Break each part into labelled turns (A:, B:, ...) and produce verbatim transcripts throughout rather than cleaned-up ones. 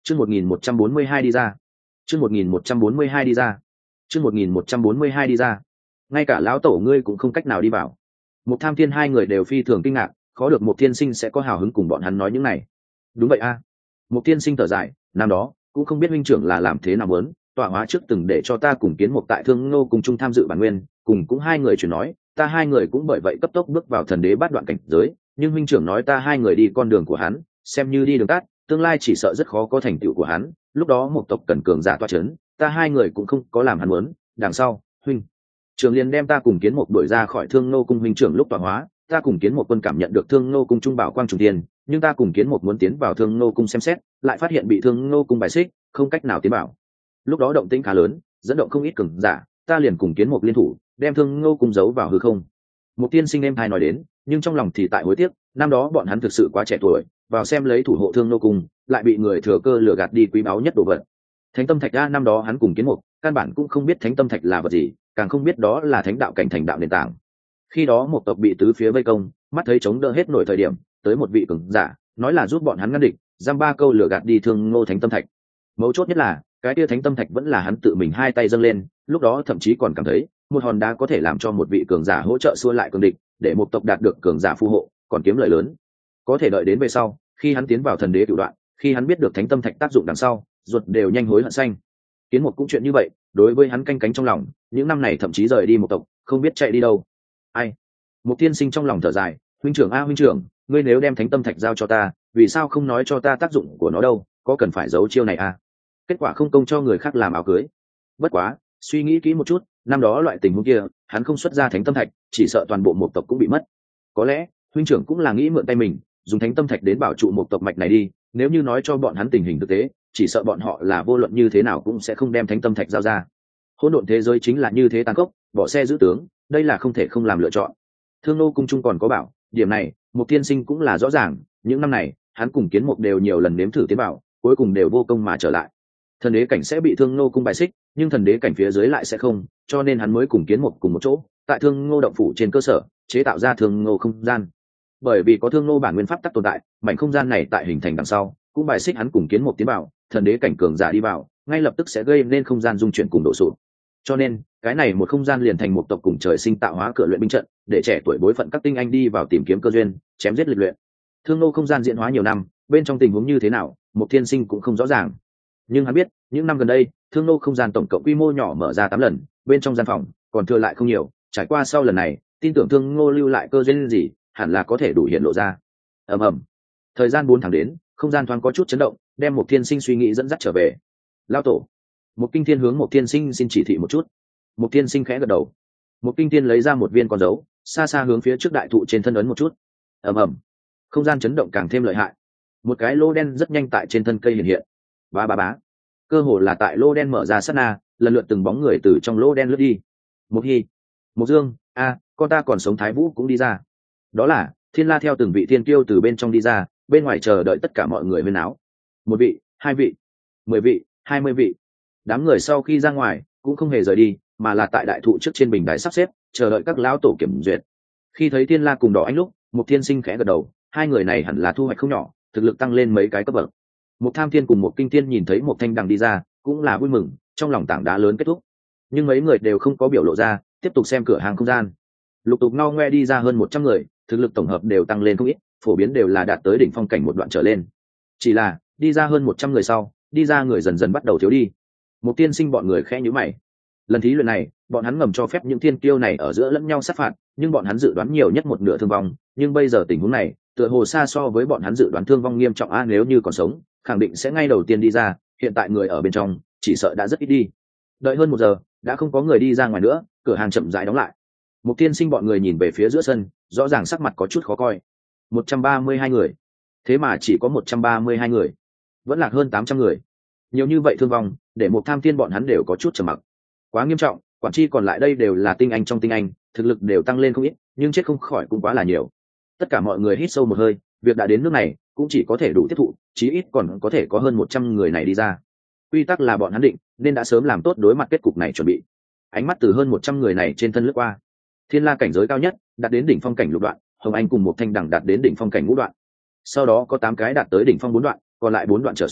A: chương một nghìn một trăm bốn mươi hai đi ra chương một nghìn một trăm bốn mươi hai đi ra chương một nghìn một trăm bốn mươi hai đi ra ngay cả lão tổ ngươi cũng không cách nào đi vào. Một Tham Thiên hai người đều phi thường kinh ngạc, khó được một tiên sinh sẽ có hào hứng cùng bọn hắn nói những này. Đúng vậy a à. Một tiên sinh thở dài, năm đó cũng không biết huynh trưởng là làm thế nào muốn tọa hóa trước từng để cho ta cùng kiến một tại Thương Ngô cùng chung tham dự bản nguyên, cùng cũng hai người chuyển nói, ta hai người cũng bởi vậy cấp tốc bước vào thần đế bát đoạn cảnh giới, nhưng huynh trưởng nói ta hai người đi con đường của hắn, xem như đi đường tắt, tương lai chỉ sợ rất khó có thành tựu của hắn, lúc đó một tộc cần cường giả toa chấn, ta hai người cũng không có làm hắn muốn, đằng sau, huynh trưởng liền đem ta cùng kiến một đuổi ra khỏi Thương Ngô cung. Huynh trưởng lúc tọa hóa, ta cùng kiến một quân cảm nhận được Thương Ngô cung trung bảo quang trùng tiền, nhưng ta cùng kiến một muốn tiến vào Thương Ngô cung xem xét, lại phát hiện bị Thương Ngô cung bài xích, không cách nào tiến vào. Lúc đó động tĩnh khá lớn, dẫn động không ít cường giả, ta liền cùng kiến một liên thủ, đem Thương Ngô cung giấu vào hư không. Một tiên sinh em hai nói đến, nhưng trong lòng thì tại hối tiếc, năm đó bọn hắn thực sự quá trẻ tuổi, vào xem lấy thủ hộ Thương Ngô cung, lại bị người thừa cơ lừa gạt đi quý báu nhất đồ vật. Thánh tâm thạch ra năm đó hắn cùng kiến một, căn bản cũng không biết thánh tâm thạch là vật gì, càng không biết đó là thánh đạo cảnh thành đạo nền tảng. Khi đó một tộc bị tứ phía vây công, mắt thấy chống đỡ hết nổi thời điểm, tới một vị cường giả, nói là giúp bọn hắn ngăn địch, giam ba câu lừa gạt đi Thương Ngô thánh tâm thạch. Mấu chốt nhất là, cái kia thánh tâm thạch vẫn là hắn tự mình hai tay dâng lên, lúc đó thậm chí còn cảm thấy một hòn đá có thể làm cho một vị cường giả hỗ trợ xua lại cường địch, để một tộc đạt được cường giả phù hộ, còn kiếm lợi lớn. Có thể đợi đến về sau, khi hắn tiến vào thần đế cửu đoạn, khi hắn biết được thánh tâm thạch tác dụng đằng sau, ruột đều nhanh hối hận xanh. Kiến một cũng chuyện như vậy, đối với hắn canh cánh trong lòng, những năm này thậm chí rời đi một tộc, không biết chạy đi đâu. Ai? Một tiên sinh trong lòng thở dài, huynh trưởng a huynh trưởng, ngươi nếu đem thánh tâm thạch giao cho ta, vì sao không nói cho ta tác dụng của nó đâu, có cần phải giấu chiêu này à? Kết quả không công cho người khác làm áo cưới. Bất quá, suy nghĩ kỹ một chút, năm đó loại tình huống kia, hắn không xuất ra thánh tâm thạch, chỉ sợ toàn bộ một tộc cũng bị mất. Có lẽ, huynh trưởng cũng là nghĩ mượn tay mình, dùng thánh tâm thạch đến bảo trụ một tộc mạch này đi, nếu như nói cho bọn hắn tình hình thực tế, chỉ sợ bọn họ là vô luận như thế nào cũng sẽ không đem thánh tâm thạch giao ra. Hỗn độn thế giới chính là như thế tàn khốc, bỏ xe giữ tướng, đây là không thể không làm lựa chọn. Thương Nô cung trung còn có bảo, điểm này, một tiên sinh cũng là rõ ràng, những năm này, hắn cùng kiến mục đều nhiều lần nếm thử tiến bảo, cuối cùng đều vô công mà trở lại. Thần đế cảnh sẽ bị Thương Nô cung bài xích, nhưng thần đế cảnh phía dưới lại sẽ không, cho nên hắn mới cùng kiến mục cùng một chỗ, tại Thương Ngô động phủ trên cơ sở, chế tạo ra Thương Ngô không gian. Bởi vì có Thương Ngô bản nguyên pháp tắc tồn tại, mảnh không gian này tại hình thành đằng sau, cũng bài xích hắn cùng kiến mục tiến bảo, thần đế cảnh cường giả đi vào, ngay lập tức sẽ gây nên không gian dung chuyển cùng đổ sụp. Cho nên, cái này một không gian liền thành một tộc cùng trời sinh tạo hóa cửa luyện binh trận, để trẻ tuổi bối phận các tinh anh đi vào tìm kiếm cơ duyên, chém giết lịch luyện. Thương Ngô không gian diễn hóa nhiều năm, bên trong tình huống như thế nào, một thiên sinh cũng không rõ ràng. Nhưng hắn biết, những năm gần đây, Thương Ngô không gian tổng cộng quy mô nhỏ mở ra tám lần, bên trong gian phòng còn thừa lại không nhiều, trải qua sau lần này, tin tưởng Thương Ngô lưu lại cơ duyên gì, hẳn là có thể đủ hiện lộ ra. Ầm ầm. Thời gian bốn tháng đến, không gian thoáng có chút chấn động, đem một thiên sinh suy nghĩ dẫn dắt trở về. Lao tổ. Một kinh thiên hướng một thiên sinh xin chỉ thị một chút. Một thiên sinh khẽ gật đầu. Một kinh thiên lấy ra một viên con dấu, xa xa hướng phía trước đại thụ trên thân ấn một chút. Ầm ầm. Không gian chấn động càng thêm lợi hại. Một cái lô đen rất nhanh tại trên thân cây hiện hiện. Bá bá bá. Cơ hồ là tại lô đen mở ra sát na, lần lượt từng bóng người từ trong lô đen lướt đi. Một Hy, Một Dương, a, con ta còn sống Thái Vũ cũng đi ra. Đó là Thiên La theo từng vị thiên kiêu từ bên trong đi ra, bên ngoài chờ đợi tất cả mọi người huyên áo. Một vị, hai vị, mười vị, hai mươi vị. Đám người sau khi ra ngoài cũng không hề rời đi, mà là tại đại thụ trước trên bình đài sắp xếp, chờ đợi các lão tổ kiểm duyệt. Khi thấy Thiên La cùng Đỏ Anh lúc, Một Thiên Sinh khẽ gật đầu, hai người này hẳn là thu hoạch không nhỏ, thực lực tăng lên mấy cái cấp bậc. Một Tham Thiên cùng Một Kinh Thiên nhìn thấy Một Thanh Đằng đi ra, cũng là vui mừng, trong lòng tảng đá lớn kết thúc. Nhưng mấy người đều không có biểu lộ ra, tiếp tục xem cửa hàng không gian. Lục tục ngao ngoe đi ra hơn một trăm người, thực lực tổng hợp đều tăng lên không ít, phổ biến đều là đạt tới đỉnh phong cảnh một đoạn trở lên. Chỉ là, đi ra hơn một trăm người sau, đi ra người dần dần bắt đầu thiếu đi. Một Tiên Sinh bọn người khẽ nhíu mày. Lần thí luyện này, bọn hắn ngầm cho phép những thiên kiêu này ở giữa lẫn nhau sát phạt, nhưng bọn hắn dự đoán nhiều nhất một nửa thương vong, nhưng bây giờ tình huống này, tựa hồ xa so với bọn hắn dự đoán thương vong nghiêm trọng a, nếu như còn sống, khẳng định sẽ ngay đầu tiên đi ra, hiện tại người ở bên trong, chỉ sợ đã rất ít đi. Đợi hơn một giờ, đã không có người đi ra ngoài nữa, cửa hàng chậm rãi đóng lại. Một Tiên Sinh bọn người nhìn về phía giữa sân, rõ ràng sắc mặt có chút khó coi. một trăm ba mươi hai người, thế mà chỉ có một trăm ba mươi hai người, vẫn lạc hơn tám trăm người. Nhiều như vậy thương vong, để một Tham Thiên bọn hắn đều có chút trầm mặc. Quá nghiêm trọng, quản chi còn lại đây đều là tinh anh trong tinh anh, thực lực đều tăng lên không ít, nhưng chết không khỏi cũng quá là nhiều. Tất cả mọi người hít sâu một hơi, việc đã đến nước này, cũng chỉ có thể đủ tiếp thụ, chí ít còn có thể có hơn một trăm người này đi ra. Quy tắc là bọn hắn định, nên đã sớm làm tốt đối mặt kết cục này chuẩn bị. Ánh mắt từ hơn một trăm người này trên thân lướt qua. Thiên La cảnh giới cao nhất, đạt đến đỉnh phong cảnh lục đoạn, Hồng Anh cùng một Thanh Đằng đạt đến đỉnh phong cảnh ngũ đoạn. Sau đó có tám cái đạt tới đỉnh phong bốn đoạn, còn lại bốn đoạn trở xuống,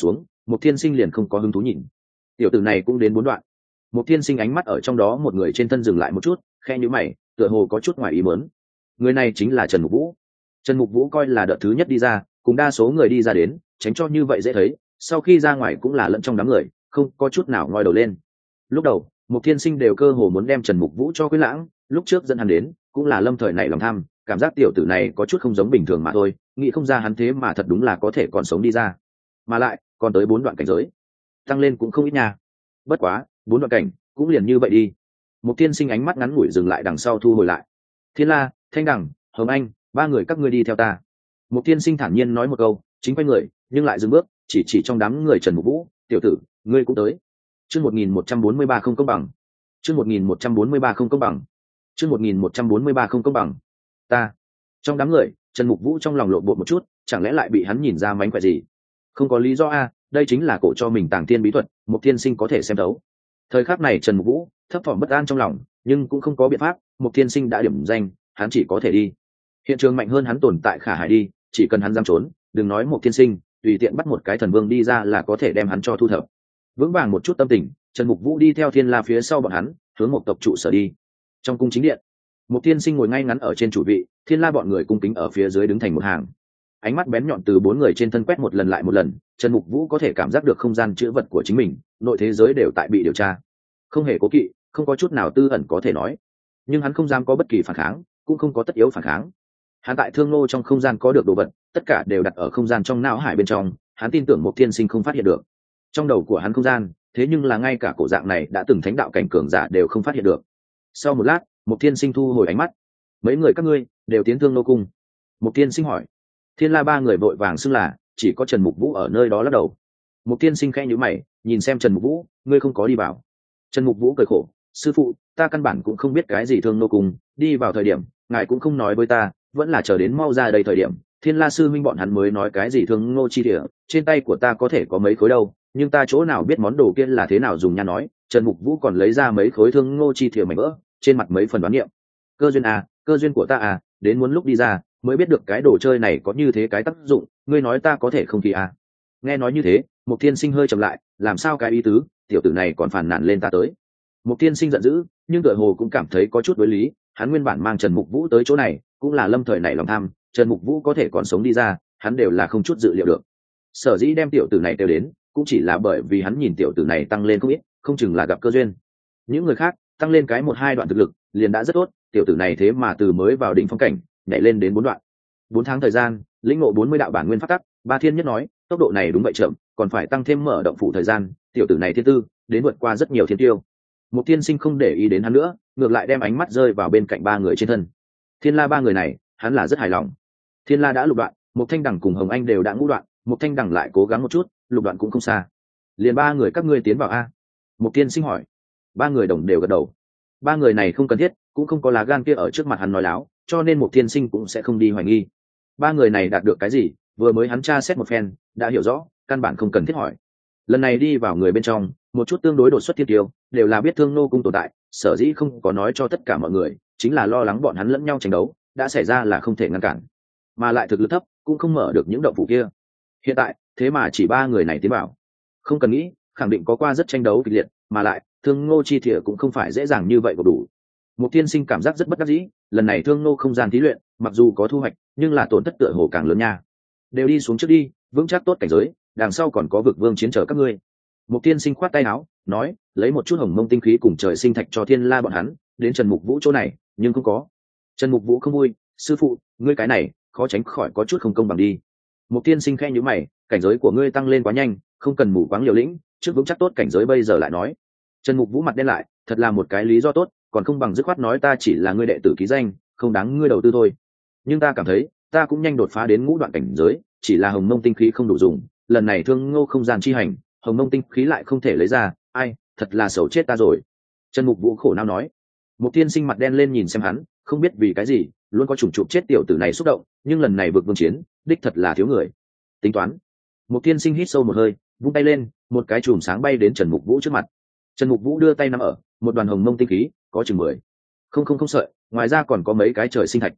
A: Mục Thiên Sinh liền không có hứng thú nhìn. Tiểu tử này cũng đến bốn đoạn. Mục Thiên Sinh ánh mắt ở trong đó một người trên thân dừng lại một chút, khe nhíu mày, tựa hồ có chút ngoài ý muốn. Người này chính là Trần Mục Vũ. Trần Mục Vũ coi là đợt thứ nhất đi ra, cùng đa số người đi ra đến, tránh cho như vậy dễ thấy, sau khi ra ngoài cũng là lẫn trong đám người, không có chút nào ngoi đầu lên. Lúc đầu, Mục Thiên Sinh đều cơ hồ muốn đem Trần Mục Vũ cho Quyết Lãng, lúc trước dẫn hắn đến, cũng là lâm thời này lòng tham, cảm giác tiểu tử này có chút không giống bình thường mà thôi, nghĩ không ra hắn thế mà thật đúng là có thể còn sống đi ra. Mà lại, còn tới bốn đoạn cảnh giới. Tăng lên cũng không ít nha. Bất quá, bốn đoạn cảnh, cũng liền như vậy đi. Mục Thiên Sinh ánh mắt ngắn ngủi dừng lại đằng sau thu hồi lại. Thiên La, Thanh Đằng, Hồng Anh, ba người các ngươi đi theo ta. Mục Thiên Sinh thản nhiên nói một câu, chính quay người, nhưng lại dừng bước, chỉ chỉ trong đám người Trần Mục Vũ, tiểu tử, ngươi cũng tới. Chương một nghìn một trăm bốn mươi ba không công bằng. Chương một nghìn một trăm bốn mươi ba không công bằng. Chương một nghìn một trăm bốn mươi ba không công bằng. Ta. Trong đám người, Trần Mục Vũ trong lòng lộn bột một chút, chẳng lẽ lại bị hắn nhìn ra mánh khỏe gì? Không có lý do a, đây chính là cổ cho mình tàng thiên bí thuật, Mục Thiên Sinh có thể xem thấu. Thời khắc này Trần Mục Vũ thấp thỏm bất an trong lòng, nhưng cũng không có biện pháp, Mục Thiên Sinh đã điểm danh, hắn chỉ có thể đi. Hiện trường mạnh hơn hắn tồn tại khả hải đi, chỉ cần hắn dám trốn, đừng nói Mục Thiên Sinh, tùy tiện bắt một cái thần vương đi ra là có thể đem hắn cho thu thập. Vững vàng một chút tâm tình, Trần Mục Vũ đi theo Thiên La phía sau bọn hắn, hướng một tộc trụ sở đi. Trong cung chính điện, Mục Thiên Sinh ngồi ngay ngắn ở trên chủ vị, Thiên La bọn người cung kính ở phía dưới đứng thành một hàng. Ánh mắt bén nhọn từ bốn người trên thân quét một lần lại một lần, Trần Mục Vũ có thể cảm giác được không gian chữ vật của chính mình, nội thế giới đều tại bị điều tra. Không hề cố kỵ, không có chút nào tư ẩn có thể nói. Nhưng hắn không dám có bất kỳ phản kháng, cũng không có tất yếu phản kháng. Hắn tại Thương Nô trong không gian có được đồ vật, tất cả đều đặt ở không gian trong não hải bên trong, hắn tin tưởng Mục Thiên Sinh không phát hiện được. Trong đầu của hắn không gian, thế nhưng là ngay cả cổ dạng này đã từng thánh đạo cảnh cường giả đều không phát hiện được. Sau một lát, Mục Thiên Sinh thu hồi ánh mắt. Mấy người các ngươi đều tiến Thương Nô cung. Mục Thiên Sinh hỏi. Thiên La ba người vội vàng xưng là, chỉ có Trần Mục Vũ ở nơi đó lắc đầu. Mục Thiên Sinh khẽ nhíu mày, nhìn xem Trần Mục Vũ, ngươi không có đi vào. Trần Mục Vũ cười khổ, sư phụ, ta căn bản cũng không biết cái gì Thương Nô cung, đi vào thời điểm, ngài cũng không nói với ta, vẫn là chờ đến mau ra đây thời điểm, Thiên La sư minh bọn hắn mới nói cái gì Thương Nô chi địa, trên tay của ta có thể có mấy khối đâu, nhưng ta chỗ nào biết món đồ kia là thế nào dùng nha nói. Trần Mục Vũ còn lấy ra mấy khối Thương Nô chi thìa mảnh vỡ, trên mặt mấy phần đoán niệm. Cơ duyên à, cơ duyên của ta à, đến muốn lúc đi ra mới biết được cái đồ chơi này có như thế cái tác dụng, ngươi nói ta có thể không kỳ à. Nghe nói như thế, Mục Thiên Sinh hơi chậm lại, làm sao cái ý tứ, tiểu tử này còn phàn nàn lên ta tới. Mục Thiên Sinh giận dữ, nhưng tựa hồ cũng cảm thấy có chút đối lý, hắn nguyên bản mang Trần Mục Vũ tới chỗ này, cũng là lâm thời này lòng tham, Trần Mục Vũ có thể còn sống đi ra, hắn đều là không chút dự liệu được. Sở dĩ đem tiểu tử này kêu đến, cũng chỉ là bởi vì hắn nhìn tiểu tử này tăng lên không ít, không chừng là gặp cơ duyên. Những người khác tăng lên cái một hai đoạn thực lực, liền đã rất tốt, tiểu tử này thế mà từ mới vào đỉnh phong cảnh, nhảy lên đến bốn đoạn. Bốn tháng thời gian, lĩnh ngộ bốn mươi đạo bản nguyên pháp tắc, Ba Thiên Nhất nói, tốc độ này đúng vậy chậm, còn phải tăng thêm mở động phủ thời gian, tiểu tử này thiên tư, đến vượt qua rất nhiều thiên tiêu. Mục Thiên Sinh không để ý đến hắn nữa, ngược lại đem ánh mắt rơi vào bên cạnh ba người trên thân. Thiên La ba người này, hắn là rất hài lòng. Thiên La đã lục đoạn, Mục Thanh Đằng cùng Hồng Anh đều đã ngũ đoạn, Mục Thanh Đằng lại cố gắng một chút, lục đoạn cũng không xa. Liền ba người các ngươi tiến vào a? Mục Thiên Sinh hỏi. Ba người đồng đều gật đầu. Ba người này không cần thiết, cũng không có lá gan kia ở trước mặt hắn nói láo, cho nên Mục Thiên Sinh cũng sẽ không đi hoài nghi. Ba người này đạt được cái gì, vừa mới hắn tra xét một phen, đã hiểu rõ, căn bản không cần thiết hỏi. Lần này đi vào người bên trong, một chút tương đối đột xuất thiên tiêu, đều là biết Thương Nô cung tồn tại, sở dĩ không có nói cho tất cả mọi người, chính là lo lắng bọn hắn lẫn nhau tranh đấu, đã xảy ra là không thể ngăn cản, mà lại thực lực thấp, cũng không mở được những động phủ kia. Hiện tại, thế mà chỉ ba người này tiến vào, không cần nghĩ, khẳng định có qua rất tranh đấu kịch liệt, mà lại Thương Nô chi thìa cũng không phải dễ dàng như vậy có đủ. Mục Thiên Sinh cảm giác rất bất đắc dĩ, lần này Thương Nô không gian thí luyện, mặc dù có thu hoạch, nhưng là tổn thất tựa hồ càng lớn nha. Đều đi xuống trước đi, vững chắc tốt cảnh giới, đằng sau còn có vực vương chiến trở các ngươi. Mục Thiên Sinh khoát tay áo, nói, lấy một chút hồng mông tinh khí cùng trời sinh thạch cho Thiên La bọn hắn, đến Trần Mục Vũ chỗ này, nhưng không có. Trần Mục Vũ không vui, sư phụ, ngươi cái này, khó tránh khỏi có chút không công bằng đi. Mục Thiên Sinh khẽ nhíu mày, cảnh giới của ngươi tăng lên quá nhanh, không cần mù quáng liều lĩnh, trước vững chắc tốt cảnh giới bây giờ lại nói. Trần Mục Vũ mặt đen lại, thật là một cái lý do tốt, còn không bằng dứt khoát nói ta chỉ là ngươi đệ tử ký danh, không đáng ngươi đầu tư thôi. Nhưng ta cảm thấy, ta cũng nhanh đột phá đến ngũ đoạn cảnh giới, chỉ là hồng mông tinh khí không đủ dùng, lần này Thương Ngô không gian chi hành, hồng mông tinh khí lại không thể lấy ra, ai, thật là xấu chết ta rồi. Trần Mục Vũ khổ não nói. Mục Thiên Sinh mặt đen lên nhìn xem hắn, không biết vì cái gì, luôn có chủng chụp chết tiểu tử này xúc động, nhưng lần này vượt vương chiến, đích thật là thiếu người. Tính toán. Mục Thiên Sinh hít sâu một hơi, vung tay lên, một cái chùm sáng bay đến Trần Mục Vũ trước mặt. Trần Mục Vũ đưa tay nắm ở, một đoàn hồng mông tinh khí, có chừng mười. Không không không sợi, ngoài ra còn có mấy cái trời sinh thạch.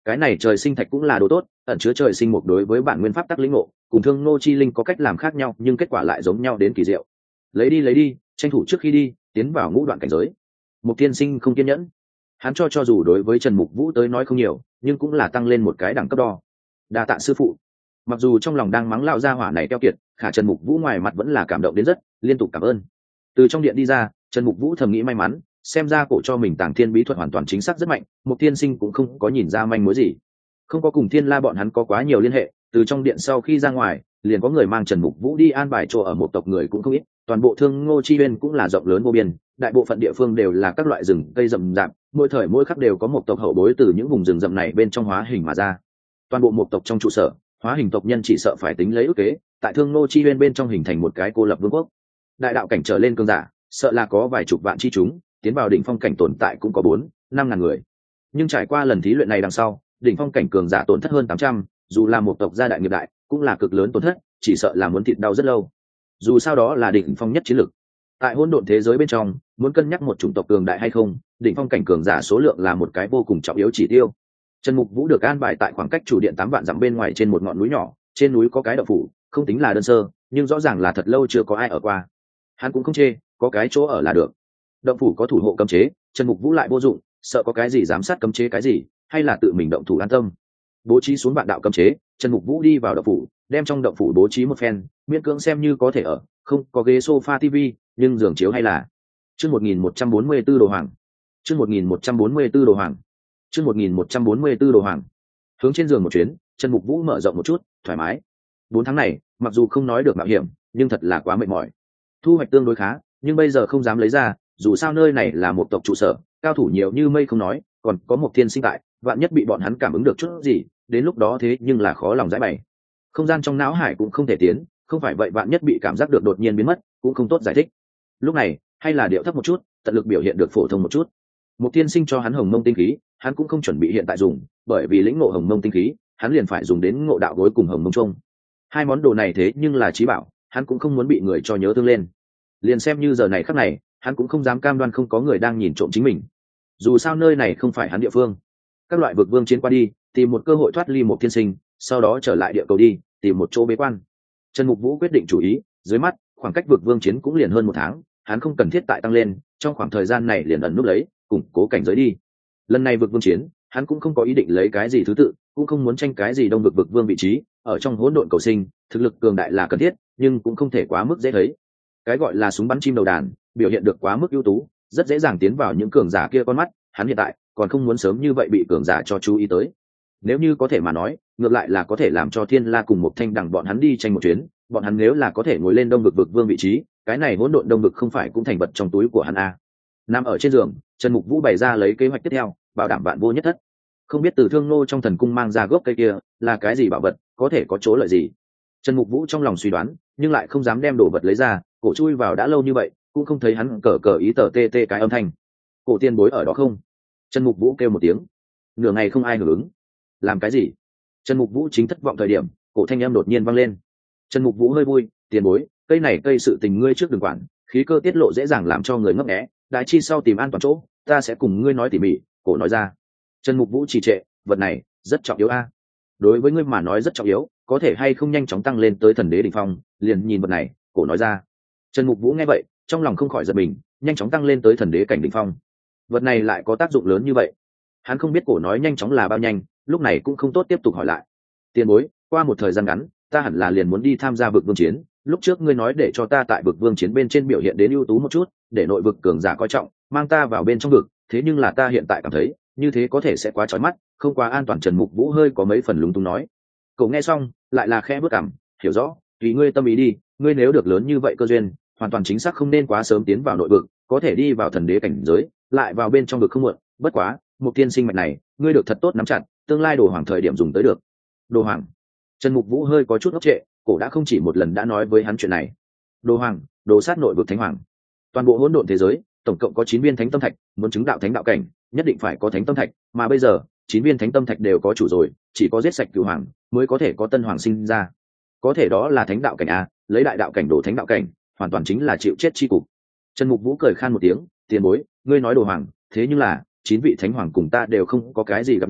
A: Cái này trời sinh thạch cũng là đồ tốt, ẩn chứa trời sinh mục đối với bản nguyên pháp tắc lĩnh ngộ, cùng thương nô chi linh có cách làm khác nhau nhưng kết quả lại giống nhau đến kỳ diệu. Lấy đi lấy đi, tranh thủ trước khi đi tiến vào ngũ đoạn cảnh giới. Mục Tiên Sinh không kiên nhẫn, hắn cho cho dù đối với Trần Mục Vũ tới nói không nhiều, nhưng cũng là tăng lên một cái đẳng cấp đo. Đa tạ sư phụ. Mặc dù trong lòng đang mắng lão gia hỏa này keo kiệt, khả Trần Mục Vũ ngoài mặt vẫn là cảm động đến rất, liên tục cảm ơn. Từ trong điện đi ra, Trần Mục Vũ thầm nghĩ may mắn, xem ra cổ cho mình tàng thiên bí thuật hoàn toàn chính xác rất mạnh, Mục Tiên Sinh cũng không có nhìn ra manh mối gì. Không có cùng Thiên La bọn hắn có quá nhiều liên hệ, từ trong điện sau khi ra ngoài, liền có người mang Trần Mục Vũ đi an bài chỗ ở một tộc người cũng không ít, toàn bộ Thương Ngô chi uyên cũng là rộng lớn vô biên, đại bộ phận địa phương đều là các loại rừng cây rậm rạp, mỗi thời mỗi khắc đều có một tộc hậu bối từ những vùng rừng rậm này bên trong hóa hình mà ra. Toàn bộ một tộc trong trụ sở, hóa hình tộc nhân chỉ sợ phải tính lấy ước kế, tại Thương Ngô chi uyên bên trong hình thành một cái cô lập vương quốc. Đại đạo cảnh trở lên cường giả, sợ là có vài chục vạn chi chúng, tiến vào đỉnh phong cảnh tồn tại cũng có bốn, năm ngàn người. Nhưng trải qua lần thí luyện này đằng sau, đỉnh phong cảnh cường giả tổn thất hơn tám trăm, dù là một tộc gia đại nghiệp đại, cũng là cực lớn tổn thất, chỉ sợ là muốn thịt đau rất lâu. Dù sao đó là đỉnh phong nhất chiến lực. Tại hỗn độn thế giới bên trong, muốn cân nhắc một chủng tộc cường đại hay không, đỉnh phong cảnh cường giả số lượng là một cái vô cùng trọng yếu chỉ tiêu. Trần Mục Vũ được an bài tại khoảng cách chủ điện tám vạn dặm bên ngoài trên một ngọn núi nhỏ, trên núi có cái động phủ, không tính là đơn sơ, nhưng rõ ràng là thật lâu chưa có ai ở qua. Hắn cũng không chê, có cái chỗ ở là được. Động phủ có thủ hộ cấm chế, Trần Mục Vũ lại vô dụng, sợ có cái gì giám sát cấm chế cái gì, hay là tự mình động thủ an tâm. Bố trí xuống vạn đạo cấm chế, Trần Mục Vũ đi vào động phủ, đem trong động phủ bố trí một phen, miễn cưỡng xem như có thể ở, không có ghế sofa tivi, nhưng giường chiếu hay là. Chương một nghìn một trăm bốn mươi tư đồ hoàng. Chương một nghìn một trăm bốn mươi tư đồ hoàng. Chương một nghìn một trăm bốn mươi tư đồ hoàng. Hướng trên giường một chuyến, Trần Mục Vũ mở rộng một chút, thoải mái. Bốn tháng này, mặc dù không nói được mạo hiểm, nhưng thật là quá mệt mỏi. Thu hoạch tương đối khá, nhưng bây giờ không dám lấy ra, dù sao nơi này là một tộc trụ sở, cao thủ nhiều như mây không nói, còn có một thiên sinh tại, vạn nhất bị bọn hắn cảm ứng được chút gì, đến lúc đó thế nhưng là khó lòng giải bày. Không gian trong não hải cũng không thể tiến, không phải vậy vạn nhất bị cảm giác được đột nhiên biến mất, cũng không tốt giải thích. Lúc này, hay là điệu thấp một chút, tận lực biểu hiện được phổ thông một chút. Một thiên sinh cho hắn hồng mông tinh khí, hắn cũng không chuẩn bị hiện tại dùng, bởi vì lĩnh ngộ hồng mông tinh khí, hắn liền phải dùng đến ngộ đạo gối cùng hồng mông trung. Hai món đồ này thế nhưng là chí bảo, hắn cũng không muốn bị người cho nhớ thương lên. Liền xem như giờ này khắc này, hắn cũng không dám cam đoan không có người đang nhìn trộm chính mình. Dù sao nơi này không phải hắn địa phương. Các loại vực vương chiến qua đi, tìm một cơ hội thoát ly một thiên sinh, sau đó trở lại địa cầu đi, tìm một chỗ bế quan. Trần Mục Vũ quyết định chủ ý, dưới mắt, khoảng cách vực vương chiến cũng liền hơn một tháng, hắn không cần thiết tại tăng lên, trong khoảng thời gian này liền ẩn núp lấy, củng cố cảnh giới đi. Lần này vực vương chiến, hắn cũng không có ý định lấy cái gì thứ tự, cũng không muốn tranh cái gì đông vực vực vương vị trí, ở trong hỗn độn cầu sinh, thực lực cường đại là cần thiết, nhưng cũng không thể quá mức dễ thấy. Cái gọi là súng bắn chim đầu đàn, biểu hiện được quá mức ưu tú, rất dễ dàng tiến vào những cường giả kia con mắt, hắn hiện tại còn không muốn sớm như vậy bị cường giả cho chú ý tới. Nếu như có thể mà nói, ngược lại là có thể làm cho Thiên La cùng một thanh đẳng bọn hắn đi tranh một chuyến, bọn hắn nếu là có thể ngồi lên đông vực vực vương vị trí, cái này hỗn độn đông vực không phải cũng thành vật trong túi của hắn à. Nằm ở trên giường, Trần Mục Vũ bày ra lấy kế hoạch tiếp theo, bảo đảm vạn vô nhất thất. Không biết từ Thương Nô trong thần cung mang ra gốc cây kia là cái gì bảo vật, có thể có chỗ lợi gì. Trần Mục Vũ trong lòng suy đoán, nhưng lại không dám đem đồ vật lấy ra, cổ chui vào đã lâu như vậy, cũng không thấy hắn cờ cờ ý tờ tê tê cái âm thanh. Cổ tiên bối ở đó không? Trần Mục Vũ kêu một tiếng. Nửa ngày không ai hưởng ứng. Làm cái gì? Trần Mục Vũ chính thất vọng thời điểm, cổ thanh âm đột nhiên vang lên. Trần Mục Vũ hơi vui, tiền bối, cây này cây sự tình ngươi trước đừng quản, khí cơ tiết lộ dễ dàng làm cho người ngấp nghé, đại chi sau tìm an toàn chỗ, ta sẽ cùng ngươi nói tỉ mỉ. Cổ nói ra. Trần Mục Vũ trì trệ, vật này rất trọng yếu a. Đối với ngươi mà nói rất trọng yếu, có thể hay không nhanh chóng tăng lên tới thần đế đỉnh phong, liền nhìn vật này. Cổ nói ra. Trần Mục Vũ nghe vậy, trong lòng không khỏi giật mình, nhanh chóng tăng lên tới thần đế cảnh đỉnh phong. Vật này lại có tác dụng lớn như vậy. Hắn không biết cổ nói nhanh chóng là bao nhanh, lúc này cũng không tốt tiếp tục hỏi lại. Tiền bối, qua một thời gian ngắn, ta hẳn là liền muốn đi tham gia vực vương chiến, lúc trước ngươi nói để cho ta tại vực vương chiến bên trên biểu hiện đến ưu tú một chút, để nội vực cường giả coi trọng, mang ta vào bên trong vực, thế nhưng là ta hiện tại cảm thấy, như thế có thể sẽ quá chói mắt, không quá an toàn. Trần Mục Vũ hơi có mấy phần lúng túng nói. Cậu nghe xong, lại là khẽ bước cằm, hiểu rõ, tùy ngươi tâm ý đi, ngươi nếu được lớn như vậy cơ duyên, hoàn toàn chính xác không nên quá sớm tiến vào nội vực, có thể đi vào thần đế cảnh giới, lại vào bên trong vực không muộn, bất quá, một tiên sinh mạch này, ngươi được thật tốt nắm chặt, tương lai đồ hoàng thời điểm dùng tới được. Đồ hoàng? Trần Mục Vũ hơi có chút ngốc trệ, cổ đã không chỉ một lần đã nói với hắn chuyện này. Đồ hoàng, đồ sát nội vực thánh hoàng. Toàn bộ hỗn độn thế giới, tổng cộng có chín viên thánh tâm thạch, muốn chứng đạo thánh đạo cảnh, nhất định phải có thánh tâm thạch, mà bây giờ, chín viên thánh tâm thạch đều có chủ rồi, chỉ có giết sạch cửu hoàng, mới có thể có tân hoàng sinh ra. Có thể đó là thánh đạo cảnh a, lấy đại đạo cảnh đổ thánh đạo cảnh, hoàn toàn chính là chịu chết chi cục. Trần Mục Vũ cười khan một tiếng, tiền bối, ngươi nói đồ hoàng, thế nhưng là chín vị thánh hoàng cùng ta đều không có cái gì gặp nhau,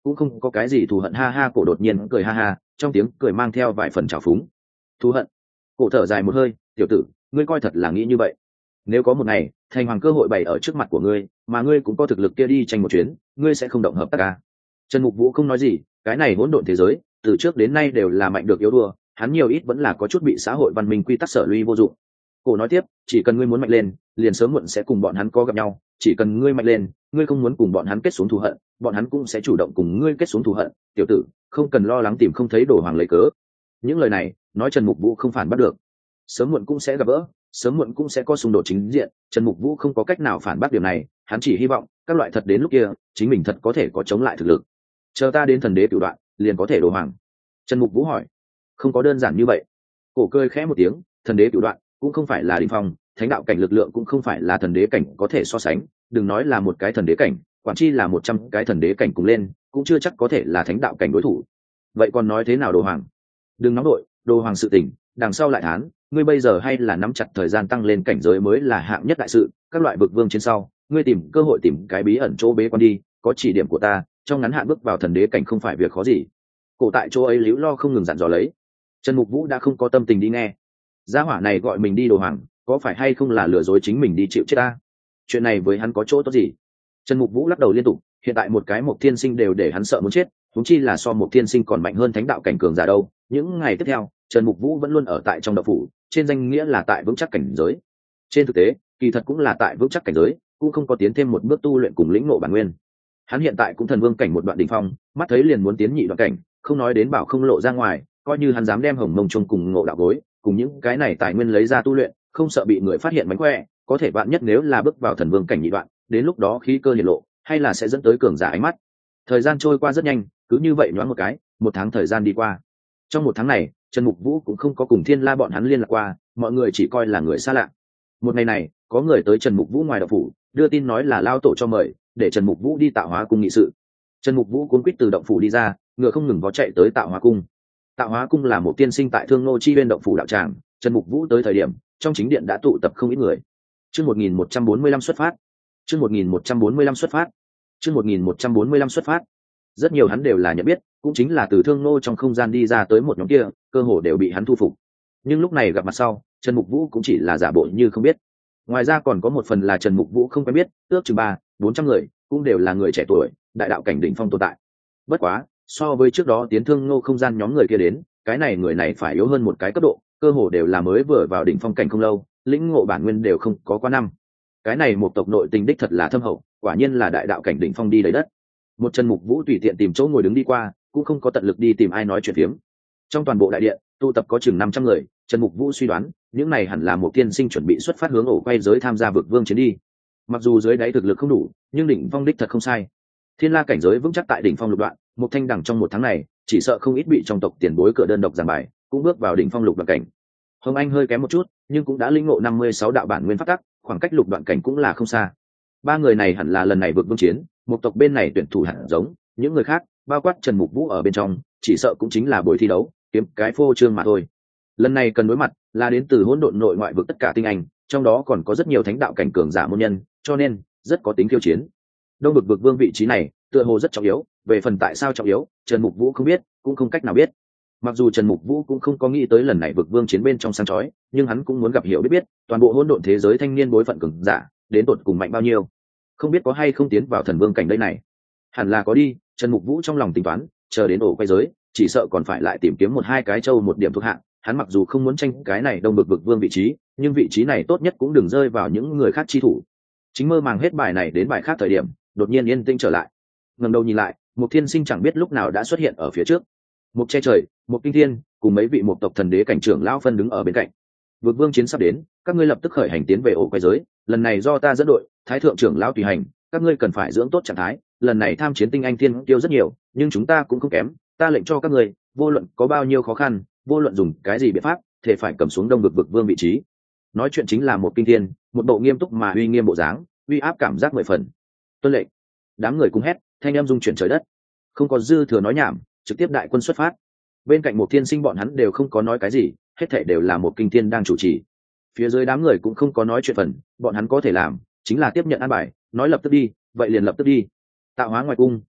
A: cũng không có cái gì thù hận. Ha ha, cổ đột nhiên cười ha ha, trong tiếng cười mang theo vài phần trào phúng. Thù hận? Cổ thở dài một hơi, tiểu tử, ngươi coi thật là nghĩ như vậy. Nếu có một ngày thành hoàng cơ hội bày ở trước mặt của ngươi, mà ngươi cũng có thực lực kia đi tranh một chuyến, ngươi sẽ không động hợp tác ca? Trần Mục Vũ không nói gì, cái này hỗn độn thế giới từ trước đến nay đều là mạnh được yếu thua, hắn nhiều ít vẫn là có chút bị xã hội văn minh quy tắc sở luy vô dụng. Cổ nói tiếp, chỉ cần ngươi muốn mạnh lên, liền sớm muộn sẽ cùng bọn hắn có gặp nhau, chỉ cần ngươi mạnh lên, ngươi không muốn cùng bọn hắn kết xuống thù hận, bọn hắn cũng sẽ chủ động cùng ngươi kết xuống thù hận. Tiểu tử, không cần lo lắng tìm không thấy đồ hoàng lấy cớ. Những lời này nói Trần Mục Vũ không phản bắt được, sớm muộn cũng sẽ gặp gỡ, sớm muộn cũng sẽ có xung đột chính diện. Trần Mục Vũ không có cách nào phản bác điều này, hắn chỉ hy vọng các loại thật đến lúc kia chính mình thật có thể có chống lại thực lực. Chờ ta đến thần đế cửu đoạn liền có thể đồ hoàng? Trần Mục Vũ hỏi. Không có đơn giản như vậy. Cổ cười khẽ một tiếng, thần đế cửu đoạn cũng không phải là đỉnh phong, thánh đạo cảnh lực lượng cũng không phải là thần đế cảnh có thể so sánh, đừng nói là một cái thần đế cảnh, quản chi là một trăm cái thần đế cảnh cùng lên cũng chưa chắc có thể là thánh đạo cảnh đối thủ. Vậy còn nói thế nào đồ hoàng? Đừng nóng đội, đồ hoàng sự tình đằng sau lại thán, ngươi bây giờ hay là nắm chặt thời gian tăng lên cảnh giới mới là hạng nhất đại sự. Các loại vực vương trên sau, ngươi tìm cơ hội tìm cái bí ẩn chỗ bế quan đi, có chỉ điểm của ta, trong ngắn hạn bước vào thần đế cảnh không phải việc khó gì. Cổ tại chỗ ấy liễu lo không ngừng dặn dò lấy. Trần Mục Vũ đã không có tâm tình đi nghe. Gia hỏa này gọi mình đi đồ hoàng, có phải hay không là lừa dối chính mình đi chịu chết ta? Chuyện này với hắn có chỗ tốt gì? Trần Mục Vũ lắc đầu liên tục, hiện tại một cái Mộc Thiên Sinh đều để hắn sợ muốn chết, huống chi là so Mộc Thiên Sinh còn mạnh hơn thánh đạo cảnh cường giả đâu. Những ngày tiếp theo, Trần Mục Vũ vẫn luôn ở tại trong đạo phủ, trên danh nghĩa là tại vững chắc cảnh giới, trên thực tế kỳ thật cũng là tại vững chắc cảnh giới, cũng không có tiến thêm một bước tu luyện cùng lĩnh ngộ bản nguyên. Hắn hiện tại cũng thần vương cảnh một đoạn đỉnh phong, mắt thấy liền muốn tiến nhị đoạn cảnh, không nói đến bảo không lộ ra ngoài, coi như hắn dám đem hồng mông chung cùng ngộ đạo gối cùng những cái này tài nguyên lấy ra tu luyện, không sợ bị người phát hiện mánh khỏe, có thể bạn nhất nếu là bước vào thần vương cảnh nhị đoạn, đến lúc đó khí cơ hiển lộ, hay là sẽ dẫn tới cường giả ánh mắt. Thời gian trôi qua rất nhanh, cứ như vậy nhoáng một cái, một tháng thời gian đi qua. Trong một tháng này, Trần Mục Vũ cũng không có cùng Thiên La bọn hắn liên lạc qua, mọi người chỉ coi là người xa lạ. Một ngày này, có người tới Trần Mục Vũ ngoài đạo phủ, đưa tin nói là lao tổ cho mời, để Trần Mục Vũ đi Tạo Hóa cung nghị sự. Trần Mục Vũ cuốn quýt từ động phủ đi ra, ngựa không ngừng vó chạy tới Tạo Hóa cung. Tạo Hóa cung là một tiên sinh tại Thương Nô chi bên động phủ đạo tràng, Trần Mục Vũ tới thời điểm, trong chính điện đã tụ tập không ít người. Chương một nghìn một trăm bốn mươi lăm xuất phát. Chương một nghìn một trăm bốn mươi lăm xuất phát. Chương một nghìn một trăm bốn mươi lăm xuất phát. Rất nhiều hắn đều là nhận biết, cũng chính là từ Thương Nô trong không gian đi ra tới một nhóm kia, cơ hồ đều bị hắn thu phục. Nhưng lúc này gặp mặt sau, Trần Mục Vũ cũng chỉ là giả bộ như không biết. Ngoài ra còn có một phần là Trần Mục Vũ không quen biết, ước chừng ba, bốn trăm người, cũng đều là người trẻ tuổi, đại đạo cảnh đỉnh phong tồn tại. Bất quá, so với trước đó tiến Thương Nô không gian nhóm người kia đến, cái này người này phải yếu hơn một cái cấp độ, cơ hồ đều là mới vừa vào đỉnh phong cảnh không lâu, lĩnh ngộ bản nguyên đều không có quá năm. Cái này một tộc nội tình đích thật là thâm hậu, quả nhiên là đại đạo cảnh đỉnh phong đi lấy đất. Một Trần Mục Vũ tùy tiện tìm chỗ ngồi đứng đi qua, cũng không có tận lực đi tìm ai nói chuyện phiếm. Trong toàn bộ đại điện tụ tập có chừng năm trăm người, Trần Mục Vũ suy đoán những này hẳn là một tiên sinh chuẩn bị xuất phát hướng ổ quay giới tham gia vực vương chiến đi. Mặc dù dưới đáy thực lực không đủ, nhưng đỉnh phong đích thật không sai. Thiên La cảnh giới vững chắc tại đỉnh phong lục đoạn, một thanh đẳng trong một tháng này chỉ sợ không ít bị trong tộc tiền bối cửa đơn độc giảng bài, cũng bước vào đỉnh phong lục đoạn cảnh. Hồng Anh hơi kém một chút, nhưng cũng đã lĩnh ngộ năm mươi sáu đạo bản nguyên pháp tắc, khoảng cách lục đoạn cảnh cũng là không xa. Ba người này hẳn là lần này vực vương chiến, một tộc bên này tuyển thủ hẳn giống, những người khác, bao quát Trần Mục Vũ ở bên trong, chỉ sợ cũng chính là buổi thi đấu, kiếm cái phô trương mà thôi. Lần này cần đối mặt là đến từ hỗn độn nội ngoại vực tất cả tinh anh, trong đó còn có rất nhiều thánh đạo cảnh cường giả môn nhân, cho nên rất có tính khiêu chiến. Đông vực vực vương vị trí này, tựa hồ rất trọng yếu, về phần tại sao trọng yếu, Trần Mục Vũ không biết, cũng không cách nào biết. Mặc dù Trần Mục Vũ cũng không có nghĩ tới lần này vực vương chiến bên trong sáng chói, nhưng hắn cũng muốn gặp hiểu biết biết, toàn bộ hỗn độn thế giới thanh niên bối phận cường giả, đến tột cùng mạnh bao nhiêu. Không biết có hay không tiến vào thần vương cảnh đây này. Hẳn là có đi, Trần Mục Vũ trong lòng tính toán, chờ đến ổ quay giới, chỉ sợ còn phải lại tìm kiếm một hai cái châu một điểm thuộc hạng. Hắn mặc dù không muốn tranh cái này đông vực vực vương vị trí, nhưng vị trí này tốt nhất cũng đừng rơi vào những người khác chi thủ. Chính mơ màng hết bài này đến bài khác thời điểm, đột nhiên yên tĩnh trở lại. Ngẩng đầu nhìn lại, một thiên sinh chẳng biết lúc nào đã xuất hiện ở phía trước. Một che trời, một kinh thiên, cùng mấy vị một tộc thần đế cảnh trưởng lão phân đứng ở bên cạnh. Vực vương chiến sắp đến, các ngươi lập tức khởi hành tiến về ổ quay giới, lần này do ta dẫn đội, thái thượng trưởng lão tùy hành, các ngươi cần phải dưỡng tốt trạng thái, lần này tham chiến tinh anh thiên tiêu rất nhiều, nhưng chúng ta cũng không kém, ta lệnh cho các ngươi, vô luận có bao nhiêu khó khăn, vô luận dùng cái gì biện pháp, thể phải cầm xuống đông vực vực vương vị trí. Nói chuyện chính là một kinh thiên, một bộ nghiêm túc mà uy nghiêm bộ dáng, uy áp cảm giác mười phần. Tuân lệnh. Đám người cùng hét, thanh âm rung chuyển trời đất. Không có dư thừa nói nhảm, trực tiếp đại quân xuất phát. Bên cạnh một thiên sinh bọn hắn đều không có nói cái gì, hết thảy đều là một kinh thiên đang chủ trì. Phía dưới đám người cũng không có nói chuyện phần, bọn hắn có thể làm chính là tiếp nhận an bài, nói lập tức đi, vậy liền lập tức đi. Tạo Hóa ngoài cung,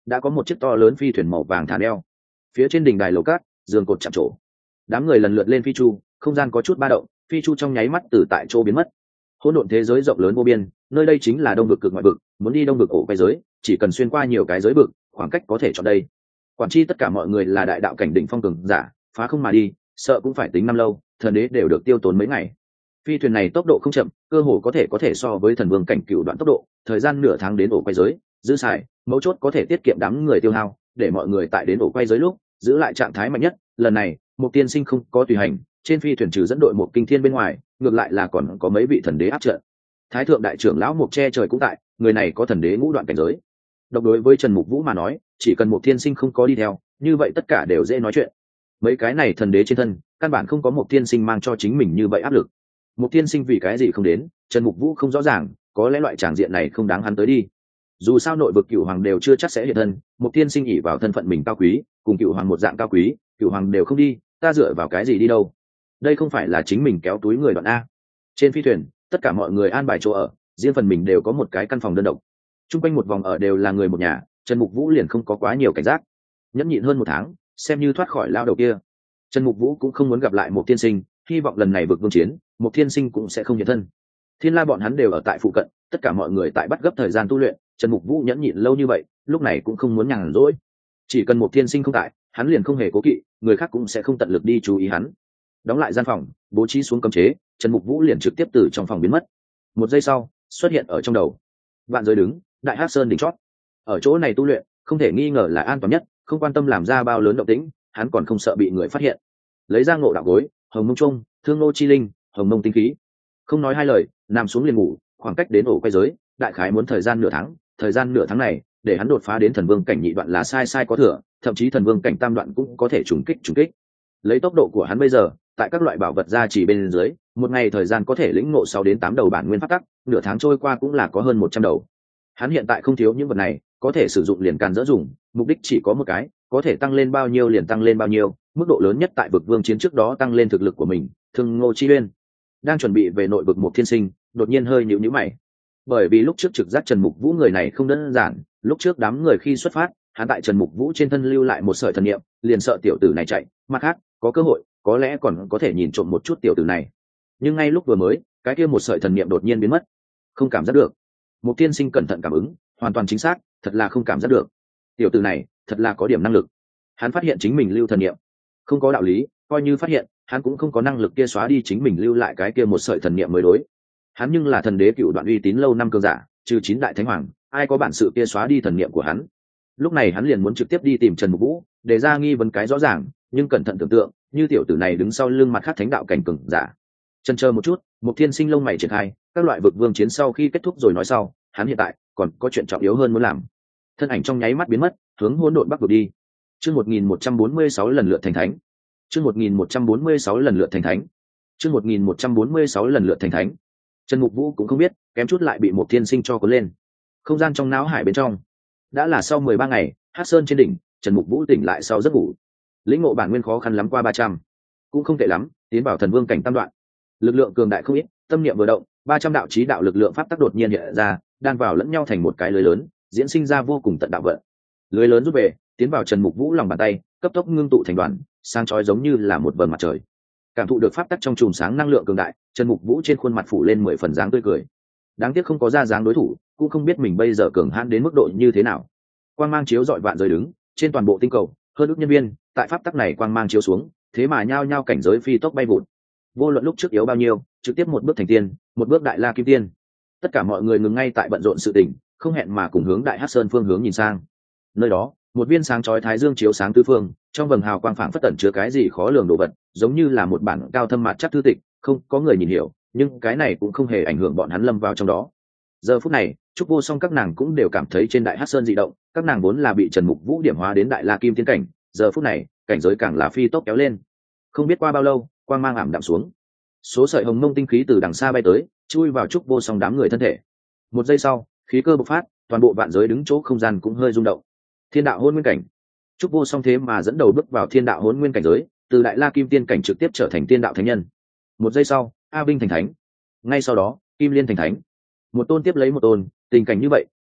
A: đã có một chiếc to lớn phi thuyền màu vàng thả neo phía trên đỉnh đài lầu cát, giường cột chạm trổ. Đám người lần lượt lên phi chu, không gian có chút ba động, phi chu trong nháy mắt từ tại chỗ biến mất. Hỗn độn thế giới rộng lớn vô biên, nơi đây chính là đông vực cực ngoại vực, muốn đi đông vực ổ quay giới chỉ cần xuyên qua nhiều cái giới vực, khoảng cách có thể chọn đây. Quản chi tất cả mọi người là đại đạo cảnh đỉnh phong cường giả, phá không mà đi, sợ cũng phải tính năm lâu, thần đế đều được tiêu tốn mấy ngày. Phi thuyền này tốc độ không chậm, cơ hồ có thể có thể so với thần vương cảnh cựu đoạn tốc độ, thời gian nửa tháng đến ổ quay giới, giữ xài, mấu chốt có thể tiết kiệm đám người tiêu hao, để mọi người tại đến ổ quay giới lúc giữ lại trạng thái mạnh nhất. Lần này, một tiên sinh không có tùy hành, trên phi thuyền trừ dẫn đội một kinh thiên bên ngoài, ngược lại là còn có mấy vị thần đế áp trận. Thái thượng đại trưởng lão Mục Che Trời cũng tại, người này có thần đế ngũ đoạn cảnh giới. Độc đối với Trần Mục Vũ mà nói, chỉ cần một tiên sinh không có đi theo, như vậy tất cả đều dễ nói chuyện. Mấy cái này thần đế trên thân, căn bản không có một tiên sinh mang cho chính mình như vậy áp lực. Một tiên sinh vì cái gì không đến, Trần Mục Vũ không rõ ràng, có lẽ loại tràng diện này không đáng hắn tới đi. Dù sao nội vực cựu hoàng đều chưa chắc sẽ hiện thân, một tiên sinh ỷ vào thân phận mình cao quý, cùng cựu hoàng một dạng cao quý, cựu hoàng đều không đi, ta dựa vào cái gì đi đâu? Đây không phải là chính mình kéo túi người đoạn a. Trên phi thuyền, tất cả mọi người an bài chỗ ở, riêng phần mình đều có một cái căn phòng đơn độc. Trung quanh một vòng ở đều là người một nhà, Trần Mục Vũ liền không có quá nhiều cảnh giác, nhẫn nhịn hơn một tháng, xem như thoát khỏi lao đầu kia. Trần Mục Vũ cũng không muốn gặp lại một tiên sinh, hy vọng lần này vượt vương chiến, một tiên sinh cũng sẽ không hiện thân. Thiên La bọn hắn đều ở tại phụ cận, tất cả mọi người tại bắt gấp thời gian tu luyện, Trần Mục Vũ nhẫn nhịn lâu như vậy, lúc này cũng không muốn nhàn rỗi. Chỉ cần một tiên sinh không tại, hắn liền không hề cố kỵ, người khác cũng sẽ không tận lực đi chú ý hắn. Đóng lại gian phòng, bố trí xuống cấm chế, Trần Mục Vũ liền trực tiếp từ trong phòng biến mất. Một giây sau, xuất hiện ở trong đầu. Vạn giới đứng, Đại Hắc Sơn đỉnh chót. Ở chỗ này tu luyện, không thể nghi ngờ là an toàn nhất, không quan tâm làm ra bao lớn động tĩnh, hắn còn không sợ bị người phát hiện. Lấy ra ngộ đạo gối, hồng mông trung, thương nô chi linh, hồng mông tinh khí. Không nói hai lời, nằm xuống liền ngủ, khoảng cách đến ổ quay giới, đại khái muốn thời gian nửa tháng, thời gian nửa tháng này, để hắn đột phá đến thần vương cảnh nhị đoạn là sai sai có thừa, thậm chí thần vương cảnh tam đoạn cũng có thể trùng kích trùng kích. Lấy tốc độ của hắn bây giờ, tại các loại bảo vật gia chỉ bên dưới, một ngày thời gian có thể lĩnh ngộ sáu đến tám đầu bản nguyên pháp tắc, nửa tháng trôi qua cũng là có hơn một trăm đầu. Hắn hiện tại không thiếu những vật này, có thể sử dụng liền càn dỡ dùng, mục đích chỉ có một cái, có thể tăng lên bao nhiêu liền tăng lên bao nhiêu, mức độ lớn nhất tại vực vương chiến trước đó tăng lên thực lực của mình. Thương Ngô Chi Uyên đang chuẩn bị về nội vực một thiên sinh, đột nhiên hơi nhíu nhíu mày, bởi vì lúc trước trực giác Trần Mục Vũ người này không đơn giản, lúc trước đám người khi xuất phát, hắn tại Trần Mục Vũ trên thân lưu lại một sợi thần niệm, liền sợ tiểu tử này chạy, mặt khác, có cơ hội, có lẽ còn có thể nhìn trộm một chút tiểu tử này. Nhưng ngay lúc vừa mới, cái kia một sợi thần niệm đột nhiên biến mất, không cảm giác được. Một tiên sinh cẩn thận cảm ứng, hoàn toàn chính xác, thật là không cảm giác được. Tiểu tử này, thật là có điểm năng lực. Hắn phát hiện chính mình lưu thần niệm, không có đạo lý, coi như phát hiện, hắn cũng không có năng lực kia xóa đi chính mình lưu lại cái kia một sợi thần niệm mới đối. Hắn nhưng là thần đế cựu đoạn uy tín lâu năm cường giả, trừ chín đại thánh hoàng, ai có bản sự kia xóa đi thần niệm của hắn. Lúc này hắn liền muốn trực tiếp đi tìm Trần Mục Vũ, để ra nghi vấn cái rõ ràng, nhưng cẩn thận tưởng tượng, như tiểu tử này đứng sau lưng mặt khác thánh đạo cảnh cường giả. Chần chờ một chút, một thiên sinh lông mày triển khai, các loại vực vương chiến sau khi kết thúc rồi nói sau, hắn hiện tại còn có chuyện trọng yếu hơn muốn làm. Thân ảnh trong nháy mắt biến mất, hướng hỗn độn bắc vực đi. Chương một nghìn một trăm bốn mươi sáu lần lượt thành thánh. Chương một nghìn một trăm bốn mươi sáu lần lượt thành thánh. Chương một nghìn một trăm bốn mươi sáu lần lượt thành thánh. Trần Mục Vũ cũng không biết, kém chút lại bị một thiên sinh cho cuốn lên. Không gian trong não hải bên trong, đã là sau mười ba ngày, Hắc Sơn trên đỉnh, Trần Mục Vũ tỉnh lại sau giấc ngủ. Lĩnh ngộ bản nguyên khó khăn lắm qua ba trăm, cũng không tệ lắm, tiến vào thần vương cảnh tam đoạn. Lực lượng cường đại không ít, tâm niệm vừa động, ba trăm đạo chí đạo lực lượng pháp tắc đột nhiên hiện ra, đan vào lẫn nhau thành một cái lưới lớn, diễn sinh ra vô cùng tận đạo vận. Lưới lớn rút về, tiến vào Trần Mục Vũ lòng bàn tay, cấp tốc ngưng tụ thành đoàn, sáng chói giống như là một vầng mặt trời. Cảm thụ được pháp tắc trong chùm sáng năng lượng cường đại, Trần Mục Vũ trên khuôn mặt phủ lên mười phần dáng tươi cười. Đáng tiếc không có ra dáng đối thủ, cũng không biết mình bây giờ cường hãn đến mức độ như thế nào. Quang mang chiếu rọi vạn giới đứng, trên toàn bộ tinh cầu, hơn ước nhân viên, tại pháp tắc này quang mang chiếu xuống, thế mà nhao nhao cảnh giới phi tốc bay vụt. Vô luận lúc trước yếu bao nhiêu, trực tiếp một bước thành tiên, một bước đại la kim tiên. Tất cả mọi người ngừng ngay tại bận rộn sự tình, không hẹn mà cùng hướng Đại Hắc Sơn phương hướng nhìn sang. Nơi đó, một viên sáng chói thái dương chiếu sáng tứ phương, trong vầng hào quang phảng phất tẩn chứa cái gì khó lường đồ vật, giống như là một bản cao thâm mạt chắc thư tịch, không có người nhìn hiểu, nhưng cái này cũng không hề ảnh hưởng bọn hắn lâm vào trong đó. Giờ phút này, Trúc Vô Song các nàng cũng đều cảm thấy trên Đại Hắc Sơn dị động, các nàng vốn là bị Trần Mục Vũ điểm hóa đến đại la kim tiên cảnh, giờ phút này, cảnh giới càng là phi tốc kéo lên. Không biết qua bao lâu, quang mang ảm đạm xuống. Số sợi hồng mông tinh khí từ đằng xa bay tới, chui vào Trúc Vô Song đám người thân thể. Một giây sau, khí cơ bộc phát, toàn bộ vạn giới đứng chỗ không gian cũng hơi rung động. Thiên đạo hôn nguyên cảnh. Trúc Vô Song thế mà dẫn đầu bước vào thiên đạo hôn nguyên cảnh giới, từ đại la kim tiên cảnh trực tiếp trở thành tiên đạo thánh nhân. Một giây sau, A Vinh thành thánh. Ngay sau đó, Kim Liên thành thánh. Một tôn tiếp lấy một tôn, tình cảnh như vậy,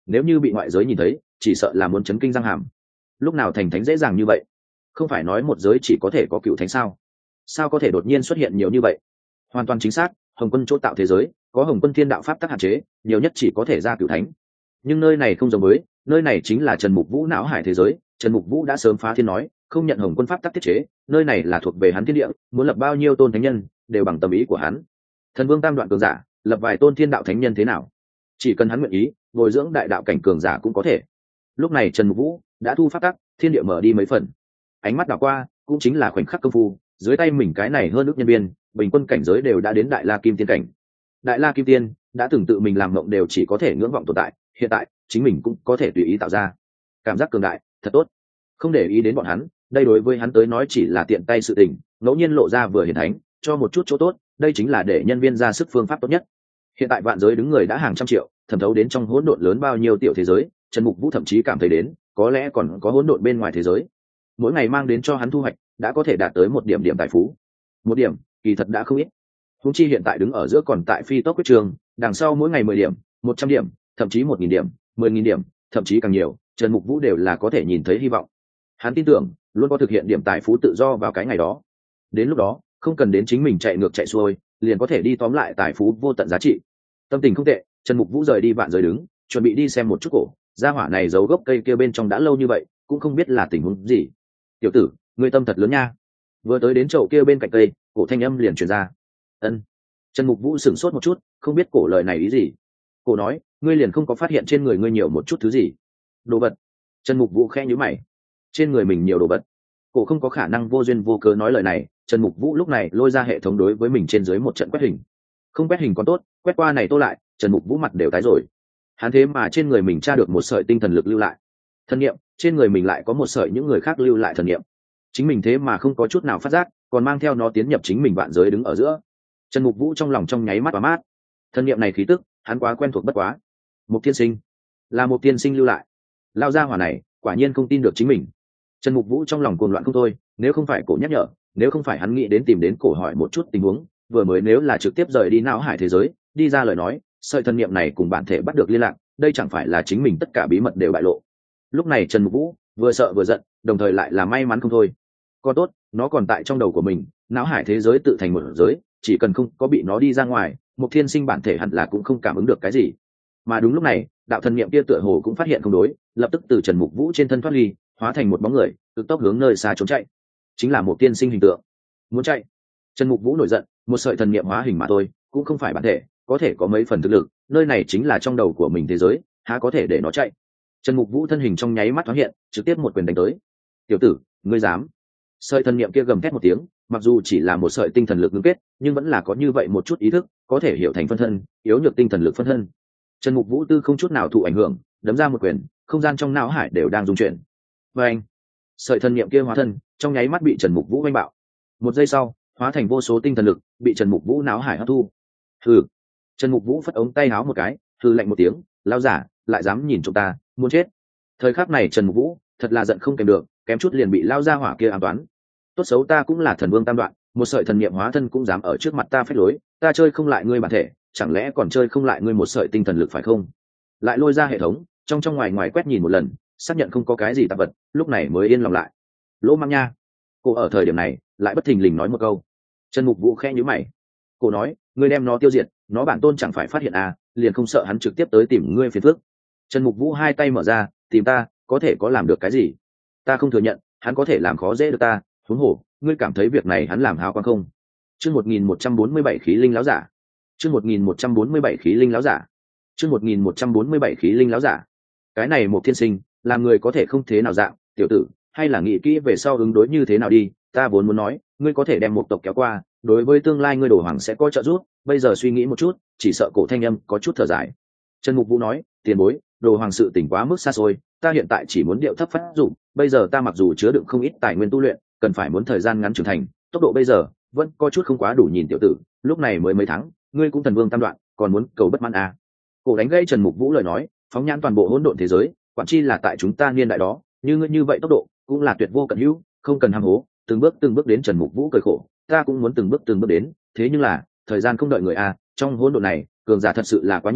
A: nếu như bị ngoại giới nhìn thấy chỉ sợ là muốn chấn kinh răng hàm. Lúc nào thành thánh dễ dàng như vậy? Không phải nói một giới chỉ có thể có cựu thánh sao? Sao có thể đột nhiên xuất hiện nhiều như vậy? Hoàn toàn chính xác, Hồng Quân chỗ tạo thế giới có Hồng Quân thiên đạo pháp tắc hạn chế, nhiều nhất chỉ có thể ra cựu thánh. Nhưng nơi này không giống với, nơi này chính là Trần Mục Vũ não hải thế giới. Trần Mục Vũ đã sớm phá thiên nói không nhận Hồng Quân pháp tắc tiết chế, nơi này là thuộc về hắn thiên địa, muốn lập bao nhiêu tôn thánh nhân đều bằng tâm ý của hắn. Thần vương tam đoạn cường giả lập vài tôn thiên đạo thánh nhân thế nào, chỉ cần hắn nguyện ý bồi dưỡng đại đạo cảnh cường giả cũng có thể. Lúc này Trần Mục Vũ đã thu pháp tắc, thiên địa mở đi mấy phần, ánh mắt đảo qua cũng chính là khoảnh khắc công phu, dưới tay mình cái này hơn ước nhân viên bình quân cảnh giới đều đã đến đại la kim tiên cảnh. Đại la kim tiên đã từng tự mình làm mộng đều chỉ có thể ngưỡng vọng tồn tại, hiện tại chính mình cũng có thể tùy ý tạo ra, cảm giác cường đại thật tốt. Không để ý đến bọn hắn, đây đối với hắn tới nói chỉ là tiện tay sự tình, ngẫu nhiên lộ ra vừa hiển thánh cho một chút chỗ tốt, đây chính là để nhân viên ra sức phương pháp tốt nhất. Hiện tại vạn giới đứng người đã hàng trăm triệu, thẩm thấu đến trong hỗn độn lớn bao nhiêu tiểu thế giới, Trần Mục Vũ thậm chí cảm thấy đến có lẽ còn có hỗn độn bên ngoài thế giới, mỗi ngày mang đến cho hắn thu hoạch đã có thể đạt tới một điểm điểm tài phú. Một điểm kỳ thật đã không ít, huống chi hiện tại đứng ở giữa còn tại phi tốc quyết trường, đằng sau mỗi ngày mười điểm, một trăm điểm, thậm chí một nghìn điểm, mười nghìn điểm, thậm chí càng nhiều, Trần Mục Vũ đều là có thể nhìn thấy hy vọng. Hắn tin tưởng luôn có thực hiện điểm tài phú tự do vào cái ngày đó. Đến lúc đó không cần đến chính mình chạy ngược chạy xuôi, liền có thể đi tóm lại tài phú vô tận giá trị. Tâm tình không tệ, Trần Mục Vũ rời đi vạn giới đứng, chuẩn bị đi xem một chút cổ gia hỏa này giấu gốc cây kia bên trong đã lâu như vậy, cũng không biết là tình huống gì. Tiểu tử, ngươi tâm thật lớn nha. Vừa tới đến chậu kia bên cạnh cây, cổ thanh âm liền truyền ra. Ân. Trần Mục Vũ sửng sốt một chút, không biết cổ lời này ý gì. Cổ nói, ngươi liền không có phát hiện trên người ngươi nhiều một chút thứ gì? Đồ vật. Trần Mục Vũ khẽ nhíu mày. Trên người mình nhiều đồ vật? Cổ không có khả năng vô duyên vô cớ nói lời này. Trần Mục Vũ lúc này lôi ra hệ thống đối với mình trên dưới một trận quét hình. Không quét hình còn tốt, quét qua này tô lại, Trần Mục Vũ mặt đều tái rồi. Hắn thế mà trên người mình tra được một sợi tinh thần lực lưu lại. Thần niệm, trên người mình lại có một sợi những người khác lưu lại thần niệm. Chính mình thế mà không có chút nào phát giác, còn mang theo nó tiến nhập chính mình vạn giới đứng ở giữa. Trần Mục Vũ trong lòng trong nháy mắt và mát. Thần niệm này khí tức, hắn quá quen thuộc bất quá. Một tiên sinh, là một tiên sinh lưu lại. Lao ra hỏa này, quả nhiên không tin được chính mình. Trần Mục Vũ trong lòng cuồng loạn không thôi, nếu không phải cổ nhắc nhở, nếu không phải hắn nghĩ đến tìm đến cổ hỏi một chút tình huống, vừa mới nếu là trực tiếp rời đi não hải thế giới, đi ra lời nói, sợi thần niệm này cùng bản thể bắt được liên lạc, đây chẳng phải là chính mình tất cả bí mật đều bại lộ. Lúc này Trần Mục Vũ vừa sợ vừa giận, đồng thời lại là may mắn không thôi. Còn tốt, nó còn tại trong đầu của mình, não hải thế giới tự thành một giới, chỉ cần không có bị nó đi ra ngoài, một thiên sinh bản thể hẳn là cũng không cảm ứng được cái gì. Mà đúng lúc này, đạo thần niệm kia tựa hồ cũng phát hiện không đối, lập tức từ Trần Mục Vũ trên thân thoát ly, hóa thành một bóng người, cực tốc hướng nơi xa trốn chạy. Chính là một tiên sinh hình tượng. Muốn chạy? Trần Mục Vũ nổi giận, một sợi thần niệm hóa hình mà thôi, cũng không phải bản thể, có thể có mấy phần thực lực, nơi này chính là trong đầu của mình thế giới, há có thể để nó chạy. Trần Mục Vũ thân hình trong nháy mắt thoáng hiện, trực tiếp một quyền đánh tới. Tiểu tử, ngươi dám? Sợi thần niệm kia gầm thét một tiếng, mặc dù chỉ là một sợi tinh thần lực ngưng kết, nhưng vẫn là có như vậy một chút ý thức, có thể hiểu thành phân thân, yếu nhược tinh thần lực phân thân. Trần Mục Vũ tư không chút nào thụ ảnh hưởng, đấm ra một quyền, không gian trong não hải đều đang rung chuyển. Và anh, sợi thần niệm kia hóa thân, trong nháy mắt bị Trần Mục Vũ vênh bạo. Một giây sau, hóa thành vô số tinh thần lực, bị Trần Mục Vũ não hải hấp thu. Hừ. Trần Mục Vũ phất ống tay áo một cái, hừ lạnh một tiếng, lao giả, lại dám nhìn chúng ta, muốn chết. Thời khắc này Trần Mục Vũ thật là giận không kèm được, kém chút liền bị lao ra hỏa kia ám toán. Tốt xấu ta cũng là thần vương tam đoạn, một sợi thần niệm hóa thân cũng dám ở trước mặt ta phép lối, ta chơi không lại ngươi bản thể, chẳng lẽ còn chơi không lại ngươi một sợi tinh thần lực phải không? Lại lôi ra hệ thống, trong trong ngoài ngoài quét nhìn một lần, xác nhận không có cái gì tạp vật, lúc này mới yên lòng lại. Lỗ Mang Nha, cô ở thời điểm này lại bất thình lình nói một câu. Trần Mục Vũ khẽ nhíu mày. Cô nói, ngươi đem nó tiêu diệt, nó bản tôn chẳng phải phát hiện à, liền không sợ hắn trực tiếp tới tìm ngươi phiền phức. Trần Mục Vũ hai tay mở ra, tìm ta, có thể có làm được cái gì? Ta không thừa nhận, hắn có thể làm khó dễ được ta, huống hồ, ngươi cảm thấy việc này hắn làm hào quang không? Chương một nghìn một trăm bốn mươi bảy khí linh láo giả. Chương một nghìn một trăm bốn mươi bảy khí linh láo giả. Chương một nghìn một trăm bốn mươi bảy khí linh láo giả. Cái này một thiên sinh, làm người có thể không thế nào dạng, tiểu tử, hay là nghĩ kỹ về sau ứng đối như thế nào đi, ta vốn muốn nói, ngươi có thể đem một tộc kéo qua, đối với tương lai ngươi đổ hoàng sẽ có trợ giúp, bây giờ suy nghĩ một chút, chỉ sợ cổ thanh âm có chút thở dài. Trần Mục Vũ nói, tiền bối, đồ hoàng sự tỉnh quá mức xa xôi, ta hiện tại chỉ muốn điệu thấp phát dụng, bây giờ ta mặc dù chứa đựng không ít tài nguyên tu luyện, cần phải muốn thời gian ngắn trưởng thành, tốc độ bây giờ vẫn có chút không quá đủ nhìn tiểu tử, lúc này mới mấy tháng, ngươi cũng thần vương tam đoạn, còn muốn cầu bất mãn à? Cổ đánh gãy Trần Mục Vũ lời nói, phóng nhãn toàn bộ hỗn độn thế giới, quản chi là tại chúng ta niên đại đó, như ngươi như vậy tốc độ cũng là tuyệt vô cận hữu, không cần ham hố, từng bước từng bước đến. Trần Mục Vũ cười khổ, ta cũng muốn từng bước từng bước đến, thế nhưng là thời gian không đợi người à, trong hỗn độn này cường giả thật sự là quá nhiều,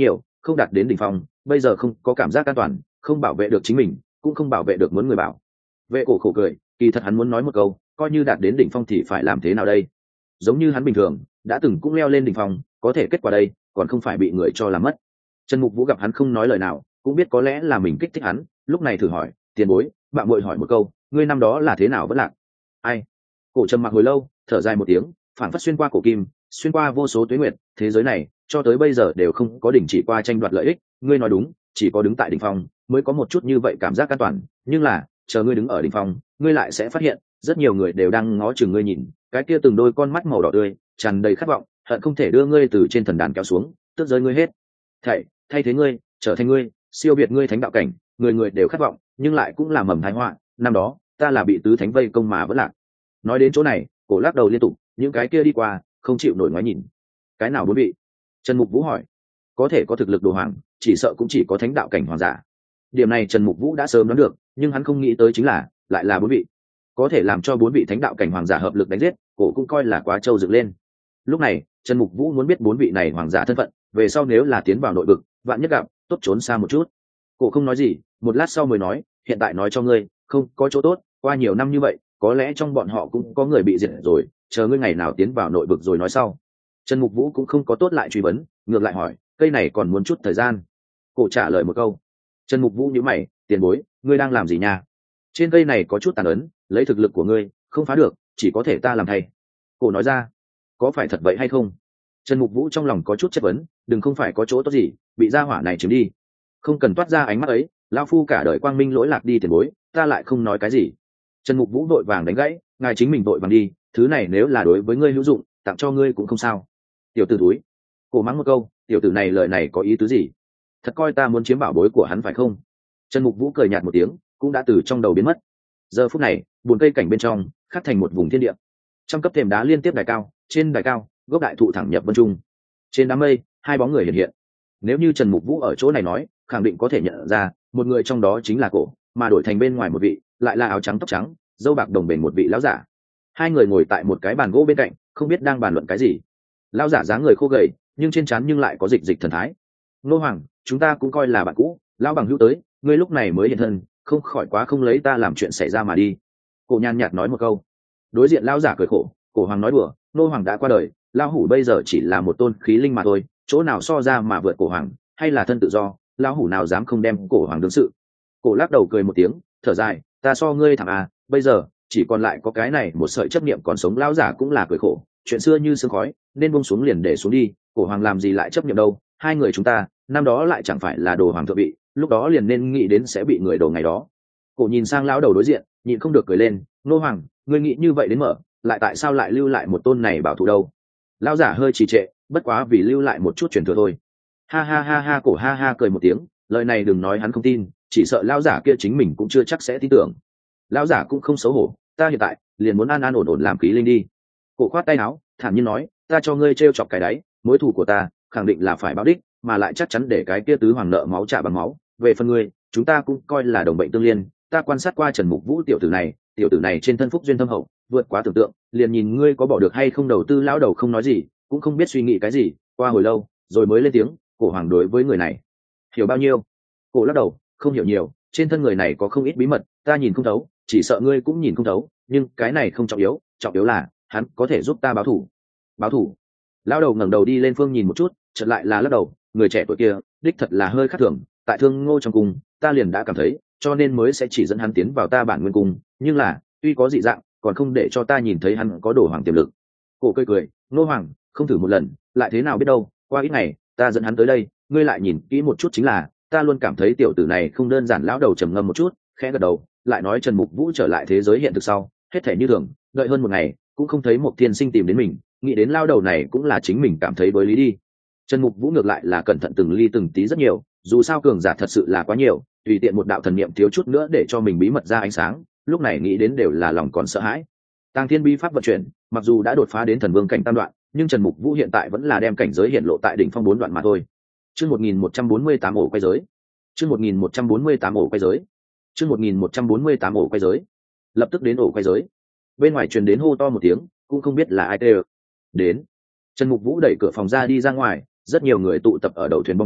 A: không đạt đến đỉnh phong, bây giờ không có cảm giác an toàn, không bảo vệ được chính mình, cũng không bảo vệ được muốn người bảo vệ. Cổ khổ cười, kỳ thật hắn muốn nói một câu, coi như đạt đến đỉnh phong thì phải làm thế nào đây? Giống như hắn bình thường đã từng cũng leo lên đỉnh phong, có thể kết quả đây còn không phải bị người cho làm mất. Trần Mục Vũ gặp hắn không nói lời nào, cũng biết có lẽ là mình kích thích hắn, lúc này thử hỏi, tiền bối, bạn muội hỏi một câu, ngươi năm đó là thế nào vẫn lạc? Ai? Cổ trầm mặc hồi lâu, thở dài một tiếng, phản phất xuyên qua cổ kim, xuyên qua vô số tuế nguyệt, thế giới này cho tới bây giờ đều không có đình chỉ qua tranh đoạt lợi ích. Ngươi nói đúng, chỉ có đứng tại đỉnh phong mới có một chút như vậy cảm giác an toàn, nhưng là chờ ngươi đứng ở đỉnh phong, ngươi lại sẽ phát hiện rất nhiều người đều đang ngó chừng ngươi nhìn, cái kia từng đôi con mắt màu đỏ tươi tràn đầy khát vọng, hận không thể đưa ngươi từ trên thần đàn kéo xuống, tước rơi ngươi hết thảy, thay thế ngươi trở thành ngươi, siêu việt ngươi thánh đạo cảnh. Người người đều khát vọng, nhưng lại cũng là mầm thái họa. Năm đó ta là bị tứ thánh vây công mà vẫn lạc. Nói đến chỗ này, cổ lắc đầu liên tục, những cái kia đi qua không chịu nổi ngoái nhìn. Cái nào bốn vị? Trần Mục Vũ hỏi. Có thể có thực lực đồ hoàng, chỉ sợ cũng chỉ có thánh đạo cảnh hoàng giả. Điểm này Trần Mục Vũ đã sớm đoán được, nhưng hắn không nghĩ tới chính là lại là bốn vị. Có thể làm cho bốn vị thánh đạo cảnh hoàng giả hợp lực đánh giết, cổ cũng coi là quá trâu dựng lên. Lúc này Trần Mục Vũ muốn biết bốn vị này hoàng giả thân phận, về sau nếu là tiến vào nội vực, vạn nhất gặp, tốt trốn xa một chút. Cổ không nói gì, một lát sau mới nói, hiện tại nói cho ngươi, không có chỗ tốt, qua nhiều năm như vậy, có lẽ trong bọn họ cũng có người bị diệt rồi, chờ ngươi ngày nào tiến vào nội vực rồi nói sau. Trần Mục Vũ cũng không có tốt lại truy vấn, ngược lại hỏi, cây này còn muốn chút thời gian. Cổ trả lời một câu. Trần Mục Vũ nhíu mày, tiền bối, ngươi đang làm gì nha? Trên cây này có chút tàn ấn, lấy thực lực của ngươi không phá được, chỉ có thể ta làm thay. Cổ nói ra. Có phải thật vậy hay không? Trần Mục Vũ trong lòng có chút chất vấn, đừng không phải có chỗ tốt gì bị gia hỏa này chiếm đi. Không cần toát ra ánh mắt ấy, lão phu cả đời quang minh lỗi lạc đi tiền bối, ta lại không nói cái gì. Trần Mục Vũ vội vàng đánh gãy, ngài chính mình vội vàng đi, thứ này nếu là đối với ngươi hữu dụng, tặng cho ngươi cũng không sao. Tiểu tử túi. Cổ mắng một câu, tiểu tử này lời này có ý tứ gì? Thật coi ta muốn chiếm bảo bối của hắn phải không? Trần Mục Vũ cười nhạt một tiếng, cũng đã từ trong đầu biến mất. Giờ phút này, buồn cây cảnh bên trong khắc thành một vùng thiên địa. Trăm cấp thềm đá liên tiếp đài cao, trên đài cao, gốc đại thụ thẳng nhập vân trung. Trên đám mây, hai bóng người hiện hiện. Nếu như Trần Mục Vũ ở chỗ này nói, khẳng định có thể nhận ra, một người trong đó chính là Cổ, mà đổi thành bên ngoài một vị, lại là áo trắng tóc trắng, dâu bạc đồng bền một vị lão giả. Hai người ngồi tại một cái bàn gỗ bên cạnh, không biết đang bàn luận cái gì. Lão giả dáng người khô gầy, nhưng trên trán nhưng lại có dịch dịch thần thái. Nô Hoàng, chúng ta cũng coi là bạn cũ, lão bằng hữu tới, ngươi lúc này mới hiện thân, không khỏi quá không lấy ta làm chuyện xảy ra mà đi. Cổ nhàn nhạt nói một câu. Đối diện lão giả cười khổ, Cổ Hoàng nói đùa, Nô Hoàng đã qua đời, lão hủ bây giờ chỉ là một tôn khí linh mà thôi, chỗ nào so ra mà vượt Cổ Hoàng, hay là thân tự do, lão hủ nào dám không đem Cổ Hoàng đương sự. Cổ lắc đầu cười một tiếng, thở dài, ta so ngươi thẳng à, bây giờ chỉ còn lại có cái này một sợi chấp niệm còn sống. Lão giả cũng là cười khổ, chuyện xưa như sương khói, nên buông xuống liền để xuống đi, Cổ Hoàng làm gì lại chấp niệm đâu, hai người chúng ta năm đó lại chẳng phải là đồ hoàng thượng vị, lúc đó liền nên nghĩ đến sẽ bị người đồ ngày đó. Cổ nhìn sang lão đầu đối diện, nhịn không được cười lên, Nô Hoàng, ngươi nghĩ như vậy đến mở, lại tại sao lại lưu lại một tôn này bảo thủ đâu? Lão giả hơi trì trệ, bất quá vì lưu lại một chút truyền thừa thôi. Ha ha ha ha, Cổ ha ha cười một tiếng, lời này đừng nói hắn không tin, chỉ sợ lão giả kia chính mình cũng chưa chắc sẽ tin tưởng. Lão giả cũng không xấu hổ, ta hiện tại liền muốn an an ổn ổn làm khí linh đi. Cổ khoát tay áo, thản nhiên nói, ta cho ngươi trêu chọc cái đấy, mối thù của ta khẳng định là phải báo đích, mà lại chắc chắn để cái kia tứ hoàng nợ máu trả bằng máu. Về phần ngươi, chúng ta cũng coi là đồng bệnh tương liên. Ta quan sát qua Trần Mục Vũ tiểu tử này, tiểu tử này trên thân phúc duyên thâm hậu, vượt quá tưởng tượng, liền nhìn ngươi có bỏ được hay không đầu tư. Lão đầu không nói gì, cũng không biết suy nghĩ cái gì, qua hồi lâu rồi mới lên tiếng, Cổ Hoàng đối với người này hiểu bao nhiêu? Cổ lắc đầu, không hiểu nhiều, trên thân người này có không ít bí mật, ta nhìn không thấu, chỉ sợ ngươi cũng nhìn không thấu, nhưng cái này không trọng yếu, trọng yếu là hắn có thể giúp ta báo thù. Báo thù? Lão đầu ngẩng đầu đi lên phương nhìn một chút, chợt lại là lắc đầu, người trẻ tuổi kia đích thật là hơi khác thường, tại Thương Ngô trong cung ta liền đã cảm thấy, cho nên mới sẽ chỉ dẫn hắn tiến vào ta bản nguyên cung, nhưng là tuy có dị dạng, còn không để cho ta nhìn thấy hắn có đồ hoàng tiềm lực. Cổ cười cười, Nô Hoàng, không thử một lần lại thế nào biết đâu, qua ít ngày ta dẫn hắn tới đây, ngươi lại nhìn kỹ một chút chính là, ta luôn cảm thấy tiểu tử này không đơn giản. Lão đầu trầm ngâm một chút, khẽ gật đầu, lại nói Trần Mục Vũ trở lại thế giới hiện thực sau, hết thể như thường, đợi hơn một ngày cũng không thấy một thiên sinh tìm đến mình, nghĩ đến lao đầu này cũng là chính mình cảm thấy với lý đi. Trần Mục Vũ ngược lại là cẩn thận từng ly từng tí rất nhiều, dù sao cường giả thật sự là quá nhiều, tùy tiện một đạo thần niệm thiếu chút nữa để cho mình bí mật ra ánh sáng, lúc này nghĩ đến đều là lòng còn sợ hãi. Tàng Thiên Bi pháp vận chuyển, mặc dù đã đột phá đến thần vương cảnh tam đoạn, nhưng Trần Mục Vũ hiện tại vẫn là đem cảnh giới hiện lộ tại đỉnh phong bốn đoạn mà thôi. Chương một nghìn một trăm bốn mươi tám ổ quay giới. Chương một nghìn một trăm bốn mươi tám ổ quay giới. Chương một nghìn một trăm bốn mươi tám ổ quay giới. Lập tức đến ổ quay giới. Bên ngoài truyền đến hô to một tiếng, cũng không biết là ai tê. Đến. Trần Mục Vũ đẩy cửa phòng ra đi ra ngoài, rất nhiều người tụ tập ở đầu thuyền bong thuyền,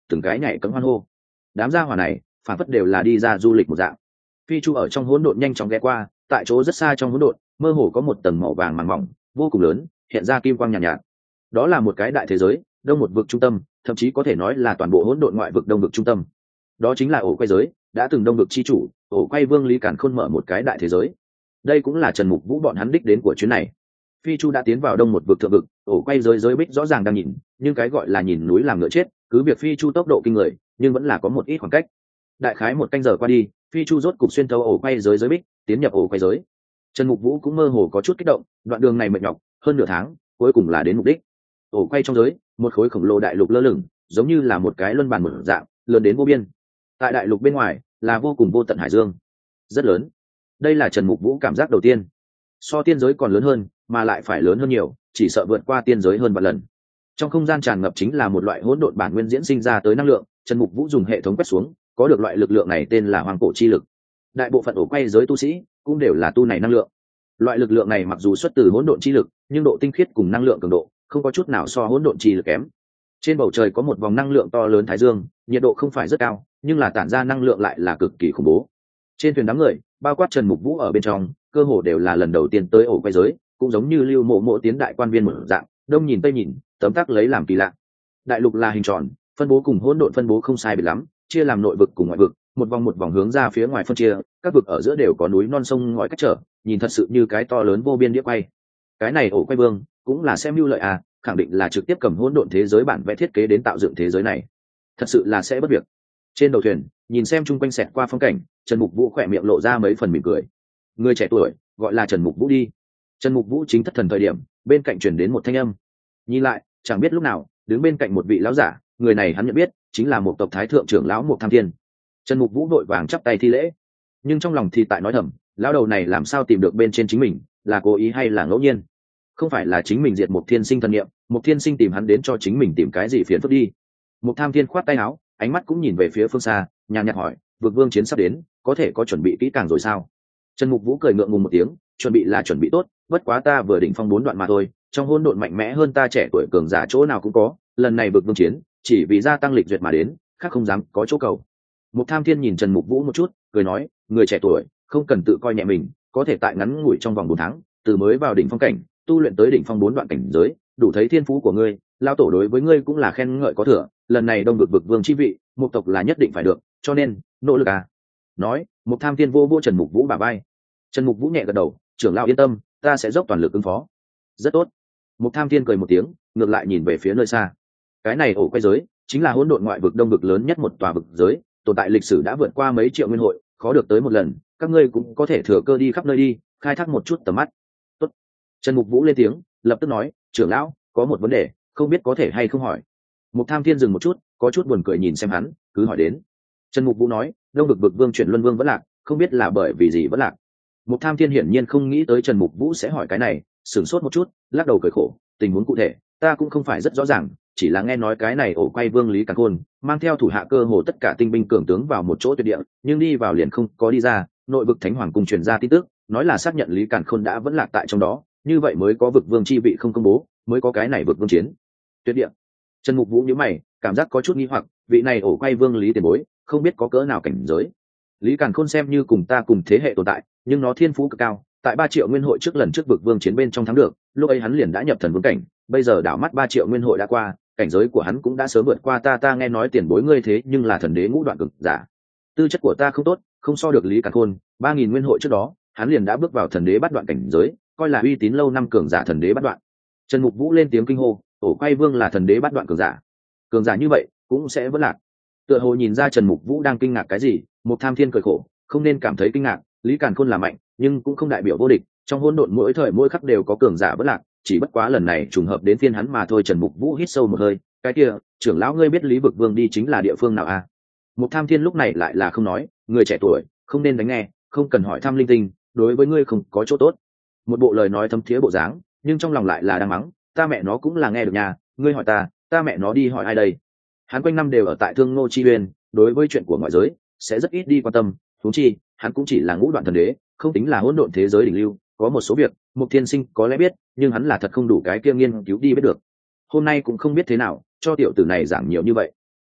A: từng cái nhảy cẫng hoan hô. Đám gia hỏa này phản phất đều là đi ra du lịch một dạng. Phi chu ở trong hỗn độn nhanh chóng ghé qua, tại chỗ rất xa trong hỗn độn mơ hồ có một tầng màu vàng màng mỏng vô cùng lớn, hiện ra kim quang nhàn nhạt, nhạt. Đó là một cái đại thế giới, đông một vực trung tâm, thậm chí có thể nói là toàn bộ hỗn độn ngoại vực đông vực trung tâm. Đó chính là ổ quay giới, đã từng đông vực chi chủ, ổ quay vương Lý Càn Khôn mở một cái đại thế giới. Đây cũng là Trần Mục Vũ bọn hắn đích đến của chuyến này. Phi chu đã tiến vào đông một vực thượng vực, ổ quay giới giới bích rõ ràng đang nhìn, nhưng cái gọi là nhìn núi làm ngựa chết, cứ việc phi chu tốc độ kinh người, nhưng vẫn là có một ít khoảng cách. Đại khái một canh giờ qua đi, phi chu rốt cục xuyên thấu ổ quay giới giới bích, tiến nhập ổ quay giới. Trần Mục Vũ cũng mơ hồ có chút kích động, đoạn đường này mệt nhọc hơn nửa tháng, cuối cùng là đến mục đích. Ổ quay trong giới, một khối khổng lồ đại lục lơ lửng, giống như là một cái luân bàn mở dạng, lớn đến vô biên. Tại đại lục bên ngoài là vô cùng vô tận hải dương, rất lớn. Đây là Trần Mục Vũ cảm giác đầu tiên. So tiên giới còn lớn hơn, mà lại phải lớn hơn nhiều, chỉ sợ vượt qua tiên giới hơn vạn lần. Trong không gian tràn ngập chính là một loại hỗn độn bản nguyên diễn sinh ra tới năng lượng, Trần Mục Vũ dùng hệ thống quét xuống, có được loại lực lượng này tên là Hoàng Cổ chi lực. Đại bộ phận ổ quay giới tu sĩ cũng đều là tu này năng lượng. Loại lực lượng này mặc dù xuất từ hỗn độn chi lực, nhưng độ tinh khiết cùng năng lượng cường độ không có chút nào so hỗn độn chi lực kém. Trên bầu trời có một vòng năng lượng to lớn thái dương, nhiệt độ không phải rất cao, nhưng là tản ra năng lượng lại là cực kỳ khủng bố. Trên thuyền đám người, bao quát Trần Mục Vũ ở bên trong, cơ hồ đều là lần đầu tiên tới ổ quay giới, cũng giống như Lưu Mộ Mộ tiến đại quan viên một dạng, đông nhìn tây nhìn, tấm tắc lấy làm kỳ lạ. Đại lục là hình tròn, phân bố cùng hỗn độn phân bố không sai biệt lắm, chia làm nội vực cùng ngoại vực, một vòng một vòng hướng ra phía ngoài phân chia, các vực ở giữa đều có núi non sông ngòi cách trở, nhìn thật sự như cái to lớn vô biên đĩa quay. Cái này ổ quay vương cũng là xem mưu lợi à, khẳng định là trực tiếp cầm hỗn độn thế giới bản vẽ thiết kế đến tạo dựng thế giới này, thật sự là sẽ bất việc. Trên đầu thuyền, nhìn xem chung quanh xẹt qua phong cảnh, Trần Mục Vũ khỏe miệng lộ ra mấy phần mỉm cười. Người trẻ tuổi gọi là Trần Mục Vũ đi. Trần Mục Vũ chính thất thần thời điểm, bên cạnh truyền đến một thanh âm. Nhìn lại, chẳng biết lúc nào đứng bên cạnh một vị lão giả, người này hắn nhận biết, chính là một tộc thái thượng trưởng lão Mục Tham Thiên. Trần Mục Vũ vội vàng chắp tay thi lễ, nhưng trong lòng thì tại nói thầm, lão đầu này làm sao tìm được bên trên chính mình, là cố ý hay là ngẫu nhiên? Không phải là chính mình diệt Mục Thiên Sinh thần niệm, Mục Thiên Sinh tìm hắn đến cho chính mình tìm cái gì phiền phức đi. Mục Tham Thiên khoát tay áo, ánh mắt cũng nhìn về phía phương xa, nhàn nhạt hỏi, vực vương chiến sắp đến, có thể có chuẩn bị kỹ càng rồi sao? Trần Mục Vũ cười ngượng ngùng một tiếng, chuẩn bị là chuẩn bị tốt, bất quá ta vừa đỉnh phong bốn đoạn mà thôi, trong hỗn độn mạnh mẽ hơn ta trẻ tuổi cường giả chỗ nào cũng có, lần này vực vương chiến, chỉ vì gia tăng lịch duyệt mà đến, khác không dám có chỗ cầu. Mục Tham Thiên nhìn Trần Mục Vũ một chút, cười nói, người trẻ tuổi, không cần tự coi nhẹ mình, có thể tại ngắn ngủi trong vòng bốn tháng, từ mới vào đỉnh phong cảnh, tu luyện tới đỉnh phong bốn đoạn cảnh giới, đủ thấy thiên phú của ngươi, lão tổ đối với ngươi cũng là khen ngợi có thừa, lần này đông vực vực vương chi vị, Mục tộc là nhất định phải được, cho nên, nỗ lực à. Nói, Mục Tham Thiên vô vô Trần Mục Vũ bả vai. Trần Mục Vũ nhẹ gật đầu, trưởng lão yên tâm, ta sẽ dốc toàn lực ứng phó. Rất tốt. Mục Tham Thiên cười một tiếng, ngược lại nhìn về phía nơi xa. Cái này ổ quay giới, chính là hỗn độn ngoại vực đông vực lớn nhất một tòa vực giới, tồn tại lịch sử đã vượt qua mấy triệu nguyên hội, khó được tới một lần, các ngươi cũng có thể thừa cơ đi khắp nơi đi, khai thác một chút tầm mắt. Tốt. Trần Mục Vũ lên tiếng, lập tức nói, trưởng lão, có một vấn đề, không biết có thể hay không hỏi. Mục Tham Thiên dừng một chút, có chút buồn cười nhìn xem hắn, cứ hỏi đến. Trần Mục Vũ nói, đông vực vực vương chuyển luân vương vẫn lạc, không biết là bởi vì gì vẫn lạc. Mục Tham Thiên hiển nhiên không nghĩ tới Trần Mục Vũ sẽ hỏi cái này, sửng sốt một chút, lắc đầu cười khổ, tình huống cụ thể, ta cũng không phải rất rõ ràng, chỉ là nghe nói cái này ổ quay vương Lý Càn Khôn mang theo thủ hạ cơ hồ tất cả tinh binh cường tướng vào một chỗ tuyệt địa, nhưng đi vào liền không có đi ra, nội vực Thánh Hoàng cung truyền ra tin tức, nói là xác nhận Lý Càn Khôn đã vẫn lạc tại trong đó, như vậy mới có vực vương chi vị không công bố, mới có cái này vực vương chiến. Tuyệt địa. Trần Mục Vũ nhíu mày, cảm giác có chút nghi hoặc, vị này ổ quay vương Lý tiền bối, không biết có cỡ nào cảnh giới. Lý Càn Khôn xem như cùng ta cùng thế hệ tồn tại, nhưng nó thiên phú cực cao, tại ba triệu nguyên hội trước lần trước vực vương chiến bên trong thắng được, lúc ấy hắn liền đã nhập thần vương cảnh, bây giờ đảo mắt ba triệu nguyên hội đã qua, cảnh giới của hắn cũng đã sớm vượt qua ta. Ta nghe nói tiền bối ngươi thế nhưng là thần đế ngũ đoạn cực giả, tư chất của ta không tốt, không so được Lý Càn Khôn. Ba nghìn nguyên hội trước đó, hắn liền đã bước vào thần đế bắt đoạn cảnh giới, coi là uy tín lâu năm cường giả thần đế bắt đoạn. Trần Mục Vũ lên tiếng kinh hô, ổ quay vương là thần đế bắt đoạn cường giả, cường giả như vậy cũng sẽ vẫn lạc. Tựa hồ nhìn ra Trần Mục Vũ đang kinh ngạc cái gì, Mục Tham Thiên cười khổ, không nên cảm thấy kinh ngạc, Lý Càn Khôn là mạnh, nhưng cũng không đại biểu vô địch, trong hỗn độn mỗi thời mỗi khắc đều có cường giả vẫn lạc, chỉ bất quá lần này trùng hợp đến phiên hắn mà thôi. Trần Mục Vũ hít sâu một hơi, cái kia, trưởng lão ngươi biết Lý vực vương đi chính là địa phương nào à? Mục Tham Thiên lúc này lại là không nói, người trẻ tuổi, không nên đánh nghe, không cần hỏi thăm linh tinh, đối với ngươi không có chỗ tốt. Một bộ lời nói thấm thía bộ dáng, nhưng trong lòng lại là đang mắng, ta mẹ nó cũng là nghe được nhà, ngươi hỏi ta, ta mẹ nó đi hỏi ai đây? Hắn quanh năm đều ở tại Thương Ngô Chi Uyên, đối với chuyện của ngoại giới sẽ rất ít đi quan tâm, huống chi, hắn cũng chỉ là ngũ đoạn thần đế, không tính là hỗn độn thế giới đỉnh lưu, có một số việc, Mục Thiên Sinh có lẽ biết, nhưng hắn là thật không đủ cái kia nghiên cứu đi biết được. Hôm nay cũng không biết thế nào, cho tiểu tử này giảng nhiều như vậy.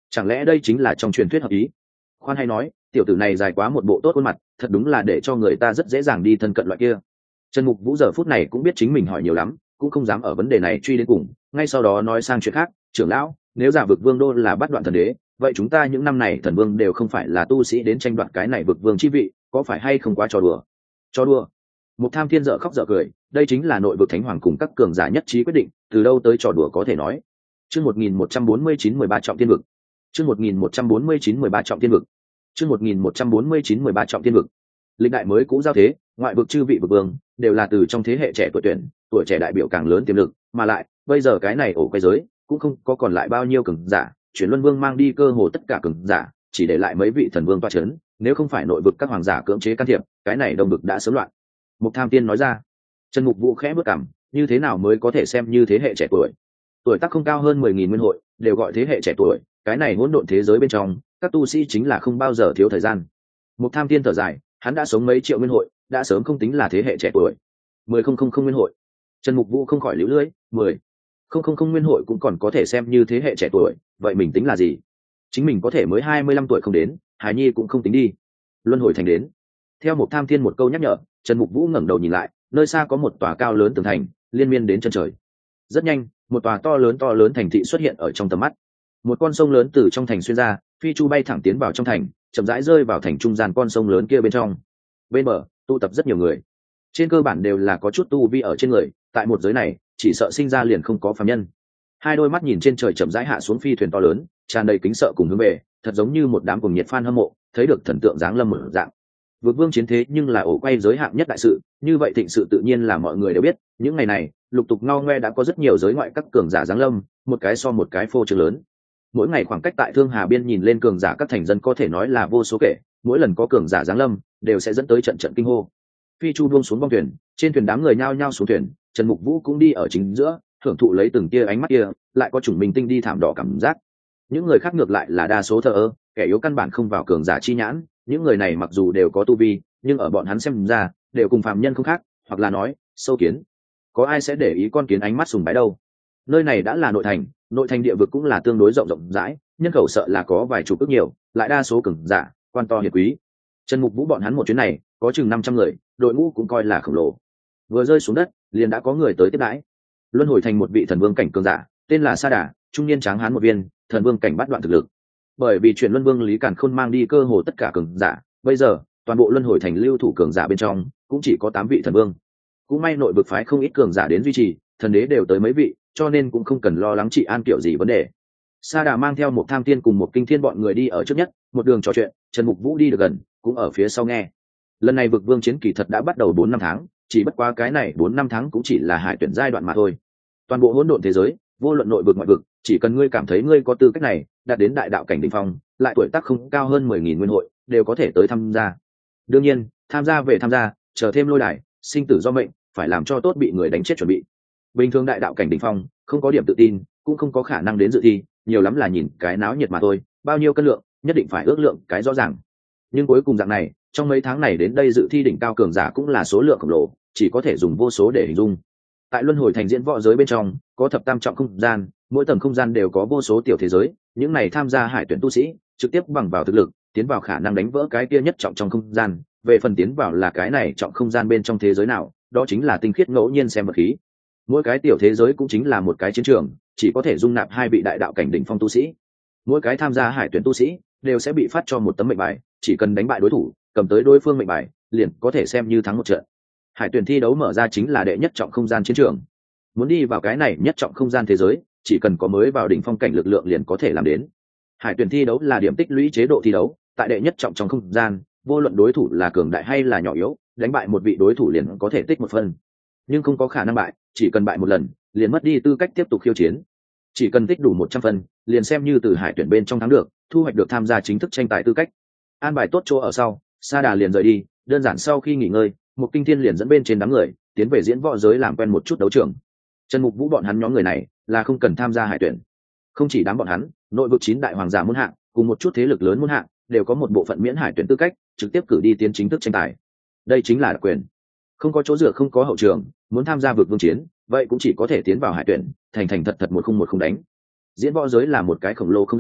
A: chẳng lẽ đây chính là trong truyền thuyết hợp ý? Khoan hay nói, tiểu tử này dài quá một bộ tốt khuôn mặt, thật đúng là để cho người ta rất dễ dàng đi thân cận loại kia. Trần Mục Vũ giờ phút này cũng biết chính mình hỏi nhiều lắm, cũng không dám ở vấn đề này truy đến cùng, ngay sau đó nói sang chuyện khác. Trưởng lão, nếu giả vực vương đô là bắt đoạn thần đế, vậy chúng ta những năm này thần vương đều không phải là tu sĩ đến tranh đoạt cái này vực vương chi vị, có phải hay không quá trò đùa? Trò đùa? Một Tham Thiên dở khóc dở cười, đây chính là nội vực thánh hoàng cùng các cường giả nhất trí quyết định, từ đâu tới trò đùa có thể nói. Chương một nghìn một trăm bốn mươi chín mười ba trọng thiên vực. Chương một nghìn một trăm bốn mươi chín mười ba trọng thiên vực. Chương một nghìn một trăm bốn mươi chín mười ba trọng thiên vực. Lịch đại mới cũ giao thế, ngoại vực chư vị vực vương đều là từ trong thế hệ trẻ tuổi tuyển, tuổi trẻ đại biểu càng lớn tiềm lực, mà lại, bây giờ cái này ổ quay giới cũng không có còn lại bao nhiêu cường giả, chuyển luân vương mang đi cơ hồ tất cả cường giả, chỉ để lại mấy vị thần vương toa chấn, nếu không phải nội vực các hoàng giả cưỡng chế can thiệp, cái này đông vực đã sớm loạn. Mục Tham Tiên nói ra. Trần Mục Vũ khẽ bước cằm, như thế nào mới có thể xem như thế hệ trẻ tuổi? Tuổi tác không cao hơn mười nghìn nguyên hội, đều gọi thế hệ trẻ tuổi, cái này hỗn độn thế giới bên trong, các tu sĩ chính là không bao giờ thiếu thời gian. Mục Tham Tiên thở dài, hắn đã sống mấy triệu nguyên hội, đã sớm không tính là thế hệ trẻ tuổi. Mười không không không nguyên hội. Trần Mục Vũ không khỏi liễu lưỡi, mười không không không nguyên hội cũng còn có thể xem như thế hệ trẻ tuổi, vậy mình tính là gì? Chính mình có thể mới hai mươi lăm tuổi không đến, Hải Nhi cũng không tính đi. Luân hồi thành đến. Theo Mục Tham Thiên một câu nhắc nhở, Trần Mục Vũ ngẩng đầu nhìn lại, nơi xa có một tòa cao lớn tường thành, liên miên đến chân trời. Rất nhanh, một tòa to lớn to lớn thành thị xuất hiện ở trong tầm mắt. Một con sông lớn từ trong thành xuyên ra, phi chu bay thẳng tiến vào trong thành, chậm rãi rơi vào thành trung gian con sông lớn kia bên trong. Bên bờ, tụ tập rất nhiều người. Trên cơ bản đều là có chút tu vi ở trên người, tại một giới này, chỉ sợ sinh ra liền không có phàm nhân. Hai đôi mắt nhìn trên trời chậm rãi hạ xuống phi thuyền to lớn, tràn đầy kính sợ cùng hướng về, thật giống như một đám cuồng nhiệt fan hâm mộ, thấy được thần tượng giáng lâm mở dạng. Vực vương chiến thế nhưng là ổ quay giới hạng nhất đại sự, như vậy thịnh sự tự nhiên là mọi người đều biết, những ngày này, lục tục ngao ngoe đã có rất nhiều giới ngoại các cường giả giáng lâm, một cái so một cái phô trương lớn. Mỗi ngày khoảng cách tại Thương Hà biên nhìn lên cường giả các thành dân có thể nói là vô số kể, mỗi lần có cường giả giáng lâm, đều sẽ dẫn tới trận trận kinh hô. Phi chu buông xuống bong thuyền, trên thuyền đám người nhao nhao xuống thuyền, Trần Mục Vũ cũng đi ở chính giữa, hưởng thụ lấy từng tia ánh mắt kia, lại có chủng minh tinh đi thảm đỏ cảm giác. Những người khác ngược lại là đa số thờ ơ, kẻ yếu căn bản không vào cường giả chi nhãn, những người này mặc dù đều có tu vi, nhưng ở bọn hắn xem ra, đều cùng phàm nhân không khác, hoặc là nói, sâu kiến. Có ai sẽ để ý con kiến ánh mắt sùng bái đâu? Nơi này đã là nội thành, nội thành địa vực cũng là tương đối rộng rộng rãi, nhân khẩu sợ là có vài chục ức nhiều, lại đa số cường giả, quan to hiệp quý. Trần Mục Vũ bọn hắn một chuyến này, có chừng năm trăm người, đội ngũ cũng coi là khổng lồ. Vừa rơi xuống đất, liền đã có người tới tiếp đãi. Luân hồi thành một vị thần vương cảnh cường giả, tên là Sa Đà, trung niên tráng hán một viên, thần vương cảnh bắt đoạn thực lực. Bởi vì chuyện Luân Vương Lý Càn Khôn mang đi cơ hồ tất cả cường giả, bây giờ, toàn bộ Luân hồi thành lưu thủ cường giả bên trong, cũng chỉ có tám vị thần vương. Cũng may nội vực phái không ít cường giả đến duy trì, thần đế đều tới mấy vị, cho nên cũng không cần lo lắng trị an kiểu gì vấn đề. Sa Đà mang theo một Tham Tiên cùng một Kinh Thiên bọn người đi ở trước nhất, một đường trò chuyện, Trần Mục Vũ đi được gần, cũng ở phía sau nghe. Lần này vực vương chiến kỳ thật đã bắt đầu bốn năm tháng, chỉ bất quá cái này bốn năm tháng cũng chỉ là hải tuyển giai đoạn mà thôi. Toàn bộ hỗn độn thế giới, vô luận nội vực ngoại vực, chỉ cần ngươi cảm thấy ngươi có tư cách này, đạt đến đại đạo cảnh đỉnh phong, lại tuổi tác không cao hơn mười nghìn nguyên hội, đều có thể tới tham gia. Đương nhiên, tham gia về tham gia, chờ thêm lôi đài, sinh tử do mệnh, phải làm cho tốt bị người đánh chết chuẩn bị. Bình thường đại đạo cảnh đỉnh phong, không có điểm tự tin, cũng không có khả năng đến dự thi, nhiều lắm là nhìn cái náo nhiệt mà thôi, bao nhiêu cân lượng, nhất định phải ước lượng cái rõ ràng. Nhưng cuối cùng dạng này, trong mấy tháng này đến đây dự thi đỉnh cao cường giả cũng là số lượng khổng lồ, chỉ có thể dùng vô số để hình dung. Tại luân hồi thành diễn võ giới bên trong, có thập tam trọng không gian, mỗi tầng không gian đều có vô số tiểu thế giới, những này tham gia hải tuyển tu sĩ, trực tiếp bằng vào thực lực, tiến vào khả năng đánh vỡ cái kia nhất trọng trong không gian, về phần tiến vào là cái này trọng không gian bên trong thế giới nào, đó chính là tinh khiết ngẫu nhiên xem vật khí. Mỗi cái tiểu thế giới cũng chính là một cái chiến trường, chỉ có thể dung nạp hai vị đại đạo cảnh đỉnh phong tu sĩ. Mỗi cái tham gia hải tuyển tu sĩ đều sẽ bị phát cho một tấm mệnh bài, chỉ cần đánh bại đối thủ, cầm tới đối phương mệnh bài, liền có thể xem như thắng một trận. Hải tuyển thi đấu mở ra chính là đệ nhất trọng không gian chiến trường. Muốn đi vào cái này nhất trọng không gian thế giới, chỉ cần có mới vào đỉnh phong cảnh lực lượng liền có thể làm đến. Hải tuyển thi đấu là điểm tích lũy chế độ thi đấu, tại đệ nhất trọng trong không gian, vô luận đối thủ là cường đại hay là nhỏ yếu, đánh bại một vị đối thủ liền có thể tích một phân. Nhưng không có khả năng bại, chỉ cần bại một lần, liền mất đi tư cách tiếp tục khiêu chiến. Chỉ cần tích đủ một trăm phân, liền xem như từ hải tuyển bên trong thắng được, thu hoạch được tham gia chính thức tranh tài tư cách. An bài tốt chỗ ở sau, Sa Đà liền rời đi, đơn giản sau khi nghỉ ngơi, một Kinh Thiên liền dẫn bên trên đám người, tiến về diễn võ giới làm quen một chút đấu trường. Trần Mục Vũ bọn hắn nhóm người này là không cần tham gia hải tuyển. Không chỉ đám bọn hắn, nội vực chín đại hoàng giả muôn hạng, cùng một chút thế lực lớn muôn hạng, đều có một bộ phận miễn hải tuyển tư cách, trực tiếp cử đi tiến chính thức tranh tài. Đây chính là đặc quyền. Không có chỗ dựa, không có hậu trường, muốn tham gia vực vương chiến, vậy cũng chỉ có thể tiến vào hải tuyển, thành thành thật thật một không một không đánh. Diễn võ giới là một cái khổng lồ không gian,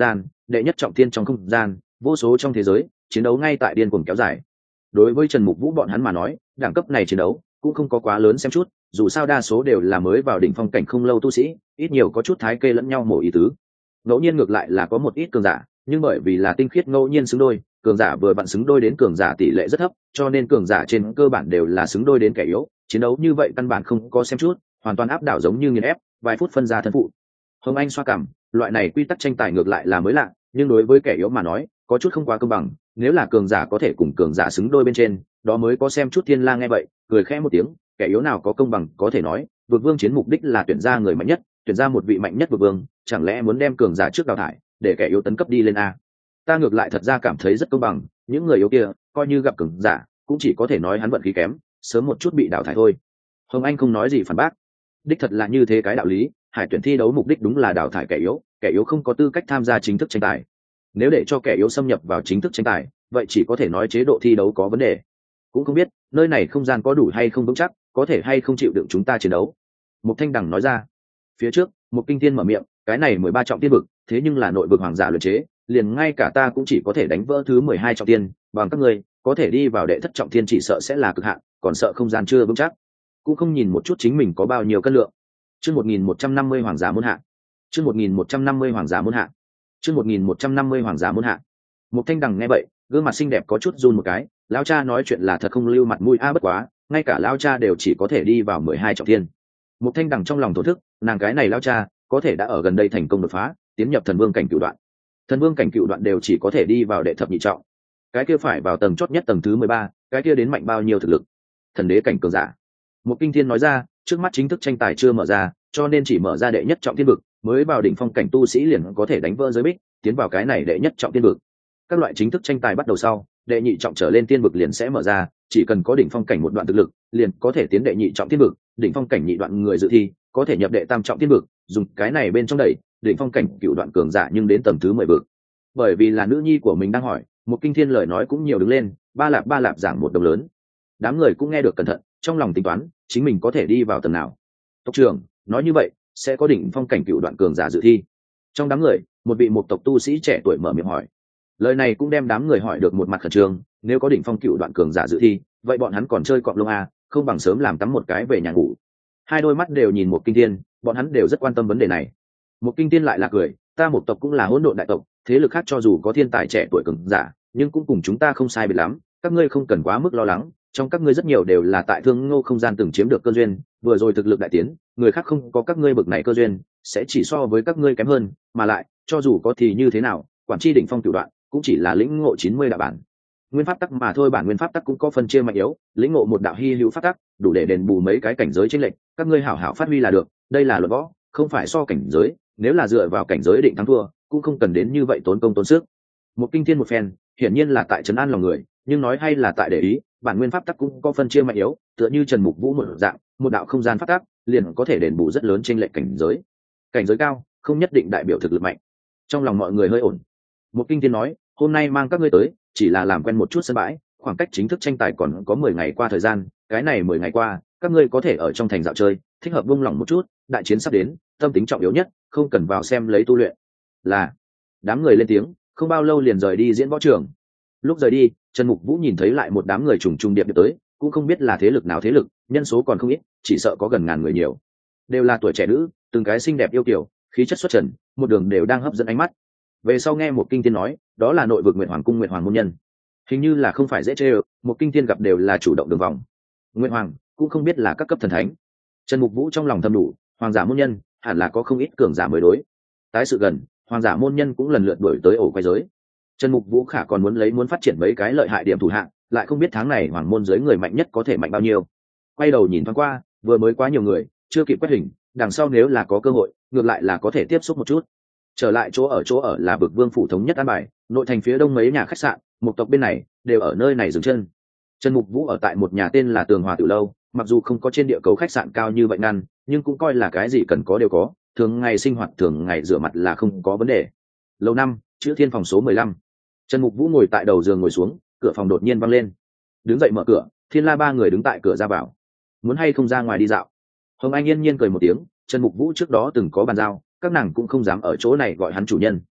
A: đệ nhất trọng thiên trong không gian, vô số trong thế giới chiến đấu ngay tại điên cuồng kéo dài. Đối với Trần Mục Vũ bọn hắn mà nói, đẳng cấp này chiến đấu cũng không có quá lớn xem chút, dù sao đa số đều là mới vào đỉnh phong cảnh không lâu tu sĩ, ít nhiều có chút thái kê lẫn nhau mổ ý tứ. Ngẫu nhiên ngược lại là có một ít cường giả, nhưng bởi vì là tinh khiết ngẫu nhiên xứng đôi, cường giả vừa vặn xứng đôi đến cường giả tỷ lệ rất thấp, cho nên cường giả trên cơ bản đều là xứng đôi đến kẻ yếu, chiến đấu như vậy căn bản không có xem chút, hoàn toàn áp đảo giống như nghiền ép, vài phút phân ra thân phụ. Hồng Anh xoa cảm, loại này quy tắc tranh tài ngược lại là mới lạ, nhưng đối với kẻ yếu mà nói, có chút không quá công bằng, nếu là cường giả có thể cùng cường giả xứng đôi bên trên, đó mới có xem chút. Thiên La nghe vậy, cười khẽ một tiếng, kẻ yếu nào có công bằng có thể nói, vực vương chiến mục đích là tuyển ra người mạnh nhất, tuyển ra một vị mạnh nhất vực vương, chẳng lẽ muốn đem cường giả trước đào thải, để kẻ yếu tấn cấp đi lên a? Ta ngược lại thật ra cảm thấy rất công bằng, những người yếu kia, coi như gặp cường giả, cũng chỉ có thể nói hắn vận khí kém, sớm một chút bị đào thải thôi. Hồng Anh không nói gì phản bác, đích thật là như thế cái đạo lý, hải tuyển thi đấu mục đích đúng là đào thải kẻ yếu, kẻ yếu không có tư cách tham gia chính thức tranh tài. Nếu để cho kẻ yếu xâm nhập vào chính thức tranh tài, vậy chỉ có thể nói chế độ thi đấu có vấn đề. Cũng không biết nơi này không gian có đủ hay không vững chắc, có thể hay không chịu đựng chúng ta chiến đấu. Mục Thanh Đằng nói ra. Phía trước một kinh thiên mở miệng, cái này mười ba trọng tiên vực, thế nhưng là nội vực hoàng giả luyện chế, liền ngay cả ta cũng chỉ có thể đánh vỡ thứ mười hai trọng tiên, bằng các ngươi có thể đi vào đệ thất trọng thiên chỉ sợ sẽ là cực hạn, còn sợ không gian chưa vững chắc, cũng không nhìn một chút chính mình có bao nhiêu cân lượng. Chương một nghìn một trăm năm mươi hoàng giả môn hạ. Chương một nghìn một trăm năm mươi hoàng giả môn hạ. Chương một nghìn một trăm năm mươi hoàng giả môn hạ. Mục Thanh Đằng nghe vậy, gương mặt xinh đẹp có chút run một cái, lão cha nói chuyện là thật không lưu mặt mũi a, bất quá, ngay cả lão cha đều chỉ có thể đi vào mười hai trọng thiên. Mục Thanh Đằng trong lòng thổ thức, nàng cái này lão cha, có thể đã ở gần đây thành công đột phá, tiến nhập thần vương cảnh cửu đoạn. Thần vương cảnh cửu đoạn đều chỉ có thể đi vào đệ thập nhị trọng. Cái kia phải vào tầng chót nhất tầng thứ mười ba, cái kia đến mạnh bao nhiêu thực lực? Thần đế cảnh cường giả. Mục Kinh Thiên nói ra, trước mắt chính thức tranh tài chưa mở ra, cho nên chỉ mở ra đệ nhất trọng thiên vực, mới vào đỉnh phong cảnh tu sĩ liền có thể đánh vỡ giới bích, tiến vào cái này đệ nhất trọng thiên vực. Các loại chính thức tranh tài bắt đầu sau, đệ nhị trọng trở lên thiên vực liền sẽ mở ra, chỉ cần có đỉnh phong cảnh một đoạn thực lực, liền có thể tiến đệ nhị trọng thiên vực, đỉnh phong cảnh nhị đoạn người dự thi, có thể nhập đệ tam trọng thiên vực, dùng cái này bên trong đẩy, đỉnh phong cảnh cửu đoạn cường giả nhưng đến tầng thứ mười vực. Bởi vì là nữ nhi của mình đang hỏi, một Kinh Thiên lời nói cũng nhiều đứng lên, ba lạp ba lạp giảng một đồng lớn. Đám người cũng nghe được cẩn thận, trong lòng tính toán, chính mình có thể đi vào tầng nào. Tộc trưởng nói như vậy, sẽ có đỉnh phong cảnh cửu đoạn cường giả dự thi. Trong đám người, một vị một tộc tu sĩ trẻ tuổi mở miệng hỏi. Lời này cũng đem đám người hỏi được một mặt khẩn trương, nếu có đỉnh phong cửu đoạn cường giả dự thi, vậy bọn hắn còn chơi cọp lông a, không bằng sớm làm tắm một cái về nhà ngủ. Hai đôi mắt đều nhìn một Kinh Thiên, bọn hắn đều rất quan tâm vấn đề này. Một Kinh Thiên lại là cười, ta một tộc cũng là hỗn độn đại tộc, thế lực khác cho dù có thiên tài trẻ tuổi cường giả, nhưng cũng cùng chúng ta không sai biệt lắm, các ngươi không cần quá mức lo lắng, trong các ngươi rất nhiều đều là tại Thương Ngô không gian từng chiếm được cơ duyên, vừa rồi thực lực đại tiến, người khác không có các ngươi bực này cơ duyên, sẽ chỉ so với các ngươi kém hơn, mà lại, cho dù có thì như thế nào, quản tri đỉnh phong cửu đoạn, cũng chỉ là lĩnh ngộ chín mươi đạo bản. Nguyên pháp tắc mà thôi, bản nguyên pháp tắc cũng có phân chia mạnh yếu, lĩnh ngộ một đạo hy hữu pháp tắc, đủ để đền bù mấy cái cảnh giới chênh lệch, các ngươi hảo hảo phát huy là được, đây là luật võ, không phải so cảnh giới, nếu là dựa vào cảnh giới định thắng thua, cũng không cần đến như vậy tốn công tốn sức. Một Kinh Thiên một phen, hiển nhiên là tại trấn an lòng người, nhưng nói hay là tại để ý, bản nguyên pháp tắc cũng có phân chia mạnh yếu, tựa như Trần Mục Vũ một dạng, một đạo không gian pháp tắc liền có thể đền bù rất lớn chênh lệch cảnh giới. Cảnh giới cao, không nhất định đại biểu thực lực mạnh. Trong lòng mọi người hơi ổn. Một Kinh Thiên nói, hôm nay mang các ngươi tới, chỉ là làm quen một chút sân bãi, khoảng cách chính thức tranh tài còn có mười ngày qua thời gian, cái này mười ngày qua, các ngươi có thể ở trong thành dạo chơi, thích hợp buông lỏng một chút, đại chiến sắp đến, tâm tính trọng yếu nhất, không cần vào xem lấy tu luyện. Là. Đám người lên tiếng, không bao lâu liền rời đi diễn võ trường. Lúc rời đi, Trần Mục Vũ nhìn thấy lại một đám người trùng trùng điệp điệp tới, cũng không biết là thế lực nào thế lực, nhân số còn không ít, chỉ sợ có gần ngàn người nhiều. Đều là tuổi trẻ nữ, từng cái xinh đẹp yêu kiều, khí chất xuất trần, một đường đều đang hấp dẫn ánh mắt. Về sau nghe một Kinh Thiên nói, đó là nội vực Nguyệt Hoàng cung Nguyệt Hoàng môn nhân. Hình như là không phải dễ chơi, một Kinh Thiên gặp đều là chủ động đường vòng. Nguyệt Hoàng cũng không biết là các cấp thần thánh. Trần Mục Vũ trong lòng thầm đủ, hoàng giả môn nhân, hẳn là có không ít cường giả mới đối. Tái sự gần, hoàng giả môn nhân cũng lần lượt đuổi tới ổ quay giới. Trần Mục Vũ khả còn muốn lấy muốn phát triển mấy cái lợi hại điểm thủ hạng, lại không biết tháng này hoàng môn giới người mạnh nhất có thể mạnh bao nhiêu. Quay đầu nhìn thoáng qua, vừa mới quá nhiều người, chưa kịp quét hình, đằng sau nếu là có cơ hội, ngược lại là có thể tiếp xúc một chút. Trở lại chỗ ở chỗ ở là Bực Vương phủ thống nhất an bài, nội thành phía đông mấy nhà khách sạn, một tộc bên này đều ở nơi này dừng chân. Trần Mục Vũ ở tại một nhà tên là Tường Hòa Tiểu lâu, mặc dù không có trên địa cầu khách sạn cao như vậy ngăn, nhưng cũng coi là cái gì cần có đều có, thường ngày sinh hoạt thường ngày rửa mặt là không có vấn đề. Lầu năm, chữ Thiên phòng số mười lăm. Trần Mục Vũ ngồi tại đầu giường ngồi xuống, cửa phòng đột nhiên văng lên. Đứng dậy mở cửa, Thiên La ba người đứng tại cửa ra vào. Muốn hay không ra ngoài đi dạo? Hồng Anh yên nhiên cười một tiếng, Trần Mục Vũ trước đó từng có bàn giao, các nàng cũng không dám ở chỗ này gọi hắn chủ nhân.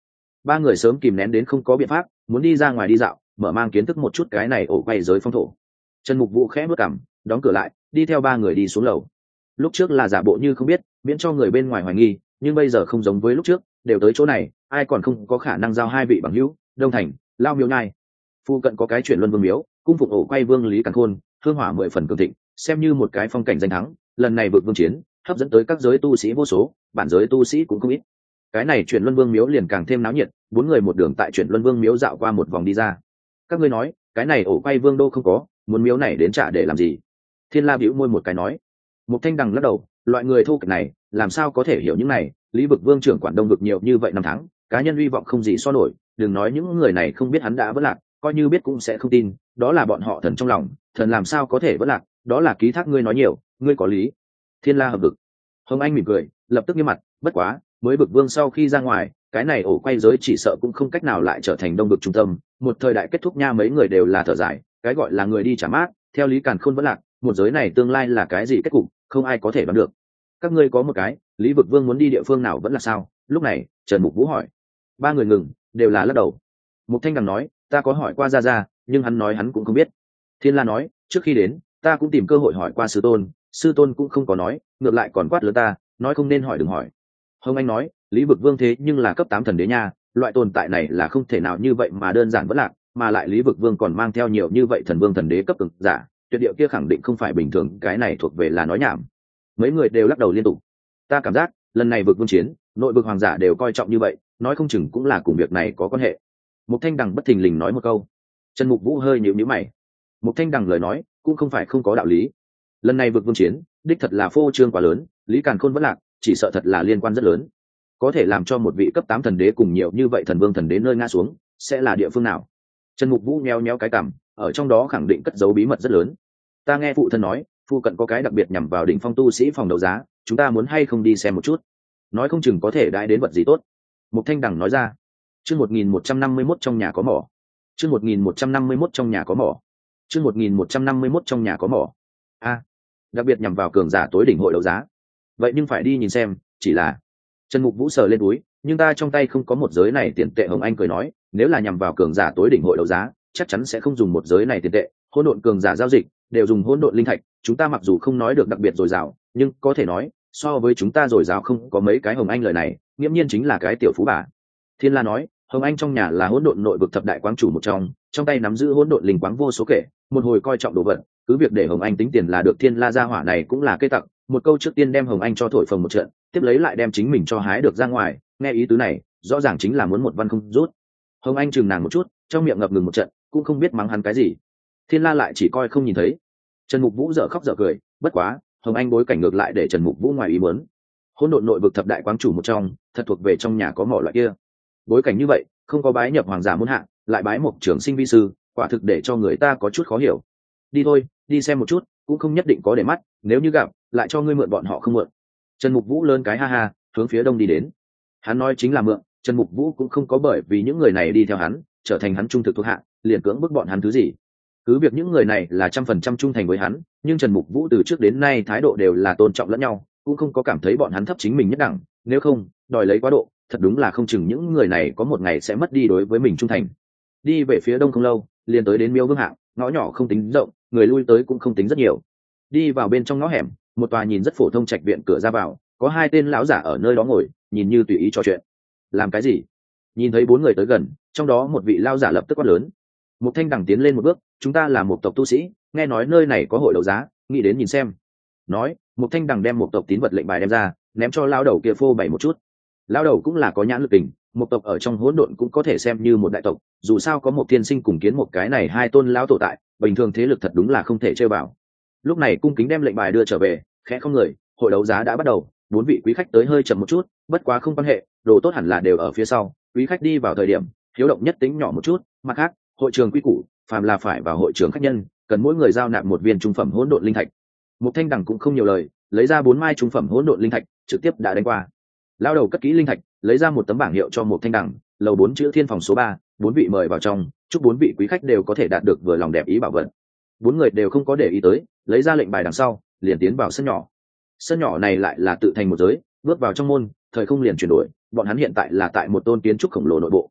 A: ba người sớm kìm nén đến không có biện pháp, muốn đi ra ngoài đi dạo, mở mang kiến thức một chút cái này ổ quay giới phong thổ. Trần Mục Vũ khẽ bước cằm, đóng cửa lại, đi theo ba người đi xuống lầu. Lúc trước là giả bộ như không biết, miễn cho người bên ngoài hoài nghi, nhưng bây giờ không giống với lúc trước, đều tới chỗ này, ai còn không có khả năng giao hai vị bằng hữu, Đông Thành, Lao Miếu Nhai. Phu cận có cái chuyện Luân Vương miếu, cung phục ổ quay vương Lý Càn Khôn, hương hỏa mười phần cường thịnh, xem như một cái phong cảnh danh thắng, lần này vượt vương chiến, hấp dẫn tới các giới tu sĩ vô số, bản giới tu sĩ cũng không ít. Cái này chuyện Luân Vương miếu liền càng thêm náo nhiệt, bốn người một đường tại chuyện Luân Vương miếu dạo qua một vòng đi ra. Các ngươi nói, cái này ổ quay vương đô không có, muốn miếu này đến trả để làm gì? Thiên La bĩu môi một cái nói. Một Thanh Đằng lắc đầu, loại người thô kệch này, làm sao có thể hiểu những này, Lý vực vương trưởng quản đông vực nhiều như vậy năm tháng, cá nhân hy vọng không gì so nổi, đừng nói những người này không biết hắn đã vỡ lạc, coi như biết cũng sẽ không tin, đó là bọn họ thần trong lòng, thần làm sao có thể vỡ lạc, đó là ký thác ngươi nói nhiều, ngươi có lý. Thiên La hợp vực. Hồng Anh mỉm cười, lập tức nghiêm mặt, bất quá, mới vực vương sau khi ra ngoài, cái này ổ quay giới chỉ sợ cũng không cách nào lại trở thành đông vực trung tâm, một thời đại kết thúc nha, mấy người đều là thở dài, cái gọi là người đi trả mát, theo Lý Càn Khôn vẫn lạc, một giới này tương lai là cái gì kết cục, không ai có thể đoán được. Các ngươi có một cái, Lý vực vương muốn đi địa phương nào vẫn là sao? Lúc này, Trần Mục Vũ hỏi. Ba người ngừng, đều là lắc đầu. Mục Thanh Đằng nói, ta có hỏi qua Gia Gia, nhưng hắn nói hắn cũng không biết. Thiên La nói, trước khi đến, ta cũng tìm cơ hội hỏi qua sư tôn, sư tôn cũng không có nói, ngược lại còn quát lớn ta, nói không nên hỏi đừng hỏi. Hồng Anh nói, Lý vực vương thế nhưng là cấp tám thần đế nha, loại tồn tại này là không thể nào như vậy mà đơn giản vẫn lạc, mà lại Lý vực vương còn mang theo nhiều như vậy thần vương thần đế cấp cực giả, tuyệt điệu kia khẳng định không phải bình thường, cái này thuộc về là nói nhảm. Mấy người đều lắc đầu liên tục. Ta cảm giác, lần này vực vương chiến, nội vực hoàng giả đều coi trọng như vậy, nói không chừng cũng là cùng việc này có quan hệ. Mục Thanh Đằng bất thình lình nói một câu. Trần Mục Vũ hơi nhíu nhíu mày. Mục Thanh Đằng lời nói cũng không phải không có đạo lý. Lần này vực vương chiến, đích thật là phô trương quá lớn, Lý Càn Khôn vẫn lạc, chỉ sợ thật là liên quan rất lớn. Có thể làm cho một vị cấp tám thần đế cùng nhiều như vậy thần vương thần đế nơi ngã xuống, sẽ là địa phương nào? Trần Mục Vũ nheo nheo cái cằm, ở trong đó khẳng định cất giấu bí mật rất lớn. Ta nghe phụ thân nói, phụ cận có cái đặc biệt nhằm vào đỉnh phong tu sĩ phòng đấu giá, chúng ta muốn hay không đi xem một chút? Nói không chừng có thể đãi đến vật gì tốt. Mục Thanh Đằng nói ra. Chương một nghìn một trăm năm mươi mốt trong nhà có mỏ. Chương một nghìn một trăm năm mươi mốt trong nhà có mỏ. Chương một nghìn một trăm năm mươi mốt trong nhà có mỏ. A, đặc biệt nhằm vào cường giả tối đỉnh hội đấu giá. Vậy nhưng phải đi nhìn xem, chỉ là Trần Mục Vũ sờ lên túi, nhưng ta trong tay không có một giới này tiền tệ. Hồng Anh cười nói, nếu là nhằm vào cường giả tối đỉnh hội đấu giá, chắc chắn sẽ không dùng một giới này tiền tệ, hỗn độn cường giả giao dịch đều dùng hỗn độn linh thạch, chúng ta mặc dù không nói được đặc biệt dồi dào, nhưng có thể nói, so với chúng ta dồi dào không có mấy cái. Hồng Anh lời này, nghiễm nhiên chính là cái tiểu phú bà. Thiên La nói, Hồng Anh trong nhà là hỗn độn nội vực thập đại quáng chủ một trong, trong tay nắm giữ hỗn độn linh quáng vô số kể, một hồi coi trọng đồ vật, cứ việc để Hồng Anh tính tiền là được. Thiên La gia hỏa này cũng là cây tặc, một câu trước tiên đem Hồng Anh cho thổi phồng một trận, tiếp lấy lại đem chính mình cho hái được ra ngoài, nghe ý tứ này, rõ ràng chính là muốn một văn không rút. Hồng Anh chừng nàng một chút, trong miệng ngập ngừng một trận, cũng không biết mắng hắn cái gì. Thiên La lại chỉ coi không nhìn thấy. Trần Mục Vũ dở khóc dở cười, bất quá, Hồng Anh bối cảnh ngược lại để Trần Mục Vũ ngoài ý muốn. Hỗn độn nội vực thập đại quáng chủ một trong, thật thuộc về trong nhà có mỏ loại kia. Bối cảnh như vậy, không có bái nhập hoàng giả muôn hạng, lại bái một trưởng sinh vi sư, quả thực để cho người ta có chút khó hiểu. Đi thôi, đi xem một chút, cũng không nhất định có để mắt, nếu như gặp, lại cho ngươi mượn bọn họ không mượn. Trần Mục Vũ lớn cái ha ha, hướng phía đông đi đến. Hắn nói chính là mượn, Trần Mục Vũ cũng không có bởi vì những người này đi theo hắn, trở thành hắn trung thực thuộc hạ, liền cưỡng bức bọn hắn thứ gì. Cứ việc những người này là trăm phần trăm trung thành với hắn, nhưng Trần Mục Vũ từ trước đến nay thái độ đều là tôn trọng lẫn nhau, cũng không có cảm thấy bọn hắn thấp chính mình nhất đẳng, nếu không, đòi lấy quá độ, thật đúng là không chừng những người này có một ngày sẽ mất đi đối với mình trung thành. Đi về phía đông không lâu, liền tới đến Miếu Vương Hạng, ngõ nhỏ không tính rộng, người lui tới cũng không tính rất nhiều. Đi vào bên trong ngõ hẻm, một tòa nhìn rất phổ thông trạch viện, cửa ra vào có hai tên lão giả ở nơi đó ngồi, nhìn như tùy ý trò chuyện. Làm cái gì? Nhìn thấy bốn người tới gần, trong đó một vị lão giả lập tức quát lớn. Mục Thanh Đằng tiến lên một bước, chúng ta là một tộc tu sĩ, nghe nói nơi này có hội đấu giá, nghĩ đến nhìn xem. Nói, Mục Thanh Đằng đem một tộc tín vật lệnh bài đem ra, ném cho lão đầu kia phô bày một chút. Lão đầu cũng là có nhãn lực tình, một tộc ở trong hỗn độn cũng có thể xem như một đại tộc, dù sao có một thiên sinh cùng kiến một cái này hai tôn lão tổ tại, bình thường thế lực thật đúng là không thể chơi vào. Lúc này cung kính đem lệnh bài đưa trở về, khẽ không người, hội đấu giá đã bắt đầu. Bốn vị quý khách tới hơi chậm một chút, bất quá không quan hệ, đồ tốt hẳn là đều ở phía sau. Quý khách đi vào thời điểm, hiếu động nhất tính nhỏ một chút, mặt khác, hội trường quy củ, phàm là phải vào hội trường khách nhân, cần mỗi người giao nạp một viên trung phẩm hỗn độn linh thạch. Mục Thanh Đằng cũng không nhiều lời, lấy ra bốn mai trung phẩm hỗn độn linh thạch, trực tiếp đã đánh qua. Lao đầu cất kỹ linh thạch, lấy ra một tấm bảng hiệu cho Mục Thanh Đằng, lầu bốn chữ Thiên phòng số ba, bốn vị mời vào trong, chúc bốn vị quý khách đều có thể đạt được vừa lòng đẹp ý bảo vật. Bốn người đều không có để ý tới, lấy ra lệnh bài đằng sau, liền tiến vào sân nhỏ. Sân nhỏ này lại là tự thành một giới, bước vào trong môn, thời không liền chuyển đổi, bọn hắn hiện tại là tại một tôn kiến trúc khổng lồ nội bộ,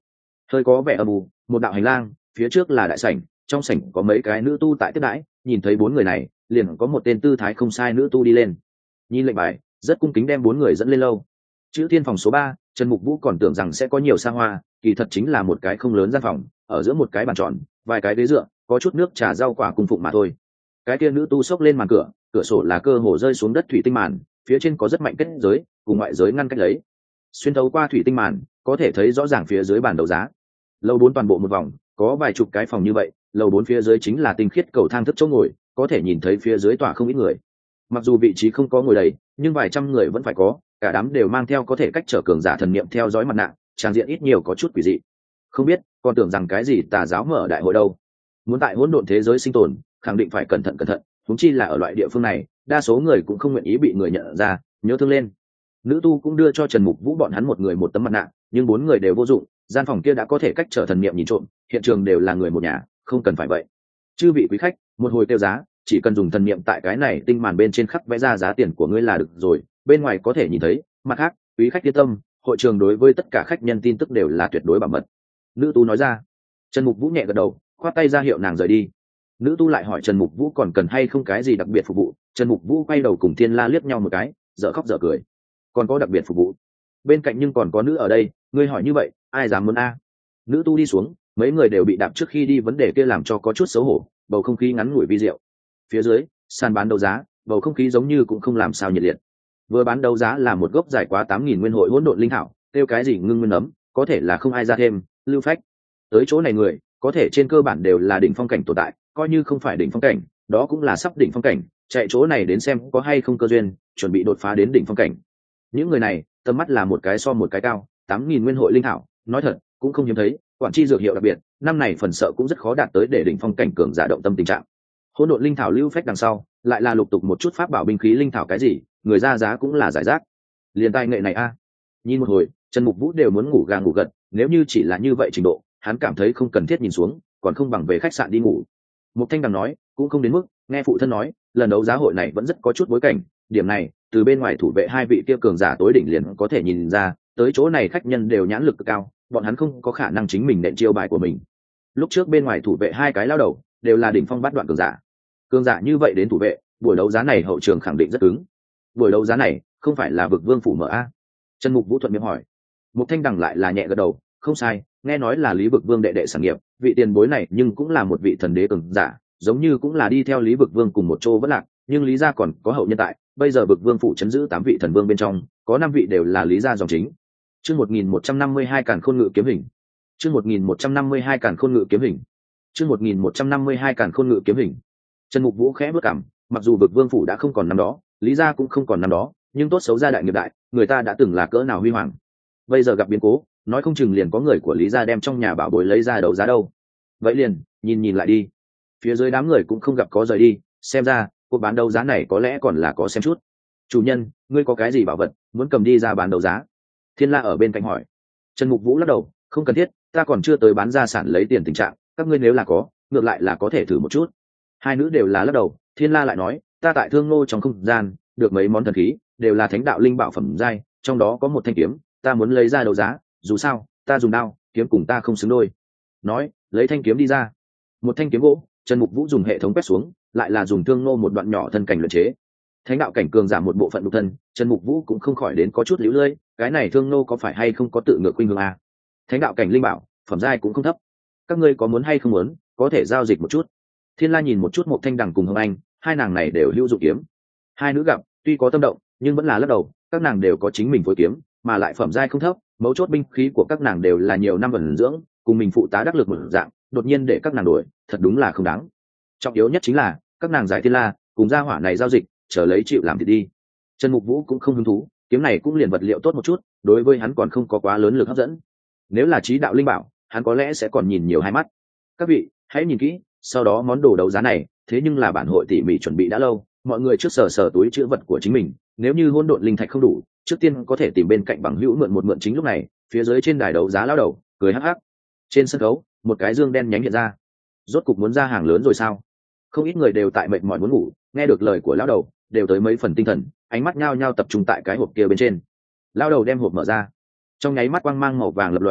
A: hơi có vẻ âm u. Một đạo hành lang, phía trước là đại sảnh, trong sảnh có mấy cái nữ tu tại tiếp đãi. Nhìn thấy bốn người này, liền có một tên tư thái không sai nữ tu đi lên, nhìn lệnh bài, rất cung kính đem bốn người dẫn lên lâu. Chữ thiên phòng số ba, Trần Mục Vũ còn tưởng rằng sẽ có nhiều xa hoa, kỳ thật chính là một cái không lớn gian phòng, ở giữa một cái bàn tròn, vài cái ghế dựa, có chút nước trà rau quả cung phụng mà thôi. Cái kia nữ tu xốc lên màn cửa, cửa sổ là cơ hồ rơi xuống đất thủy tinh màn, phía trên có rất mạnh kết giới, cùng ngoại giới ngăn cách lấy. Xuyên thấu qua thủy tinh màn, có thể thấy rõ ràng phía dưới bàn đấu giá. Lầu bốn toàn bộ một vòng, có vài chục cái phòng như vậy, lầu bốn phía dưới chính là tinh khiết cầu thang thức chỗ ngồi, có thể nhìn thấy phía dưới tòa không ít người. Mặc dù vị trí không có ngồi đầy, nhưng vài trăm người vẫn phải có, cả đám đều mang theo có thể cách trở cường giả thần niệm theo dõi mặt nạ, tràng diện ít nhiều có chút quỷ dị. Không biết, còn tưởng rằng cái gì tà giáo mở đại hội đâu. Muốn tại hỗn độn thế giới sinh tồn, khẳng định phải cẩn thận cẩn thận, huống chi là ở loại địa phương này, đa số người cũng không nguyện ý bị người nhận ra, nhớ thương lên. Nữ tu cũng đưa cho Trần Mục Vũ bọn hắn một người một tấm mặt nạ, nhưng bốn người đều vô dụng, gian phòng kia đã có thể cách trở thần niệm nhìn trộm, hiện trường đều là người một nhà, không cần phải vậy. Chư vị quý khách, một hồi tiêu giá, chỉ cần dùng thần niệm tại cái này tinh màn bên trên khắc vẽ ra giá tiền của ngươi là được rồi, bên ngoài có thể nhìn thấy. Mặt khác, quý khách yên tâm, hội trường đối với tất cả khách nhân tin tức đều là tuyệt đối bảo mật. Nữ tu nói ra. Trần Mục Vũ nhẹ gật đầu, khoát tay ra hiệu nàng rời đi. Nữ tu lại hỏi Trần Mục Vũ còn cần hay không cái gì đặc biệt phục vụ. Trần Mục Vũ quay đầu cùng Thiên La liếc nhau một cái, dở khóc dở cười. Còn có đặc biệt phục vụ? Bên cạnh nhưng còn có nữ ở đây, ngươi hỏi như vậy, ai dám muốn a? Nữ tu đi xuống, mấy người đều bị đạp trước khi đi vấn đề kia làm cho có chút xấu hổ, bầu không khí ngắn ngủi vi diệu. Phía dưới, sàn bán đấu giá, bầu không khí giống như cũng không làm sao nhiệt liệt. Vừa bán đấu giá là một gốc dài quá tám nghìn nguyên hội hỗn độn linh thảo, tiêu cái gì ngưng nguyên nấm, có thể là không ai ra thêm, lưu phách. Tới chỗ này người, có thể trên cơ bản đều là đỉnh phong cảnh tồn tại, coi như không phải đỉnh phong cảnh, đó cũng là sắp đỉnh phong cảnh, chạy chỗ này đến xem có hay không cơ duyên, chuẩn bị đột phá đến đỉnh phong cảnh. Những người này, tầm mắt là một cái so một cái cao, tám nghìn nguyên hội linh thảo, nói thật, cũng không hiếm thấy, quản chi dược hiệu đặc biệt, năm này phần sợ cũng rất khó đạt tới để đỉnh phong cảnh cường giả động tâm tình trạng. Hỗn độn linh thảo lưu phách đằng sau, lại là lục tục một chút pháp bảo binh khí linh thảo cái gì, người ra giá cũng là giải rác. Liên tài nghệ này a, nhìn một hồi, Trần Mục Vũ đều muốn ngủ gà ngủ gật, nếu như chỉ là như vậy trình độ, hắn cảm thấy không cần thiết nhìn xuống, còn không bằng về khách sạn đi ngủ. Mục Thanh Đằng nói, cũng không đến mức, nghe phụ thân nói, lần đấu giá hội này vẫn rất có chút bối cảnh, điểm này, từ bên ngoài thủ vệ hai vị kia cường giả tối đỉnh liền có thể nhìn ra, tới chỗ này khách nhân đều nhãn lực cực cao, bọn hắn không có khả năng chính mình nện chiêu bài của mình. Lúc trước bên ngoài thủ vệ hai cái lao đầu, đều là đỉnh phong bát đoạn cường giả. Cường giả như vậy đến thủ vệ, buổi đấu giá này hậu trường khẳng định rất cứng. Buổi đấu giá này, không phải là vực vương phủ mở a? Trần Mục Vũ thuận miệng hỏi. Mục Thanh Đằng lại là nhẹ gật đầu, không sai, nghe nói là Lý Vực Vương đệ đệ sản nghiệp, vị tiền bối này nhưng cũng là một vị thần đế cường giả, giống như cũng là đi theo Lý Vực Vương cùng một chỗ vẫn lạc, nhưng Lý gia còn có hậu nhân tại, bây giờ Vực Vương phủ trấn giữ tám vị thần vương bên trong, có năm vị đều là Lý gia dòng chính. Chương một nghìn một trăm năm mươi hai Càn Khôn Ngự kiếm hình. Chương một nghìn một trăm năm mươi hai Càn Khôn Ngự kiếm hình. Chương một nghìn một trăm năm mươi hai Càn Khôn Ngự kiếm hình. Trần Mục Vũ khẽ bước cằm, mặc dù Vực Vương phủ đã không còn năm đó, Lý gia cũng không còn năm đó, nhưng tốt xấu gia đại nghiệp đại, người ta đã từng là cỡ nào huy hoàng. Bây giờ gặp biến cố, nói không chừng liền có người của Lý gia đem trong nhà bảo bối lấy ra đấu giá đâu. Vậy liền, nhìn nhìn lại đi. Phía dưới đám người cũng không gặp có rời đi, xem ra, cuộc bán đấu giá này có lẽ còn là có xem chút. Chủ nhân, ngươi có cái gì bảo vật, muốn cầm đi ra bán đấu giá? Thiên La ở bên cạnh hỏi. Trần Mục Vũ lắc đầu, không cần thiết, ta còn chưa tới bán gia sản lấy tiền tình trạng, các ngươi nếu là có, ngược lại là có thể thử một chút. Hai nữ đều là lắc đầu, Thiên La lại nói, ta tại Thương Nô trong không gian, được mấy món thần khí, đều là thánh đạo linh bảo phẩm giai, trong đó có một thanh kiếm, ta muốn lấy ra đấu giá, dù sao, ta dùng đao, kiếm cùng ta không xứng đôi. Nói, lấy thanh kiếm đi ra. Một thanh kiếm gỗ, Trần Mục Vũ dùng hệ thống quét xuống, lại là dùng Thương Nô một đoạn nhỏ thân cảnh luyện chế. Thánh đạo cảnh cường giảm một bộ phận nhục thân, Trần Mục Vũ cũng không khỏi đến có chút liễu lơi, cái này Thương Nô có phải hay không có tự ngược khuynh hướng a? Thánh đạo cảnh linh bảo, phẩm giai cũng không thấp. Các ngươi có muốn hay không muốn, có thể giao dịch một chút. Thiên La nhìn một chút Một Thanh Đằng cùng Hồng Anh, hai nàng này đều hữu dụng kiếm. Hai nữ gặp, tuy có tâm động, nhưng vẫn là lắc đầu, các nàng đều có chính mình phối kiếm, mà lại phẩm giai không thấp, mấu chốt binh khí của các nàng đều là nhiều năm vận dưỡng, cùng mình phụ tá đắc lực một dạng, đột nhiên để các nàng đuổi, thật đúng là không đáng. Trọng yếu nhất chính là, các nàng giải Thiên La, cùng gia hỏa này giao dịch, chờ lấy chịu làm thì đi. Trần Mục Vũ cũng không hứng thú, kiếm này cũng liền vật liệu tốt một chút, đối với hắn còn không có quá lớn lực hấp dẫn. Nếu là chí đạo linh bảo, hắn có lẽ sẽ còn nhìn nhiều hai mắt. Các vị, hãy nhìn kỹ, sau đó món đồ đấu giá này, thế nhưng là bản hội tỉ mỉ chuẩn bị đã lâu, mọi người trước sờ sờ túi trữ vật của chính mình, nếu như hỗn độn linh thạch không đủ, trước tiên có thể tìm bên cạnh bằng hữu mượn một mượn. Chính lúc này, phía dưới trên đài đấu giá lão đầu cười hắc hắc. Trên sân khấu, một cái dương đen nhánh hiện ra. Rốt cục muốn ra hàng lớn rồi sao? Không ít người đều tại mệt mỏi muốn ngủ, nghe được lời của lão đầu, đều tới mấy phần tinh thần, ánh mắt nhao nhao tập trung tại cái hộp kia bên trên. Lão đầu đem hộp mở ra, trong nháy mắt quang mang màu vàng lập lòe,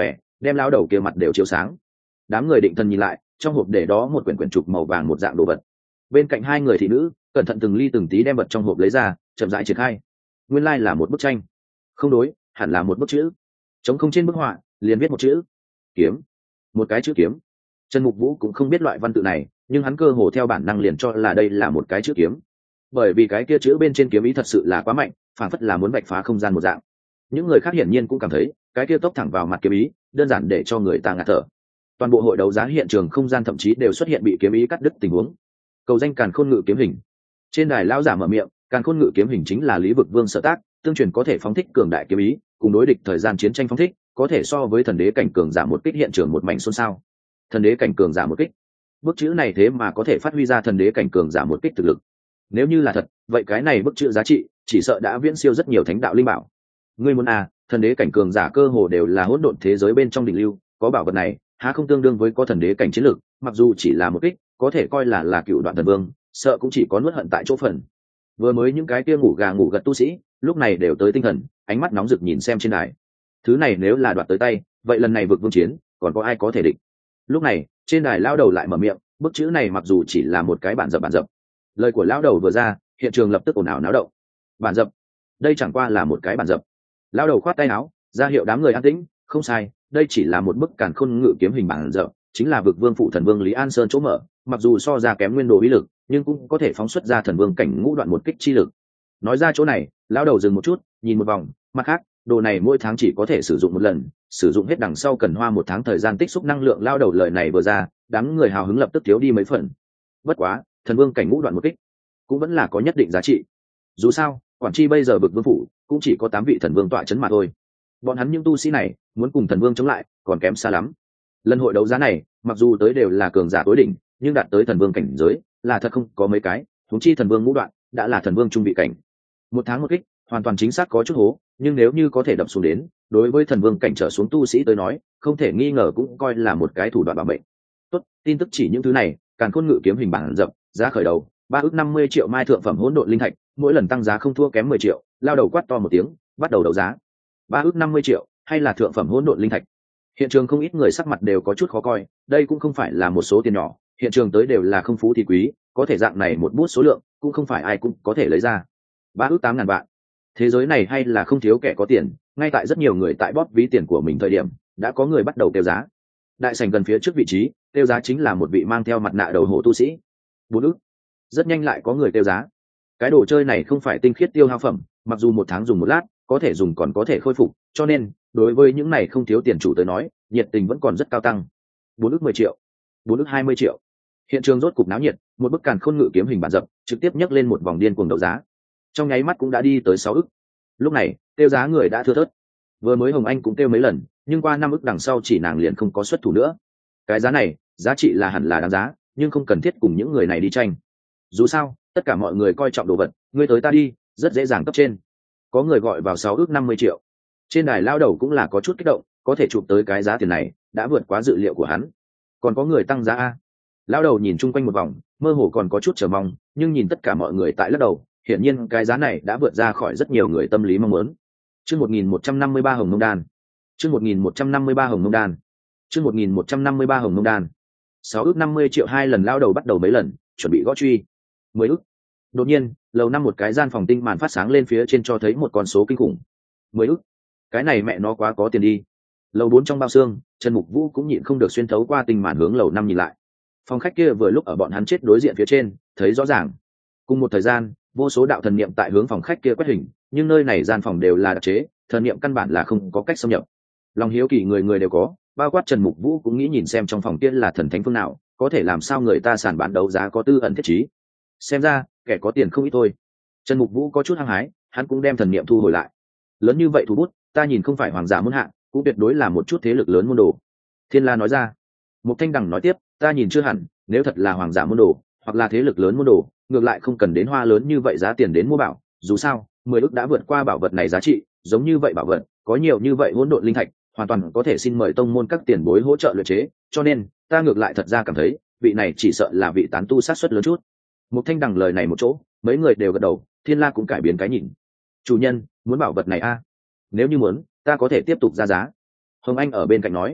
A: đem lao đầu kia mặt đều chiếu sáng. Đám người định thần nhìn lại, trong hộp để đó một quyển quyển trục màu vàng một dạng đồ vật. Bên cạnh hai người thị nữ cẩn thận từng ly từng tí đem vật trong hộp lấy ra, chậm rãi triển khai. Nguyên lai là một bức tranh. Không đối, hẳn là một bức chữ. Trống không trên bức họa liền viết một chữ kiếm, một cái chữ kiếm. Trần Mục Vũ cũng không biết loại văn tự này, nhưng hắn cơ hồ theo bản năng liền cho là đây là một cái chữ kiếm, bởi vì cái kia chữ bên trên kiếm ý thật sự là quá mạnh, phản phất là muốn vạch phá không gian một dạng. Những người khác hiển nhiên cũng cảm thấy cái kia tốc thẳng vào mặt kiếm ý đơn giản để cho người ta ngạt thở. Toàn bộ hội đấu giá hiện trường không gian thậm chí đều xuất hiện bị kiếm ý cắt đứt tình huống. Cầu danh Càn Khôn Ngự kiếm hình. Trên đài lão giả mở miệng, Càn Khôn Ngự kiếm hình chính là Lý Vực Vương sở tác, tương truyền có thể phóng thích cường đại kiếm ý, cùng đối địch thời gian chiến tranh phóng thích, có thể so với thần đế cảnh cường giả một kích hiện trường một mảnh xôn xao. Thần đế cảnh cường giả một kích, bức chữ này thế mà có thể phát huy ra thần đế cảnh cường giả một kích thực lực. Nếu như là thật, vậy cái này bức chữ giá trị chỉ sợ đã viễn siêu rất nhiều thánh đạo linh bảo. Ngươi muốn à, thần đế cảnh cường giả cơ hồ đều là hỗn độn thế giới bên trong đỉnh lưu, có bảo vật này, há không tương đương với có thần đế cảnh chiến lực, mặc dù chỉ là một kích, có thể coi là là cựu đoạn thần vương, sợ cũng chỉ có nuốt hận tại chỗ phần. Vừa mới những cái kia ngủ gà ngủ gật tu sĩ, lúc này đều tới tinh thần, ánh mắt nóng rực nhìn xem trên đài. Thứ này nếu là đoạt tới tay, vậy lần này vực vương chiến, còn có ai có thể địch? Lúc này, trên đài lao đầu lại mở miệng, bức chữ này mặc dù chỉ là một cái bản dập bản dập. Lời của lão đầu vừa ra, hiện trường lập tức ồn ào náo động. Bản dập? Đây chẳng qua là một cái bản dập. Lão đầu khoát tay áo, ra hiệu đám người an tĩnh, không sai, đây chỉ là một bức Càn Khôn Ngự kiếm hình bản dập, chính là vực vương phụ thần vương Lý An Sơn chỗ mở, mặc dù so ra kém nguyên đồ uy lực, nhưng cũng có thể phóng xuất ra thần vương cảnh ngũ đoạn một kích chi lực. Nói ra chỗ này, lão đầu dừng một chút, nhìn một vòng, mặt khác, đồ này mỗi tháng chỉ có thể sử dụng một lần, sử dụng hết đằng sau cần hoa một tháng thời gian tích xúc năng lượng. Lão đầu lời này vừa ra, đám người hào hứng lập tức thiếu đi mấy phần. Bất quá, thần vương cảnh ngũ đoạn một kích cũng vẫn là có nhất định giá trị. Dù sao, quản tri bây giờ vực vương phủ cũng chỉ có tám vị thần vương tọa chấn mà thôi. Bọn hắn những tu sĩ này muốn cùng thần vương chống lại còn kém xa lắm. Lần hội đấu giá này, mặc dù tới đều là cường giả tối đỉnh, nhưng đạt tới thần vương cảnh giới là thật không có mấy cái, huống chi thần vương ngũ đoạn đã là thần vương trung vị cảnh. Một tháng một kích, hoàn toàn chính xác có chút hố, nhưng nếu như có thể đập xuống đến, đối với thần vương cảnh trở xuống tu sĩ tới nói, không thể nghi ngờ cũng coi là một cái thủ đoạn bảo mệnh. Tốt, tin tức chỉ những thứ này, Càn Khôn Ngự kiếm hình bản dập, giá khởi đầu ba ước năm mươi triệu mai thượng phẩm hỗn độn linh thạch, mỗi lần tăng giá không thua kém mười triệu. Lao đầu quát to một tiếng, bắt đầu đấu giá. Ba ước năm mươi triệu, hay là thượng phẩm hỗn độn linh thạch? Hiện trường không ít người sắc mặt đều có chút khó coi, đây cũng không phải là một số tiền nhỏ, hiện trường tới đều là không phú thì quý, có thể dạng này một bút số lượng, cũng không phải ai cũng có thể lấy ra. Ba ước tám ngàn vạn. Thế giới này hay là không thiếu kẻ có tiền, ngay tại rất nhiều người tại bóp ví tiền của mình thời điểm, đã có người bắt đầu tiêu giá. Đại sảnh gần phía trước vị trí, tiêu giá chính là một vị mang theo mặt nạ đầu hổ tu sĩ. Bốn ước. Rất nhanh lại có người tiêu giá. Cái đồ chơi này không phải tinh khiết tiêu hao phẩm, mặc dù một tháng dùng một lát, có thể dùng còn có thể khôi phục, cho nên đối với những này không thiếu tiền chủ tới nói, nhiệt tình vẫn còn rất cao tăng. Bốn ước mười triệu, bốn ước hai mươi triệu. Hiện trường rốt cục náo nhiệt, một bức Càn Khôn Ngự kiếm hình bản dập, trực tiếp nhấc lên một vòng điên cuồng đấu giá. Trong nháy mắt cũng đã đi tới sáu ức. Lúc này, tiêu giá người đã thưa thớt. Vừa mới Hồng Anh cũng tiêu mấy lần, nhưng qua năm ức đằng sau chỉ nàng liền không có xuất thủ nữa. Cái giá này, giá trị là hẳn là đáng giá, nhưng không cần thiết cùng những người này đi tranh. Dù sao, tất cả mọi người coi trọng đồ vật, ngươi tới ta đi, rất dễ dàng cấp trên. Có người gọi vào sáu ước năm mươi triệu. Trên đài lao đầu cũng là có chút kích động, có thể chụp tới cái giá tiền này, đã vượt quá dự liệu của hắn. Còn có người tăng giá a. Lao đầu nhìn chung quanh một vòng, mơ hồ còn có chút chờ mong, nhưng nhìn tất cả mọi người tại lắc đầu, hiển nhiên cái giá này đã vượt ra khỏi rất nhiều người tâm lý mong muốn. Chương một nghìn một trăm năm mươi ba Hồng Mông Đan. Chương một nghìn một trăm năm mươi ba Hồng Mông Đan. Chương một nghìn một trăm năm mươi ba Hồng Mông Đan. Sáu ước năm mươi triệu hai lần lao đầu bắt đầu mấy lần, chuẩn bị gõ truy. Mười ước. Đột nhiên, lầu năm một cái gian phòng tinh màn phát sáng lên phía trên cho thấy một con số kinh khủng. Mười ước. Cái này mẹ nó quá có tiền đi. Lầu bốn trong bao xương, Trần Mục Vũ cũng nhịn không được xuyên thấu qua tinh màn hướng lầu năm nhìn lại. Phòng khách kia vừa lúc ở bọn hắn chết đối diện phía trên, thấy rõ ràng. Cùng một thời gian, vô số đạo thần niệm tại hướng phòng khách kia quét hình, nhưng nơi này gian phòng đều là đặc chế, thần niệm căn bản là không có cách xâm nhập. Lòng hiếu kỳ người người đều có, bao quát Trần Mục Vũ cũng nghĩ nhìn xem trong phòng kia là thần thánh phương nào, có thể làm sao người ta sàn bán đấu giá có tư ẩn thiết trí. Xem ra, kẻ có tiền không ít thôi. Trần Mục Vũ có chút hăng hái, hắn cũng đem thần niệm thu hồi lại. Lớn như vậy thủ bút, ta nhìn không phải hoàng giả muôn hạ, cũng tuyệt đối là một chút thế lực lớn môn đồ. Thiên La nói ra. Mục Thanh Đằng nói tiếp, ta nhìn chưa hẳn, nếu thật là hoàng giả môn đồ, hoặc là thế lực lớn môn đồ, ngược lại không cần đến hoa lớn như vậy giá tiền đến mua bảo, dù sao, mười ức đã vượt qua bảo vật này giá trị, giống như vậy bảo vật, có nhiều như vậy hỗn độn linh thạch, hoàn toàn có thể xin mời tông môn các tiền bối hỗ trợ luyện chế, cho nên, ta ngược lại thật ra cảm thấy, vị này chỉ sợ là vị tán tu sát suất lớn chút. Mục Thanh Đằng lời này một chỗ, mấy người đều gật đầu, Thiên La cũng cải biến cái nhìn. Chủ nhân, muốn bảo vật này a? Nếu như muốn, ta có thể tiếp tục ra giá. Hồng Anh ở bên cạnh nói,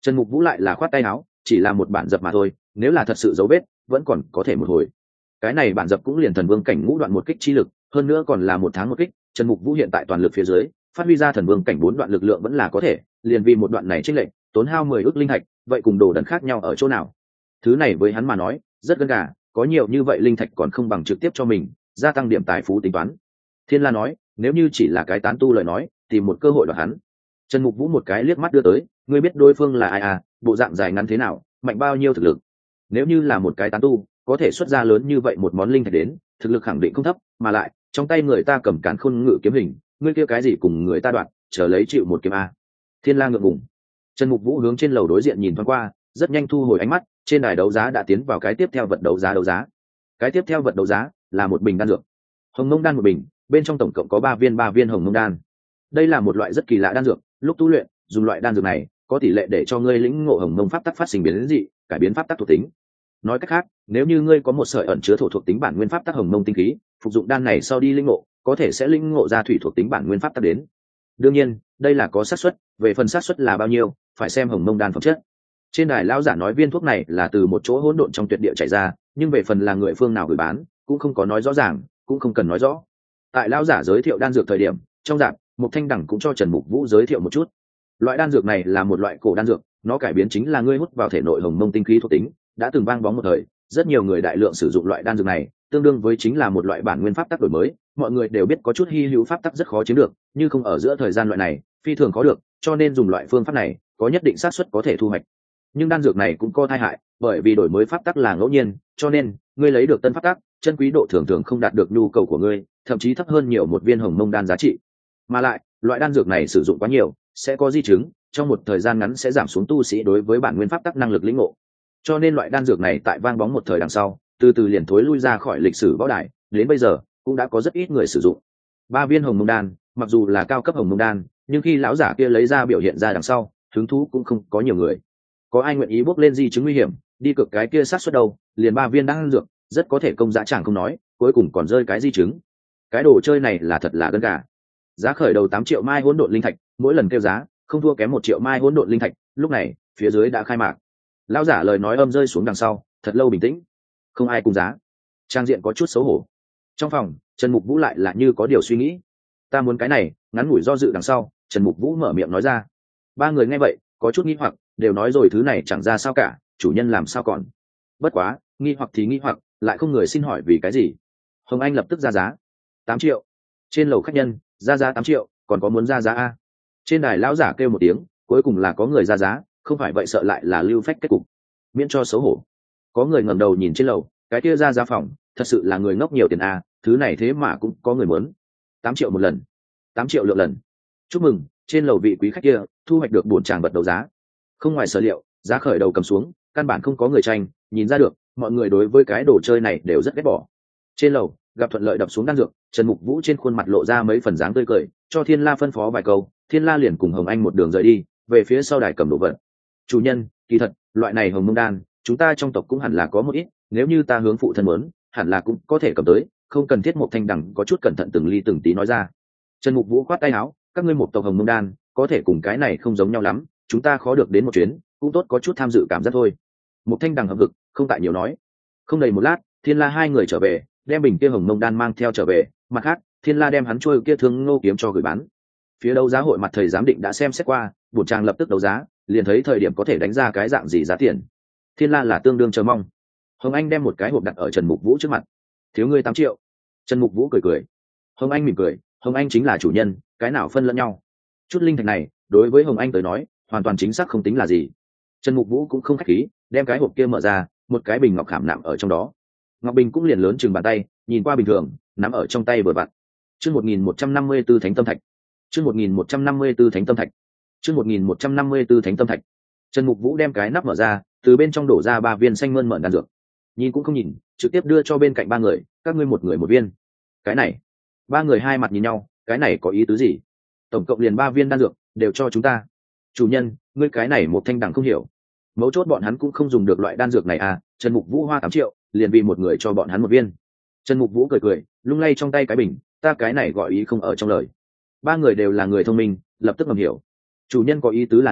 A: Trần Mục Vũ lại là khoát tay áo, chỉ là một bản dập mà thôi, nếu là thật sự dấu vết vẫn còn có thể một hồi. Cái này bản dập cũng liền thần vương cảnh ngũ đoạn một kích chi lực, hơn nữa còn là một tháng một kích. Trần Mục Vũ hiện tại toàn lực phía dưới phát huy ra thần vương cảnh bốn đoạn lực lượng vẫn là có thể, liền vì một đoạn này chênh lệch tốn hao mười ức linh thạch, vậy cùng đồ đần khác nhau ở chỗ nào? Thứ này với hắn mà nói rất gần gà, có nhiều như vậy linh thạch còn không bằng trực tiếp cho mình gia tăng điểm tài phú tính toán. Thiên La nói, nếu như chỉ là cái tán tu lời nói, tìm một cơ hội đoạt hắn. Trần Mục Vũ một cái liếc mắt đưa tới, ngươi biết đối phương là ai à, bộ dạng dài ngắn thế nào, mạnh bao nhiêu thực lực. Nếu như là một cái tán tu có thể xuất ra lớn như vậy một món linh thạch đến, thực lực khẳng định không thấp, mà lại trong tay người ta cầm càn khôn ngự kiếm hình, ngươi kia cái gì cùng người ta đoạn, chờ lấy chịu một kiếm a. Thiên La ngượng ngùng. Trần Mục Vũ hướng trên lầu đối diện nhìn thoáng qua, rất nhanh thu hồi ánh mắt, trên đài đấu giá đã tiến vào cái tiếp theo vật đấu giá đấu giá. Cái tiếp theo vật đấu giá là một bình đan dược. Hồng Mông đan một bình, bên trong tổng cộng có ba viên ba viên Hồng Mông đan. Đây là một loại rất kỳ lạ đan dược, lúc tu luyện, dùng loại đan dược này có tỷ lệ để cho ngươi lĩnh ngộ Hồng Mông pháp tắc phát sinh biến dị, cải biến pháp tắc thuộc tính. Nói cách khác, nếu như ngươi có một sợi ẩn chứa thổ thuộc tính bản nguyên pháp tắc Hồng Mông tinh khí, phục dụng đan này sau đi lĩnh ngộ, có thể sẽ lĩnh ngộ ra thủy thuộc tính bản nguyên pháp tắc đến. Đương nhiên, đây là có xác suất, về phần xác suất là bao nhiêu, phải xem Hồng Mông đan phẩm chất. Trên đài lão giả nói viên thuốc này là từ một chỗ hỗn độn trong tuyệt địa chảy ra, nhưng về phần là người phương nào gửi bán, cũng không có nói rõ ràng, cũng không cần nói rõ. Tại lão giả giới thiệu đan dược thời điểm, trong dạp, Mục Thanh Đẳng cũng cho Trần Mục Vũ giới thiệu một chút. Loại đan dược này là một loại cổ đan dược, nó cải biến chính là ngươi hút vào thể nội Hồng Mông tinh khí thuộc tính, đã từng vang bóng một thời, rất nhiều người đại lượng sử dụng loại đan dược này, tương đương với chính là một loại bản nguyên pháp tắc đổi mới, mọi người đều biết có chút hi hữu pháp tắc rất khó chiếm được, nhưng không ở giữa thời gian loại này, phi thường có được, cho nên dùng loại phương pháp này, có nhất định xác suất có thể thu hoạch. Nhưng đan dược này cũng có tai hại, bởi vì đổi mới pháp tắc là ngẫu nhiên, cho nên ngươi lấy được tân pháp tắc, chân quý độ thường thường không đạt được nhu cầu của ngươi, thậm chí thấp hơn nhiều một viên Hồng Mông đan giá trị. Mà lại, loại đan dược này sử dụng quá nhiều, sẽ có di chứng, trong một thời gian ngắn sẽ giảm xuống tu sĩ đối với bản nguyên pháp tắc năng lực lĩnh ngộ. Cho nên loại đan dược này tại vang bóng một thời đằng sau, từ từ liền thối lui ra khỏi lịch sử võ đài, đến bây giờ cũng đã có rất ít người sử dụng. Ba viên Hồng Mông đan, mặc dù là cao cấp Hồng Mông đan, nhưng khi lão giả kia lấy ra biểu hiện ra đằng sau, hứng thú cũng không có nhiều người. Có ai nguyện ý bước lên di chứng nguy hiểm, đi cực cái kia sát suất đâu, liền ba viên đan dược, rất có thể công giá chẳng không nói, cuối cùng còn rơi cái di chứng. Cái đồ chơi này là thật là gân gà. Giá khởi đầu tám triệu mai hỗn độn linh thạch, mỗi lần kêu giá không thua kém một triệu mai hỗn độn linh thạch, lúc này, phía dưới đã khai mạc. Lão giả lời nói âm rơi xuống đằng sau, thật lâu bình tĩnh. Không ai cùng giá. Trang diện có chút xấu hổ. Trong phòng, Trần Mục Vũ lại là như có điều suy nghĩ. Ta muốn cái này, ngắn ngủi do dự đằng sau, Trần Mục Vũ mở miệng nói ra. Ba người nghe vậy, có chút nghi hoặc, đều nói rồi thứ này chẳng ra sao cả, chủ nhân làm sao còn. Bất quá, nghi hoặc thì nghi hoặc, lại không người xin hỏi vì cái gì. Hồng Anh lập tức ra giá. Tám triệu. Trên lầu khách nhân, ra giá tám triệu, còn có muốn ra giá a? Trên đài lão giả kêu một tiếng, cuối cùng là có người ra giá, không phải vậy sợ lại là lưu phách kết cục. Miễn cho xấu hổ. Có người ngẩng đầu nhìn trên lầu, cái kia ra giá phòng, thật sự là người ngốc nhiều tiền a, thứ này thế mà cũng có người muốn. Tám triệu một lần, tám triệu lượng lần. Chúc mừng, trên lầu vị quý khách kia thu hoạch được bổn tràng vật đấu giá. Không ngoài sở liệu, giá khởi đầu cầm xuống, căn bản không có người tranh, nhìn ra được, mọi người đối với cái đồ chơi này đều rất ghét bỏ. Trên lầu, gặp thuận lợi đập xuống đan dược, Trần Mục Vũ trên khuôn mặt lộ ra mấy phần dáng tươi cười, cho Thiên La phân phó vài câu, Thiên La liền cùng Hồng Anh một đường rời đi, về phía sau đài cầm đồ vật. Chủ nhân, kỳ thật, loại này Hồng Mông đan, chúng ta trong tộc cũng hẳn là có một ít, nếu như ta hướng phụ thân muốn, hẳn là cũng có thể cầm tới, không cần thiết. Một Thanh Đẳng có chút cẩn thận từng ly từng tí nói ra. Trần Mục Vũ khoát tay áo, các ngươi một tộc Hồng Mông đan, có thể cùng cái này không giống nhau lắm, chúng ta khó được đến một chuyến, cũng tốt có chút tham dự cảm giác thôi. Một Thanh Đẳng hợp lực, không tại nhiều nói. Không đầy một lát, Thiên La hai người trở về, đem bình kia Hồng Mông đan mang theo trở về, mặt khác, Thiên La đem hắn trôi kia thương ngô kiếm cho gửi bán. Phía đấu giá hội mặt thầy giám định đã xem xét qua, bổn chàng lập tức đấu giá, liền thấy thời điểm có thể đánh ra cái dạng gì giá tiền. Thiên La là tương đương chờ mong. Hồng Anh đem một cái hộp đặt ở Trần Mục Vũ trước mặt. Thiếu ngươi tám triệu. Trần Mục Vũ cười cười. Hồng Anh mỉm cười, Hồng Anh chính là chủ nhân, cái nào phân lẫn nhau. Chút linh thạch này, đối với Hồng Anh tới nói, hoàn toàn chính xác không tính là gì. Trần Mục Vũ cũng không khách khí, đem cái hộp kia mở ra, một cái bình ngọc khảm nạm ở trong đó. Ngọc bình cũng liền lớn chừng bàn tay, nhìn qua bình thường, nắm ở trong tay vừa vặn. Chương một nghìn một trăm năm mươi 154 Thánh Tâm Thạch. Chương một nghìn một trăm năm mươi 154 Thánh Tâm Thạch. Chương một nghìn một trăm năm mươi 154 Thánh Tâm Thạch. Trần Mục Vũ đem cái nắp mở ra, từ bên trong đổ ra ba viên xanh mơn mởn đan dược. Nhìn cũng không nhìn, trực tiếp đưa cho bên cạnh ba người, các ngươi một người một viên. Cái này, ba người hai mặt nhìn nhau, cái này có ý tứ gì? Tổng cộng liền ba viên đan dược, đều cho chúng ta. Chủ nhân, ngươi cái này một Thanh Đẳng không hiểu. Mấu chốt bọn hắn cũng không dùng được loại đan dược này à? Trần Mục Vũ hoa tám triệu, liền vì một người cho bọn hắn một viên. Trần Mục Vũ cười cười, lung lay trong tay cái bình, ta cái này gọi ý không ở trong lời. Ba người đều là người thông minh, lập tức ngầm hiểu. Chủ nhân có ý tứ là nói,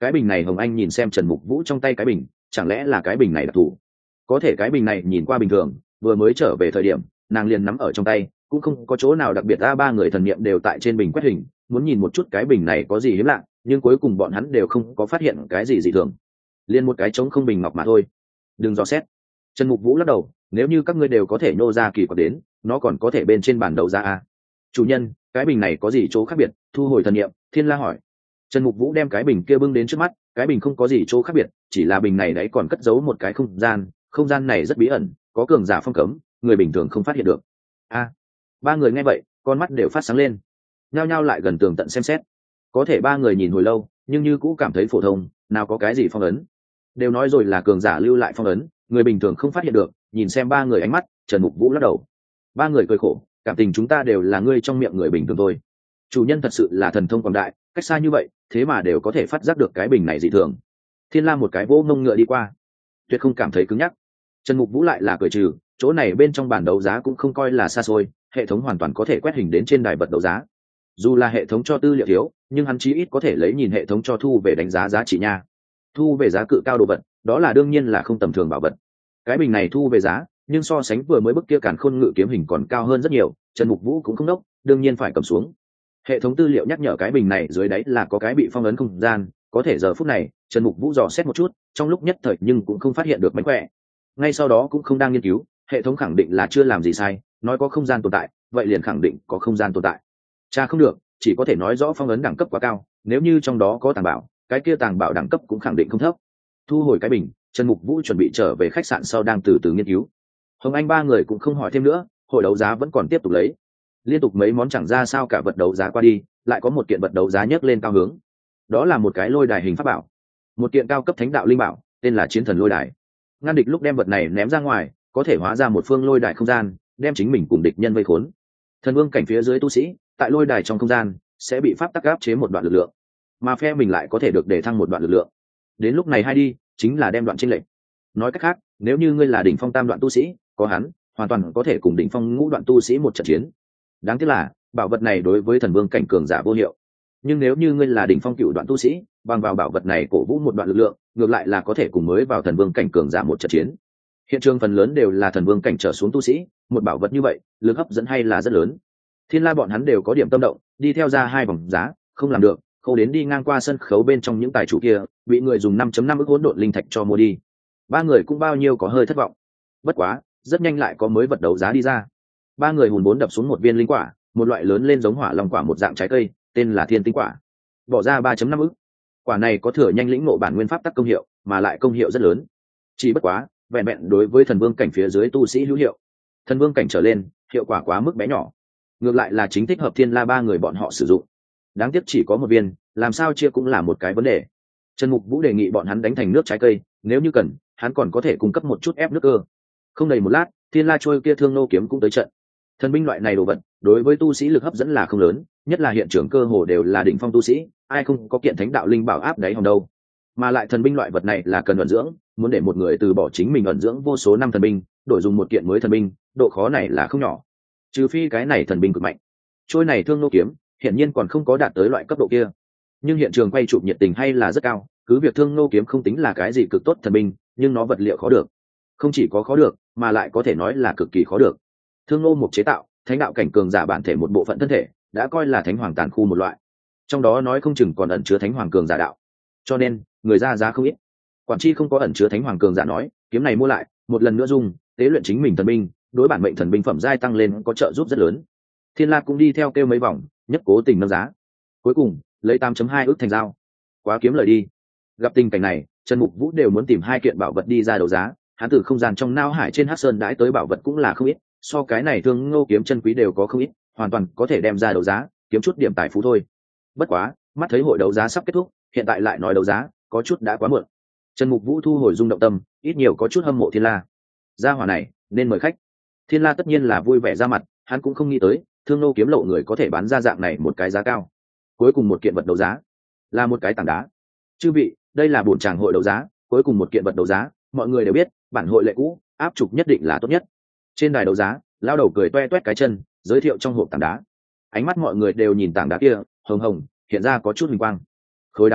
A: cái bình này Hồng Anh nhìn xem Trần Mục Vũ trong tay cái bình, chẳng lẽ là cái bình này đặc thù? Có thể cái bình này nhìn qua bình thường, vừa mới trở về thời điểm nàng liền nắm ở trong tay, cũng không có chỗ nào đặc biệt. Ra ba người thần niệm đều tại trên bình quét hình, muốn nhìn một chút cái bình này có gì hiếm lạ, nhưng cuối cùng bọn hắn đều không có phát hiện cái gì dị thường, liền một cái trống không bình ngọc mà thôi. Đừng dò xét. Trần Mục Vũ lắc đầu, nếu như các ngươi đều có thể nhô ra kỳ quặc đến, nó còn có thể bên trên bản đấu giá à? Chủ nhân, cái bình này có gì chỗ khác biệt? Thu hồi thần niệm, Thiên La hỏi. Trần Mục Vũ đem cái bình kia bưng đến trước mắt, cái bình không có gì chỗ khác biệt, chỉ là bình này đấy còn cất giấu một cái không gian, không gian này rất bí ẩn, có cường giả phong cấm, người bình thường không phát hiện được. A, à, ba người nghe vậy, con mắt đều phát sáng lên, nhao nhao lại gần tường tận xem xét. Có thể ba người nhìn hồi lâu, nhưng như cũ cảm thấy phổ thông, nào có cái gì phong ấn. Đều nói rồi là cường giả lưu lại phong ấn, người bình thường không phát hiện được. Nhìn xem ba người ánh mắt, Trần Mục Vũ lắc đầu. Ba người cười khổ, cảm tình chúng ta đều là ngươi trong miệng người bình thường thôi. Chủ nhân thật sự là thần thông quảng đại, cách xa như vậy, thế mà đều có thể phát giác được cái bình này dị thường. Thiên La một cái vỗ mông ngựa đi qua, tuyệt không cảm thấy cứng nhắc. Trần Mục Vũ lại là cười trừ, chỗ này bên trong bản đấu giá cũng không coi là xa xôi, hệ thống hoàn toàn có thể quét hình đến trên đài vật đấu giá. Dù là hệ thống cho tư liệu thiếu, nhưng hắn chí ít có thể lấy nhìn hệ thống cho thu về đánh giá giá trị nha. Thu về giá cự cao đồ vật, đó là đương nhiên là không tầm thường bảo vật. Cái bình này thu về giá, nhưng so sánh vừa mới bức kia Càn Khôn Ngự kiếm hình còn cao hơn rất nhiều. Trần Mục Vũ cũng không đốc, đương nhiên phải cầm xuống. Hệ thống tư liệu nhắc nhở cái bình này dưới đáy là có cái bị phong ấn không gian, có thể giờ phút này Trần Mục Vũ dò xét một chút, trong lúc nhất thời nhưng cũng không phát hiện được mánh khỏe. Ngay sau đó cũng không đang nghiên cứu, hệ thống khẳng định là chưa làm gì sai, nói có không gian tồn tại, vậy liền khẳng định có không gian tồn tại. Cha không được, chỉ có thể nói rõ phong ấn đẳng cấp quá cao, nếu như trong đó có tàng bảo, cái kia tàng bảo đẳng cấp cũng khẳng định không thấp. Thu hồi cái bình, Trần Mục Vũ chuẩn bị trở về khách sạn sau đang từ từ nghiên cứu. Hồng Anh ba người cũng không hỏi thêm nữa, hội đấu giá vẫn còn tiếp tục lấy. Liên tục mấy món chẳng ra sao cả vật đấu giá qua đi, lại có một kiện vật đấu giá nhấc lên cao hướng. Đó là một cái lôi đài hình pháp bảo, một kiện cao cấp thánh đạo linh bảo, tên là Chiến Thần Lôi Đài. Ngăn địch lúc đem vật này ném ra ngoài, có thể hóa ra một phương lôi đài không gian, đem chính mình cùng địch nhân vây khốn. Thần vương cảnh phía dưới tu sĩ, tại lôi đài trong không gian sẽ bị pháp tắc áp chế một đoạn lực lượng, mà phe mình lại có thể được để thăng một đoạn lực lượng. Đến lúc này hay đi, chính là đem đoạn chênh lệch. Nói cách khác, nếu như ngươi là đỉnh phong tam đoạn tu sĩ, có hắn, hoàn toàn có thể cùng đỉnh phong ngũ đoạn tu sĩ một trận chiến. Đáng tiếc là, bảo vật này đối với thần vương cảnh cường giả vô hiệu. Nhưng nếu như ngươi là đỉnh phong cựu đoạn tu sĩ, bằng vào bảo vật này cổ vũ một đoạn lực lượng, ngược lại là có thể cùng mới vào thần vương cảnh cường giả một trận chiến. Hiện trường phần lớn đều là thần vương cảnh trở xuống tu sĩ, một bảo vật như vậy, lực hấp dẫn hay là rất lớn. Thiên La bọn hắn đều có điểm tâm động, đi theo ra hai vòng giá, không làm được, khâu đến đi ngang qua sân khấu bên trong những tài chủ kia, bị người dùng năm chấm năm ức hỗn độn linh thạch cho mua đi. Ba người cũng bao nhiêu có hơi thất vọng. Bất quá, rất nhanh lại có mới vật đấu giá đi ra. Ba người hùn vốn đập xuống một viên linh quả, một loại lớn lên giống hỏa long quả một dạng trái cây, tên là Thiên Tinh Quả. Bỏ ra ba chấm năm ức. Quả này có thừa nhanh lĩnh ngộ bản nguyên pháp tắc công hiệu, mà lại công hiệu rất lớn. Chỉ bất quá, vẹn vẹn đối với thần vương cảnh phía dưới tu sĩ hữu hiệu. Thần vương cảnh trở lên, hiệu quả quá mức bé nhỏ. Ngược lại là chính thích hợp Thiên La ba người bọn họ sử dụng. Đáng tiếc chỉ có một viên, làm sao chia cũng là một cái vấn đề. Trần Mục Vũ đề nghị bọn hắn đánh thành nước trái cây, nếu như cần, hắn còn có thể cung cấp một chút ép nước cơ. Không đầy một lát, Thiên La trôi kia thương nô kiếm cũng tới trận. Thần binh loại này đồ vật, đối với tu sĩ lực hấp dẫn là không lớn, nhất là hiện trường cơ hồ đều là đỉnh phong tu sĩ, ai không có kiện thánh đạo linh bảo áp đáy hòm đâu. Mà lại thần binh loại vật này là cần ẩn dưỡng, muốn để một người từ bỏ chính mình ẩn dưỡng vô số năm thần binh, đổi dùng một kiện mới thần binh, độ khó này là không nhỏ. Trừ phi cái này thần binh cực mạnh. Trôi này thương nô kiếm, hiển nhiên còn không có đạt tới loại cấp độ kia. Nhưng hiện trường quay chụp nhiệt tình hay là rất cao, cứ việc thương nô kiếm không tính là cái gì cực tốt thần binh, nhưng nó vật liệu khó được. Không chỉ có khó được, mà lại có thể nói là cực kỳ khó được. Thương nô một chế tạo, thánh đạo cảnh cường giả bản thể một bộ phận thân thể, đã coi là thánh hoàng tàn khu một loại. Trong đó nói không chừng còn ẩn chứa thánh hoàng cường giả đạo. Cho nên, người ra giá không ít. Quản chi không có ẩn chứa thánh hoàng cường giả nói, kiếm này mua lại, một lần nữa dùng, tế luyện chính mình thần binh, đối bản mệnh thần binh phẩm giai tăng lên có trợ giúp rất lớn. Thiên La cũng đi theo kêu mấy vòng, nhất cố tình nâng giá. Cuối cùng, lấy tám chấm hai ước thành giao. Quá kiếm lời đi. Gặp tình cảnh này, Trần Mục Vũ đều muốn tìm hai kiện bảo vật đi ra đấu giá, hắn từ không gian trong nao hải trên Hắc Sơn đãi tới bảo vật cũng là không ít, so cái này thương ngô kiếm chân quý đều có không ít, hoàn toàn có thể đem ra đấu giá, kiếm chút điểm tài phú thôi. Bất quá, mắt thấy hội đấu giá sắp kết thúc, hiện tại lại nói đấu giá, có chút đã quá muộn. Trần Mục Vũ thu hồi rung động tâm, ít nhiều có chút hâm mộ Thiên La. Gia hỏa này, nên mời khách. Thiên La tất nhiên là vui vẻ ra mặt, hắn cũng không nghĩ tới, thương nô kiếm lộ người có thể bán ra dạng này một cái giá cao. Cuối cùng một kiện vật đấu giá là một cái tảng đá. Chư vị, đây là bổn tràng hội đấu giá, cuối cùng một kiện vật đấu giá, mọi người đều biết, bản hội lệ cũ, áp trục nhất định là tốt nhất. Trên đài đấu giá, lao đầu cười toe toét cái chân, giới thiệu trong hộp tảng đá. Ánh mắt mọi người đều nhìn tảng đá kia, hồng hồng, hiện ra có chút huỳnh quang. Khối đá này,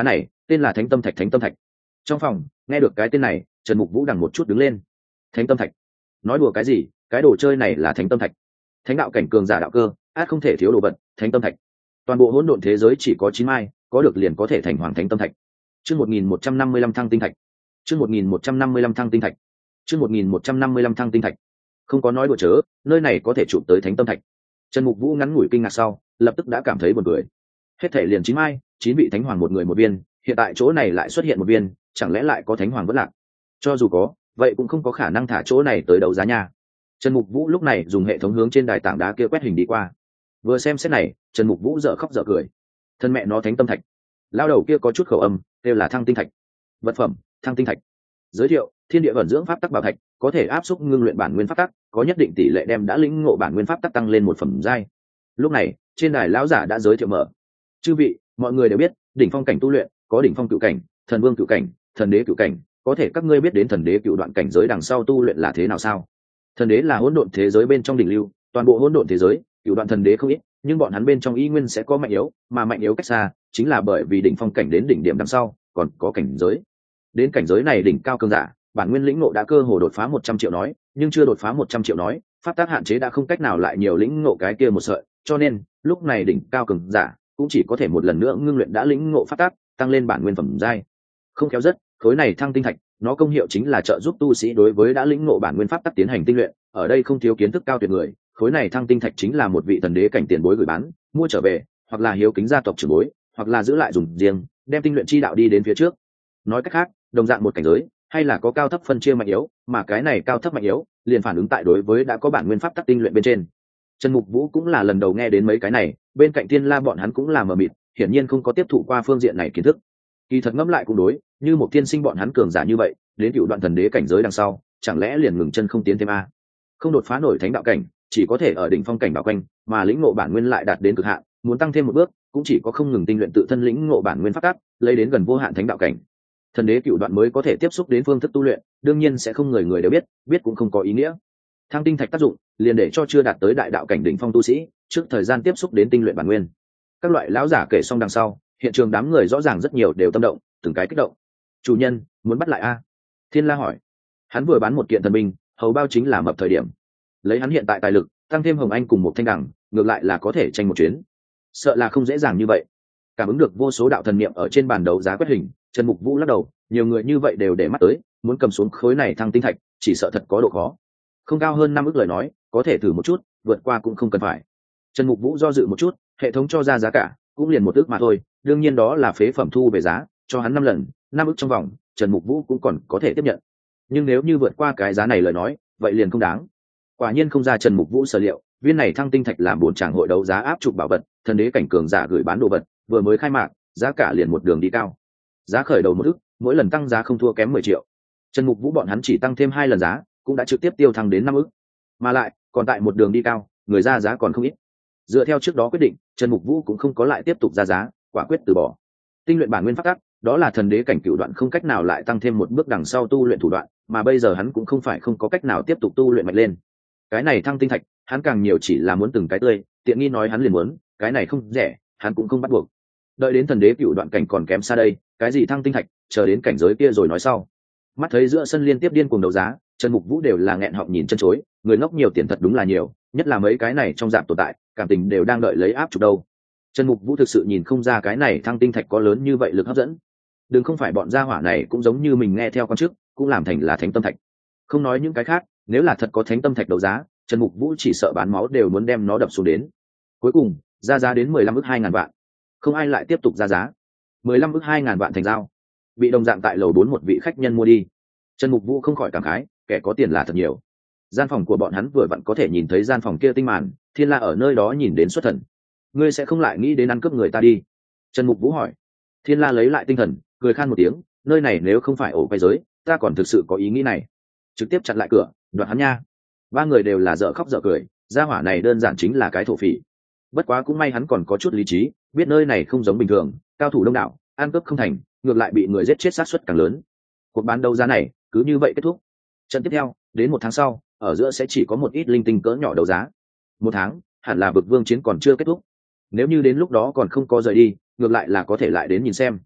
A: tên là thánh tâm thạch. Thánh tâm thạch. Trong phòng nghe được cái tên này, Trần Mục Vũ đằng một chút đứng lên. Thánh tâm thạch? Nói đùa cái gì? Cái đồ chơi này là thánh tâm thạch. Thánh đạo cảnh cường giả đạo cơ, át không thể thiếu đồ vật. Thánh tâm thạch. Toàn bộ hỗn độn thế giới chỉ có chín mai, có được liền có thể thành hoàng thánh tâm thạch. Chương một nghìn một trăm năm mươi lăm thăng tinh thạch. Chương một nghìn một trăm năm mươi lăm thăng tinh thạch. Chương một nghìn một trăm năm mươi lăm thăng tinh thạch. Không có nói đùa chớ, nơi này có thể chụp tới thánh tâm thạch. Trần Mục Vũ ngắn ngủi kinh ngạc sau, lập tức đã cảm thấy buồn cười. Hết thể liền chín mai, chín vị thánh hoàng một người một viên, hiện tại chỗ này lại xuất hiện một viên, chẳng lẽ lại có thánh hoàng vẫn lạc? Cho dù có, vậy cũng không có khả năng thả chỗ này tới đấu giá nha. Trần Mục Vũ lúc này dùng hệ thống hướng trên đài tảng đá kia quét hình đi qua. Vừa xem xét này, Trần Mục Vũ dở khóc dở cười. Thân mẹ nó thánh tâm thạch. Lao đầu kia có chút khẩu âm, kêu là thăng tinh thạch. Vật phẩm, thăng tinh thạch. Giới thiệu, thiên địa vận dưỡng pháp tắc bảo thạch, có thể áp xúc ngưng luyện bản nguyên pháp tắc, có nhất định tỷ lệ đem đã lĩnh ngộ bản nguyên pháp tắc tăng lên một phẩm giai. Lúc này, trên đài lão giả đã giới thiệu mở. Chư vị, mọi người đều biết, đỉnh phong cảnh tu luyện, có đỉnh phong cựu cảnh, thần vương cựu cảnh, thần đế cựu cảnh, có thể các ngươi biết đến thần đế cựu đoạn cảnh giới đằng sau tu luyện là thế nào sao? Thần đế là hỗn độn thế giới bên trong đỉnh lưu, toàn bộ hỗn độn thế giới, cựu đoạn thần đế không ít, nhưng bọn hắn bên trong y nguyên sẽ có mạnh yếu, mà mạnh yếu cách xa, chính là bởi vì đỉnh phong cảnh đến đỉnh điểm đằng sau, còn có cảnh giới. Đến cảnh giới này đỉnh cao cường giả, bản nguyên lĩnh ngộ đã cơ hồ đột phá một trăm triệu nói, nhưng chưa đột phá một trăm triệu nói, pháp tác hạn chế đã không cách nào lại nhiều lĩnh ngộ cái kia một sợi, cho nên, lúc này đỉnh cao cường giả cũng chỉ có thể một lần nữa ngưng luyện đã lĩnh ngộ pháp tác, tăng lên bản nguyên phẩm giai. Không kéo rất, khối này thăng tinh thạch, nó công hiệu chính là trợ giúp tu sĩ đối với đã lĩnh ngộ bản nguyên pháp tác tiến hành tinh luyện, ở đây không thiếu kiến thức cao tuyệt người, khối này thăng tinh thạch chính là một vị thần đế cảnh tiền bối gửi bán, mua trở về, hoặc là hiếu kính gia tộc trưởng bối, hoặc là giữ lại dùng riêng, đem tinh luyện chi đạo đi đến phía trước. Nói cách khác, đồng dạng một cảnh giới, hay là có cao thấp phân chia mạnh yếu, mà cái này cao thấp mạnh yếu liền phản ứng tại đối với đã có bản nguyên pháp tắc tinh luyện bên trên. Trần Mục Vũ cũng là lần đầu nghe đến mấy cái này, bên cạnh Tiên La bọn hắn cũng là mờ mịt, hiển nhiên không có tiếp thụ qua phương diện này kiến thức. Kỳ thật ngẫm lại cũng đối, như một tiên sinh bọn hắn cường giả như vậy, đến cựu đoạn thần đế cảnh giới đằng sau, chẳng lẽ liền ngừng chân không tiến thêm a? Không đột phá nổi thánh đạo cảnh, chỉ có thể ở đỉnh phong cảnh bảo quanh, mà lĩnh ngộ bản nguyên lại đạt đến cực hạn, muốn tăng thêm một bước, cũng chỉ có không ngừng tinh luyện tự thân lĩnh ngộ bản nguyên pháp tắc, lấy đến gần vô hạn thánh đạo cảnh. Thần đế cựu đoạn mới có thể tiếp xúc đến phương thức tu luyện, đương nhiên sẽ không người người đều biết, biết cũng không có ý nghĩa. Thăng tinh thạch tác dụng, liền để cho chưa đạt tới đại đạo cảnh đỉnh phong tu sĩ, trước thời gian tiếp xúc đến tinh luyện bản nguyên. Các loại lão giả kể xong đằng sau, hiện trường đám người rõ ràng rất nhiều đều tâm động, từng cái kích động. Chủ nhân, muốn bắt lại a? Thiên La hỏi. Hắn vừa bán một kiện thần binh, hầu bao chính là mập thời điểm. Lấy hắn hiện tại tài lực, tăng thêm Hồng Anh cùng một thanh đẳng, ngược lại là có thể tranh một chuyến. Sợ là không dễ dàng như vậy. Cảm ứng được vô số đạo thần niệm ở trên bàn đấu giá quét hình, Trần Mục Vũ lắc đầu, nhiều người như vậy đều để mắt tới, muốn cầm xuống khối này thăng tinh thạch, chỉ sợ thật có độ khó. Không cao hơn năm ức lời nói, có thể thử một chút, vượt qua cũng không cần phải. Trần Mục Vũ do dự một chút, hệ thống cho ra giá cả, cũng liền một ức mà thôi, đương nhiên đó là phế phẩm thu về giá, cho hắn năm lần, năm ức trong vòng, Trần Mục Vũ cũng còn có thể tiếp nhận. Nhưng nếu như vượt qua cái giá này lời nói, vậy liền không đáng. Quả nhiên không ra Trần Mục Vũ sở liệu, viên này thăng tinh thạch làm bốn tràng hội đấu giá áp trục bảo vật, thần đế cảnh cường giả gửi bán đồ vật, vừa mới khai mạc, giá cả liền một đường đi cao. Giá khởi đầu một ức, mỗi lần tăng giá không thua kém mười triệu. Trần Mục Vũ bọn hắn chỉ tăng thêm hai lần giá, cũng đã trực tiếp tiêu thăng đến năm ức. Mà lại, còn tại một đường đi cao, người ra giá còn không ít. Dựa theo trước đó quyết định, Trần Mục Vũ cũng không có lại tiếp tục ra giá, quả quyết từ bỏ. Tinh luyện bản nguyên pháp tắc, đó là thần đế cảnh cửu đoạn không cách nào lại tăng thêm một bước đằng sau tu luyện thủ đoạn, mà bây giờ hắn cũng không phải không có cách nào tiếp tục tu luyện mạnh lên. Cái này thăng tinh thạch, hắn càng nhiều chỉ là muốn từng cái tươi, tiện nghi nói hắn liền muốn, cái này không rẻ, hắn cũng không bắt buộc. Đợi đến thần đế cửu đoạn cảnh còn kém xa đây, cái gì thăng tinh thạch, chờ đến cảnh giới kia rồi nói sau. Mắt thấy giữa sân liên tiếp điên cuồng đấu giá, Trần Mục Vũ đều là nghẹn họng nhìn chân chối, người ngốc nhiều tiền thật đúng là nhiều, nhất là mấy cái này trong dạng tồn tại, cảm tình đều đang đợi lấy áp chụp đâu. Trần Mục Vũ thực sự nhìn không ra cái này thăng tinh thạch có lớn như vậy lực hấp dẫn. Đừng không phải bọn gia hỏa này cũng giống như mình nghe theo con trước, cũng làm thành là thánh tâm thạch. Không nói những cái khác, nếu là thật có thánh tâm thạch đấu giá, Trần Mục Vũ chỉ sợ bán máu đều muốn đem nó đập xuống đến. Cuối cùng, ra giá đến mười lăm ức hai ngàn vạn. Không ai lại tiếp tục ra giá. mười lăm ức hai ngàn vạn thành giao. Bị đồng dạng tại lầu bốn một vị khách nhân mua đi. Trần Mục Vũ không khỏi cảm khái, kẻ có tiền là thật nhiều. Gian phòng của bọn hắn vừa vặn có thể nhìn thấy gian phòng kia tinh màn, Thiên La ở nơi đó nhìn đến xuất thần. Ngươi sẽ không lại nghĩ đến ăn cướp người ta đi? Trần Mục Vũ hỏi. Thiên La lấy lại tinh thần, cười khan một tiếng, nơi này nếu không phải ổ quay giới, ta còn thực sự có ý nghĩ này. Trực tiếp chặn lại cửa, đoạt hắn nha. Ba người đều là dở khóc dở cười, gia hỏa này đơn giản chính là cái thổ phỉ. Bất quá cũng may hắn còn có chút lý trí, biết nơi này không giống bình thường, cao thủ đông đảo, ăn cướp không thành, ngược lại bị người giết chết sát suất càng lớn. Cuộc bán đấu giá này cứ như vậy kết thúc. Trận tiếp theo, đến một tháng sau, ở giữa sẽ chỉ có một ít linh tinh cỡ nhỏ đấu giá. Một tháng, hẳn là vực vương chiến còn chưa kết thúc. Nếu như đến lúc đó còn không có rời đi, ngược lại là có thể lại đến nhìn xem.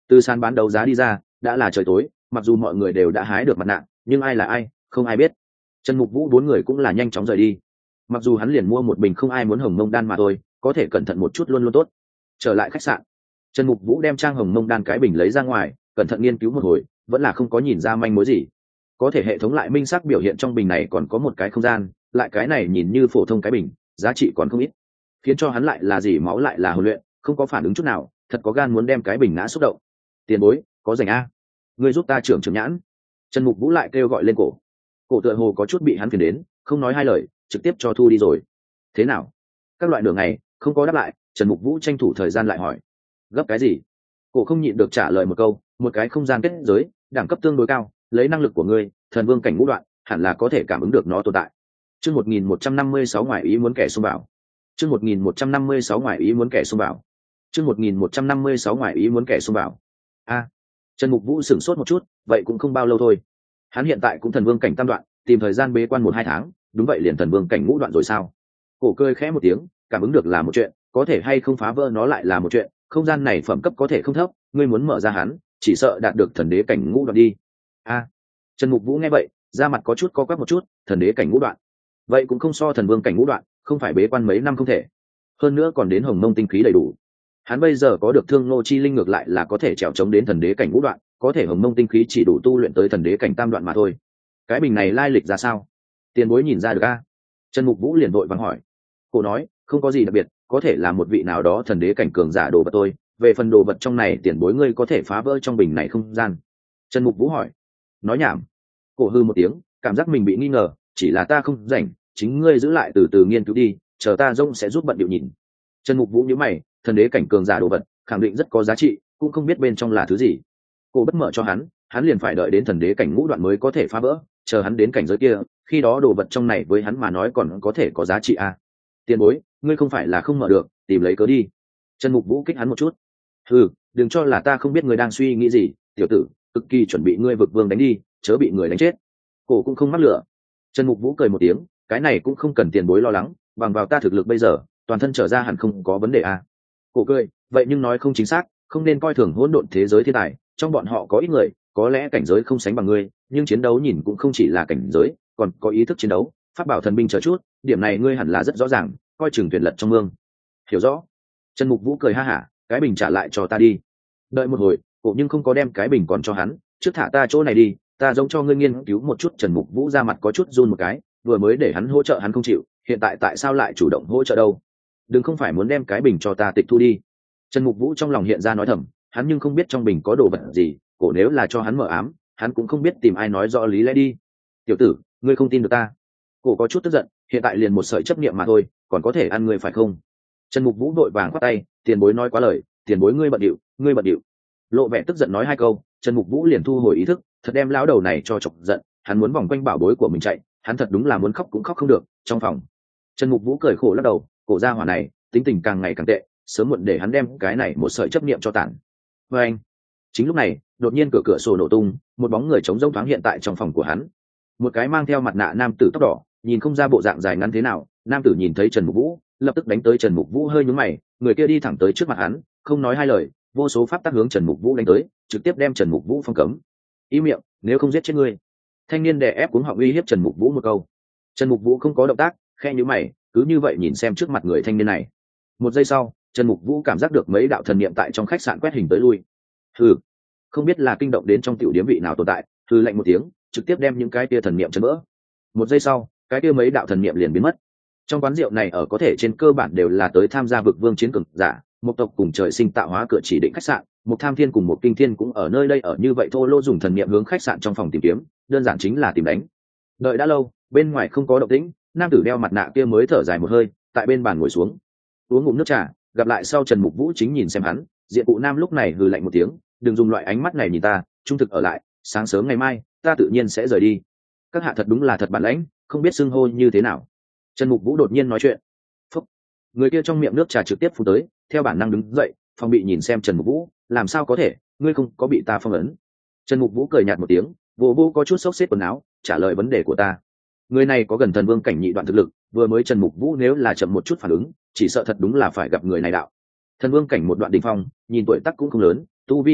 A: Từ sàn bán đấu giá đi ra, đã là trời tối, mặc dù mọi người đều đã hái được mặt nạ, nhưng ai là ai không ai biết. Trần Mục Vũ bốn người cũng là nhanh chóng rời đi. Mặc dù hắn liền mua một bình không ai muốn hồng mông đan mà thôi, có thể cẩn thận một chút luôn luôn tốt. Trở lại khách sạn, Trần Mục Vũ đem trang hồng mông đan cái bình lấy ra ngoài, cẩn thận nghiên cứu một hồi, vẫn là không có nhìn ra manh mối gì. Có thể hệ thống lại minh xác biểu hiện trong bình này còn có một cái không gian, lại cái này nhìn như phổ thông cái bình, giá trị còn không ít, khiến cho hắn lại là gì máu lại là huấn luyện, không có phản ứng chút nào, thật có gan muốn đem cái bình ngã xúc động. Tiền bối, có rảnh a? Ngươi giúp ta trưởng trưởng nhãn. Trần Mục Vũ lại kêu gọi lên cổ. Cổ tựa hồ có chút bị hắn phiền đến, không nói hai lời, trực tiếp cho thu đi rồi. Thế nào? Các loại nửa ngày, không có đáp lại, Trần Mục Vũ tranh thủ thời gian lại hỏi. Gấp cái gì? Cổ không nhịn được trả lời một câu, một cái không gian kết giới, đẳng cấp tương đối cao, lấy năng lực của ngươi, thần vương cảnh ngũ đoạn, hẳn là có thể cảm ứng được nó tồn tại. Chương một nghìn một trăm năm mươi sáu ngoại ý muốn kẻ xông vào. Chương một nghìn một trăm năm mươi sáu ngoại ý muốn kẻ xông vào. Chương một nghìn một trăm năm mươi sáu ngoại ý muốn kẻ xông vào. A. Trần Mục Vũ sửng sốt một chút, vậy cũng không bao lâu thôi. Hắn hiện tại cũng thần vương cảnh tam đoạn, tìm thời gian bế quan một hai tháng, đúng vậy liền thần vương cảnh ngũ đoạn rồi sao? Cổ cười khẽ một tiếng, cảm ứng được là một chuyện, có thể hay không phá vỡ nó lại là một chuyện, không gian này phẩm cấp có thể không thấp, ngươi muốn mở ra hắn, chỉ sợ đạt được thần đế cảnh ngũ đoạn đi. A. Trần Mục Vũ nghe vậy, da mặt có chút co quắp một chút, thần đế cảnh ngũ đoạn. Vậy cũng không so thần vương cảnh ngũ đoạn, không phải bế quan mấy năm không thể. Hơn nữa còn đến hồng mông tinh khí đầy đủ. Hắn bây giờ có được thương nô chi linh ngược lại là có thể trèo chống đến thần đế cảnh ngũ đoạn, có thể hồng mông tinh khí chỉ đủ tu luyện tới thần đế cảnh tam đoạn mà thôi. Cái bình này lai lịch ra sao? Tiền bối nhìn ra được a? Trần Mục Vũ liền vội vàng hỏi. Cô nói, không có gì đặc biệt, có thể là một vị nào đó thần đế cảnh cường giả đồ vật tôi. Về phần đồ vật trong này, tiền bối ngươi có thể phá vỡ trong bình này không gian. Trần Mục Vũ hỏi. Nói nhảm. Cổ hư một tiếng, cảm giác mình bị nghi ngờ, chỉ là ta không rảnh, chính ngươi giữ lại từ từ nghiên cứu đi, chờ ta rông sẽ giúp bận điệu nhìn. Trần Mục Vũ nhíu mày, thần đế cảnh cường giả đồ vật, khẳng định rất có giá trị, cũng không biết bên trong là thứ gì. Cổ bất mở cho hắn, hắn liền phải đợi đến thần đế cảnh ngũ đoạn mới có thể phá vỡ, chờ hắn đến cảnh giới kia, khi đó đồ vật trong này với hắn mà nói còn có thể có giá trị à. Tiền bối, ngươi không phải là không mở được, tìm lấy cớ đi. Trần Mục Vũ kích hắn một chút. Ừ, đừng cho là ta không biết ngươi đang suy nghĩ gì, tiểu tử, cực kỳ chuẩn bị ngươi vực vương đánh đi, chớ bị người đánh chết. Cổ cũng không mắc lửa. Trần Mục Vũ cười một tiếng, cái này cũng không cần tiền bối lo lắng, bằng vào ta thực lực bây giờ, toàn thân trở ra hẳn không có vấn đề à. Cổ cười, vậy nhưng nói không chính xác, không nên coi thường hỗn độn thế giới thiên tài, trong bọn họ có ít người, có lẽ cảnh giới không sánh bằng ngươi, nhưng chiến đấu nhìn cũng không chỉ là cảnh giới, còn có ý thức chiến đấu, pháp bảo thần binh chờ chút, điểm này ngươi hẳn là rất rõ ràng, coi chừng tuyển lật trong mương. Hiểu rõ. Trần Mục Vũ cười ha hả, cái bình trả lại cho ta đi. Đợi một hồi, cổ nhưng không có đem cái bình còn cho hắn, trước thả ta chỗ này đi, ta giống cho ngươi nghiên cứu một chút. Trần Mục Vũ ra mặt có chút run một cái, vừa mới để hắn hỗ trợ hắn không chịu, hiện tại tại sao lại chủ động hỗ trợ đâu? Đừng không phải muốn đem cái bình cho ta tịch thu đi. Trần Mục Vũ trong lòng hiện ra nói thầm, hắn nhưng không biết trong bình có đồ vật gì, cổ nếu là cho hắn mở ám, hắn cũng không biết tìm ai nói rõ lý lẽ đi. Tiểu tử, ngươi không tin được ta? Cổ có chút tức giận, hiện tại liền một sợi chấp niệm mà thôi, còn có thể ăn ngươi phải không? Trần Mục Vũ vội vàng khoát tay, tiền bối nói quá lời, tiền bối ngươi bận điệu, ngươi bận điệu. Lộ vẻ tức giận nói hai câu, Trần Mục Vũ liền thu hồi ý thức, thật đem lão đầu này cho chọc giận, hắn muốn vòng quanh bảo bối của mình chạy, hắn thật đúng là muốn khóc cũng khóc không được. Trong phòng, Trần Mục Vũ cười khổ lắc đầu, cổ gia hỏa này, tính tình càng ngày càng tệ, sớm muộn để hắn đem cái này một sợi chấp niệm cho tản. Và anh, chính lúc này, đột nhiên cửa cửa sổ nổ tung, một bóng người trống rỗng thoáng hiện tại trong phòng của hắn. Một cái mang theo mặt nạ nam tử tóc đỏ, nhìn không ra bộ dạng dài ngắn thế nào, nam tử nhìn thấy Trần Mục Vũ, lập tức đánh tới. Trần Mục Vũ hơi nhướng mày, người kia đi thẳng tới trước mặt hắn, không nói hai lời, vô số pháp tắc hướng Trần Mục Vũ đánh tới, trực tiếp đem Trần Mục Vũ phong cấm. Im miệng, nếu không giết chết ngươi. Thanh niên đè ép cuống họng uy hiếp Trần Mục Vũ một câu. Trần Mục Vũ không có động tác, khẽ nhíu mày, cứ như vậy nhìn xem trước mặt người thanh niên này. Một giây sau, Trần Mục Vũ cảm giác được mấy đạo thần niệm tại trong khách sạn quét hình tới lui. Hừ, không biết là kinh động đến trong tiểu điếm vị nào tồn tại, hừ lạnh một tiếng, trực tiếp đem những cái tia thần niệm chấn vỡ. Một giây sau, cái tia mấy đạo thần niệm liền biến mất. Trong quán rượu này ở có thể trên cơ bản đều là tới tham gia vực vương chiến cường giả, một tộc cùng trời sinh tạo hóa cửa chỉ định khách sạn, một tham thiên cùng một kinh thiên cũng ở nơi đây ở như vậy thô lô dùng thần niệm hướng khách sạn trong phòng tìm kiếm, đơn giản chính là tìm đánh. Đợi đã lâu, bên ngoài không có động tĩnh, nam tử đeo mặt nạ kia mới thở dài một hơi, tại bên bàn ngồi xuống, uống ngụm nước trà, gặp lại sau Trần Mục Vũ chính nhìn xem hắn, diện cụ nam lúc này hừ lạnh một tiếng, đừng dùng loại ánh mắt này nhìn ta, trung thực ở lại, sáng sớm ngày mai ta tự nhiên sẽ rời đi. Các hạ thật đúng là thật bản lãnh, không biết xưng hô như thế nào. Trần Mục Vũ đột nhiên nói chuyện. Phúc. Người kia trong miệng nước trà trực tiếp phun tới, theo bản năng đứng dậy, phòng bị nhìn xem Trần Mục Vũ, làm sao có thể, ngươi không có bị ta phong ấn. Trần Mục Vũ cười nhạt một tiếng, vô vô có chút xốc xếp quần áo, trả lời vấn đề của ta. Người này có gần thần vương cảnh nhị đoạn thực lực, vừa mới Trần Mục Vũ nếu là chậm một chút phản ứng, chỉ sợ thật đúng là phải gặp người này đạo. Thần vương cảnh một đoạn đỉnh phong, nhìn tuổi tác cũng không lớn, tu vi bậc này,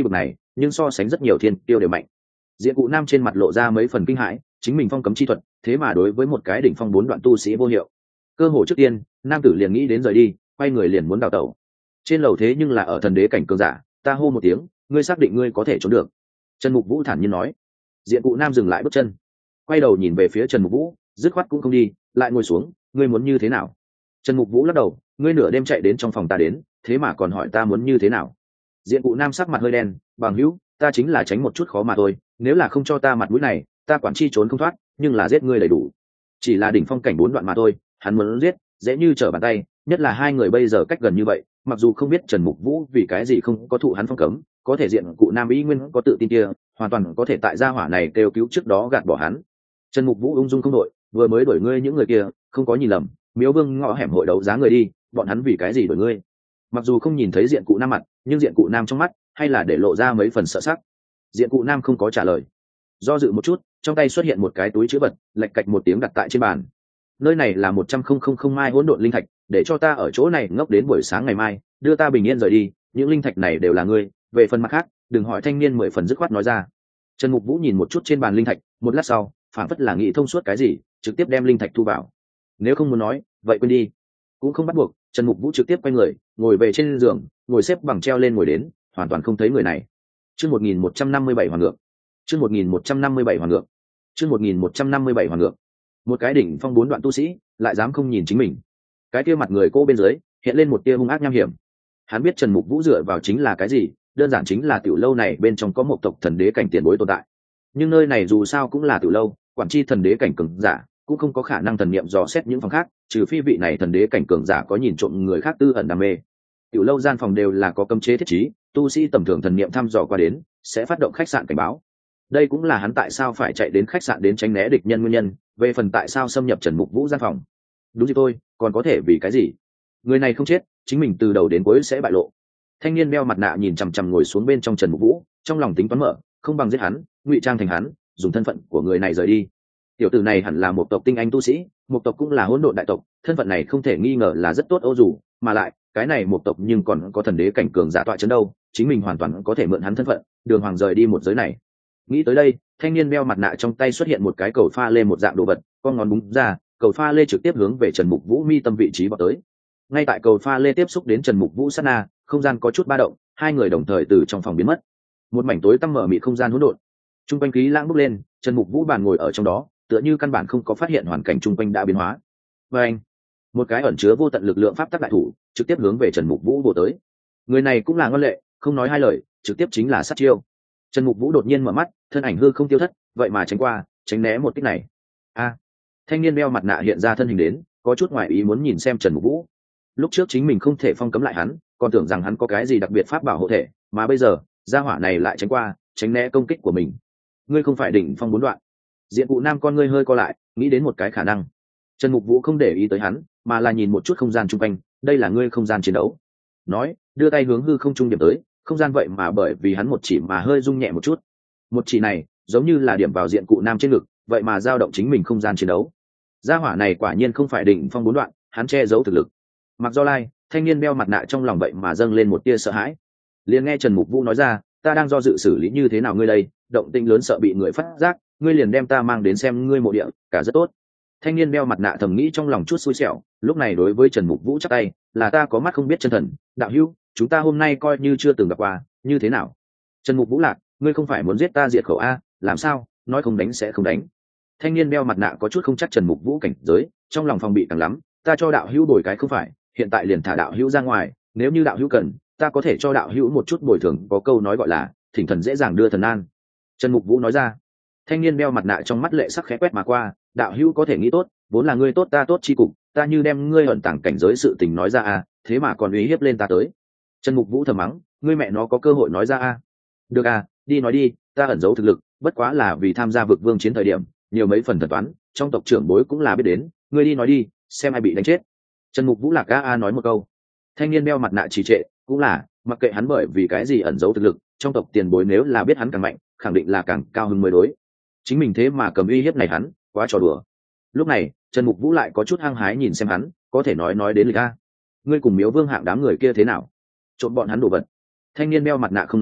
A: nhưng so sánh rất nhiều thiên tiêu đều mạnh. Diện Cụ Nam trên mặt lộ ra mấy phần kinh hãi, chính mình phong cấm chi thuật thế mà đối với một cái đỉnh phong bốn đoạn tu sĩ vô hiệu. Cơ hội trước tiên nam tử liền nghĩ đến rời đi, quay người liền muốn đào tẩu. Trên lầu thế nhưng là ở thần đế cảnh cường giả, ta hô một tiếng, ngươi xác định ngươi có thể trốn được? Trần Mục Vũ thản nhiên nói. Diện Cụ Nam dừng lại bước chân, quay đầu nhìn về phía Trần Mục Vũ, dứt khoát cũng không đi, lại ngồi xuống. Ngươi muốn như thế nào? Trần Mục Vũ lắc đầu, ngươi nửa đêm chạy đến trong phòng ta đến, thế mà còn hỏi ta muốn như thế nào? Diện Cụ Nam sắc mặt hơi đen, bằng hữu, ta chính là tránh một chút khó mà thôi, nếu là không cho ta mặt mũi này, ta quản chi trốn không thoát, nhưng là giết ngươi đầy đủ. Chỉ là đỉnh phong cảnh bốn đoạn mà thôi, hắn muốn giết, dễ như trở bàn tay, nhất là hai người bây giờ cách gần như vậy, mặc dù không biết Trần Mục Vũ vì cái gì không có thụ hắn phong cấm, có thể Diện Cụ Nam ý nguyên có tự tin kia, hoàn toàn có thể tại gia hỏa này kêu cứu trước đó gạt bỏ hắn. Trần Mục Vũ ung dung không đội, vừa mới đuổi ngươi những người kia, không có nhìn lầm, Miếu Vương ngõ hẻm hội đấu giá người đi, bọn hắn vì cái gì đuổi ngươi? Mặc dù không nhìn thấy Diện Cụ Nam mặt, nhưng Diện Cụ Nam trong mắt hay là để lộ ra mấy phần sợ sắc. Diện Cụ Nam không có trả lời, do dự một chút, trong tay xuất hiện một cái túi chữ vật, lạch cạch một tiếng đặt tại trên bàn. Nơi này là một trăm không không không mai hỗn độn linh thạch, để cho ta ở chỗ này ngốc đến buổi sáng ngày mai, đưa ta bình yên rời đi, những linh thạch này đều là ngươi, về phần mặt khác, đừng hỏi. Thanh niên mười phần dứt khoát nói ra. Trần Mục Vũ nhìn một chút trên bàn linh thạch, một lát sau, phảng phất là nghĩ thông suốt cái gì, trực tiếp đem linh thạch thu vào. Nếu không muốn nói, vậy quên đi, cũng không bắt buộc. Trần Mục Vũ trực tiếp quay người, ngồi về trên giường, ngồi xếp bằng treo lên ngồi đến, hoàn toàn không thấy người này. Chương một nghìn một trăm năm mươi bảy hoàn ngược. Chương một nghìn một trăm năm mươi bảy hoàn ngược. Chương một nghìn một trăm năm mươi bảy hoàn ngược. Một cái đỉnh phong bốn đoạn tu sĩ, lại dám không nhìn chính mình. Cái kia mặt người cô bên dưới hiện lên một tia hung ác nham hiểm. Hắn biết Trần Mục Vũ dựa vào chính là cái gì, đơn giản chính là tiểu lâu này bên trong có một tộc thần đế cảnh tiền bối tồn tại. Nhưng nơi này dù sao cũng là tiểu lâu, quản chi thần đế cảnh cường giả cũng không có khả năng thần niệm dò xét những phòng khác, trừ phi vị này thần đế cảnh cường giả có nhìn trộm người khác tư ẩn đam mê. Tiểu lâu gian phòng đều là có cấm chế thiết trí, tu sĩ tầm thường thần niệm thăm dò qua đến sẽ phát động khách sạn cảnh báo. Đây cũng là hắn tại sao phải chạy đến khách sạn đến tránh né địch nhân nguyên nhân. Về phần tại sao xâm nhập Trần Mục Vũ gian phòng, đúng như tôi còn có thể vì cái gì? Người này không chết, chính mình từ đầu đến cuối sẽ bại lộ. Thanh niên đeo mặt nạ nhìn chằm chằm ngồi xuống bên trong Trần Mục Vũ, trong lòng tính toán mở, không bằng giết hắn, ngụy trang thành hắn, dùng thân phận của người này rời đi. Tiểu tử này hẳn là một tộc tinh anh tu sĩ, một tộc cũng là hỗn độn đại tộc, thân phận này không thể nghi ngờ là rất tốt. Ô dù mà lại cái này một tộc nhưng còn có thần đế cảnh cường giả tọa chấn đâu, chính mình hoàn toàn có thể mượn hắn thân phận, đường hoàng rời đi một giới này. Nghĩ tới đây, thanh niên đeo mặt nạ trong tay xuất hiện một cái cầu pha lê một dạng đồ vật, con ngón búng ra, cầu pha lê trực tiếp hướng về Trần Mục Vũ mi tâm vị trí vào tới. Ngay tại cầu pha lê tiếp xúc đến Trần Mục Vũ sát na, không gian có chút ba động, hai người đồng thời từ trong phòng biến mất. Một mảnh tối tăm mở mịt không gian hỗn độn, trung quanh khí lãng bốc lên, Trần Mục Vũ bàn ngồi ở trong đó, tựa như căn bản không có phát hiện hoàn cảnh trung quanh đã biến hóa. Và anh, một cái ẩn chứa vô tận lực lượng pháp tắc đại thủ trực tiếp hướng về Trần Mục Vũ bổ tới. Người này cũng là ngoan lệ, không nói hai lời, trực tiếp chính là sát chiêu. Trần Mục Vũ đột nhiên mở mắt, thân ảnh hư không tiêu thất, vậy mà tránh qua, tránh né một kích này. A, thanh niên đeo mặt nạ hiện ra thân hình đến, có chút ngoài ý muốn nhìn xem Trần Mục Vũ. Lúc trước chính mình không thể phong cấm lại hắn, còn tưởng rằng hắn có cái gì đặc biệt pháp bảo hộ thể, mà bây giờ gia hỏa này lại tránh qua, tránh né công kích của mình. Ngươi không phải đỉnh phong bốn đoạn? Diện Cụ Nam con ngươi hơi co lại, nghĩ đến một cái khả năng. Trần Mục Vũ không để ý tới hắn, mà là nhìn một chút không gian chung quanh, đây là ngươi không gian chiến đấu. Nói, đưa tay hướng hư không trung điểm tới, không gian vậy mà bởi vì hắn một chỉ mà hơi rung nhẹ một chút. Một chỉ này giống như là điểm vào Diện Cụ Nam trên ngực, vậy mà dao động chính mình không gian chiến đấu. Gia hỏa này quả nhiên không phải đỉnh phong bốn đoạn, hắn che giấu thực lực. Mặc Do Lai, thanh niên đeo mặt nạ trong lòng vậy mà dâng lên một tia sợ hãi. Liền nghe Trần Mục Vũ nói ra, ta đang do dự xử lý như thế nào ngươi đây, động tĩnh lớn sợ bị người phát giác, ngươi liền đem ta mang đến xem ngươi mộ địa, cả rất tốt. Thanh niên đeo mặt nạ thầm nghĩ trong lòng chút xui xẻo, lúc này đối với Trần Mục Vũ chắp tay, là ta có mắt không biết chân thần, đạo hữu, chúng ta hôm nay coi như chưa từng gặp qua, như thế nào? Trần Mục Vũ lạc, ngươi không phải muốn giết ta diệt khẩu a, làm sao, nói không đánh sẽ không đánh. Thanh niên đeo mặt nạ có chút không chắc Trần Mục Vũ cảnh giới, trong lòng phòng bị càng lắm, ta cho đạo hữu bồi cái không phải, hiện tại liền thả đạo hữu ra ngoài, nếu như đạo hữu cần, ta có thể cho đạo hữu một chút bồi thường, có câu nói gọi là thỉnh thần dễ dàng đưa thần an. Trần Mục Vũ nói ra. Thanh niên đeo mặt nạ trong mắt lệ sắc khẽ quét mà qua, đạo hữu có thể nghĩ tốt, vốn là ngươi tốt ta tốt chi cục, ta như đem ngươi ẩn tàng cảnh giới sự tình nói ra à, thế mà còn uy hiếp lên ta tới. Trần Mục Vũ thầm mắng, ngươi mẹ nó có cơ hội nói ra à. Được à, đi nói đi, ta ẩn giấu thực lực, bất quá là vì tham gia vực vương chiến thời điểm, nhiều mấy phần thần toán, trong tộc trưởng bối cũng là biết đến, ngươi đi nói đi, xem ai bị đánh chết. Trần Mục Vũ lạc a a nói một câu. Thanh niên đeo mặt nạ trì trệ, cũng là, mặc kệ hắn bởi vì cái gì ẩn giấu thực lực, trong tộc tiền bối nếu là biết hắn càng mạnh, khẳng định là càng cao hứng mới đối. Chính mình thế mà cầm uy hiếp này hắn, quá trò đùa. Lúc này, Trần Mục Vũ lại có chút hăng hái nhìn xem hắn, có thể nói nói đến lịch a. Ngươi cùng Miếu Vương hạng đám người kia thế nào? Trộn bọn hắn đồ vật. Thanh niên đeo mặt nạ không nói,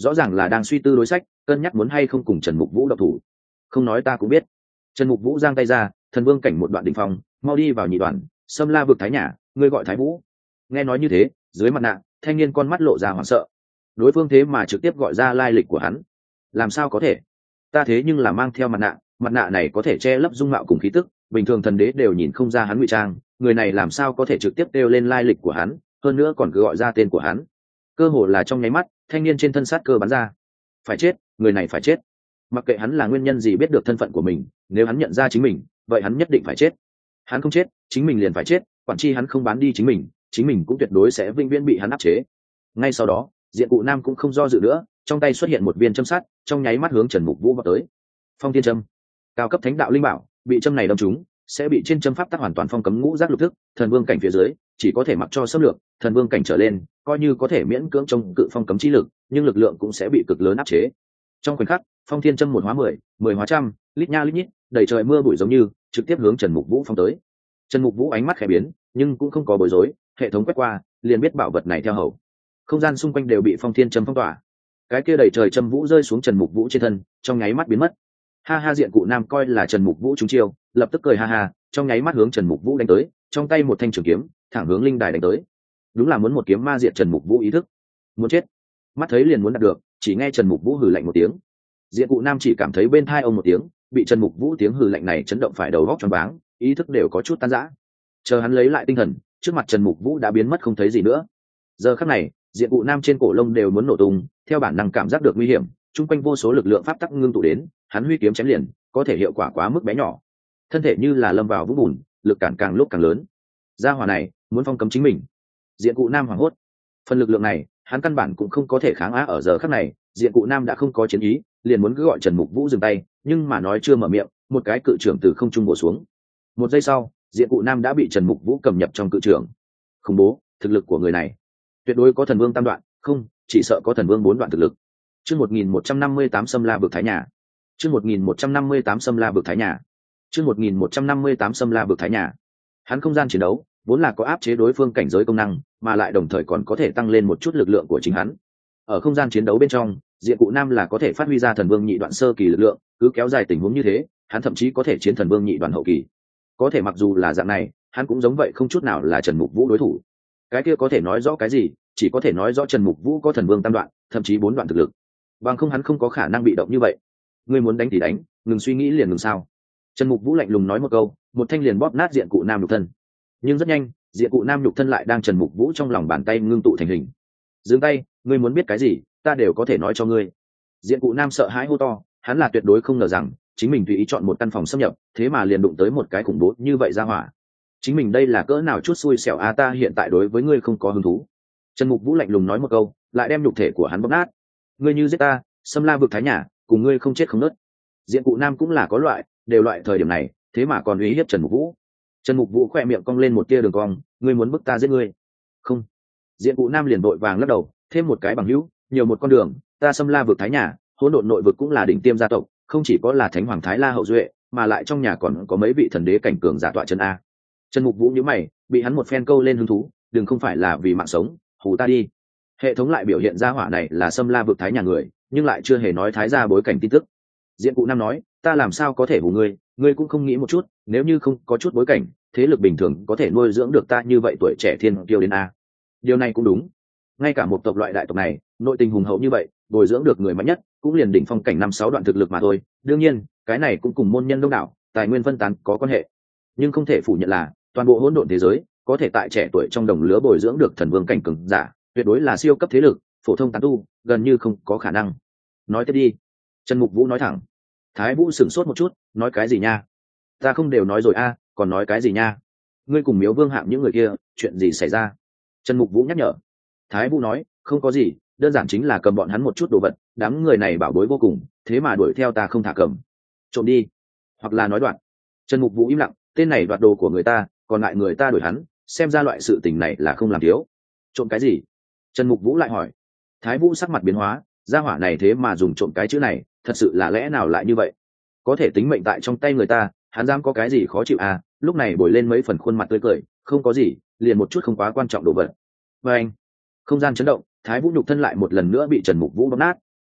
A: rõ ràng là đang suy tư đối sách, cân nhắc muốn hay không cùng Trần Mục Vũ độc thủ. Không nói ta cũng biết. Trần Mục Vũ giang tay ra, thần vương cảnh một đoạn đỉnh phong, mau đi vào nhị đoạn, xâm la vực Thái Nhã, ngươi gọi Thái Vũ. Nghe nói như thế, dưới mặt nạ, thanh niên con mắt lộ ra hoảng sợ. Đối phương thế mà trực tiếp gọi ra lai lịch của hắn. Làm sao có thể? Ta thế nhưng là mang theo mặt nạ, mặt nạ này có thể che lấp dung mạo cùng khí tức, bình thường thần đế đều nhìn không ra hắn ngụy trang, người này làm sao có thể trực tiếp kêu lên lai lịch của hắn, hơn nữa còn cứ gọi ra tên của hắn. Cơ hồ là trong nháy mắt, thanh niên trên thân sát cơ bắn ra. Phải chết, người này phải chết. Mặc kệ hắn là nguyên nhân gì biết được thân phận của mình, nếu hắn nhận ra chính mình, vậy hắn nhất định phải chết. Hắn không chết, chính mình liền phải chết, quản chi hắn không bán đi chính mình, chính mình cũng tuyệt đối sẽ vĩnh viễn bị hắn áp chế. Ngay sau đó, Diện Cụ Nam cũng không do dự nữa, trong tay xuất hiện một viên châm sắt, trong nháy mắt hướng Trần Mục Vũ vào tới. Phong Thiên Châm, cao cấp thánh đạo linh bảo, bị châm này đâm trúng, sẽ bị trên châm pháp tắc hoàn toàn phong cấm ngũ giác lục thức, thần vương cảnh phía dưới chỉ có thể mặc cho xâm lược, thần vương cảnh trở lên, coi như có thể miễn cưỡng chống cự phong cấm chi lực, nhưng lực lượng cũng sẽ bị cực lớn áp chế. Trong khoảnh khắc, Phong Thiên Châm một hóa mười, mười hóa trăm, lít nha lít nhít, đầy trời mưa bụi giống như trực tiếp hướng Trần Mục Vũ phong tới. Trần Mục Vũ ánh mắt khẽ biến, nhưng cũng không có bối rối, hệ thống quét qua, liền biết bảo vật này theo hầu. Không gian xung quanh đều bị Phong Thiên Châm phong tỏa. Cái kia đầy trời châm vũ rơi xuống Trần Mục Vũ trên thân, trong nháy mắt biến mất. Ha ha, Diện Cụ Nam coi là Trần Mục Vũ trúng chiêu, lập tức cười ha ha, trong nháy mắt hướng Trần Mục Vũ đánh tới, trong tay một thanh trường kiếm, thẳng hướng linh đài đánh tới. Đúng là muốn một kiếm ma diệt Trần Mục Vũ ý thức. Muốn chết. Mắt thấy liền muốn đạt được, chỉ nghe Trần Mục Vũ hừ lạnh một tiếng. Diện Cụ Nam chỉ cảm thấy bên tai ông một tiếng, bị Trần Mục Vũ tiếng hừ lạnh này chấn động phải đầu óc choáng váng, ý thức đều có chút tan rã. Chờ hắn lấy lại tinh thần, trước mặt Trần Mục Vũ đã biến mất không thấy gì nữa. Giờ khắc này, Diện Cụ Nam trên cổ lông đều muốn nổ tung, theo bản năng cảm giác được nguy hiểm, chung quanh vô số lực lượng pháp tắc ngưng tụ đến, hắn huy kiếm chém liền, có thể hiệu quả quá mức bé nhỏ. Thân thể như là lâm vào vũng bùn, lực cản càng lúc càng lớn. Gia hỏa này muốn phong cấm chính mình. Diện Cụ Nam hoảng hốt. Phần lực lượng này, hắn căn bản cũng không có thể kháng á. Ở giờ khắc này, Diện Cụ Nam đã không có chiến ý, liền muốn cứ gọi Trần Mục Vũ dừng tay, nhưng mà nói chưa mở miệng, một cái cự trưởng từ không trung bổ xuống. Một giây sau, Diện Cụ Nam đã bị Trần Mục Vũ cầm nhập trong cự trưởng. Khủng bố, thực lực của người này tuyệt đối có thần vương tam đoạn, không, chỉ sợ có thần vương bốn đoạn thực lực. Chương một nghìn một trăm năm mươi tám Sâm La vực Thái Nhã. Chương một nghìn một trăm năm mươi tám Sâm La vực Thái Nhã. Chương một nghìn một trăm năm mươi tám Sâm La vực Thái Nhã. Hắn không gian chiến đấu vốn là có áp chế đối phương cảnh giới công năng, mà lại đồng thời còn có thể tăng lên một chút lực lượng của chính hắn. Ở không gian chiến đấu bên trong, Diện Cụ Nam là có thể phát huy ra thần vương nhị đoạn sơ kỳ lực lượng, cứ kéo dài tình huống như thế, hắn thậm chí có thể chiến thần vương nhị đoạn hậu kỳ. Có thể mặc dù là dạng này, hắn cũng giống vậy không chút nào là Trần Mục Vũ đối thủ. Cái kia có thể nói rõ cái gì? Chỉ có thể nói rõ Trần Mục Vũ có thần vương tam đoạn, thậm chí bốn đoạn thực lực. Bằng không hắn không có khả năng bị động như vậy. Ngươi muốn đánh thì đánh, ngừng suy nghĩ liền ngừng sao? Trần Mục Vũ lạnh lùng nói một câu, một thanh liền bóp nát Diện Cụ Nam nhục thân. Nhưng rất nhanh, Diện Cụ Nam nhục thân lại đang Trần Mục Vũ trong lòng bàn tay ngưng tụ thành hình. Dừng tay, ngươi muốn biết cái gì, ta đều có thể nói cho ngươi. Diện Cụ Nam sợ hãi hô to, hắn là tuyệt đối không ngờ rằng chính mình tùy ý chọn một căn phòng xâm nhập, thế mà liền đụng tới một cái khủng bố như vậy ra hỏa. Chính mình đây là cỡ nào chút xui xẻo a, ta hiện tại đối với ngươi không có hứng thú. Trần Mục Vũ lạnh lùng nói một câu, lại đem nhục thể của hắn bóp nát. Ngươi như giết ta, Sâm La vực Thái Nhã, cùng ngươi không chết không nứt. Diện Cụ Nam cũng là có loại, đều loại thời điểm này, thế mà còn uy hiếp Trần Mục Vũ. Trần Mục Vũ khỏe miệng cong lên một tia đường cong, ngươi muốn bức ta giết ngươi? Không. Diện Cụ Nam liền vội vàng lắc đầu, thêm một cái bằng hữu, nhiều một con đường, ta Sâm La vực Thái Nhã, hỗn độn nội vực cũng là đỉnh tiêm gia tộc, không chỉ có là Thánh Hoàng Thái La hậu duệ, mà lại trong nhà còn có mấy vị thần đế cảnh cường giả tọa chân a. Trần Mục Vũ nhíu mày, bị hắn một phen câu lên hứng thú, đừng không phải là vì mạng sống, hù ta đi. Hệ thống lại biểu hiện ra hỏa này là Sâm La vực Thái Nhà người, nhưng lại chưa hề nói Thái gia bối cảnh tin tức. Diện Cụ Nam nói, ta làm sao có thể hù ngươi, ngươi cũng không nghĩ một chút, nếu như không có chút bối cảnh, thế lực bình thường có thể nuôi dưỡng được ta như vậy tuổi trẻ thiên kiêu đến a. Điều này cũng đúng, ngay cả một tộc loại đại tộc này, nội tình hùng hậu như vậy, bồi dưỡng được người mạnh nhất, cũng liền đỉnh phong cảnh năm sáu đoạn thực lực mà thôi. Đương nhiên, cái này cũng cùng môn nhân đông đảo, tài nguyên phân tán có quan hệ, nhưng không thể phủ nhận là toàn bộ hỗn độn thế giới có thể tại trẻ tuổi trong đồng lứa bồi dưỡng được thần vương cảnh cường giả, tuyệt đối là siêu cấp thế lực, phổ thông tán tu gần như không có khả năng. Nói tiếp đi. Trần Mục Vũ nói thẳng. Thái Vũ sửng sốt một chút, nói cái gì nha? Ta không đều nói rồi a, còn nói cái gì nha? Ngươi cùng Miếu Vương Hạm những người kia, chuyện gì xảy ra? Trần Mục Vũ nhắc nhở. Thái Vũ nói, không có gì, đơn giản chính là cầm bọn hắn một chút đồ vật, đám người này bảo bối vô cùng, thế mà đuổi theo ta không thả cầm. Trộm đi, hoặc là nói đoạn. Trần Mục Vũ im lặng, tên này đoạt đồ của người ta, còn lại người ta đuổi hắn, xem ra loại sự tình này là không làm thiếu. Trộm cái gì? Trần Mục Vũ lại hỏi. Thái Vũ sắc mặt biến hóa, gia hỏa này thế mà dùng trộm cái chữ này, thật sự là lẽ nào lại như vậy? Có thể tính mệnh tại trong tay người ta, hắn dám có cái gì khó chịu à? Lúc này bồi lên mấy phần khuôn mặt tươi cười, không có gì, liền một chút không quá quan trọng đồ vật. Và anh, không gian chấn động, Thái Vũ nhục thân lại một lần nữa bị Trần Mục Vũ bóp nát,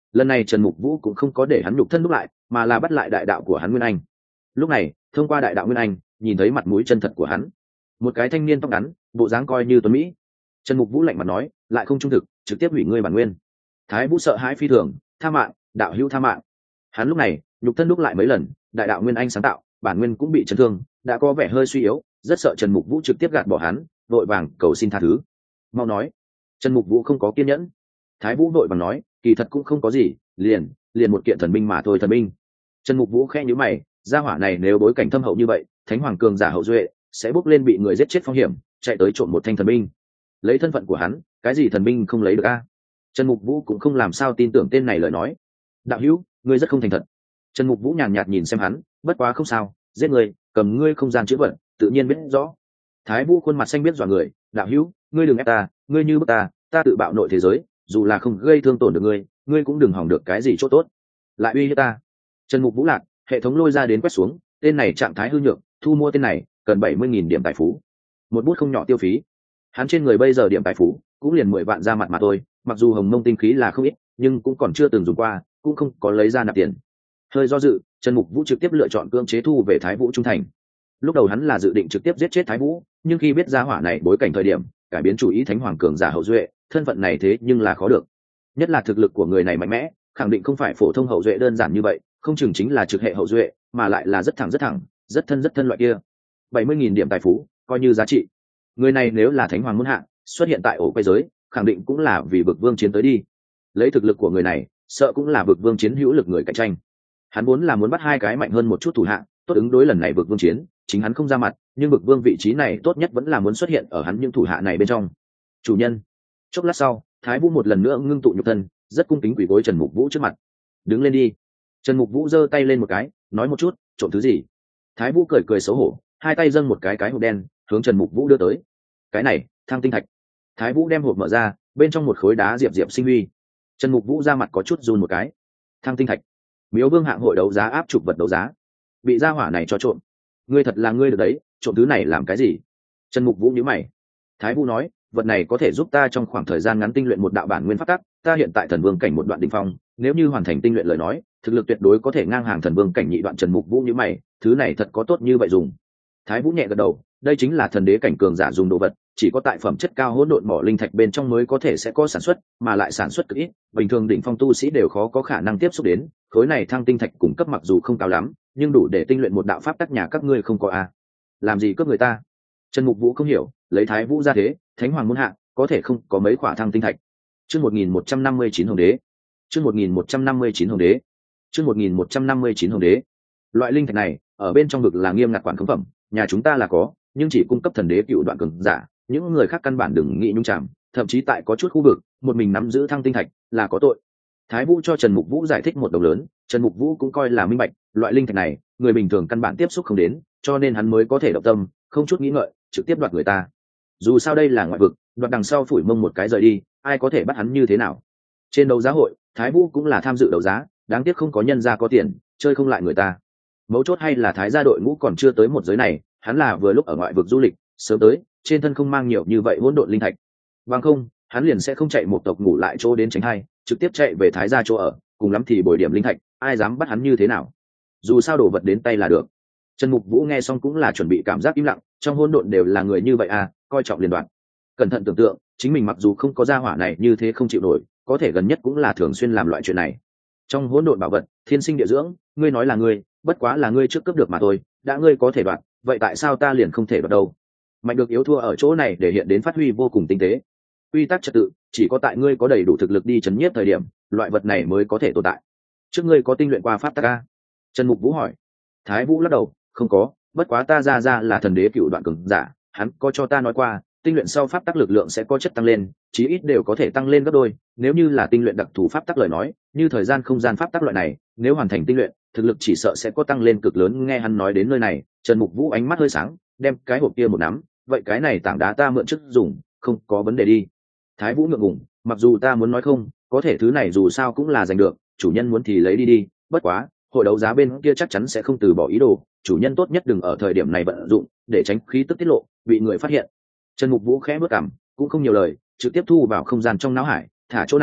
A: lần này Trần Mục Vũ cũng không có để hắn nhục thân lúc lại, mà là bắt lại đại đạo của hắn Nguyên Anh. Lúc này thông qua đại đạo Nguyên Anh nhìn thấy mặt mũi chân thật của hắn, một cái thanh niên tóc ngắn, bộ dáng coi như tuấn mỹ. Trần Mục Vũ lạnh mặt nói, lại không trung thực, trực tiếp hủy ngươi bản nguyên. Thái Vũ sợ hãi phi thường, tha mạng, đạo hữu tha mạng. Hắn lúc này nhục thân lúc lại mấy lần, đại đạo Nguyên Anh sáng tạo bản nguyên cũng bị chấn thương, đã có vẻ hơi suy yếu, rất sợ Trần Mục Vũ trực tiếp gạt bỏ hắn, vội vàng cầu xin tha thứ. Mau nói. Trần Mục Vũ không có kiên nhẫn. Thái Vũ vội vàng nói, kỳ thật cũng không có gì, liền liền một kiện thần binh mà thôi. Thần binh? Trần Mục Vũ khẽ nhíu mày, gia hỏa này nếu bối cảnh thâm hậu như vậy, thánh hoàng cường giả hậu duệ sẽ bước lên bị người giết chết phong hiểm, chạy tới trộm một thanh thần binh. Lấy thân phận của hắn, cái gì thần binh không lấy được a? Trần Mục Vũ cũng không làm sao tin tưởng tên này lời nói. Đạo hữu, ngươi rất không thành thật. Trần Mục Vũ nhàn nhạt nhìn xem hắn, bất quá không sao, giết người, cầm ngươi không gian chữ vật, tự nhiên biết rõ. Thái Vũ khuôn mặt xanh biết dọa người, đạo hữu, ngươi đừng ép ta, ngươi như bức ta, ta tự bạo nội thế giới, dù là không gây thương tổn được ngươi, ngươi cũng đừng hỏng được cái gì chỗ tốt. Lại uy hiếp ta. Trần Mục Vũ lạc, hệ thống lôi ra đến quét xuống, tên này trạng thái hư nhược, thu mua tên này cần bảy mươi nghìn điểm tài phú, một bút không nhỏ tiêu phí. Hắn trên người bây giờ điểm tài phú cũng liền mười vạn ra mặt mà thôi, mặc dù hồng mông tinh khí là không ít, nhưng cũng còn chưa từng dùng qua, cũng không có lấy ra nạp tiền. Hơi do dự, Trần Mục Vũ trực tiếp lựa chọn cưỡng chế thu về Thái Vũ trung thành. Lúc đầu hắn là dự định trực tiếp giết chết Thái Vũ, nhưng khi biết ra hỏa này bối cảnh thời điểm, cải biến chủ ý thánh hoàng cường giả hậu duệ, thân phận này thế nhưng là khó được. Nhất là thực lực của người này mạnh mẽ, khẳng định không phải phổ thông hậu duệ đơn giản như vậy, không chừng chính là trực hệ hậu duệ, mà lại là rất thẳng rất thẳng, rất thân rất thân loại kia. bảy mươi nghìn điểm tài phú, coi như giá trị. Người này nếu là thánh hoàng muôn hạ, xuất hiện tại ổ quay giới, khẳng định cũng là vì vực vương chiến tới đi. Lấy thực lực của người này, sợ cũng là vực vương chiến hữu lực người cạnh tranh. Hắn muốn là muốn bắt hai cái mạnh hơn một chút thủ hạ, tốt ứng đối lần này vực vương chiến, chính hắn không ra mặt, nhưng vực vương vị trí này tốt nhất vẫn là muốn xuất hiện ở hắn những thủ hạ này bên trong. Chủ nhân. Chốc lát sau, Thái Vũ một lần nữa ngưng tụ nhục thân, rất cung kính quỳ gối Trần Mục Vũ trước mặt. Đứng lên đi. Trần Mục Vũ giơ tay lên một cái, nói một chút, trộm thứ gì? Thái Vũ cười cười xấu hổ, hai tay dâng một cái cái hộp đen, hướng Trần Mục Vũ đưa tới. Cái này, thăng tinh thạch. Thái Vũ đem hộp mở ra, bên trong một khối đá diệp diệp sinh huy. Trần Mục Vũ ra mặt có chút run một cái. Thăng tinh thạch. Miếu Vương hạng hội đấu giá áp chụp vật đấu giá, bị gia hỏa này cho trộm. Ngươi thật là ngươi được đấy, trộm thứ này làm cái gì? Trần Mục Vũ nhíu mày. Thái Vũ nói, vật này có thể giúp ta trong khoảng thời gian ngắn tinh luyện một đạo bản nguyên pháp tắc, ta hiện tại thần vương cảnh một đoạn đỉnh phong, nếu như hoàn thành tinh luyện lời nói, thực lực tuyệt đối có thể ngang hàng thần vương cảnh nhị đoạn. Trần Mục Vũ nhíu mày, thứ này thật có tốt như vậy dùng? Thái Vũ nhẹ gật đầu, đây chính là thần đế cảnh cường giả dùng đồ vật, chỉ có tại phẩm chất cao hỗn độn mỏ linh thạch bên trong mới có thể sẽ có sản xuất, mà lại sản xuất cực ít, bình thường đỉnh phong tu sĩ đều khó có khả năng tiếp xúc đến. Khối này thăng tinh thạch cung cấp mặc dù không cao lắm, nhưng đủ để tinh luyện một đạo pháp tắc. Nhà các ngươi không có à? Làm gì cướp người ta? Trần Mục Vũ không hiểu, lấy Thái Vũ ra thế, thánh hoàng muôn hạ, có thể không có mấy khỏa thăng tinh thạch. Chương một nghìn một trăm năm mươi chín hồng đế. Chương một nghìn một trăm năm mươi chín hồng đế. Chương một nghìn một trăm năm mươi chín hồng đế. Loại linh thạch này, ở bên trong vực là nghiêm ngặt quản khống phẩm, nhà chúng ta là có, nhưng chỉ cung cấp thần đế cựu đoạn cường giả, những người khác căn bản đừng nghĩ nhung chạm, thậm chí tại có chút khu vực, một mình nắm giữ thăng tinh thạch là có tội. Thái Vũ cho Trần Mục Vũ giải thích một đồng lớn, Trần Mục Vũ cũng coi là minh bạch, loại linh thạch này, người bình thường căn bản tiếp xúc không đến, cho nên hắn mới có thể động tâm, không chút nghĩ ngợi, trực tiếp đoạt người ta. Dù sao đây là ngoại vực, đoạt đằng sau phủi mông một cái rời đi, ai có thể bắt hắn như thế nào? Trên đấu giá hội, Thái Vũ cũng là tham dự đấu giá, đáng tiếc không có nhân gia có tiền, chơi không lại người ta. Mấu chốt hay là Thái gia đội ngũ còn chưa tới một giới này, hắn là vừa lúc ở ngoại vực du lịch, sớm tới, trên thân không mang nhiều như vậy hỗn độn linh thạch. Bằng không, hắn liền sẽ không chạy một tộc ngủ lại chỗ đến tránh hay, trực tiếp chạy về Thái gia chỗ ở, cùng lắm thì bồi điểm linh thạch, ai dám bắt hắn như thế nào? Dù sao đổ vật đến tay là được. Trần Mục Vũ nghe xong cũng là chuẩn bị cảm giác im lặng, trong hỗn độn đều là người như vậy à, coi trọng liên đoạn. Cẩn thận tưởng tượng, chính mình mặc dù không có gia hỏa này như thế không chịu nổi, có thể gần nhất cũng là thường xuyên làm loại chuyện này. Trong hỗn độn bảo vật, thiên sinh địa dưỡng, ngươi nói là ngươi, bất quá là ngươi trước cướp được mà thôi, đã ngươi có thể đoạt, vậy tại sao ta liền không thể đoạt đâu? Mạnh được yếu thua ở chỗ này để hiện đến phát huy vô cùng tinh tế. Quy tắc trật tự, chỉ có tại ngươi có đầy đủ thực lực đi chấn nhiếp thời điểm, loại vật này mới có thể tồn tại. Trước ngươi có tinh luyện qua pháp tắc a? Trần Mục Vũ hỏi. Thái Vũ lắc đầu, không có, bất quá ta ra ra là thần đế cựu đoạn cường giả, hắn có cho ta nói qua, tinh luyện sau pháp tắc lực lượng sẽ có chất tăng lên, chí ít đều có thể tăng lên gấp đôi. Nếu như là tinh luyện đặc thù pháp tắc lời nói, như thời gian không gian pháp tắc loại này, nếu hoàn thành tinh luyện, thực lực chỉ sợ sẽ có tăng lên cực lớn. Nghe hắn nói đến nơi này, Trần Mục Vũ ánh mắt hơi sáng, đem cái hộp kia một nắm, vậy cái này tảng đá ta mượn trước dùng, không có vấn đề đi. Thái Vũ ngượng ngùng, mặc dù ta muốn nói không, có thể thứ này dù sao cũng là giành được, chủ nhân muốn thì lấy đi đi, bất quá, hội đấu giá bên kia chắc chắn sẽ không từ bỏ ý đồ, chủ nhân tốt nhất đừng ở thời điểm này vận dụng, để tránh khí tức tiết lộ, bị người phát hiện. Trần Mục Vũ khẽ bước cằm, cũng không nhiều lời, trực tiếp thu vào không gian trong não hải, thả chỗ này,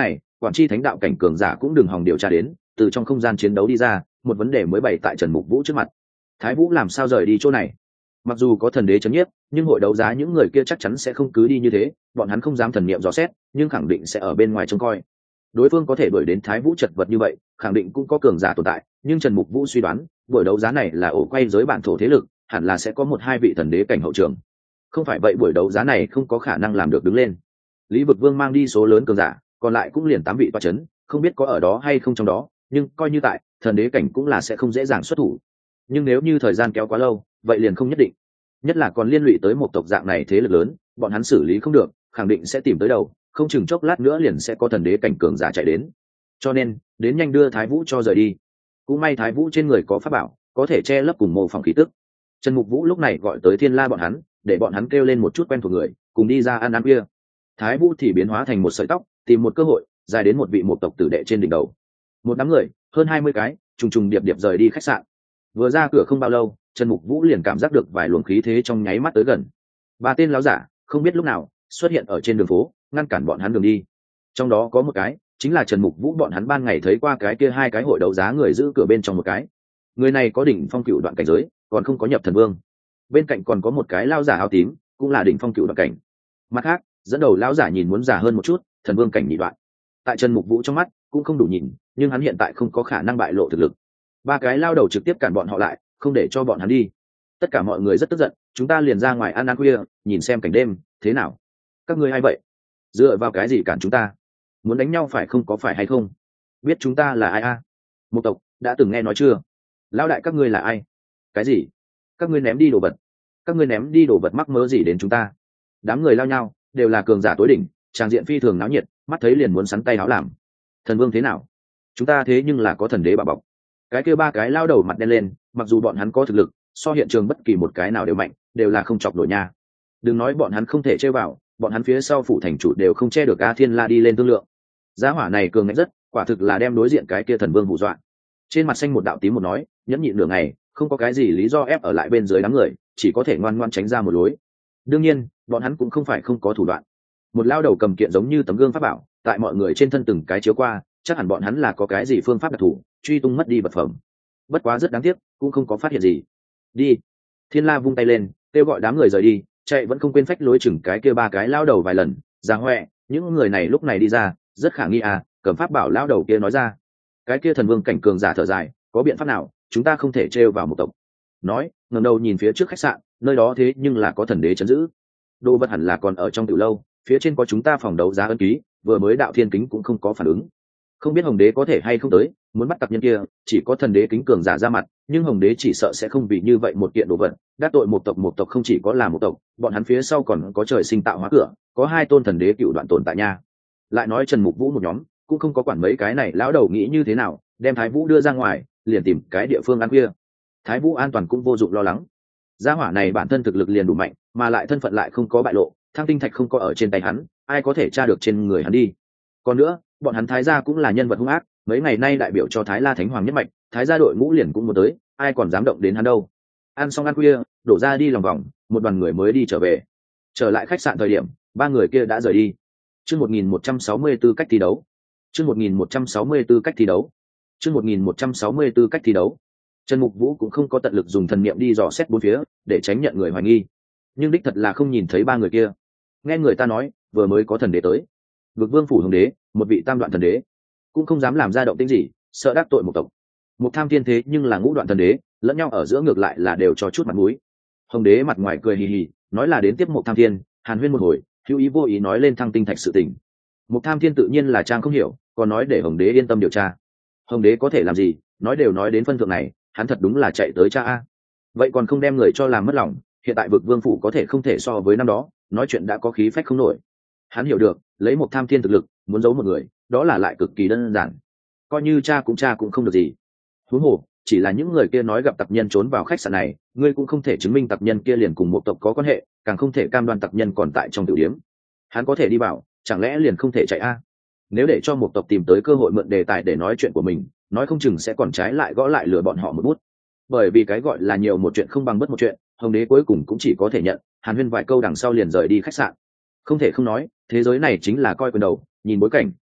A: quản tri thánh đạo cảnh cường giả cũng đừng hòng điều tra đến, từ trong không gian chiến đấu đi ra, một vấn đề mới bày tại Trần Mục Vũ trước mặt. Thái Vũ làm sao rời đi chỗ này? Mặc dù có thần đế chấn nhiếp, nhưng hội đấu giá những người kia chắc chắn sẽ không cứ đi như thế, bọn hắn không dám thần niệm dò xét, nhưng khẳng định sẽ ở bên ngoài trông coi. Đối phương có thể đuổi đến Thái Vũ chật vật như vậy, khẳng định cũng có cường giả tồn tại, nhưng Trần Mục Vũ suy đoán, buổi đấu giá này là ổ quay giới bản thổ thế lực, hẳn là sẽ có một hai vị thần đế cảnh hậu trường. Không phải vậy buổi đấu giá này không có khả năng làm được đứng lên. Lý Vực Vương mang đi số lớn cường giả, còn lại cũng liền tám vị toa chấn, không biết có ở đó hay không trong đó, nhưng coi như tại, thần đế cảnh cũng là sẽ không dễ dàng xuất thủ. Nhưng nếu như thời gian kéo quá lâu, vậy liền không nhất định. Nhất là còn liên lụy tới một tộc dạng này thế lực lớn, bọn hắn xử lý không được, khẳng định sẽ tìm tới đầu, không chừng chốc lát nữa liền sẽ có thần đế cảnh cường giả chạy đến. Cho nên, đến nhanh đưa Thái Vũ cho rời đi. Cũng may Thái Vũ trên người có pháp bảo, có thể che lấp cùng mô phỏng khí tức. Trần Mục Vũ lúc này gọi tới Thiên La bọn hắn, để bọn hắn kêu lên một chút quen thuộc người, cùng đi ra ăn ăn bia. Thái Vũ thì biến hóa thành một sợi tóc, tìm một cơ hội, dài đến một vị một tộc tử đệ trên đỉnh đầu. Một đám người, hơn hai mươi cái, trùng trùng điệp điệp rời đi khách sạn. Vừa ra cửa không bao lâu, Trần Mục Vũ liền cảm giác được vài luồng khí thế trong nháy mắt tới gần. Ba tên láo giả, không biết lúc nào xuất hiện ở trên đường phố, ngăn cản bọn hắn đường đi. Trong đó có một cái, chính là Trần Mục Vũ bọn hắn ban ngày thấy qua cái kia hai cái hội đấu giá người giữ cửa bên trong một cái. Người này có đỉnh phong cựu đoạn cảnh giới, còn không có nhập thần vương. Bên cạnh còn có một cái lao giả áo tím, cũng là đỉnh phong cựu đoạn cảnh. Mặt khác, dẫn đầu lão giả nhìn muốn già hơn một chút, thần vương cảnh nhị đoạn. Tại Trần Mục Vũ trong mắt cũng không đủ nhìn, nhưng hắn hiện tại không có khả năng bại lộ thực lực. Ba cái lao đầu trực tiếp cản bọn họ lại, không để cho bọn hắn đi. Tất cả mọi người rất tức giận, chúng ta liền ra ngoài ăn ăn khuya, nhìn xem cảnh đêm thế nào. Các ngươi hay vậy? Dựa vào cái gì cản chúng ta? Muốn đánh nhau phải không, có phải hay không? Biết chúng ta là ai a? À? Một tộc đã từng nghe nói chưa? Lão đại các ngươi là ai? Cái gì? Các ngươi ném đi đồ vật? Các ngươi ném đi đồ vật mắc mớ gì đến chúng ta? Đám người lao nhau, đều là cường giả tối đỉnh, tràng diện phi thường náo nhiệt, mắt thấy liền muốn sắn tay áo làm. Thần vương thế nào? Chúng ta thế nhưng là có thần đế bảo bọc. Cái kia ba cái lao đầu mặt đen lên, mặc dù bọn hắn có thực lực, so hiện trường bất kỳ một cái nào đều mạnh, đều là không chọc nổi nha. Đừng nói bọn hắn không thể chơi vào, bọn hắn phía sau phủ thành chủ đều không che được A Thiên La đi lên thương lượng. Giá hỏa này cường ngạnh rất, quả thực là đem đối diện cái kia thần vương hù dọa. Trên mặt xanh một đạo tím một nói, nhẫn nhịn nửa ngày, không có cái gì lý do ép ở lại bên dưới đám người, chỉ có thể ngoan ngoan tránh ra một lối. Đương nhiên, bọn hắn cũng không phải không có thủ đoạn. Một lao đầu cầm kiện giống như tấm gương pháp bảo, tại mọi người trên thân từng cái chiếu qua, chắc hẳn bọn hắn là có cái gì phương pháp đặc thù, truy tung mất đi vật phẩm. Bất quá rất đáng tiếc, cũng không có phát hiện gì. Đi. Thiên La vung tay lên, kêu gọi đám người rời đi, chạy vẫn không quên phách lối chừng cái kia ba cái lao đầu vài lần. Giang Hoè, những người này lúc này đi ra, rất khả nghi à, cầm pháp bảo lao đầu kia nói ra. Cái kia thần vương cảnh cường giả thở dài, có biện pháp nào, chúng ta không thể trêu vào một tộc. Nói, ngẩng đầu nhìn phía trước khách sạn, nơi đó thế nhưng là có thần đế trấn giữ. Đồ vật hẳn là còn ở trong tiểu lâu, phía trên có chúng ta phòng đấu giá ân ký, vừa mới đạo thiên kính cũng không có phản ứng. Không biết hồng đế có thể hay không tới, muốn bắt tặc nhân kia, chỉ có thần đế kính cường giả ra mặt, nhưng hồng đế chỉ sợ sẽ không vì như vậy một kiện đồ vật, đắc tội một tộc một tộc không chỉ có là một tộc, bọn hắn phía sau còn có trời sinh tạo hóa cửa, có hai tôn thần đế cựu đoạn tồn tại nha. Lại nói Trần Mục Vũ một nhóm, cũng không có quản mấy cái này lão đầu nghĩ như thế nào, đem Thái Vũ đưa ra ngoài, liền tìm cái địa phương ăn khuya. Thái Vũ an toàn cũng vô dụng lo lắng. Gia hỏa này bản thân thực lực liền đủ mạnh, mà lại thân phận lại không có bại lộ, thăng tinh thạch không có ở trên tay hắn, ai có thể tra được trên người hắn đi. Còn nữa, bọn hắn Thái gia cũng là nhân vật hung ác, mấy ngày nay đại biểu cho Thái La Thánh Hoàng nhất mạch, Thái gia đội ngũ liền cũng muốn tới, ai còn dám động đến hắn đâu. Ăn xong ăn khuya, đổ ra đi lòng vòng, một đoàn người mới đi trở về. Trở lại khách sạn thời điểm, ba người kia đã rời đi. Chương một nghìn một trăm sáu mươi tư cách thi đấu. Chương một nghìn một trăm sáu mươi tư cách thi đấu. Chương một nghìn một trăm sáu mươi tư cách thi đấu. Trần Mục Vũ cũng không có tận lực dùng thần niệm đi dò xét bốn phía, để tránh nhận người hoài nghi. Nhưng đích thật là không nhìn thấy ba người kia. Nghe người ta nói, vừa mới có thần đế tới. Vực Vương phủ hồng đế, một vị tam đoạn thần đế, cũng không dám làm ra động tĩnh gì, sợ đắc tội một tộc. Một tham thiên thế nhưng là ngũ đoạn thần đế, lẫn nhau ở giữa ngược lại là đều cho chút mặt mũi. Hồng đế mặt ngoài cười hì hì, nói là đến tiếp một tham thiên, hàn huyên một hồi, hữu ý vô ý nói lên thăng tinh thạch sự tình. Một tham thiên tự nhiên là trang không hiểu, còn nói để hồng đế yên tâm điều tra. Hồng đế có thể làm gì, nói đều nói đến phân thượng này, hắn thật đúng là chạy tới cha a. Vậy còn không đem người cho làm mất lòng, hiện tại vực vương phủ có thể không thể so với năm đó, nói chuyện đã có khí phách không nổi. Hắn hiểu được, lấy một tham thiên thực lực, muốn giấu một người, đó là lại cực kỳ đơn giản. Coi như cha cũng cha cũng không được gì. Huống hồ, chỉ là những người kia nói gặp tặc nhân trốn vào khách sạn này, ngươi cũng không thể chứng minh tặc nhân kia liền cùng một tộc có quan hệ, càng không thể cam đoan tặc nhân còn tại trong tiểu điếm. Hắn có thể đi vào, chẳng lẽ liền không thể chạy a? Nếu để cho một tộc tìm tới cơ hội mượn đề tài để nói chuyện của mình, nói không chừng sẽ còn trái lại gõ lại lừa bọn họ một bút. Bởi vì cái gọi là nhiều một chuyện không bằng bất một chuyện, hồng đế cuối cùng cũng chỉ có thể nhận, hàn huyên vài câu đằng sau liền rời đi khách sạn. Không thể không nói, thế giới này chính là coi quyền đầu, nhìn bối cảnh,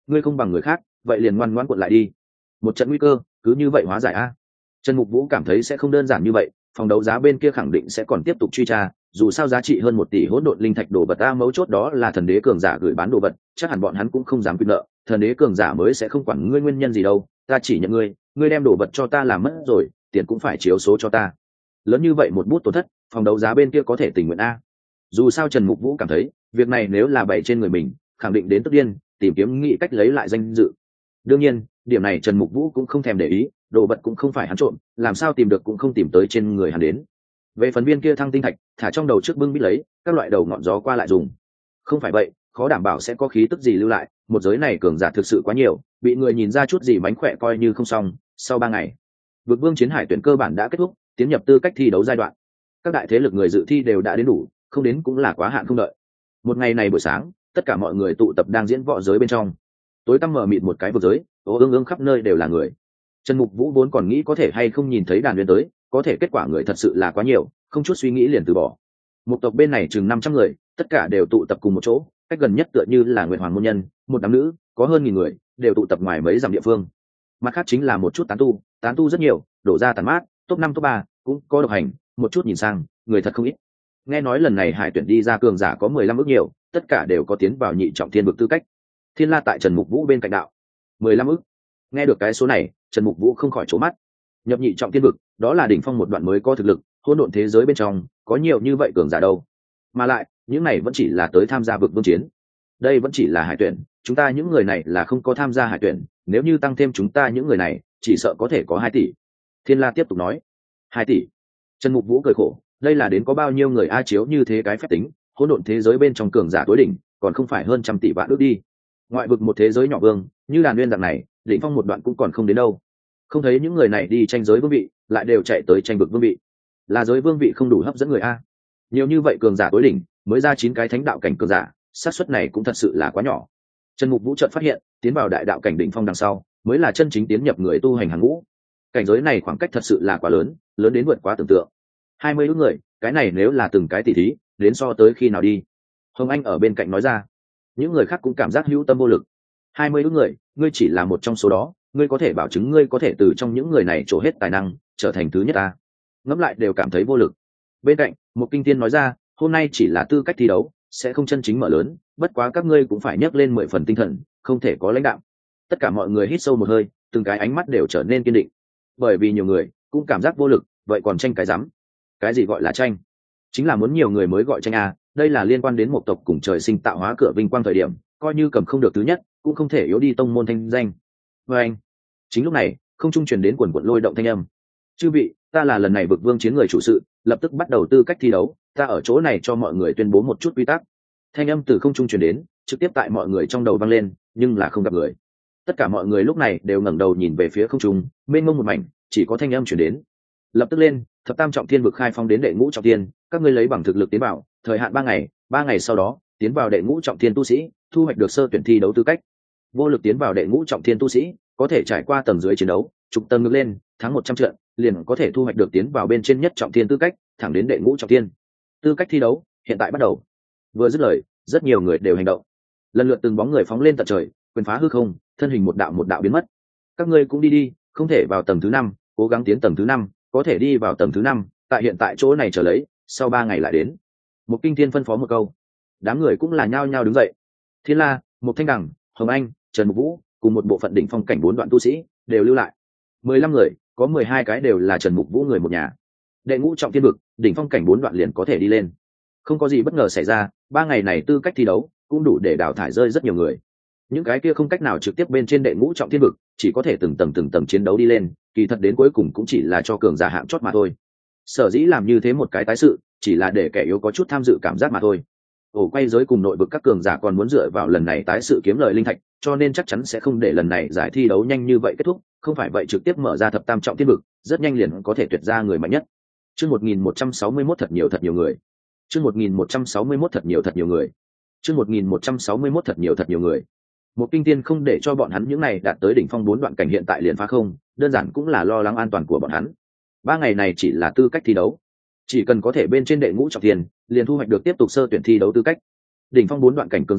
A: ngươi không bằng người khác vậy liền ngoan ngoãn cuộn lại đi. Một trận nguy cơ cứ như vậy hóa giải a. Trần Mục Vũ cảm thấy sẽ không đơn giản như vậy, phòng đấu giá bên kia khẳng định sẽ còn tiếp tục truy tra, dù sao giá trị hơn một tỷ hỗn độn linh thạch đồ vật a, mấu chốt đó là thần đế cường giả gửi bán đồ vật, chắc hẳn bọn hắn cũng không dám quy nợ, thần đế cường giả mới sẽ không quản ngươi nguyên nhân gì đâu, ta chỉ nhận ngươi, ngươi đem đồ vật cho ta làm mất rồi, tiền cũng phải chiếu số cho ta. Lớn như vậy một bút tổn thất, phòng đấu giá bên kia có thể tình nguyện a. Dù sao Trần Mục Vũ cảm thấy, việc này nếu là bày trên người mình, khẳng định đến tức điên, tìm kiếm nghĩ cách lấy lại danh dự. Đương nhiên, điểm này Trần Mục Vũ cũng không thèm để ý, đồ vật cũng không phải hắn trộm, làm sao tìm được cũng không tìm tới trên người hắn đến. Về phần viên kia thăng tinh thạch, thả trong đầu trước bưng bít lấy, các loại đầu ngọn gió qua lại dùng. Không phải vậy, khó đảm bảo sẽ có khí tức gì lưu lại, một giới này cường giả thực sự quá nhiều, bị người nhìn ra chút gì mánh khỏe coi như không xong. Sau ba ngày, vực vương chiến hải tuyển cơ bản đã kết thúc, tiến nhập tư cách thi đấu giai đoạn. Các đại thế lực người dự thi đều đã đến đủ, không đến cũng là quá hạn không đợi. Một ngày này buổi sáng, tất cả mọi người tụ tập đang diễn võ giới bên trong. Tối tăm mờ mịt một cái vực giới, ố ương ương khắp nơi đều là người. Trần Mục Vũ vốn còn nghĩ có thể hay không nhìn thấy đàn viên tới, có thể kết quả người thật sự là quá nhiều, không chút suy nghĩ liền từ bỏ. Một tộc bên này chừng năm trăm người, tất cả đều tụ tập cùng một chỗ, cách gần nhất tựa như là Nguyệt Hoàng môn nhân, một đám nữ, có hơn nghìn người, đều tụ tập ngoài mấy dặm địa phương. Mặt khác chính là một chút tán tu, tán tu rất nhiều, đổ ra tàn mát, top năm top ba, cũng có độc hành, một chút nhìn sang, người thật không ít. Nghe nói lần này hải tuyển đi ra cường giả có mười lăm ước nhiều, tất cả đều có tiến vào nhị trọng thiên vực tư cách. Thiên La tại Trần Mục Vũ bên cạnh đạo, mười lăm ước. Nghe được cái số này, Trần Mục Vũ không khỏi trố mắt. Nhập nhị trọng thiên vực, đó là đỉnh phong một đoạn mới có thực lực, hỗn độn thế giới bên trong có nhiều như vậy cường giả đâu. Mà lại, những này vẫn chỉ là tới tham gia vực vương chiến. Đây vẫn chỉ là hải tuyển, chúng ta những người này là không có tham gia hải tuyển, nếu như tăng thêm chúng ta những người này, chỉ sợ có thể có hai tỷ. Thiên La tiếp tục nói, hai tỷ. Trần Mục Vũ cười khổ, đây là đến có bao nhiêu người a, chiếu như thế cái phép tính, hỗn độn thế giới bên trong cường giả tối đỉnh, còn không phải hơn trăm tỷ vạn ước đi. Ngoại vực một thế giới nhỏ vương, như đàn nguyên dạng này, đỉnh phong một đoạn cũng còn không đến đâu. Không thấy những người này đi tranh giới vương vị, lại đều chạy tới tranh vực vương vị, là giới vương vị không đủ hấp dẫn người a. Nhiều như vậy cường giả tối đỉnh, mới ra chín cái thánh đạo cảnh cường giả, xác suất này cũng thật sự là quá nhỏ. Trần Mục Vũ chợt phát hiện, tiến vào đại đạo cảnh đỉnh phong đằng sau, mới là chân chính tiến nhập người tu hành hàng ngũ. Cảnh giới này khoảng cách thật sự là quá lớn, lớn đến vượt quá tưởng tượng. Hai mươi người, cái này nếu là từng cái tỷ thí, đến so tới khi nào đi. Hồng Anh ở bên cạnh nói ra. Những người khác cũng cảm giác hữu tâm vô lực. Hai mươi người, ngươi chỉ là một trong số đó, ngươi có thể bảo chứng ngươi có thể từ trong những người này trổ hết tài năng, trở thành thứ nhất ta. Ngẫm lại đều cảm thấy vô lực. Bên cạnh, một kinh tiên nói ra, hôm nay chỉ là tư cách thi đấu, sẽ không chân chính mở lớn, bất quá các ngươi cũng phải nhấc lên mười phần tinh thần, không thể có lãnh đạo. Tất cả mọi người hít sâu một hơi, từng cái ánh mắt đều trở nên kiên định. Bởi vì nhiều người cũng cảm giác vô lực, vậy còn tranh cái rắm? Cái gì gọi là tranh? Chính là muốn nhiều người mới gọi tranh à, đây là liên quan đến một tộc cùng trời sinh tạo hóa cửa vinh quang thời điểm, coi như cầm không được thứ nhất, cũng không thể yếu đi tông môn thanh danh. Và anh, chính lúc này, không trung truyền đến quần quần lôi động thanh âm. Chư vị, ta là lần này vực vương chiến người chủ sự, lập tức bắt đầu tư cách thi đấu, ta ở chỗ này cho mọi người tuyên bố một chút quy tắc. Thanh âm từ không trung truyền đến, trực tiếp tại mọi người trong đầu vang lên, nhưng là không gặp người. Tất cả mọi người lúc này đều ngẩng đầu nhìn về phía không trung, mênh mông một mảnh, chỉ có thanh âm truyền đến. Lập tức lên, thập tam trọng thiên vực khai phong đến đệ ngũ trọng thiên, các ngươi lấy bằng thực lực tiến vào, thời hạn ba ngày, ba ngày sau đó, tiến vào đệ ngũ trọng thiên tu sĩ, thu hoạch được sơ tuyển thi đấu tư cách. Vô lực tiến vào đệ ngũ trọng thiên tu sĩ, có thể trải qua tầng dưới chiến đấu, trục tầng ngược lên, thắng một trăm trận, liền có thể thu hoạch được tiến vào bên trên nhất trọng thiên tư cách, thẳng đến đệ ngũ trọng thiên. Tư cách thi đấu, hiện tại bắt đầu. Vừa dứt lời, rất nhiều người đều hành động. Lần lượt từng bóng người phóng lên tận trời, quyền phá hư không, thân hình một đạo một đạo biến mất. Các ngươi cũng đi đi, không thể vào tầng thứ năm, cố gắng tiến tầng thứ năm, có thể đi vào tầng thứ năm, tại hiện tại chỗ này chờ lấy, sau ba ngày lại đến. Một kinh thiên phân phó một câu, đám người cũng là nhao nhao đứng dậy. Thiên La, một thanh đẳng, Hồng Anh, Trần Mục Vũ cùng một bộ phận đỉnh phong cảnh bốn đoạn tu sĩ đều lưu lại. Mười lăm người, có mười hai cái đều là Trần Mục Vũ người một nhà. Đệ ngũ trọng thiên vực, đỉnh phong cảnh bốn đoạn liền có thể đi lên. Không có gì bất ngờ xảy ra, ba ngày này tư cách thi đấu cũng đủ để đào thải rơi rất nhiều người. Những cái kia không cách nào trực tiếp bên trên đệ ngũ trọng thiên vực, chỉ có thể từng tầng từng tầng chiến đấu đi lên, kỳ thật đến cuối cùng cũng chỉ là cho cường giả hạng chót mà thôi. Sở dĩ làm như thế một cái tái sự, chỉ là để kẻ yếu có chút tham dự cảm giác mà thôi. Ổ quay giới cùng nội vực các cường giả còn muốn dựa vào lần này tái sự kiếm lời linh thạch, cho nên chắc chắn sẽ không để lần này giải thi đấu nhanh như vậy kết thúc, không phải vậy trực tiếp mở ra thập tam trọng thiên vực, rất nhanh liền có thể tuyệt ra người mạnh nhất. Chương một nghìn một trăm sáu mươi mốt thật nhiều thật nhiều người. Chương một nghìn một trăm sáu mươi mốt thật nhiều thật nhiều người. Chương một nghìn một trăm sáu mươi mốt thật nhiều thật nhiều người. Một kinh tiên không để cho bọn hắn những này đạt tới đỉnh phong bốn đoạn cảnh hiện tại liền phá không, đơn giản cũng là lo lắng an toàn của bọn hắn. Ba ngày này chỉ là tư cách thi đấu, chỉ cần có thể bên trên đệ ngũ trọng thiên, liền thu hoạch được tiếp tục sơ tuyển thi đấu tư cách. Đỉnh phong bốn đoạn cảnh cường giả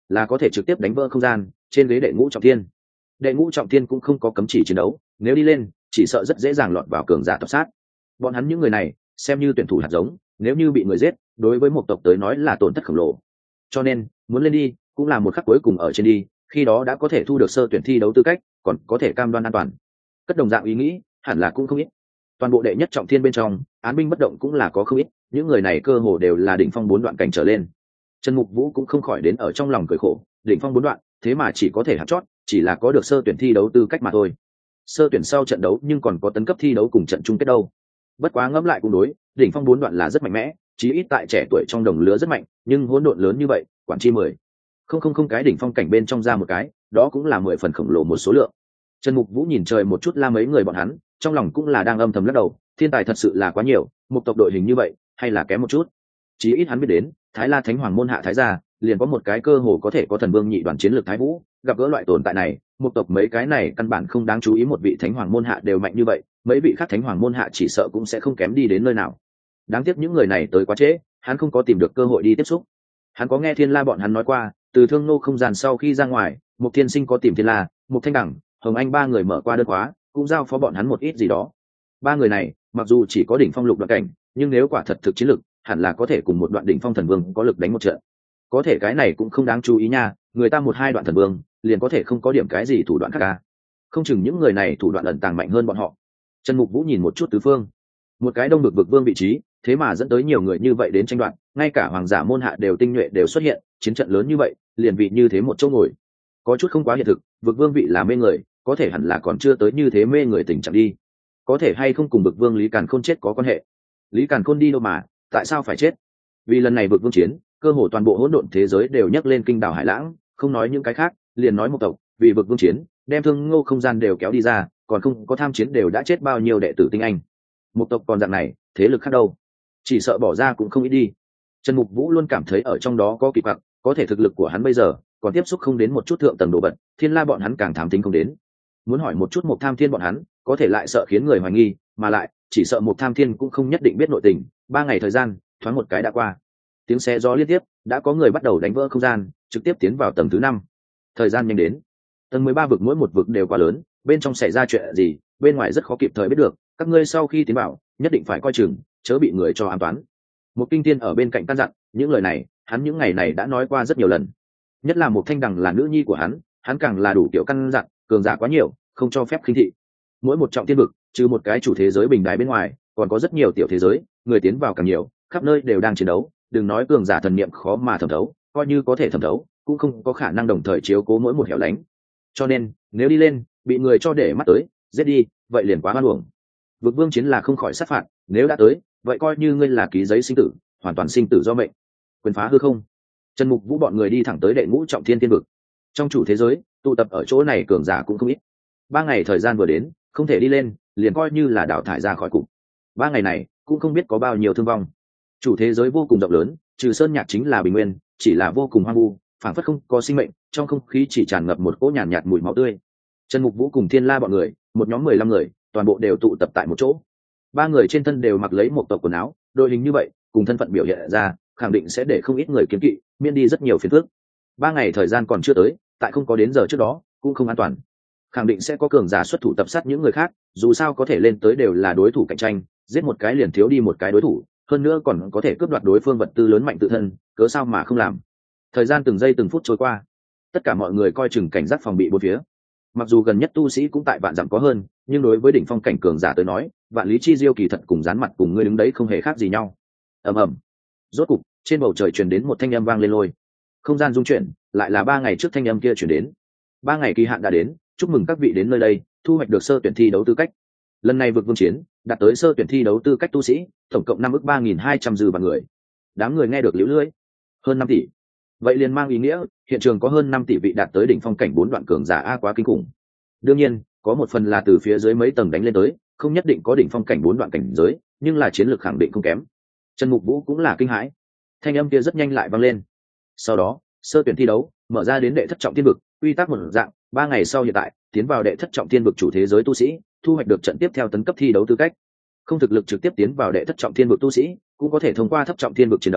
A: là có thể trực tiếp đánh vỡ không gian trên ghế đệ ngũ trọng thiên. Đệ ngũ trọng thiên cũng không có cấm chỉ chiến đấu, nếu đi lên chỉ sợ rất dễ dàng lọt vào cường giả tập sát. Bọn hắn những người này xem như tuyển thủ hạt giống, nếu như bị người giết đối với một tộc tới nói là tổn thất khổng lồ, cho nên muốn lên đi cũng là một khắc cuối cùng ở trên đi, khi đó đã có thể thu được sơ tuyển thi đấu tư cách, còn có thể cam đoan an toàn. Cất đồng dạng ý nghĩ hẳn là cũng không ít. Toàn bộ đệ nhất trọng thiên bên trong án binh bất động cũng là có không ít, những người này cơ hồ đều là đỉnh phong bốn đoạn cảnh trở lên. Trần Mục Vũ cũng không khỏi đến ở trong lòng cười khổ, đỉnh phong bốn đoạn thế mà chỉ có thể hạt chót, chỉ là có được sơ tuyển thi đấu tư cách mà thôi. Sơ tuyển sau trận đấu nhưng còn có tấn cấp thi đấu cùng trận chung kết đâu. Bất quá ngẫm lại cũng đối, đỉnh phong bốn đoạn là rất mạnh mẽ, chí ít tại trẻ tuổi trong đồng lứa rất mạnh, nhưng hỗn độn lớn như vậy, quản chi mười không không không cái đỉnh phong cảnh bên trong ra một cái, đó cũng là mười phần khổng lồ một số lượng. Trần Mục Vũ nhìn trời một chút la mấy người bọn hắn, trong lòng cũng là đang âm thầm lắc đầu, thiên tài thật sự là quá nhiều, một tộc đội hình như vậy hay là kém một chút. Chí ít hắn biết đến Thái La Thánh Hoàng môn hạ thái gia liền có một cái cơ hồ có thể có thần vương nhị đoàn chiến lược Thái Vũ, gặp gỡ loại tồn tại này một tộc mấy cái này căn bản không đáng chú ý, một vị Thánh Hoàng môn hạ đều mạnh như vậy, mấy vị khác Thánh Hoàng môn hạ chỉ sợ cũng sẽ không kém đi đến nơi nào. Đáng tiếc những người này tới quá trễ, hắn không có tìm được cơ hội đi tiếp xúc. Hắn có nghe Thiên La bọn hắn nói qua, từ Thương Nô không gian sau khi ra ngoài, Mục Thiên Sinh có tìm Thiên La, Mục Thanh Đẳng, Hồng Anh ba người mở qua đơn khóa, cũng giao phó bọn hắn một ít gì đó. Ba người này mặc dù chỉ có đỉnh phong lục đoạn cảnh, nhưng nếu quả thật thực chiến lực hẳn là có thể cùng một đoạn đỉnh phong thần vương có lực đánh một trận. Có thể cái này cũng không đáng chú ý nha, người ta một hai đoạn thần vương liền có thể không có điểm cái gì thủ đoạn khác à. Không chừng những người này thủ đoạn ẩn tàng mạnh hơn bọn họ. Trần Mục Vũ nhìn một chút tứ phương, một cái đông vực vực vương vị trí thế mà dẫn tới nhiều người như vậy đến tranh đoạt, ngay cả hoàng giả môn hạ đều tinh nhuệ đều xuất hiện, chiến trận lớn như vậy liền vị như thế một chỗ ngồi, có chút không quá hiện thực. Vực vương vị là mê người, có thể hẳn là còn chưa tới như thế mê người tình trạng đi. Có thể hay không cùng vực vương Lý Càn Khôn chết có quan hệ? Lý Càn Khôn đi đâu mà tại sao phải chết? Vì lần này vực vương chiến cơ hồ toàn bộ hỗn độn thế giới đều nhắc lên kinh đảo Hải Lãng, không nói những cái khác, liền nói một tộc vì vực vương chiến đem Thương Ngô không gian đều kéo đi ra, còn không có tham chiến đều đã chết bao nhiêu đệ tử tinh anh. Một tộc còn dạng này thế lực khác đâu, chỉ sợ bỏ ra cũng không ít đi. Trần Mục Vũ luôn cảm thấy ở trong đó có kỳ quặc, có thể thực lực của hắn bây giờ còn tiếp xúc không đến một chút thượng tầng đồ vật, Thiên La bọn hắn càng thám tính không đến. Muốn hỏi một chút Mộc Tham Thiên bọn hắn, có thể lại sợ khiến người hoài nghi, mà lại chỉ sợ Mộc Tham Thiên cũng không nhất định biết nội tình. Ba ngày thời gian thoáng một cái đã qua, tiếng xe gió liên tiếp, đã có người bắt đầu đánh vỡ không gian, trực tiếp tiến vào tầng thứ năm. Thời gian nhanh đến, tầng mười ba vực mỗi một vực đều quá lớn, bên trong xảy ra chuyện gì bên ngoài rất khó kịp thời biết được, các ngươi sau khi tiến vào nhất định phải coi chừng, chớ bị người cho an toán. Một Kinh Thiên ở bên cạnh căn dặn, những lời này hắn những ngày này đã nói qua rất nhiều lần, nhất là một Thanh Đằng là nữ nhi của hắn, hắn càng là đủ kiểu căn dặn, cường giả quá nhiều không cho phép khinh thị. Mỗi một trọng thiên vực trừ một cái chủ thế giới bình đài bên ngoài, còn có rất nhiều tiểu thế giới, người tiến vào càng nhiều, khắp nơi đều đang chiến đấu, đừng nói cường giả thần niệm khó mà thẩm thấu, coi như có thể thẩm thấu cũng không có khả năng đồng thời chiếu cố mỗi một hẻo lánh. Cho nên nếu đi lên bị người cho để mắt tới giết đi, vậy liền quá hoan uổng. Vực vương chiến là không khỏi sát phạt, nếu đã tới vậy coi như ngươi là ký giấy sinh tử, hoàn toàn sinh tử do mệnh. Quyền phá hư không. Trần Mục Vũ bọn người đi thẳng tới đệ ngũ trọng thiên thiên vực. Trong chủ thế giới tụ tập ở chỗ này cường giả cũng không ít. Ba ngày thời gian vừa đến, không thể đi lên liền coi như là đào thải ra khỏi cục. Ba ngày này cũng không biết có bao nhiêu thương vong. Chủ thế giới vô cùng rộng lớn, trừ sơn nhạc chính là bình nguyên, chỉ là vô cùng hoang vu, phảng phất không có sinh mệnh, trong không khí chỉ tràn ngập một cỗ nhàn nhạt, nhạt mùi máu tươi. Trần Mục Vũ cùng Thiên La bọn người, một nhóm mười lăm người, toàn bộ đều tụ tập tại một chỗ. Ba người trên thân đều mặc lấy một tộc quần áo, đội hình như vậy, cùng thân phận biểu hiện ra, khẳng định sẽ để không ít người kiêng kỵ, miễn đi rất nhiều phiền phức. Ba ngày thời gian còn chưa tới, tại không có đến giờ trước đó, cũng không an toàn. Khẳng định sẽ có cường giả xuất thủ tập sát những người khác, dù sao có thể lên tới đều là đối thủ cạnh tranh, giết một cái liền thiếu đi một cái đối thủ, hơn nữa còn có thể cướp đoạt đối phương vật tư lớn mạnh tự thân, cớ sao mà không làm. Thời gian từng giây từng phút trôi qua, tất cả mọi người coi chừng cảnh giác phòng bị bốn phía. Mặc dù gần nhất tu sĩ cũng tại vạn dặm có hơn, nhưng đối với đỉnh phong cảnh cường giả tới nói, vạn lý chi diêu kỳ thật cùng dán mặt cùng ngươi đứng đấy không hề khác gì nhau. Ầm ầm. Rốt cục trên bầu trời truyền đến một thanh âm vang lên lôi, không gian rung chuyển, lại là ba ngày trước thanh âm kia truyền đến. Ba ngày kỳ hạn đã đến, chúc mừng các vị đến nơi đây, thu hoạch được sơ tuyển thi đấu tư cách. Lần này vực vương chiến đạt tới sơ tuyển thi đấu tư cách tu sĩ tổng cộng năm ước ba nghìn hai trăm dư vạn người. Đám người nghe được liễu lưỡi, hơn năm tỷ, vậy liền mang ý nghĩa hiện trường có hơn năm tỷ vị đạt tới đỉnh phong cảnh bốn đoạn cường giả, a quá kinh khủng. Đương nhiên có một phần là từ phía dưới mấy tầng đánh lên tới, không nhất định có đỉnh phong cảnh bốn đoạn cảnh giới, nhưng là chiến lược khẳng định không kém. Trần Mục Vũ cũng là kinh hãi, thanh âm kia rất nhanh lại vang lên. Sau đó sơ tuyển thi đấu mở ra đến đệ thất trọng thiên vực, quy tắc một dạng, ba ngày sau hiện tại tiến vào đệ thất trọng thiên vực chủ thế giới tu sĩ thu hoạch được trận tiếp theo tấn cấp thi đấu tư cách. Không thực lực trực tiếp tiến vào đệ thất trọng thiên vực tu sĩ cũng có thể thông qua thất trọng thiên vực chiến đấu,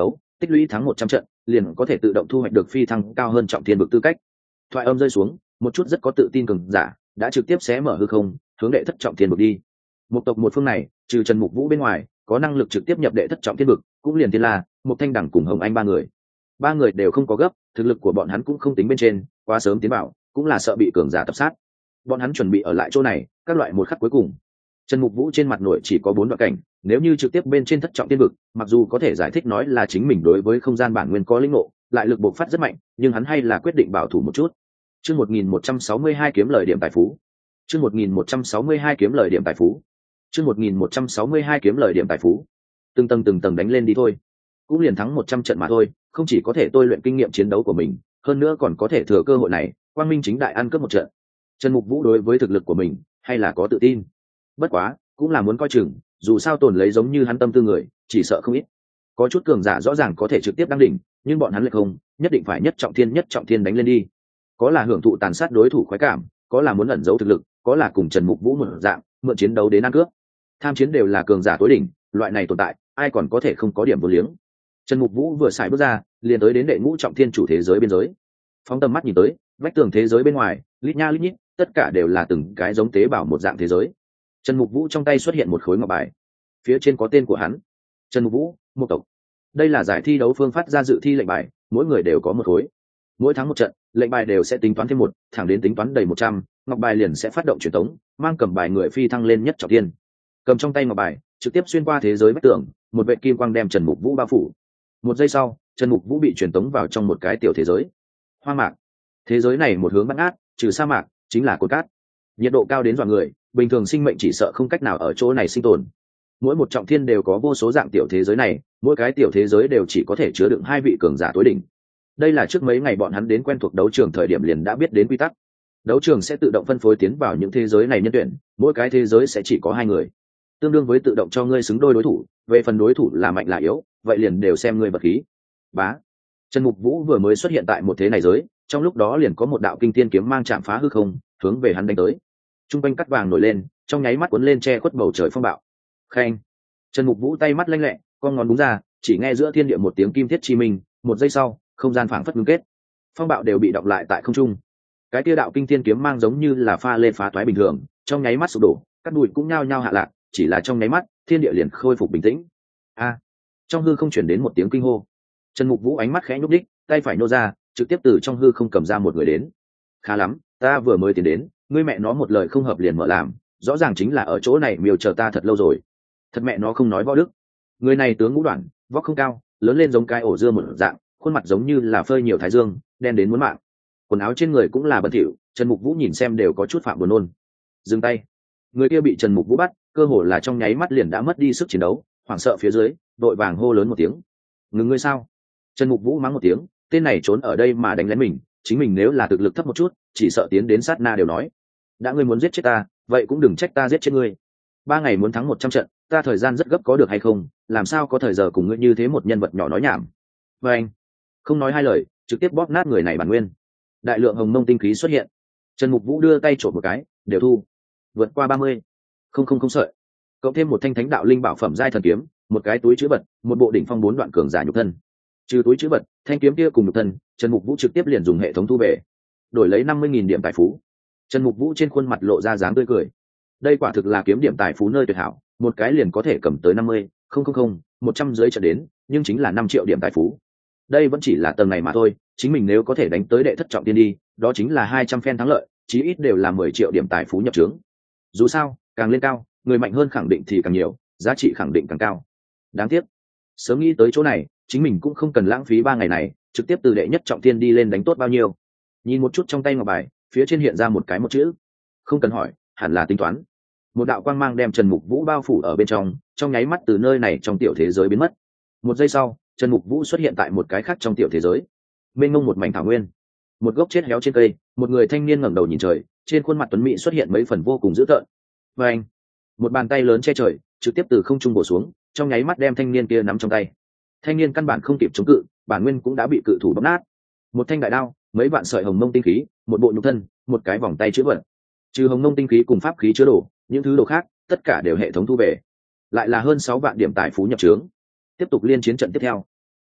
A: tích lũy thắng một trăm trận liền có thể tự động thu hoạch được phi thăng cao hơn trọng thiên vực tư cách. Thoại âm rơi xuống, một chút rất có tự tin cường giả đã trực tiếp xé mở hư không, hướng đệ thất trọng thiên vực đi. Một tộc một phương này trừ Trần Mục Vũ bên ngoài, có năng lực trực tiếp nhập đệ thất trọng thiên vực cũng liền Thiên La, một Thanh Đẳng cùng Hồng Anh ba người. Ba người đều không có gấp, thực lực của bọn hắn cũng không tính bên trên, quá sớm tiến vào cũng là sợ bị cường giả tập sát. Bọn hắn chuẩn bị ở lại chỗ này, các loại một khắc cuối cùng. Trần Mục Vũ trên mặt nội chỉ có bốn đoạn cảnh, nếu như trực tiếp bên trên thất trọng thiên vực, mặc dù có thể giải thích nói là chính mình đối với không gian bản nguyên có linh ngộ, lại lực bộc phát rất mạnh, nhưng hắn hay là quyết định bảo thủ một chút. Chương một nghìn một trăm sáu mươi hai kiếm lời điểm tài phú. Chương một nghìn một trăm sáu mươi hai kiếm lời điểm tài phú. Chương một nghìn một trăm sáu mươi hai kiếm lời điểm tài phú. Từng tầng từng tầng đánh lên đi thôi. Cũng liền thắng một trăm trận mà thôi, không chỉ có thể tôi luyện kinh nghiệm chiến đấu của mình, hơn nữa còn có thể thừa cơ hội này, quang minh chính đại ăn cướp một trận. Trần Mục Vũ đối với thực lực của mình hay là có tự tin. Bất quá, cũng là muốn coi chừng, dù sao tồn lấy giống như hắn tâm tư người, chỉ sợ không ít. Có chút cường giả rõ ràng có thể trực tiếp đăng đỉnh, nhưng bọn hắn lại không, nhất định phải nhất trọng thiên nhất trọng thiên đánh lên đi. Có là hưởng thụ tàn sát đối thủ khoái cảm, có là muốn ẩn giấu thực lực, có là cùng Trần Mục Vũ một dạng, mượn chiến đấu đến ăn cướp. Tham chiến đều là cường giả tối đỉnh, loại này tồn tại, ai còn có thể không có điểm vô liếng. Trần Mục Vũ vừa xài bước ra, liền tới đến đệ ngũ trọng thiên chủ thế giới biên giới. Phóng tầm mắt nhìn tới, vách tường thế giới bên ngoài, lít nha lít nhít, tất cả đều là từng cái giống tế bào một dạng thế giới. Trần Mục Vũ trong tay xuất hiện một khối ngọc bài, phía trên có tên của hắn, Trần Mục Vũ, một tộc. Đây là giải thi đấu phương phát ra dự thi lệnh bài, mỗi người đều có một khối. Mỗi tháng một trận, lệnh bài đều sẽ tính toán thêm một, thẳng đến tính toán đầy một trăm, ngọc bài liền sẽ phát động truyền tống, mang cầm bài người phi thăng lên nhất trọng thiên. Cầm trong tay ngọc bài, trực tiếp xuyên qua thế giới vách tường, một vệ kim quang đem Trần Mục Vũ bao phủ. Một giây sau, Trần Mục Vũ bị truyền tống vào trong một cái tiểu thế giới. Hoang mạc. Thế giới này một hướng bát ngát, trừ sa mạc, chính là cồn cát. Nhiệt độ cao đến dọa người, bình thường sinh mệnh chỉ sợ không cách nào ở chỗ này sinh tồn. Mỗi một trọng thiên đều có vô số dạng tiểu thế giới này, mỗi cái tiểu thế giới đều chỉ có thể chứa đựng hai vị cường giả tối đỉnh. Đây là trước mấy ngày bọn hắn đến quen thuộc đấu trường thời điểm liền đã biết đến quy tắc. Đấu trường sẽ tự động phân phối tiến vào những thế giới này nhân tuyển, mỗi cái thế giới sẽ chỉ có hai người, tương đương với tự động cho ngươi xứng đôi đối thủ. Về phần đối thủ là mạnh là yếu, vậy liền đều xem ngươi vật khí. Bá. Trần Mục Vũ vừa mới xuất hiện tại một thế này giới, trong lúc đó liền có một đạo kinh thiên kiếm mang chạm phá hư không, hướng về hắn đánh tới. Trung quanh cắt vàng nổi lên, trong nháy mắt cuốn lên che khuất bầu trời phong bạo. Khen. Trần Mục Vũ tay mắt lanh lẹ, con ngón đúng ra, chỉ nghe giữa thiên địa một tiếng kim thiết chi minh, một giây sau, không gian phảng phất ngưng kết, phong bạo đều bị đọng lại tại không trung. Cái kia đạo kinh thiên kiếm mang giống như là pha lê phá toái bình thường, trong nháy mắt sụp đổ, các bụi cũng nhao nhao hạ lạc, chỉ là trong nháy mắt, thiên địa liền khôi phục bình tĩnh. A! Trong hư không truyền đến một tiếng kinh hô. Trần Mục Vũ ánh mắt khẽ nhúc đích, tay phải nô ra, trực tiếp từ trong hư không cầm ra một người đến. Khá lắm, ta vừa mới tiến đến, ngươi mẹ nó một lời không hợp liền mở làm, rõ ràng chính là ở chỗ này miêu chờ ta thật lâu rồi. Thật mẹ nó không nói võ đức. Người này tướng ngũ đoạn, vóc không cao, lớn lên giống cái ổ dưa một dạng, khuôn mặt giống như là phơi nhiều thái dương, đen đến muốn mạng. Quần áo trên người cũng là bẩn thỉu, Trần Mục Vũ nhìn xem đều có chút phạm buồn nôn. Dừng tay. Người kia bị Trần Mục Vũ bắt, cơ hồ là trong nháy mắt liền đã mất đi sức chiến đấu, hoảng sợ phía dưới, đội vàng hô lớn một tiếng. Ngừng ngươi sao? Trần Mục Vũ mắng một tiếng, tên này trốn ở đây mà đánh lén mình, chính mình nếu là thực lực thấp một chút, chỉ sợ tiến đến sát na đều nói. Đã ngươi muốn giết chết ta, vậy cũng đừng trách ta giết chết ngươi. Ba ngày muốn thắng một trăm trận, ta thời gian rất gấp có được hay không, làm sao có thời giờ cùng ngươi như thế một nhân vật nhỏ nói nhảm. Và anh, không nói hai lời, trực tiếp bóp nát người này bản nguyên. Đại lượng hồng mông tinh khí xuất hiện. Trần Mục Vũ đưa tay trộm một cái, đều thu. Vượt qua ba mươi. Không không không sợi. Cộng thêm một thanh thánh đạo linh bảo phẩm giai thần kiếm, một cái túi chữ vật, một bộ đỉnh phong bốn đoạn cường giả nhục thân. Trừ túi chữ vật, thanh kiếm kia cùng nhục thân, Trần Mục Vũ trực tiếp liền dùng hệ thống thu về, đổi lấy năm mươi nghìn điểm tài phú. Trần Mục Vũ trên khuôn mặt lộ ra dáng tươi cười. Đây quả thực là kiếm điểm tài phú nơi tuyệt hảo, một cái liền có thể cầm tới năm mươi, không không không, một trăm dưới trở đến, nhưng chính là năm triệu điểm tài phú. Đây vẫn chỉ là tầng này mà thôi, chính mình nếu có thể đánh tới đệ thất trọng tiên đi, đó chính là hai trăm phen thắng lợi, chí ít đều là mười triệu điểm tài phú nhập trướng. Dù sao, càng lên cao, người mạnh hơn khẳng định thì càng nhiều, giá trị khẳng định càng cao. Đáng tiếc, sớm nghĩ tới chỗ này, chính mình cũng không cần lãng phí ba ngày này, trực tiếp từ đệ nhất trọng tiên đi lên đánh tốt bao nhiêu. Nhìn một chút trong tay ngọc bài, phía trên hiện ra một cái một chữ. Không cần hỏi, hẳn là tính toán. Một đạo quang mang đem Trần Mục Vũ bao phủ ở bên trong, trong nháy mắt từ nơi này trong tiểu thế giới biến mất. Một giây sau, Trần Mục Vũ xuất hiện tại một cái khác trong tiểu thế giới. Mênh mông một mảnh thảo nguyên, một gốc chết héo trên cây, một người thanh niên ngẩng đầu nhìn trời, trên khuôn mặt tuấn mỹ xuất hiện mấy phần vô cùng dữ tợn. Và anh, một bàn tay lớn che trời, trực tiếp từ không trung bổ xuống, trong nháy mắt đem thanh niên kia nắm trong tay. Thanh niên căn bản không kịp chống cự, bản nguyên cũng đã bị cự thủ bóp nát. Một thanh đại đao, mấy vạn sợi hồng mông tinh khí, một bộ nhục thân, một cái vòng tay chứa vật. Trừ hồng mông tinh khí cùng pháp khí chứa đồ, những thứ đồ khác tất cả đều hệ thống thu về, lại là hơn sáu vạn điểm tài phú nhập trướng. Tiếp tục liên chiến trận tiếp theo.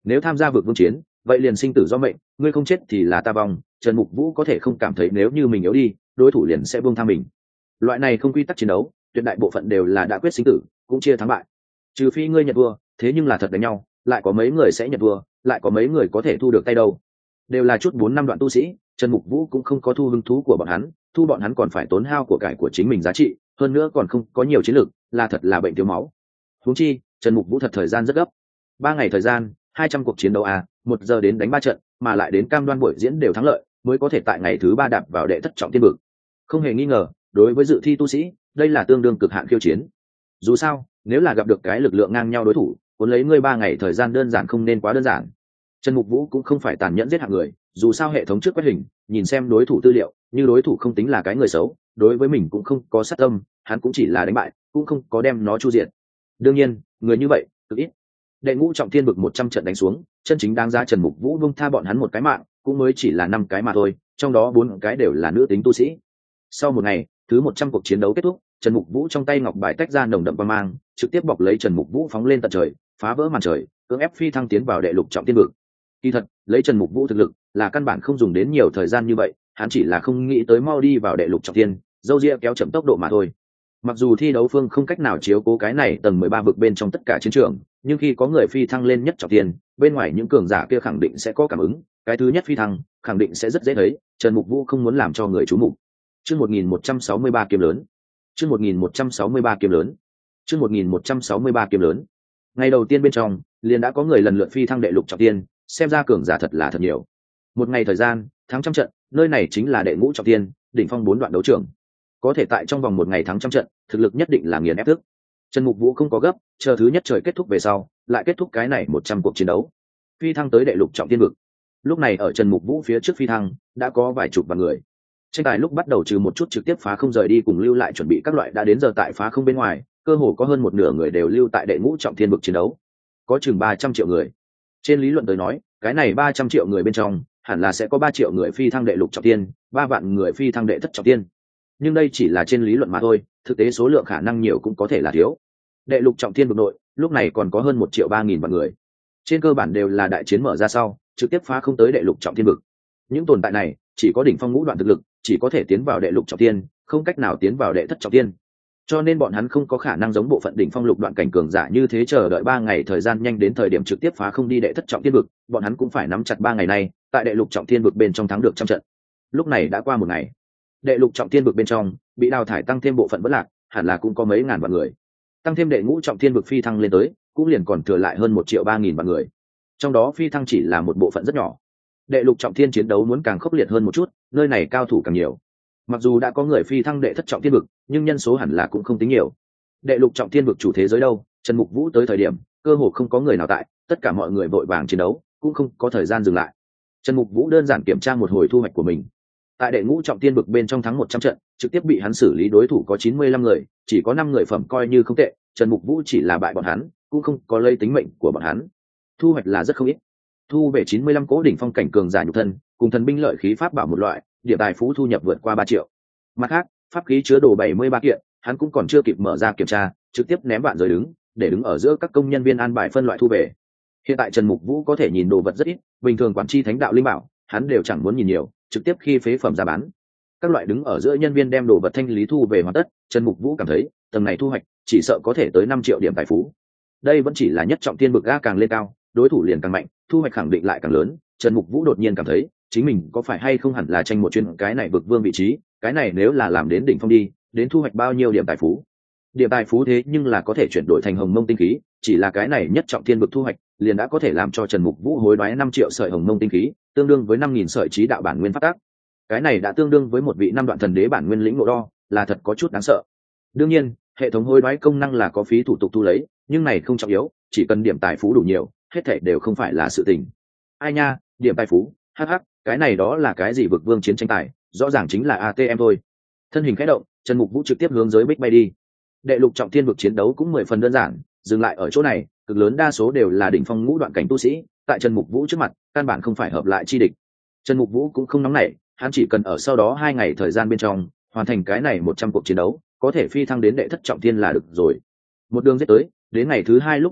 A: nếu tham gia vực vương chiến vậy liền sinh tử do mệnh, ngươi không chết thì là ta vong. Trần Mục Vũ có thể không cảm thấy nếu như mình yếu đi đối thủ liền sẽ buông tha mình. Loại này không quy tắc chiến đấu tuyệt đại bộ phận đều là đã quyết sinh tử, cũng chia thắng bại, trừ phi ngươi nhận thua. Thế nhưng là thật đánh nhau lại có mấy người sẽ nhận thua, lại có mấy người có thể thu được tay đâu. Đều là chút bốn năm đoạn tu sĩ, Trần Mục Vũ cũng không có thu hứng thú của bọn hắn, thu bọn hắn còn phải tốn hao của cải của chính mình giá trị, hơn nữa còn không có nhiều chiến lược, là thật là bệnh thiếu máu. Huống chi Trần Mục Vũ thật thời gian rất gấp, ba ngày thời gian, hai trăm cuộc chiến đấu à, một giờ đến đánh ba trận, mà lại đến cam đoan buổi diễn đều thắng lợi, mới có thể tại ngày thứ ba đạp vào đệ thất trọng thiên vực. Không hề nghi ngờ, đối với dự thi tu sĩ, đây là tương đương cực hạn khiêu chiến. Dù sao, nếu là gặp được cái lực lượng ngang nhau đối thủ, cuốn lấy ngươi ba ngày thời gian đơn giản không nên quá đơn giản. Trần Mục Vũ cũng không phải tàn nhẫn giết hạng người, dù sao hệ thống trước quét hình, nhìn xem đối thủ tư liệu, như đối thủ không tính là cái người xấu, đối với mình cũng không có sát tâm, hắn cũng chỉ là đánh bại, cũng không có đem nó chu diệt. Đương nhiên, người như vậy cực ít. Đệ ngũ trọng thiên vực một trăm trận đánh xuống, chân chính đáng giá Trần Mục Vũ buông tha bọn hắn một cái mạng, cũng mới chỉ là năm cái mà thôi, trong đó bốn cái đều là nữ tính tu sĩ. Sau một ngày, thứ một trăm cuộc chiến đấu kết thúc, Trần Mục Vũ trong tay ngọc bài tách ra nồng đậm quang mang, trực tiếp bọc lấy Trần Mục Vũ phóng lên tận trời, phá vỡ màn trời, cưỡng ép phi thăng tiến vào đệ lục trọng thiên vực. Kỳ thật, lấy Trần Mục Vũ thực lực, là căn bản không dùng đến nhiều thời gian như vậy, hắn chỉ là không nghĩ tới mau đi vào đệ lục trọng thiên, dâu ria kéo chậm tốc độ mà thôi. Mặc dù thi đấu phương không cách nào chiếu cố cái này tầng mười ba vực bên trong tất cả chiến trường, nhưng khi có người phi thăng lên nhất trọng thiên, bên ngoài những cường giả kia khẳng định sẽ có cảm ứng, cái thứ nhất phi thăng, khẳng định sẽ rất dễ thấy, Trần Mục Vũ không muốn làm cho người chú mục. Chương một nghìn một trăm sáu mươi ba kiếm lớn. Chương một nghìn một trăm sáu mươi ba kiếm lớn. Chương một nghìn một trăm sáu mươi ba kiếm lớn. Ngày đầu tiên bên trong, liền đã có người lần lượt phi thăng đệ lục trọng thiên, xem ra cường giả thật là thật nhiều. Một ngày thời gian, thắng trăm trận, nơi này chính là đệ ngũ trọng thiên, đỉnh phong bốn đoạn đấu trường. Có thể tại trong vòng một ngày thắng trăm trận, thực lực nhất định là nghiền ép thức. Trần Mục Vũ không có gấp, chờ thứ nhất trời kết thúc về sau, lại kết thúc cái này một trăm cuộc chiến đấu. Phi thăng tới đệ lục trọng thiên vực. Lúc này ở Trần Mục Vũ phía trước phi thăng, đã có vài chục vạn người. Tranh tài lúc bắt đầu trừ một chút trực tiếp phá không rời đi cùng lưu lại chuẩn bị các loại đã đến giờ tại phá không bên ngoài, cơ hồ có hơn một nửa người đều lưu tại đệ ngũ trọng thiên vực chiến đấu. Có chừng ba trăm triệu người. Trên lý luận tới nói, cái này ba trăm triệu người bên trong, hẳn là sẽ có ba triệu người phi thăng đệ lục trọng thiên, ba vạn người phi thăng đệ thất trọng thiên. Nhưng đây chỉ là trên lý luận mà thôi, thực tế số lượng khả năng nhiều cũng có thể là thiếu. Đệ lục trọng thiên vực nội, lúc này còn có hơn một triệu ba nghìn vạn người. Trên cơ bản đều là đại chiến mở ra sau, trực tiếp phá không tới đệ lục trọng thiên vực. Những tồn tại này, chỉ có đỉnh phong ngũ đoạn thực lực, chỉ có thể tiến vào đệ lục trọng thiên, không cách nào tiến vào đệ thất trọng thiên. Cho nên bọn hắn không có khả năng giống bộ phận đỉnh phong lục đoạn cảnh cường giả như thế chờ đợi ba ngày thời gian nhanh đến thời điểm trực tiếp phá không đi đệ thất trọng thiên vực, bọn hắn cũng phải nắm chặt ba ngày này, tại đệ lục trọng thiên vực bên trong thắng được trăm trận. Lúc này đã qua một ngày. Đệ lục trọng thiên vực bên trong bị đào thải tăng thêm bộ phận bất lạc, hẳn là cũng có mấy ngàn vạn người. Tăng thêm đệ ngũ trọng thiên vực phi thăng lên tới, cũng liền còn thừa lại hơn một triệu ba nghìn vạn người. Trong đó phi thăng chỉ là một bộ phận rất nhỏ. Đệ lục trọng thiên chiến đấu muốn càng khốc liệt hơn một chút, nơi này cao thủ càng nhiều. Mặc dù đã có người phi thăng đệ thất trọng thiên vực, nhưng nhân số hẳn là cũng không tính nhiều. Đệ lục trọng thiên vực chủ thế giới đâu, Trần Mục Vũ tới thời điểm, cơ hồ không có người nào tại, tất cả mọi người vội vàng chiến đấu, cũng không có thời gian dừng lại. Trần Mục Vũ đơn giản kiểm tra một hồi thu hoạch của mình. Tại đệ ngũ trọng thiên vực bên trong thắng một trăm trận, trực tiếp bị hắn xử lý đối thủ có chín mươi lăm người, chỉ có năm người phẩm coi như không tệ, Trần Mục Vũ chỉ là bại bọn hắn, cũng không có lấy tính mệnh của bọn hắn. Thu hoạch là rất không ít. Thu về chín mươi lăm cố đỉnh phong cảnh cường giả nhục thân, cùng thần binh lợi khí pháp bảo một loại, địa tài phú thu nhập vượt qua ba triệu. Mặt khác, pháp khí chứa đồ bảy mươi ba kiện, hắn cũng còn chưa kịp mở ra kiểm tra, trực tiếp ném bạn rời đứng, để đứng ở giữa các công nhân viên an bài phân loại thu về. Hiện tại Trần Mục Vũ có thể nhìn đồ vật rất ít, bình thường quản tri thánh đạo linh bảo, hắn đều chẳng muốn nhìn nhiều, trực tiếp khi phế phẩm ra bán. Các loại đứng ở giữa nhân viên đem đồ vật thanh lý thu về hoàn tất, Trần Mục Vũ cảm thấy, tầng này thu hoạch chỉ sợ có thể tới năm triệu điểm tài phú. Đây vẫn chỉ là nhất trọng thiên vực, ga càng lên cao, đối thủ liền càng mạnh, thu hoạch khẳng định lại càng lớn. Trần Mục Vũ đột nhiên cảm thấy, chính mình có phải hay không hẳn là tranh một chuyên cái này vực vương vị trí, cái này nếu là làm đến đỉnh phong đi, đến thu hoạch bao nhiêu điểm tài phú. Điểm tài phú thế nhưng là có thể chuyển đổi thành hồng mông tinh khí, chỉ là cái này nhất trọng thiên vực thu hoạch, liền đã có thể làm cho Trần Mục Vũ hối đoái năm triệu sợi hồng mông tinh khí, tương đương với năm nghìn sợi trí đạo bản nguyên pháp tác. Cái này đã tương đương với một vị năm đoạn thần đế bản nguyên lĩnh ngộ đo, là thật có chút đáng sợ. Đương nhiên, hệ thống hối đoái công năng là có phí thủ tục thu lấy, nhưng này không trọng yếu, chỉ cần điểm tài phú đủ nhiều, hết thảy đều không phải là sự tình. Ai nha, điểm tài phú, hắc hắc, cái này đó là cái gì vực vương chiến tranh tài, rõ ràng chính là a tê em thôi. Thân hình khẽ động, Trần Mục Vũ trực tiếp hướng giới bích bay đi. Đệ lục trọng thiên vực chiến đấu cũng mười phần đơn giản, dừng lại ở chỗ này, cực lớn đa số đều là đỉnh phong ngũ đoạn cảnh tu sĩ, tại Trần Mục Vũ trước mặt, căn bản không phải hợp lại chi địch. Trần Mục Vũ cũng không nóng nảy, hắn chỉ cần ở sau đó hai ngày thời gian bên trong, hoàn thành cái này một trăm cuộc chiến đấu, có thể phi thăng đến đệ thất trọng thiên là được rồi. Một đường giết tới, đến ngày thứ hai lúc kết thúc,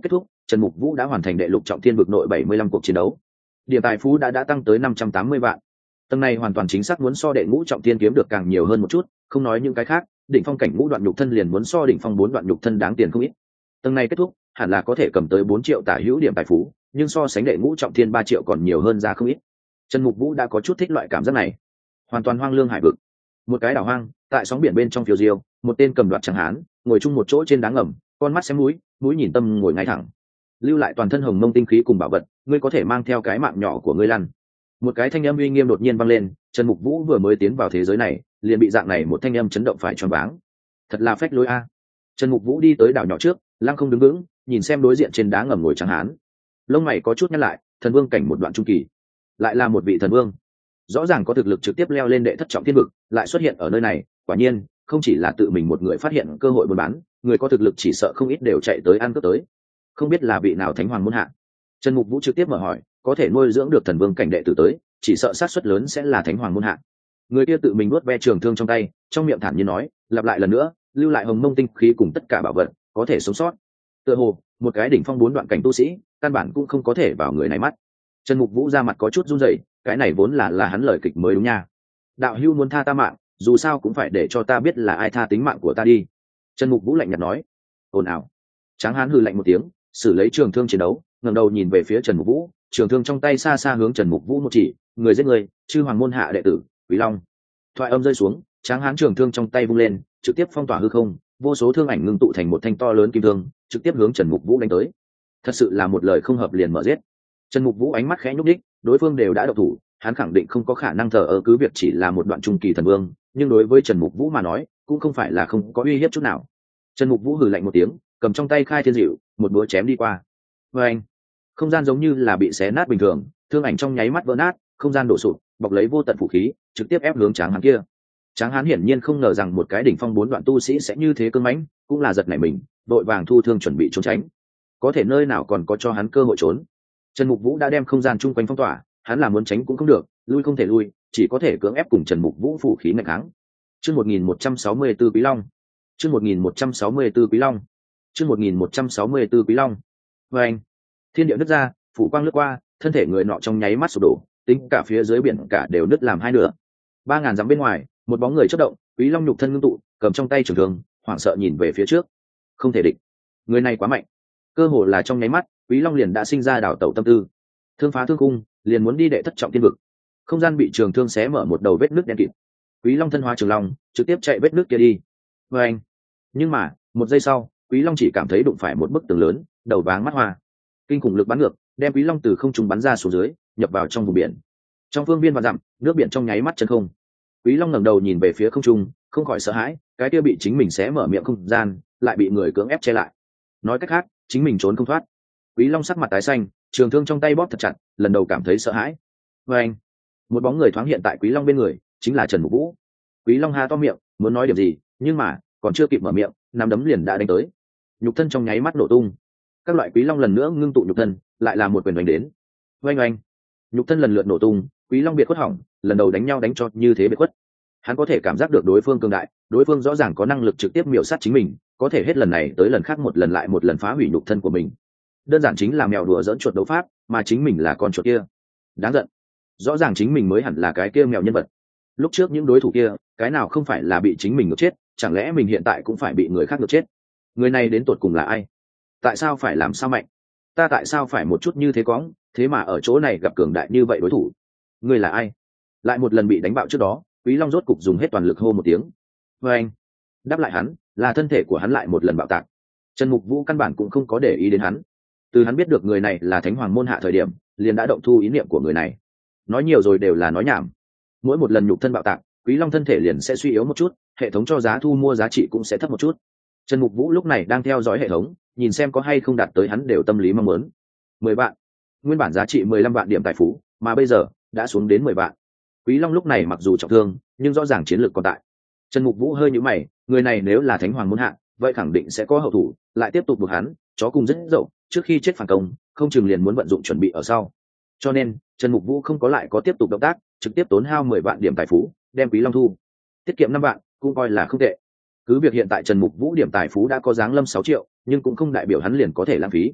A: Trần Mục Vũ đã hoàn thành đệ lục trọng thiên vực nội bảy mươi lăm cuộc chiến đấu, điểm tài phú đã đã tăng tới năm trăm tám mươi vạn. Tầng này hoàn toàn chính xác muốn so đệ ngũ trọng thiên kiếm được càng nhiều hơn một chút, không nói những cái khác, đỉnh phong cảnh ngũ đoạn nhục thân liền muốn so đỉnh phong bốn đoạn nhục thân đáng tiền không ít. Tầng này kết thúc, hẳn là có thể cầm tới bốn triệu tả hữu điểm tài phú, nhưng so sánh đệ ngũ trọng thiên ba triệu còn nhiều hơn ra không ít. Trần Mục Vũ đã có chút thích loại cảm giác này. Hoàn toàn hoang lương hải vực, một cái đảo hoang, tại sóng biển bên trong phiêu diêu, một tên cầm đoạt trắng hán, ngồi chung một chỗ trên đá ngầm, con mắt xem mũi, mũi nhìn tâm ngồi ngay thẳng. Lưu lại toàn thân hồng mông tinh khí cùng bảo vật, ngươi có thể mang theo cái mạng nhỏ của ngươi lăn. Một cái thanh âm uy nghiêm đột nhiên vang lên, Trần Mục Vũ vừa mới tiến vào thế giới này, liền bị dạng này một thanh âm chấn động phải choáng váng. Thật là phách lối a. Trần Mục Vũ đi tới đảo nhỏ trước, lăng không đứng vững, nhìn xem đối diện trên đá ngầm ngồi trắng hán. Lông mày có chút nhăn lại, thần vương cảnh một đoạn trung kỳ, lại là một vị thần vương. Rõ ràng có thực lực trực tiếp leo lên đệ thất trọng thiên vực, lại xuất hiện ở nơi này, quả nhiên, không chỉ là tự mình một người phát hiện cơ hội buôn bán, người có thực lực chỉ sợ không ít đều chạy tới ăn cướp tới. Không biết là vị nào thánh hoàng môn hạ. Trần Mục Vũ trực tiếp mở hỏi, có thể nuôi dưỡng được thần vương cảnh đệ tử tới, chỉ sợ sát suất lớn sẽ là thánh hoàng môn hạ. Người kia tự mình nuốt ve trường thương trong tay, trong miệng thản nhiên nói, lặp lại lần nữa, lưu lại hồng mông tinh khí cùng tất cả bảo vật, có thể sống sót. Tựa hồ, một cái đỉnh phong bốn đoạn cảnh tu sĩ, căn bản cũng không có thể vào người này mắt. Trần Mục Vũ ra mặt có chút run rẩy, cái này vốn là là hắn lời kịch mới đúng nha. Đạo hữu muốn tha ta mạng, dù sao cũng phải để cho ta biết là ai tha tính mạng của ta đi. Trần Mục Vũ lạnh nhạt nói. Ồn ào. Tráng hán hừ lạnh một tiếng, xử lấy trường thương chiến đấu, ngẩng đầu nhìn về phía Trần Mục Vũ, trường thương trong tay xa xa hướng Trần Mục Vũ một chỉ, người giết người, chư hoàng môn hạ đệ tử, Quý Long. Thoại âm rơi xuống, Tráng hán trường thương trong tay vung lên, trực tiếp phong tỏa hư không, vô số thương ảnh ngưng tụ thành một thanh to lớn kim thương, trực tiếp hướng Trần Mục Vũ đánh tới. Thật sự là một lời không hợp liền mở giết. Trần Mục Vũ ánh mắt khẽ nhúc nhích, đối phương đều đã độc thủ, hắn khẳng định không có khả năng thờ ơ cứ việc chỉ là một đoạn trung kỳ thần vương, nhưng đối với Trần Mục Vũ mà nói, cũng không phải là không có uy hiếp chút nào. Trần Mục Vũ hừ lạnh một tiếng, cầm trong tay khai thiên dịu, một búa chém đi qua. Và anh, không gian giống như là bị xé nát bình thường, thương ảnh trong nháy mắt vỡ nát, không gian đổ sụp, bọc lấy vô tận vũ khí, trực tiếp ép hướng Tráng hán kia. Tráng hán hiển nhiên không ngờ rằng một cái đỉnh phong bốn đoạn tu sĩ sẽ như thế cứng mãnh, cũng là giật nảy mình, đội vàng thu thương chuẩn bị trốn tránh. Có thể nơi nào còn có cho hắn cơ hội trốn. Trần Mục Vũ đã đem không gian chung quanh phong tỏa, hắn là muốn tránh cũng không được, lui không thể lui, chỉ có thể cưỡng ép cùng Trần Mục Vũ phủ khí nghênh kháng. Chương một nghìn một trăm sáu mươi tư Quý Long. Chương một nghìn một trăm sáu mươi tư Quý Long. Chương một nghìn một trăm sáu mươi tư Quý Long. Và anh, thiên địa nứt ra, phủ quang lướt qua, thân thể người nọ trong nháy mắt sụp đổ, tính cả phía dưới biển cả đều nứt làm hai nửa. Ba ngàn dặm bên ngoài, một bóng người chớp động, Quý Long nhục thân ngưng tụ, cầm trong tay trường thương, hoảng sợ nhìn về phía trước. Không thể địch, người này quá mạnh. Cơ hồ là trong nháy mắt, Quý Long liền đã sinh ra đảo tẩu tâm tư. Thương phá thương cung, liền muốn đi đệ thất trọng thiên vực. Không gian bị trường thương xé mở một đầu vết nứt đen kịt. Quý Long thân hóa trường long, trực tiếp chạy vết nứt kia đi. Và anh, nhưng mà, một giây sau, Quý Long chỉ cảm thấy đụng phải một bức tường lớn, đầu váng mắt hoa. Kinh khủng lực bắn ngược, đem Quý Long từ không trung bắn ra xuống dưới, nhập vào trong vùng biển. Trong phương viên vạn dặm, nước biển trong nháy mắt chân không. Quý Long ngẩng đầu nhìn về phía không trung, không khỏi sợ hãi, cái kia bị chính mình xé mở miệng không gian, lại bị người cưỡng ép che lại. Nói cách khác, chính mình trốn không thoát. Quý Long sắc mặt tái xanh, trường thương trong tay bóp thật chặt, lần đầu cảm thấy sợ hãi. Và anh, một bóng người thoáng hiện tại Quý Long bên người, chính là Trần Mục Vũ. Quý Long há to miệng, muốn nói điểm gì, nhưng mà còn chưa kịp mở miệng, nắm đấm liền đã đánh tới. Nhục thân trong nháy mắt nổ tung. Các loại Quý Long lần nữa ngưng tụ nhục thân, lại là một quyền đánh đến. Oanh oanh, nhục thân lần lượt nổ tung, Quý Long biệt khuất hỏng, lần đầu đánh nhau đánh cho như thế biệt khuất. Hắn có thể cảm giác được đối phương cường đại, đối phương rõ ràng có năng lực trực tiếp miểu sát chính mình, có thể hết lần này tới lần khác một lần lại một lần phá hủy nhục thân của mình. Đơn giản chính là mèo đùa dỡn chuột đấu pháp, mà chính mình là con chuột kia. Đáng giận. Rõ ràng chính mình mới hẳn là cái kia mèo nhân vật. Lúc trước những đối thủ kia, cái nào không phải là bị chính mình ngược chết, chẳng lẽ mình hiện tại cũng phải bị người khác ngược chết? Người này đến tột cùng là ai? Tại sao phải làm sao mạnh? Ta tại sao phải một chút như thế cóng, thế mà ở chỗ này gặp cường đại như vậy đối thủ? Người là ai? Lại một lần bị đánh bạo trước đó, Quý Long rốt cục dùng hết toàn lực hô một tiếng. Và anh, đáp lại hắn, là thân thể của hắn lại một lần bạo tạc. Trần Mục Vũ căn bản cũng không có để ý đến hắn. Từ hắn biết được người này là Thánh Hoàng môn hạ thời điểm, liền đã động thu ý niệm của người này. Nói nhiều rồi đều là nói nhảm. Mỗi một lần nhục thân bạo tạc, Quý Long thân thể liền sẽ suy yếu một chút, hệ thống cho giá thu mua giá trị cũng sẽ thấp một chút. Trần Mục Vũ lúc này đang theo dõi hệ thống, nhìn xem có hay không đạt tới hắn đều tâm lý mong muốn. Mười vạn, nguyên bản giá trị mười lăm vạn điểm tài phú, mà bây giờ đã xuống đến mười vạn. Quý Long lúc này mặc dù trọng thương, nhưng rõ ràng chiến lược còn tại. Trần Mục Vũ hơi nhíu mày, người này nếu là Thánh Hoàng môn hạ, vậy khẳng định sẽ có hậu thủ, lại tiếp tục buộc hắn, chó cùng rất dậu, trước khi chết phản công, không chừng liền muốn vận dụng chuẩn bị ở sau. Cho nên, Trần Mục Vũ không có lại có tiếp tục động tác, trực tiếp tốn hao mười vạn điểm tài phú, đem Quý Long thu. Tiết kiệm năm vạn, cũng coi là không tệ. Cứ việc hiện tại Trần Mục Vũ điểm tài phú đã có dáng lâm sáu triệu, nhưng cũng không đại biểu hắn liền có thể lãng phí.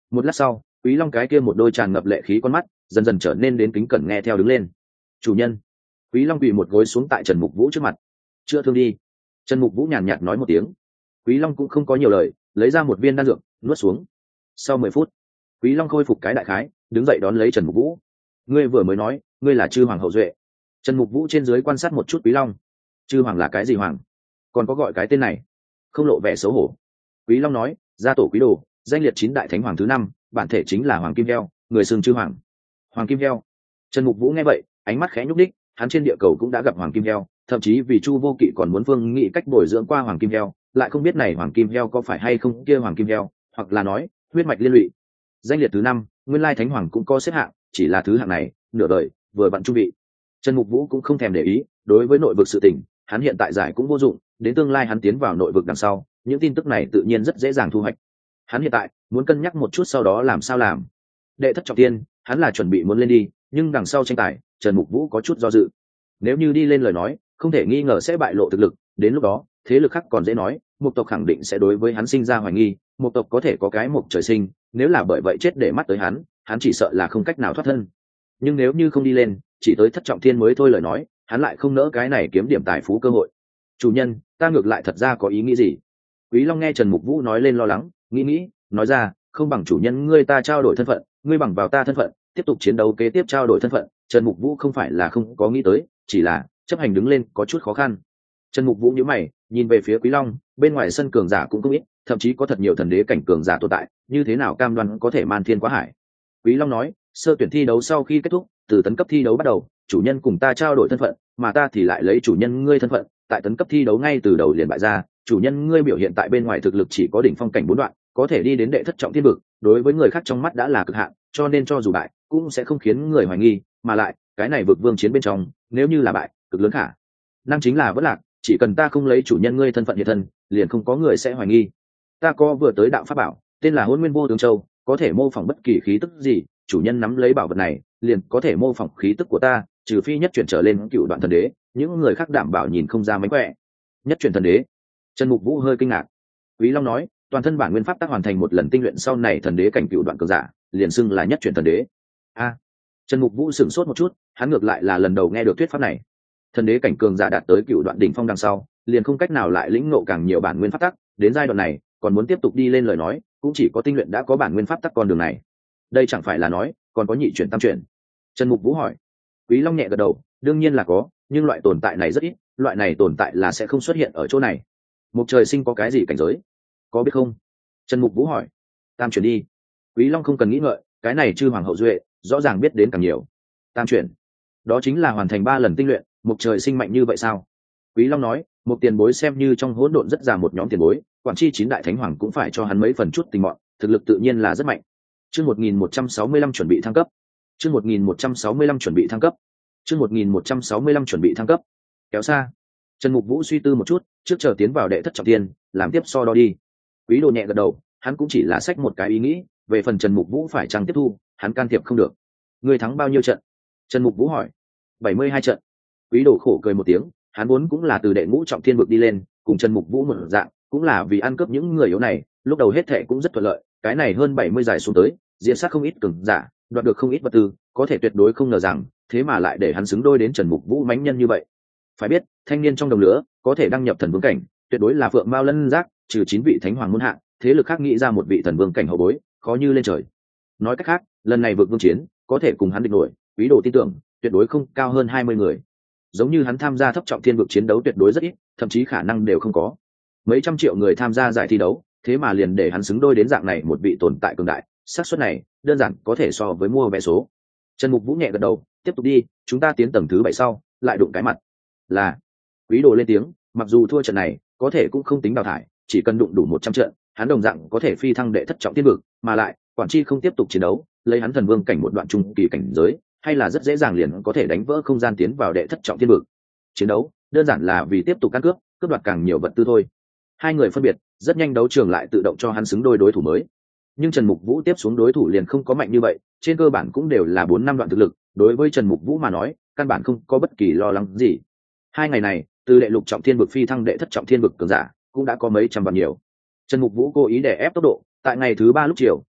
A: Một lát sau, Quý Long cái kia một đôi tràn ngập lệ khí con mắt dần dần trở nên đến kính cẩn nghe theo đứng lên. Chủ nhân. Quý Long quỳ một gối xuống tại Trần Mục Vũ trước mặt. Chữa thương đi. Trần Mục Vũ nhàn nhạt nói một tiếng. Quý Long cũng không có nhiều lời, lấy ra một viên đan dược nuốt xuống. Sau mười phút, Quý Long khôi phục cái đại khái, đứng dậy đón lấy Trần Mục Vũ. Ngươi vừa mới nói ngươi là chư hoàng hậu duệ. Trần Mục Vũ trên dưới quan sát một chút Quý Long. Chư hoàng là cái gì hoàng? Còn có gọi cái tên này? Không lộ vẻ xấu hổ. Quý Long nói, gia tổ Quý Đồ, danh liệt chín đại thánh hoàng thứ năm, bản thể chính là Hoàng Kim Heo, người xưng chư hoàng. Hoàng Kim Heo. Trần Mục Vũ nghe vậy, ánh mắt khẽ nhúc đích, hắn trên địa cầu cũng đã gặp Hoàng Kim Heo, thậm chí vì Chu Vô Kỵ còn muốn phương nghĩ cách bồi dưỡng qua Hoàng Kim Heo, lại không biết này Hoàng Kim Heo có phải hay không kia Hoàng Kim Heo, hoặc là nói huyết mạch liên lụy. Danh liệt thứ năm, nguyên lai thánh hoàng cũng có xếp hạng, chỉ là thứ hạng này nửa đời vừa bận trung vị. Trần Mục Vũ cũng không thèm để ý, đối với nội vực sự tình hắn hiện tại giải cũng vô dụng, đến tương lai hắn tiến vào nội vực đằng sau những tin tức này tự nhiên rất dễ dàng thu hoạch. Hắn hiện tại muốn cân nhắc một chút sau đó làm sao làm. Đệ thất trọng tiên hắn là chuẩn bị muốn lên đi, nhưng đằng sau tranh tài Trần Mục Vũ có chút do dự. Nếu như đi lên lời nói không thể nghi ngờ sẽ bại lộ thực lực, đến lúc đó thế lực khác còn dễ nói, một tộc khẳng định sẽ đối với hắn sinh ra hoài nghi, một tộc có thể có cái một trời sinh, nếu là bởi vậy chết để mắt tới hắn hắn chỉ sợ là không cách nào thoát thân. Nhưng nếu như không đi lên, chỉ tới thất trọng thiên mới thôi lời nói, hắn lại không nỡ cái này kiếm điểm tài phú cơ hội. Chủ nhân, ta ngược lại thật ra có ý nghĩ gì? Quý Long nghe Trần Mục Vũ nói lên lo lắng, nghĩ nghĩ, nói ra, không bằng chủ nhân ngươi ta trao đổi thân phận, ngươi bằng vào ta thân phận, tiếp tục chiến đấu kế tiếp trao đổi thân phận. Trần Mục Vũ không phải là không có nghĩ tới, chỉ là chấp hành đứng lên có chút khó khăn. Trần Mục Vũ nhíu mày, nhìn về phía Quý Long, bên ngoài sân cường giả cũng không ít, thậm chí có thật nhiều thần đế cảnh cường giả tồn tại, như thế nào cam đoan có thể man thiên quá hải? Quý Long nói, sơ tuyển thi đấu sau khi kết thúc, từ tấn cấp thi đấu bắt đầu, chủ nhân cùng ta trao đổi thân phận, mà ta thì lại lấy chủ nhân ngươi thân phận, tại tấn cấp thi đấu ngay từ đầu liền bại ra, chủ nhân ngươi biểu hiện tại bên ngoài thực lực chỉ có đỉnh phong cảnh bốn đoạn, có thể đi đến đệ thất trọng thiên vực, đối với người khác trong mắt đã là cực hạn, cho nên cho dù bại, cũng sẽ không khiến người hoài nghi, mà lại, cái này vực vương chiến bên trong, nếu như là bại, cực lớn khả năng chính là vỡ lạc, chỉ cần ta không lấy chủ nhân ngươi thân phận hiện thân, liền không có người sẽ hoài nghi. Ta có vừa tới đạo pháp bảo, tên là Hỗn Nguyên Vô Tướng Châu, có thể mô phỏng bất kỳ khí tức gì, chủ nhân nắm lấy bảo vật này, liền có thể mô phỏng khí tức của ta, trừ phi nhất chuyển trở lên cựu đoạn thần đế, những người khác đảm bảo nhìn không ra mánh khỏe. Nhất chuyển thần đế? Trần Mục Vũ hơi kinh ngạc. Quý Long nói, toàn thân bản nguyên pháp tác hoàn thành một lần tinh luyện sau này thần đế cảnh cựu đoạn cường giả, liền xưng là nhất chuyển thần đế. A. Trần Mục Vũ sửng sốt một chút, hắn ngược lại là lần đầu nghe được thuyết pháp này. Thần đế cảnh cường giả đạt tới cựu đoạn đỉnh phong đằng sau, liền không cách nào lại lĩnh ngộ càng nhiều bản nguyên pháp tắc, đến giai đoạn này, còn muốn tiếp tục đi lên lời nói, cũng chỉ có tinh luyện đã có bản nguyên pháp tắc con đường này. Đây chẳng phải là nói, còn có nhị chuyển tam chuyển? Trần Mục Vũ hỏi. Quý Long nhẹ gật đầu, đương nhiên là có, nhưng loại tồn tại này rất ít, loại này tồn tại là sẽ không xuất hiện ở chỗ này. Một trời sinh có cái gì cảnh giới? Có biết không? Trần Mục Vũ hỏi. Tam chuyển đi. Quý Long không cần nghĩ ngợi, cái này chư hoàng hậu duệ, rõ ràng biết đến càng nhiều. Tam chuyển, đó chính là hoàn thành ba lần tinh luyện, một trời sinh mạnh như vậy sao? Quý Long nói, một tiền bối xem như trong hỗn độn rất già một nhóm tiền bối, quản chi chín đại thánh hoàng cũng phải cho hắn mấy phần chút tình mọn, thực lực tự nhiên là rất mạnh. Chương một nghìn một trăm sáu mươi lăm chuẩn bị thăng cấp. Chương một nghìn một trăm sáu mươi lăm chuẩn bị thăng cấp. Chương một nghìn một trăm sáu mươi lăm chuẩn bị thăng cấp. Kéo xa. Trần Mục Vũ suy tư một chút, trước chờ tiến vào đệ thất trọng thiên, làm tiếp so đo đi. Quý Đồ nhẹ gật đầu, hắn cũng chỉ là xách một cái ý nghĩ, về phần Trần Mục Vũ phải chăng tiếp thu, hắn can thiệp không được. Ngươi thắng bao nhiêu trận? Trần Mục Vũ hỏi. bảy mươi hai trận. Quý Đồ khổ cười một tiếng, hắn vốn cũng là từ đệ ngũ trọng thiên vực đi lên, cùng Trần Mục Vũ một dạng, cũng là vì ăn cướp những người yếu này, lúc đầu hết thệ cũng rất thuận lợi, cái này hơn bảy mươi giải xuống tới, diễn sát không ít cường giả, đoạt được không ít vật tư, có thể tuyệt đối không ngờ rằng, thế mà lại để hắn xứng đôi đến Trần Mục Vũ mãnh nhân như vậy. Phải biết, thanh niên trong đồng lửa, có thể đăng nhập thần vương cảnh, tuyệt đối là phượng mao lân giác, trừ chín vị thánh hoàng muôn hạ, thế lực khác nghĩ ra một vị thần vương cảnh hậu bối, khó như lên trời. Nói cách khác, lần này vượt vương chiến, có thể cùng hắn địch nổi, Quý Đồ tin tưởng, tuyệt đối không cao hơn hai mươi người. Giống như hắn tham gia thấp trọng thiên vực chiến đấu tuyệt đối rất ít, thậm chí khả năng đều không có. Mấy trăm triệu người tham gia giải thi đấu, thế mà liền để hắn xứng đôi đến dạng này một vị tồn tại cường đại, xác suất này đơn giản có thể so với mua vé số. Trần Mục Vũ nhẹ gật đầu, tiếp tục đi, chúng ta tiến tầng thứ bảy sau, lại đụng cái mặt. Là. Quý Đồ lên tiếng, mặc dù thua trận này, có thể cũng không tính đào thải, chỉ cần đụng đủ một trăm trận, hắn đồng dạng có thể phi thăng đệ thất trọng thiên vực, mà lại, quản chi không tiếp tục chiến đấu, lấy hắn thần vương cảnh một đoạn trung kỳ cảnh giới, hay là rất dễ dàng liền có thể đánh vỡ không gian tiến vào đệ thất trọng thiên vực. Chiến đấu, đơn giản là vì tiếp tục căn cướp, cướp đoạt càng nhiều vật tư thôi. Hai người phân biệt, rất nhanh đấu trường lại tự động cho hắn xứng đôi đối thủ mới. Nhưng Trần Mục Vũ tiếp xuống đối thủ liền không có mạnh như vậy, trên cơ bản cũng đều là bốn năm đoạn thực lực, đối với Trần Mục Vũ mà nói, căn bản không có bất kỳ lo lắng gì. Hai ngày này, từ đệ lục trọng thiên vực phi thăng đệ thất trọng thiên vực cường giả, cũng đã có mấy trăm vạn nhiều. Trần Mục Vũ cố ý để ép tốc độ, tại ngày thứ ba lúc chiều,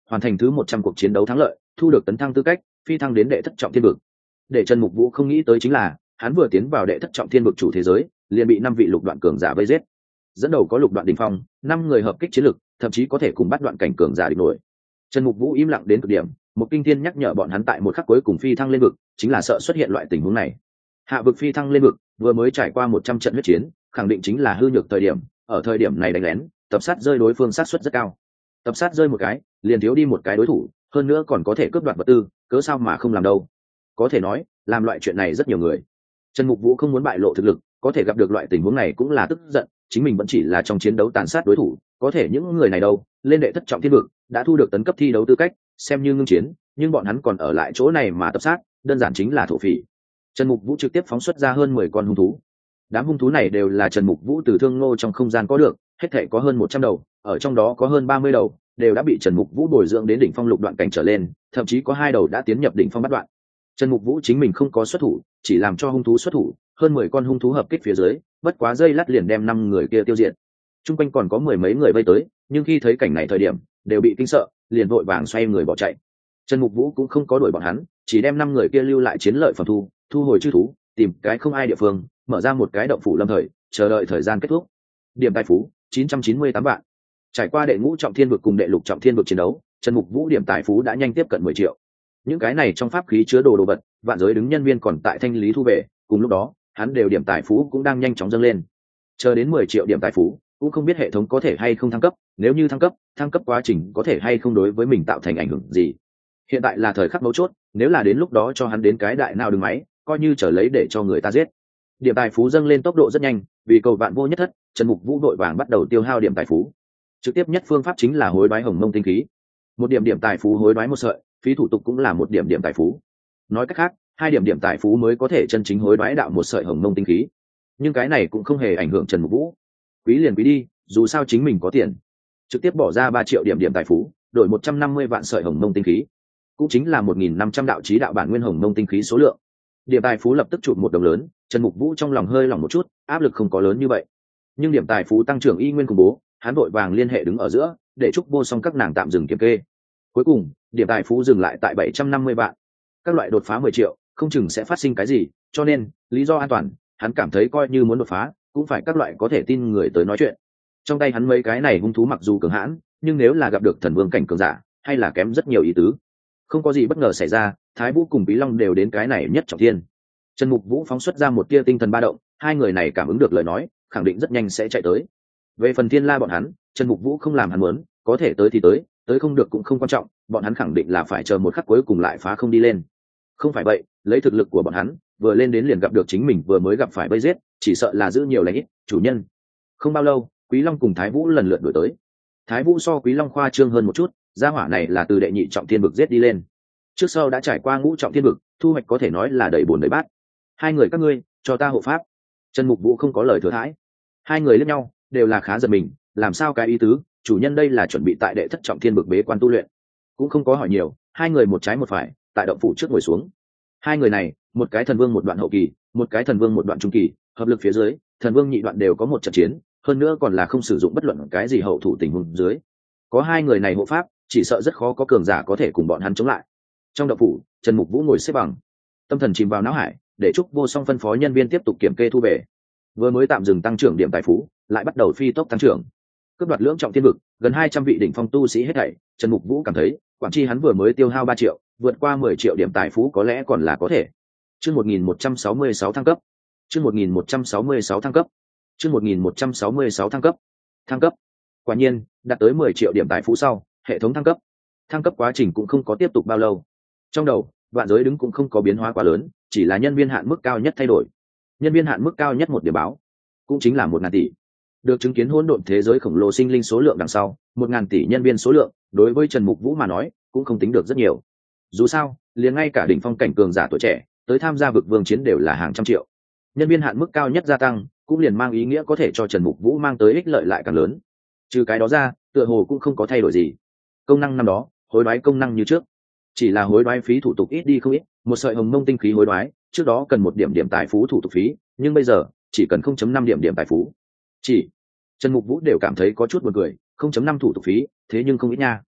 A: hoàn thành thứ một trăm cuộc chiến đấu thắng lợi, thu được tấn thăng tư cách, phi thăng đến đệ thất trọng thiên vực. Để Trần Mục Vũ không nghĩ tới chính là, hắn vừa tiến vào đệ thất trọng thiên vực chủ thế giới, liền bị năm vị lục đoạn cường giả vây giết. Dẫn đầu có lục đoạn đỉnh phong, năm người hợp kích chiến lực, thậm chí có thể cùng bắt đoạn cảnh cường giả địch nổi. Trần Mục Vũ im lặng đến cực điểm, một kinh thiên nhắc nhở bọn hắn tại một khắc cuối cùng phi thăng lên vực, chính là sợ xuất hiện loại tình huống này. Hạ vực phi thăng lên vực, vừa mới trải qua một trăm trận huyết chiến, khẳng định chính là hư nhược thời điểm, ở thời điểm này đánh lén, tập sát rơi đối phương sát suất rất cao. Tập sát rơi một cái, liền thiếu đi một cái đối thủ, hơn nữa còn có thể cướp đoạt vật tư, cớ sao mà không làm đâu. Có thể nói, làm loại chuyện này rất nhiều người. Trần Mục Vũ không muốn bại lộ thực lực, có thể gặp được loại tình huống này cũng là tức giận, chính mình vẫn chỉ là trong chiến đấu tàn sát đối thủ, có thể những người này đâu, lên đệ thất trọng thiên vực, đã thu được tấn cấp thi đấu tư cách, xem như ngưng chiến, nhưng bọn hắn còn ở lại chỗ này mà tập sát, đơn giản chính là thổ phỉ. Trần Mục Vũ trực tiếp phóng xuất ra hơn mười con hung thú. Đám hung thú này đều là Trần Mục Vũ từ thương ngô trong không gian có được, hết thảy có hơn một trăm đầu, ở trong đó có hơn ba mươi đầu đều đã bị Trần Mục Vũ bồi dưỡng đến đỉnh phong lục đoạn cảnh trở lên, thậm chí có hai đầu đã tiến nhập đỉnh phong bát đoạn. Trần Mục Vũ chính mình không có xuất thủ, chỉ làm cho hung thú xuất thủ, hơn mười con hung thú hợp kích phía dưới, bất quá giây lát liền đem năm người kia tiêu diệt. Trung quanh còn có mười mấy người vây tới, nhưng khi thấy cảnh này thời điểm, đều bị kinh sợ, liền vội vàng xoay người bỏ chạy. Trần Mục Vũ cũng không có đuổi bọn hắn, chỉ đem năm người kia lưu lại chiến lợi phẩm thu, thu hồi chư thú, tìm cái không ai địa phương, mở ra một cái động phủ lâm thời, chờ đợi thời gian kết thúc. Điểm tài phú chín trăm chín mươi tám vạn. Trải qua đệ ngũ trọng thiên vực cùng đệ lục trọng thiên vực chiến đấu, Trần Mục Vũ điểm tài phú đã nhanh tiếp cận mười triệu. Những cái này trong pháp khí chứa đồ đồ vật, vạn giới đứng nhân viên còn tại thanh lý thu về, cùng lúc đó, hắn đều điểm tài phú cũng đang nhanh chóng dâng lên. Chờ đến mười triệu điểm tài phú, cũng không biết hệ thống có thể hay không thăng cấp, nếu như thăng cấp, thăng cấp quá trình có thể hay không đối với mình tạo thành ảnh hưởng gì. Hiện tại là thời khắc mấu chốt, nếu là đến lúc đó cho hắn đến cái đại nào đừng máy, coi như trở lấy để cho người ta giết. Điểm tài phú dâng lên tốc độ rất nhanh, vì cầu vạn vô nhất thất, Trần Mục Vũ đội vàng bắt đầu tiêu hao điểm tài phú. Trực tiếp nhất phương pháp chính là hối đoái hồng mông tinh khí. Một điểm điểm tài phú hối đoái một sợi, phí thủ tục cũng là một điểm điểm tài phú. Nói cách khác, hai điểm điểm tài phú mới có thể chân chính hối đoái đạo một sợi hồng mông tinh khí. Nhưng cái này cũng không hề ảnh hưởng Trần Mục Vũ. Quý liền quý đi, dù sao chính mình có tiền. Trực tiếp bỏ ra ba triệu điểm điểm tài phú, đổi một trăm năm mươi vạn sợi hồng mông tinh khí, cũng chính là một nghìn năm trăm đạo chí đạo bản nguyên hồng mông tinh khí số lượng. Điểm tài phú lập tức chụp một đồng lớn, Trần Mục Vũ trong lòng hơi lỏng một chút, áp lực không có lớn như vậy. Nhưng điểm tài phú tăng trưởng y nguyên khủng bố, hắn vội vàng liên hệ đứng ở giữa, để Trúc Vô Song các nàng tạm dừng kiểm kê. Cuối cùng, điểm tài phú dừng lại tại bảy trăm năm mươi vạn. Các loại đột phá mười triệu, không chừng sẽ phát sinh cái gì, cho nên, lý do an toàn, hắn cảm thấy coi như muốn đột phá, cũng phải các loại có thể tin người tới nói chuyện. Trong tay hắn mấy cái này hung thú mặc dù cường hãn, nhưng nếu là gặp được thần vương cảnh cường giả, hay là kém rất nhiều ý tứ. Không có gì bất ngờ xảy ra, Thái Vũ cùng Bí Long đều đến cái này nhất trọng thiên. Trần Mục Vũ phóng xuất ra một tia tinh thần ba động, hai người này cảm ứng được lời nói, khẳng định rất nhanh sẽ chạy tới. Về phần Thiên La bọn hắn, Trần Mục Vũ không làm hắn muốn, có thể tới thì tới, tới không được cũng không quan trọng, bọn hắn khẳng định là phải chờ một khắc cuối cùng lại phá không đi lên. Không phải vậy, lấy thực lực của bọn hắn, vừa lên đến liền gặp được chính mình vừa mới gặp phải vây giết, chỉ sợ là giữ nhiều lành ít, chủ nhân. Không bao lâu, Quý Long cùng Thái Vũ lần lượt đuổi tới. Thái Vũ so Quý Long khoa trương hơn một chút, gia hỏa này là từ đệ nhị trọng thiên vực giết đi lên. Trước sau đã trải qua ngũ trọng thiên vực, thu hoạch có thể nói là đầy bồn đầy bát. Hai người các ngươi, cho ta hộ pháp. Trần Mục Vũ không có lời thừa thãi. Hai người liếc nhau, đều là khá giật mình, làm sao cái ý tứ, chủ nhân đây là chuẩn bị tại đệ thất trọng thiên vực bế quan tu luyện. Cũng không có hỏi nhiều, hai người một trái một phải, tại động phủ trước ngồi xuống. Hai người này, một cái thần vương một đoạn hậu kỳ, một cái thần vương một đoạn trung kỳ, hợp lực phía dưới, thần vương nhị đoạn đều có một trận chiến, hơn nữa còn là không sử dụng bất luận cái gì hậu thủ tình huống dưới. Có hai người này hộ pháp, chỉ sợ rất khó có cường giả có thể cùng bọn hắn chống lại. Trong động phủ, Trần Mục Vũ ngồi xếp bằng, tâm thần chìm vào não hải, để Trúc Vô Song phân phó nhân viên tiếp tục kiểm kê thu về. Vừa mới tạm dừng tăng trưởng điểm tài phú, lại bắt đầu phi tốc tăng trưởng. Cướp đoạt lưỡng trọng thiên vực, gần hai trăm vị đỉnh phong tu sĩ hết thảy, Trần Mục Vũ cảm thấy, quản chi hắn vừa mới tiêu hao ba triệu, vượt qua mười triệu điểm tài phú có lẽ còn là có thể. Chương một nghìn một trăm sáu mươi sáu thăng cấp. Chương một nghìn một trăm sáu mươi sáu thăng cấp. Chương một nghìn một trăm sáu mươi sáu thăng cấp. Thăng cấp. Quả nhiên, đạt tới mười triệu điểm tài phú sau, hệ thống thăng cấp. Thăng cấp quá trình cũng không có tiếp tục bao lâu. Trong đầu, vạn giới đứng cũng không có biến hóa quá lớn, chỉ là nhân viên hạn mức cao nhất thay đổi. Nhân viên hạn mức cao nhất một điểm báo, cũng chính là một ngàn tỷ. Được chứng kiến hỗn độn thế giới khổng lồ sinh linh số lượng đằng sau, một ngàn tỷ nhân viên số lượng, đối với Trần Mục Vũ mà nói, cũng không tính được rất nhiều. Dù sao, liền ngay cả đỉnh phong cảnh cường giả tuổi trẻ, tới tham gia vực vương chiến đều là hàng trăm triệu. Nhân viên hạn mức cao nhất gia tăng, cũng liền mang ý nghĩa có thể cho Trần Mục Vũ mang tới ích lợi lại càng lớn. Trừ cái đó ra, tựa hồ cũng không có thay đổi gì. Công năng năm đó, hối đoái công năng như trước, chỉ là hối đoái phí thủ tục ít đi không ít, một sợi hồng mông tinh khí hối đoái, trước đó cần một điểm điểm tài phú thủ tục phí, nhưng bây giờ chỉ cần không chấm năm điểm điểm tài phú. Chỉ Trần Mục Vũ đều cảm thấy có chút buồn cười, không chấm năm thủ tục phí, thế nhưng không ít nha.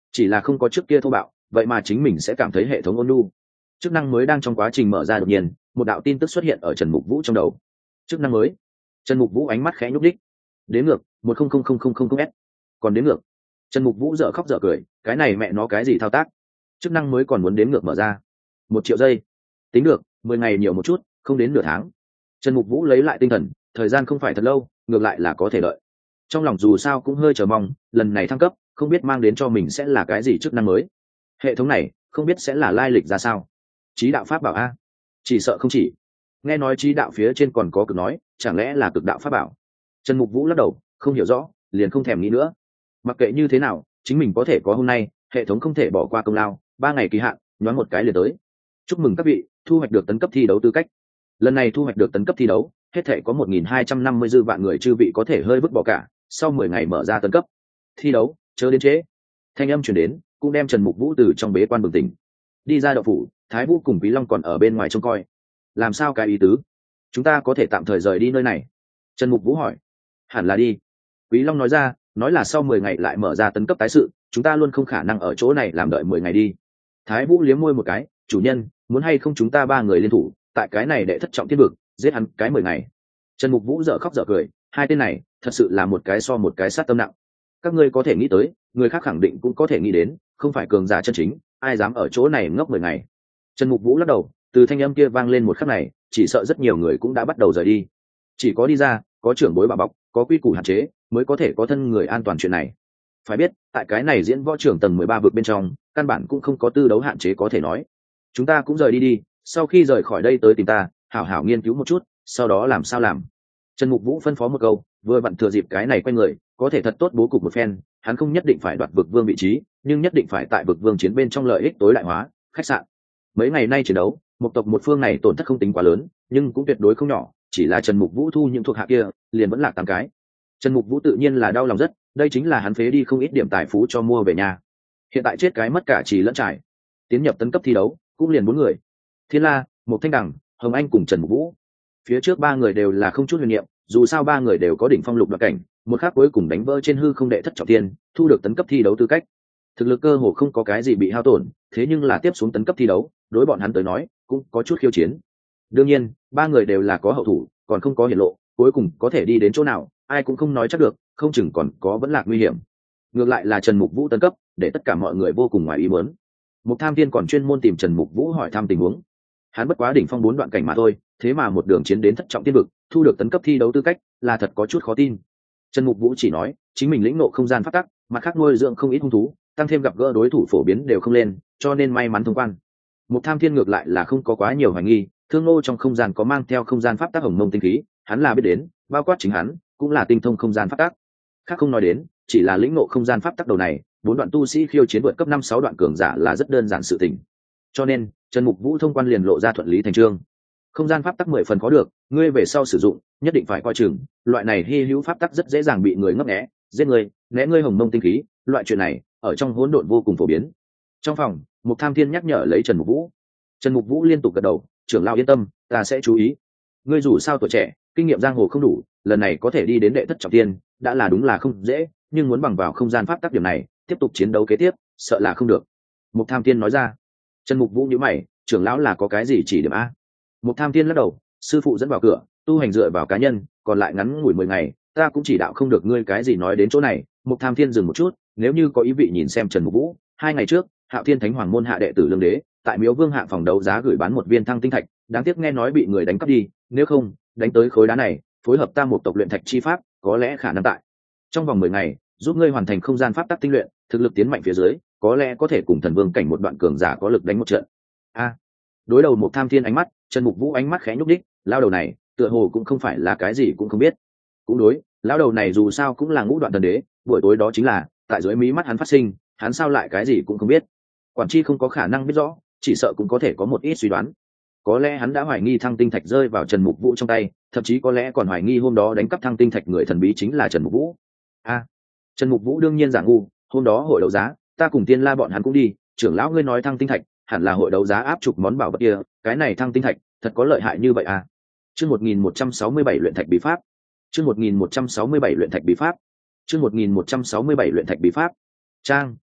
A: chỉ là không có trước kia thô bạo, vậy mà chính mình sẽ cảm thấy hệ thống ôn nhu. Chức năng mới đang trong quá trình mở ra, đột nhiên một đạo tin tức xuất hiện ở Trần Mục Vũ trong đầu. Chức năng mới. Trần Mục Vũ ánh mắt khẽ nhúc đích. Đến ngược một không không không không không s. Còn đến ngược. Trần Mục Vũ dở khóc dở cười, cái này mẹ nó cái gì thao tác? Chức năng mới còn muốn đến ngược mở ra. Một triệu giây. Tính được, mười ngày nhiều một chút, không đến nửa tháng. Trần Mục Vũ lấy lại tinh thần, thời gian không phải thật lâu, ngược lại là có thể đợi. Trong lòng dù sao cũng hơi chờ mong, lần này thăng cấp không biết mang đến cho mình sẽ là cái gì chức năng mới. Hệ thống này không biết sẽ là lai lịch ra sao. Chí đạo pháp bảo a? Chỉ sợ không chỉ. Nghe nói chí đạo phía trên còn có cực nói, chẳng lẽ là cực đạo pháp bảo? Trần Mục Vũ lắc đầu, không hiểu rõ, liền không thèm nghĩ nữa. Mặc kệ như thế nào, chính mình có thể có hôm nay, hệ thống không thể bỏ qua công lao. Ba ngày kỳ hạn, nhoáng một cái liền tới. Chúc mừng các vị thu hoạch được tấn cấp thi đấu tư cách. Lần này thu hoạch được tấn cấp thi đấu, hết thể có một nghìn hai trăm năm mươi dư vạn người chư vị có thể hơi vứt bỏ cả. Sau mười ngày mở ra tấn cấp thi đấu, chớ đến trễ. Thanh âm truyền đến, cũng đem Trần Mục Vũ từ trong bế quan bừng tỉnh. Đi ra đậu phủ, Thái Vũ cùng Quý Long còn ở bên ngoài trông coi. Làm sao cái ý tứ? Chúng ta có thể tạm thời rời đi nơi này? Trần Mục Vũ hỏi. Hẳn là đi. Quý Long nói ra, nói là sau mười ngày lại mở ra tấn cấp tái sự, chúng ta luôn không khả năng ở chỗ này làm đợi mười ngày đi. Thái Vũ liếm môi một cái, chủ nhân, muốn hay không chúng ta ba người liên thủ, tại cái này đệ thất trọng thiên vực, giết hắn cái mười ngày. Trần Mục Vũ dở khóc dở cười, hai tên này thật sự là một cái so một cái sát tâm nặng. Các ngươi có thể nghĩ tới, người khác khẳng định cũng có thể nghĩ đến, không phải cường giả chân chính, ai dám ở chỗ này ngốc mười ngày. Trần Mục Vũ lắc đầu, từ thanh âm kia vang lên một khắc này, chỉ sợ rất nhiều người cũng đã bắt đầu rời đi. Chỉ có đi ra, có trưởng bối bảo bọc, có quy củ hạn chế, mới có thể có thân người an toàn chuyện này. Phải biết, tại cái này diễn võ trưởng tầng mười ba vực bên trong, căn bản cũng không có tư đấu hạn chế có thể nói. Chúng ta cũng rời đi đi, sau khi rời khỏi đây tới tìm ta, hảo hảo nghiên cứu một chút, sau đó làm sao làm. Trần Mục Vũ phân phó một câu, vừa vặn thừa dịp cái này quay người, có thể thật tốt bố cục một phen, hắn không nhất định phải đoạt vực vương vị trí, nhưng nhất định phải tại vực vương chiến bên trong lợi ích tối đại hóa. Khách sạn. Mấy ngày nay chiến đấu, một tộc một phương này tổn thất không tính quá lớn, nhưng cũng tuyệt đối không nhỏ, chỉ là Trần Mục Vũ thu những thuộc hạ kia, liền vẫn lạc tám cái. Trần Mục Vũ tự nhiên là đau lòng rất, đây chính là hắn phế đi không ít điểm tài phú cho mua về nhà. Hiện tại chết cái mất cả trì lẫn trải. Tiến nhập tấn cấp thi đấu, cũng liền bốn người. Thiên La, một Thanh Đằng, Hồng Anh cùng Trần Mục Vũ. Phía trước ba người đều là không chút huyền niệm, dù sao ba người đều có đỉnh phong lục đoạt cảnh, một khắc cuối cùng đánh vỡ trên hư không đệ thất trọng thiên, thu được tấn cấp thi đấu tư cách. Thực lực cơ hồ không có cái gì bị hao tổn, thế nhưng là tiếp xuống tấn cấp thi đấu, đối bọn hắn tới nói, cũng có chút khiêu chiến. Đương nhiên, ba người đều là có hậu thủ, còn không có hiển lộ, cuối cùng có thể đi đến chỗ nào, ai cũng không nói chắc được, không chừng còn có vẫn lạc nguy hiểm. Ngược lại là Trần Mục Vũ tấn cấp, để tất cả mọi người vô cùng ngoài ý muốn. Một Tham Thiên còn chuyên môn tìm Trần Mục Vũ hỏi thăm tình huống. Hắn bất quá đỉnh phong bốn đoạn cảnh mà thôi, thế mà một đường chiến đến thất trọng tiên vực, thu được tấn cấp thi đấu tư cách, là thật có chút khó tin. Trần Mục Vũ chỉ nói, chính mình lĩnh ngộ không gian pháp tắc, mặt khác nuôi dưỡng không ít hung thú, tăng thêm gặp gỡ đối thủ phổ biến đều không lên, cho nên may mắn thông quan. Một Tham Thiên ngược lại là không có quá nhiều hoài nghi, Thương Ngô trong không gian có mang theo không gian pháp tắc hồng mông tinh khí, hắn là biết đến, bao quát chính hắn, cũng là tinh thông không gian pháp tắc. Khác không nói đến, chỉ là lĩnh ngộ không gian pháp tắc đầu này, bốn đoạn tu sĩ khiêu chiến vượt cấp năm sáu đoạn cường giả là rất đơn giản sự tình. Cho nên, Trần Mục Vũ thông quan liền lộ ra thuận lý thành chương. Không gian pháp tắc mười phần khó được, ngươi về sau sử dụng, nhất định phải coi chừng, loại này hi hữu pháp tắc rất dễ dàng bị người ngấp nghé, giết người, né ngươi hồng mông tinh khí, loại chuyện này ở trong hỗn độn vô cùng phổ biến. Trong phòng, Mục Tham Thiên nhắc nhở lấy Trần Mục Vũ. Trần Mục Vũ liên tục gật đầu, trưởng lão yên tâm, ta sẽ chú ý. Ngươi dù sao tuổi trẻ, kinh nghiệm giang hồ không đủ, lần này có thể đi đến đệ thất trọng thiên, đã là đúng là không dễ, nhưng muốn bằng vào không gian pháp tắc điểm này, tiếp tục chiến đấu kế tiếp, sợ là không được. Mục Tham Thiên nói ra. Trần Mục Vũ nhíu mày, trưởng lão là có cái gì chỉ điểm a? Mục Tham Thiên lắc đầu, sư phụ dẫn vào cửa, tu hành dựa vào cá nhân, còn lại ngắn ngủi mười ngày, ta cũng chỉ đạo không được ngươi cái gì nói đến chỗ này. Mục Tham Thiên dừng một chút, nếu như có ý vị nhìn xem Trần Mục Vũ, hai ngày trước, Hạo Thiên Thánh Hoàng môn hạ đệ tử Lương Đế, tại Miếu Vương hạng phòng đấu giá gửi bán một viên thăng tinh thạch, đáng tiếc nghe nói bị người đánh cắp đi, nếu không, đánh tới khối đá này, phối hợp ta một tộc luyện thạch chi pháp, có lẽ khả năng tại trong vòng mười ngày, giúp ngươi hoàn thành không gian pháp tắc tinh luyện, thực lực tiến mạnh phía dưới, có lẽ có thể cùng thần vương cảnh một đoạn cường giả có lực đánh một trận. A. Đối đầu Mục Tham Thiên ánh mắt, Trần Mục Vũ ánh mắt khẽ nhúc đích, lao đầu này, tựa hồ cũng không phải là cái gì cũng không biết. Cũng đối, lao đầu này dù sao cũng là ngũ đoạn thần đế, buổi tối đó chính là tại dưới mí mắt hắn phát sinh, hắn sao lại cái gì cũng không biết. Quản tri không có khả năng biết rõ, chỉ sợ cũng có thể có một ít suy đoán. Có lẽ hắn đã hoài nghi thăng tinh thạch rơi vào Trần Mục Vũ trong tay, thậm chí có lẽ còn hoài nghi hôm đó đánh cắp thăng tinh thạch người thần bí chính là Trần Mục Vũ. A. Trần Mục Vũ đương nhiên giả ngu, hôm đó hội đấu giá, ta cùng Tiên La bọn hắn cũng đi, trưởng lão ngươi nói thăng tinh thạch, hẳn là hội đấu giá áp chục món bảo vật kia, cái này thăng tinh thạch, thật có lợi hại như vậy à? Chương một nghìn một trăm sáu mươi bảy luyện thạch bí pháp. Chương một nghìn một trăm sáu mươi bảy luyện thạch bí pháp. Chương một nghìn một trăm sáu mươi bảy luyện thạch bí pháp. Trang,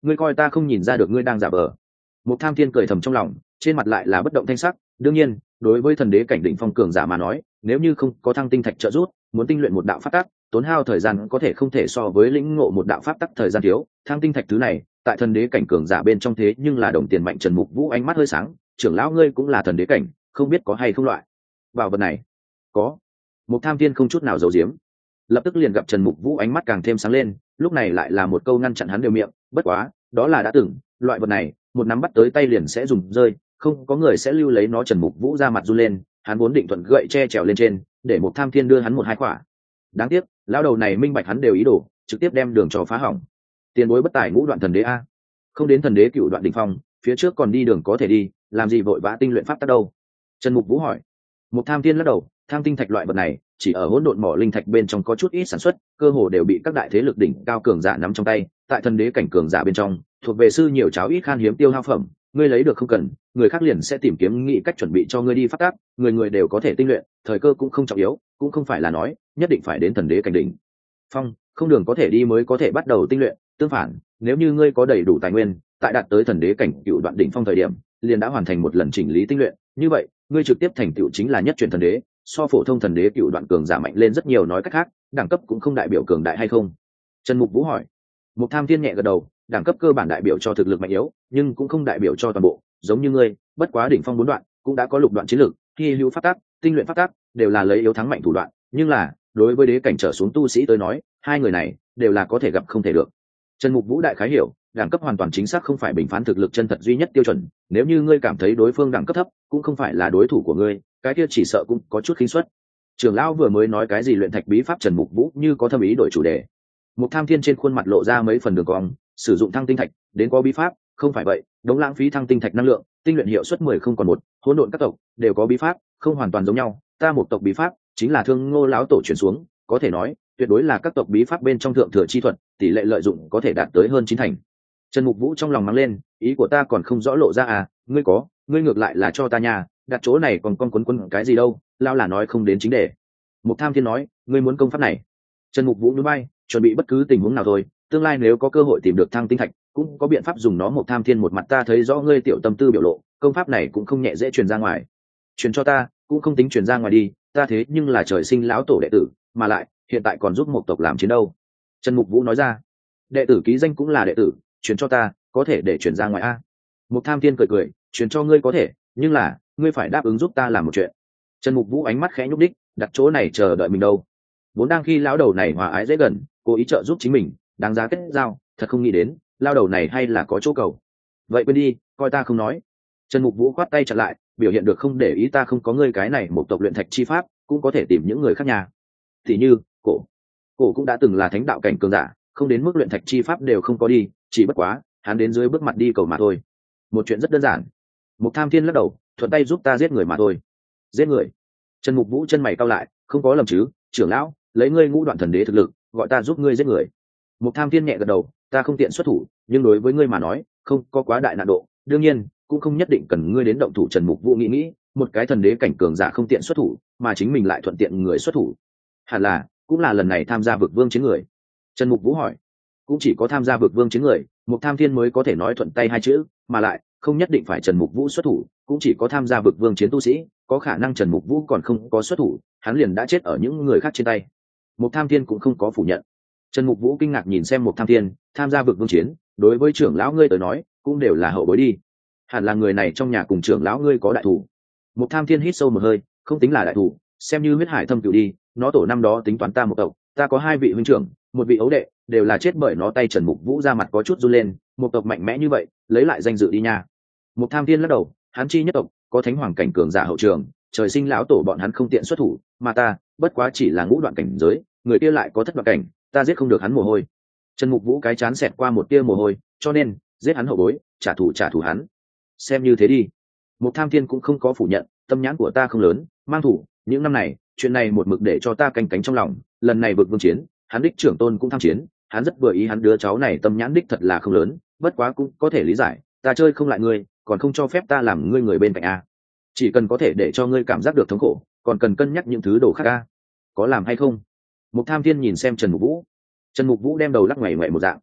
A: ngươi coi ta không nhìn ra được ngươi đang giả vờ. Mục Tham Thiên cười thầm trong lòng, trên mặt lại là bất động thanh sắc. Đương nhiên, đối với thần đế cảnh đỉnh phong cường giả mà nói, nếu như không có thăng tinh thạch trợ giúp, muốn tinh luyện một đạo pháp tắc, tốn hao thời gian có thể không thể so với lĩnh ngộ một đạo pháp tắc thời gian thiếu. Thăng tinh thạch thứ này, tại thần đế cảnh cường giả bên trong thế nhưng là đồng tiền mạnh. Trần Mục Vũ ánh mắt hơi sáng, trưởng lão ngươi cũng là thần đế cảnh, không biết có hay không loại bảo vật này? Có. Mục Tham Thiên không chút nào giấu giếm, lập tức liền gặp Trần Mục Vũ ánh mắt càng thêm sáng lên, lúc này lại là một câu ngăn chặn hắn đều miệng. Bất quá, đó là đã từng, loại vật này, một nắm bắt tới tay liền sẽ dùng rơi, không có người sẽ lưu lấy nó. Trần Mục Vũ ra mặt run lên, hắn vốn định thuận gậy che trèo lên trên, để Mục Tham Thiên đưa hắn một hai quả. Đáng tiếc, lão đầu này minh bạch hắn đều ý đồ, trực tiếp đem đường trò phá hỏng. Tiền bối bất tài ngũ đoạn thần đế a, không đến thần đế cựu đoạn đỉnh phong, phía trước còn đi đường có thể đi, làm gì vội vã tinh luyện pháp tắc đâu? Trần Mục Vũ hỏi. Mục Tham Thiên lắc đầu, tham tinh thạch loại vật này chỉ ở hỗn độn mỏ linh thạch bên trong có chút ít sản xuất, cơ hồ đều bị các đại thế lực đỉnh cao cường giả nắm trong tay. Tại thần đế cảnh cường giả bên trong, thuộc về sư nhiều cháo ít khan hiếm tiêu hao phẩm, ngươi lấy được không cần, người khác liền sẽ tìm kiếm nghĩ cách chuẩn bị cho ngươi đi phát tác. Người người đều có thể tinh luyện, thời cơ cũng không trọng yếu, cũng không phải là nói nhất định phải đến thần đế cảnh đỉnh phong, không đường có thể đi mới có thể bắt đầu tinh luyện. Tương phản, nếu như ngươi có đầy đủ tài nguyên, tại đạt tới thần đế cảnh cựu đoạn đỉnh phong thời điểm, liền đã hoàn thành một lần chỉnh lý tinh luyện, như vậy ngươi trực tiếp thành tựu chính là nhất truyền thần đế, so phổ thông thần đế cựu đoạn cường giả mạnh lên rất nhiều. Nói cách khác, đẳng cấp cũng không đại biểu cường đại hay không? Trần Mục Vũ hỏi. Mục Tham Thiên nhẹ gật đầu, đẳng cấp cơ bản đại biểu cho thực lực mạnh yếu, nhưng cũng không đại biểu cho toàn bộ. Giống như ngươi, bất quá đỉnh phong bốn đoạn, cũng đã có lục đoạn chiến lực, khi hữu pháp tắc, tinh luyện pháp tắc, đều là lấy yếu thắng mạnh thủ đoạn. Nhưng là, đối với đế cảnh trở xuống tu sĩ tới nói, hai người này đều là có thể gặp không thể được. Trần Mục Vũ đại khái hiểu, đẳng cấp hoàn toàn chính xác không phải bình phán thực lực chân thật duy nhất tiêu chuẩn. Nếu như ngươi cảm thấy đối phương đẳng cấp thấp, cũng không phải là đối thủ của ngươi, cái kia chỉ sợ cũng có chút khinh suất. Trưởng lão vừa mới nói cái gì luyện thạch bí pháp? Trần Mục Vũ như có thâm ý đổi chủ đề. Mục Tham Thiên trên khuôn mặt lộ ra mấy phần đường cong, sử dụng thăng tinh thạch đến có bí pháp, không phải vậy đống lãng phí thăng tinh thạch năng lượng, tinh luyện hiệu suất mười không còn một. Hỗn độn các tộc đều có bí pháp, không hoàn toàn giống nhau. Ta một tộc bí pháp chính là Thương Ngô lão tổ truyền xuống, có thể nói tuyệt đối là các tộc bí pháp bên trong thượng thừa chi thuật, tỷ lệ lợi dụng có thể đạt tới hơn chín thành. Trần Mục Vũ trong lòng mắng lên, ý của ta còn không rõ lộ ra à? Ngươi có, ngươi ngược lại là cho ta nhà đặt chỗ này còn con quấn quấn cái gì đâu? Lao là nói không đến chính đề. Mục Tham Thiên nói, ngươi muốn công pháp này? Trần Mục Vũ núi bay, chuẩn bị bất cứ tình huống nào thôi, tương lai nếu có cơ hội tìm được thăng tinh thạch, cũng có biện pháp dùng nó. Mục Tham Thiên một mặt ta thấy rõ ngươi tiểu tâm tư biểu lộ, công pháp này cũng không nhẹ dễ truyền ra ngoài. Truyền cho ta, cũng không tính truyền ra ngoài đi, ta thế nhưng là trời sinh lão tổ đệ tử, mà lại hiện tại còn giúp một tộc làm chiến đâu. Trần Mục Vũ nói ra. Đệ tử ký danh cũng là đệ tử, truyền cho ta, có thể để truyền ra ngoài a? Mục Tham Thiên cười cười, truyền cho ngươi có thể, nhưng là ngươi phải đáp ứng giúp ta làm một chuyện. Trần Mục Vũ ánh mắt khẽ nhúc đích, đặt chỗ này chờ đợi mình đâu. Vốn đang khi lão đầu này hòa ái dễ gần, cố ý trợ giúp chính mình, đáng giá kết giao, thật không nghĩ đến lão đầu này hay là có chỗ cầu. Vậy quên đi, coi ta không nói. Trần Mục Vũ khoát tay chặn lại, biểu hiện được không để ý. Ta không có ngươi cái này một tộc luyện thạch chi pháp, cũng có thể tìm những người khác nhà. Thì như cổ cổ cũng đã từng là thánh đạo cảnh cường giả, không đến mức luyện thạch chi pháp đều không có đi, chỉ bất quá hắn đến dưới bước mặt đi cầu mà thôi. Một chuyện rất đơn giản. Mục Tham Thiên lắc đầu, thuận tay giúp ta giết người mà thôi. Giết người? Trần Mục Vũ chân mày cau lại, không có lầm chứ, trưởng lão, lấy ngươi ngũ đoạn thần đế thực lực, gọi ta giúp ngươi giết người? Mục Tham Thiên nhẹ gật đầu, ta không tiện xuất thủ, nhưng đối với ngươi mà nói, không có quá đại nạn độ, đương nhiên cũng không nhất định cần ngươi đến động thủ. Trần Mục Vũ nghĩ nghĩ, một cái thần đế cảnh cường giả không tiện xuất thủ, mà chính mình lại thuận tiện người xuất thủ, hẳn là cũng là lần này tham gia vực vương chiến người. Trần Mục Vũ hỏi. Cũng chỉ có tham gia vực vương chiến người, Mục Tham Thiên mới có thể nói thuận tay hai chữ, mà lại không nhất định phải Trần Mục Vũ xuất thủ, cũng chỉ có tham gia vực vương chiến tu sĩ có khả năng. Trần Mục Vũ còn không có xuất thủ, hắn liền đã chết ở những người khác trên tay. Mục Tham Thiên cũng không có phủ nhận. Trần Mục Vũ kinh ngạc nhìn xem Mục Tham Thiên, tham gia vực vương chiến, đối với trưởng lão ngươi tới nói cũng đều là hậu bối đi, hẳn là người này trong nhà cùng trưởng lão ngươi có đại thủ. Mục Tham Thiên hít sâu một hơi, không tính là đại thủ, xem như huyết hải thâm cửu đi. Nó tổ năm đó tính toán ta một tộc, ta có hai vị huynh trưởng, một vị ấu đệ, đều là chết bởi nó tay. Trần Mục Vũ ra mặt có chút run lên, một tộc mạnh mẽ như vậy, lấy lại danh dự đi nha. Mục Tham Thiên lắc đầu, hắn chi nhất tộc có thánh hoàng cảnh cường giả hậu trường, trời sinh lão tổ bọn hắn không tiện xuất thủ, mà ta bất quá chỉ là ngũ đoạn cảnh giới, người kia lại có thất đoạn cảnh, ta giết không được hắn mồ hôi. Trần Mục Vũ cái chán xẹt qua một tia mồ hôi, cho nên giết hắn hậu bối, trả thù trả thù hắn, xem như thế đi. Mục Tham Thiên cũng không có phủ nhận, tâm nhãn của ta không lớn, mang thủ những năm này, chuyện này một mực để cho ta canh cánh trong lòng. Lần này vực vương chiến, hắn đích trưởng tôn cũng tham chiến, hắn rất vừa ý. Hắn đứa cháu này tâm nhãn đích thật là không lớn, bất quá cũng có thể lý giải. Ta chơi không lại ngươi, còn không cho phép ta làm ngươi người bên cạnh a? Chỉ cần có thể để cho ngươi cảm giác được thống khổ, còn cần cân nhắc những thứ đồ khác a? Có làm hay không? Mục Tham Thiên nhìn xem Trần Mục Vũ. Trần Mục Vũ đem đầu lắc ngoảy ngoảy một dạng.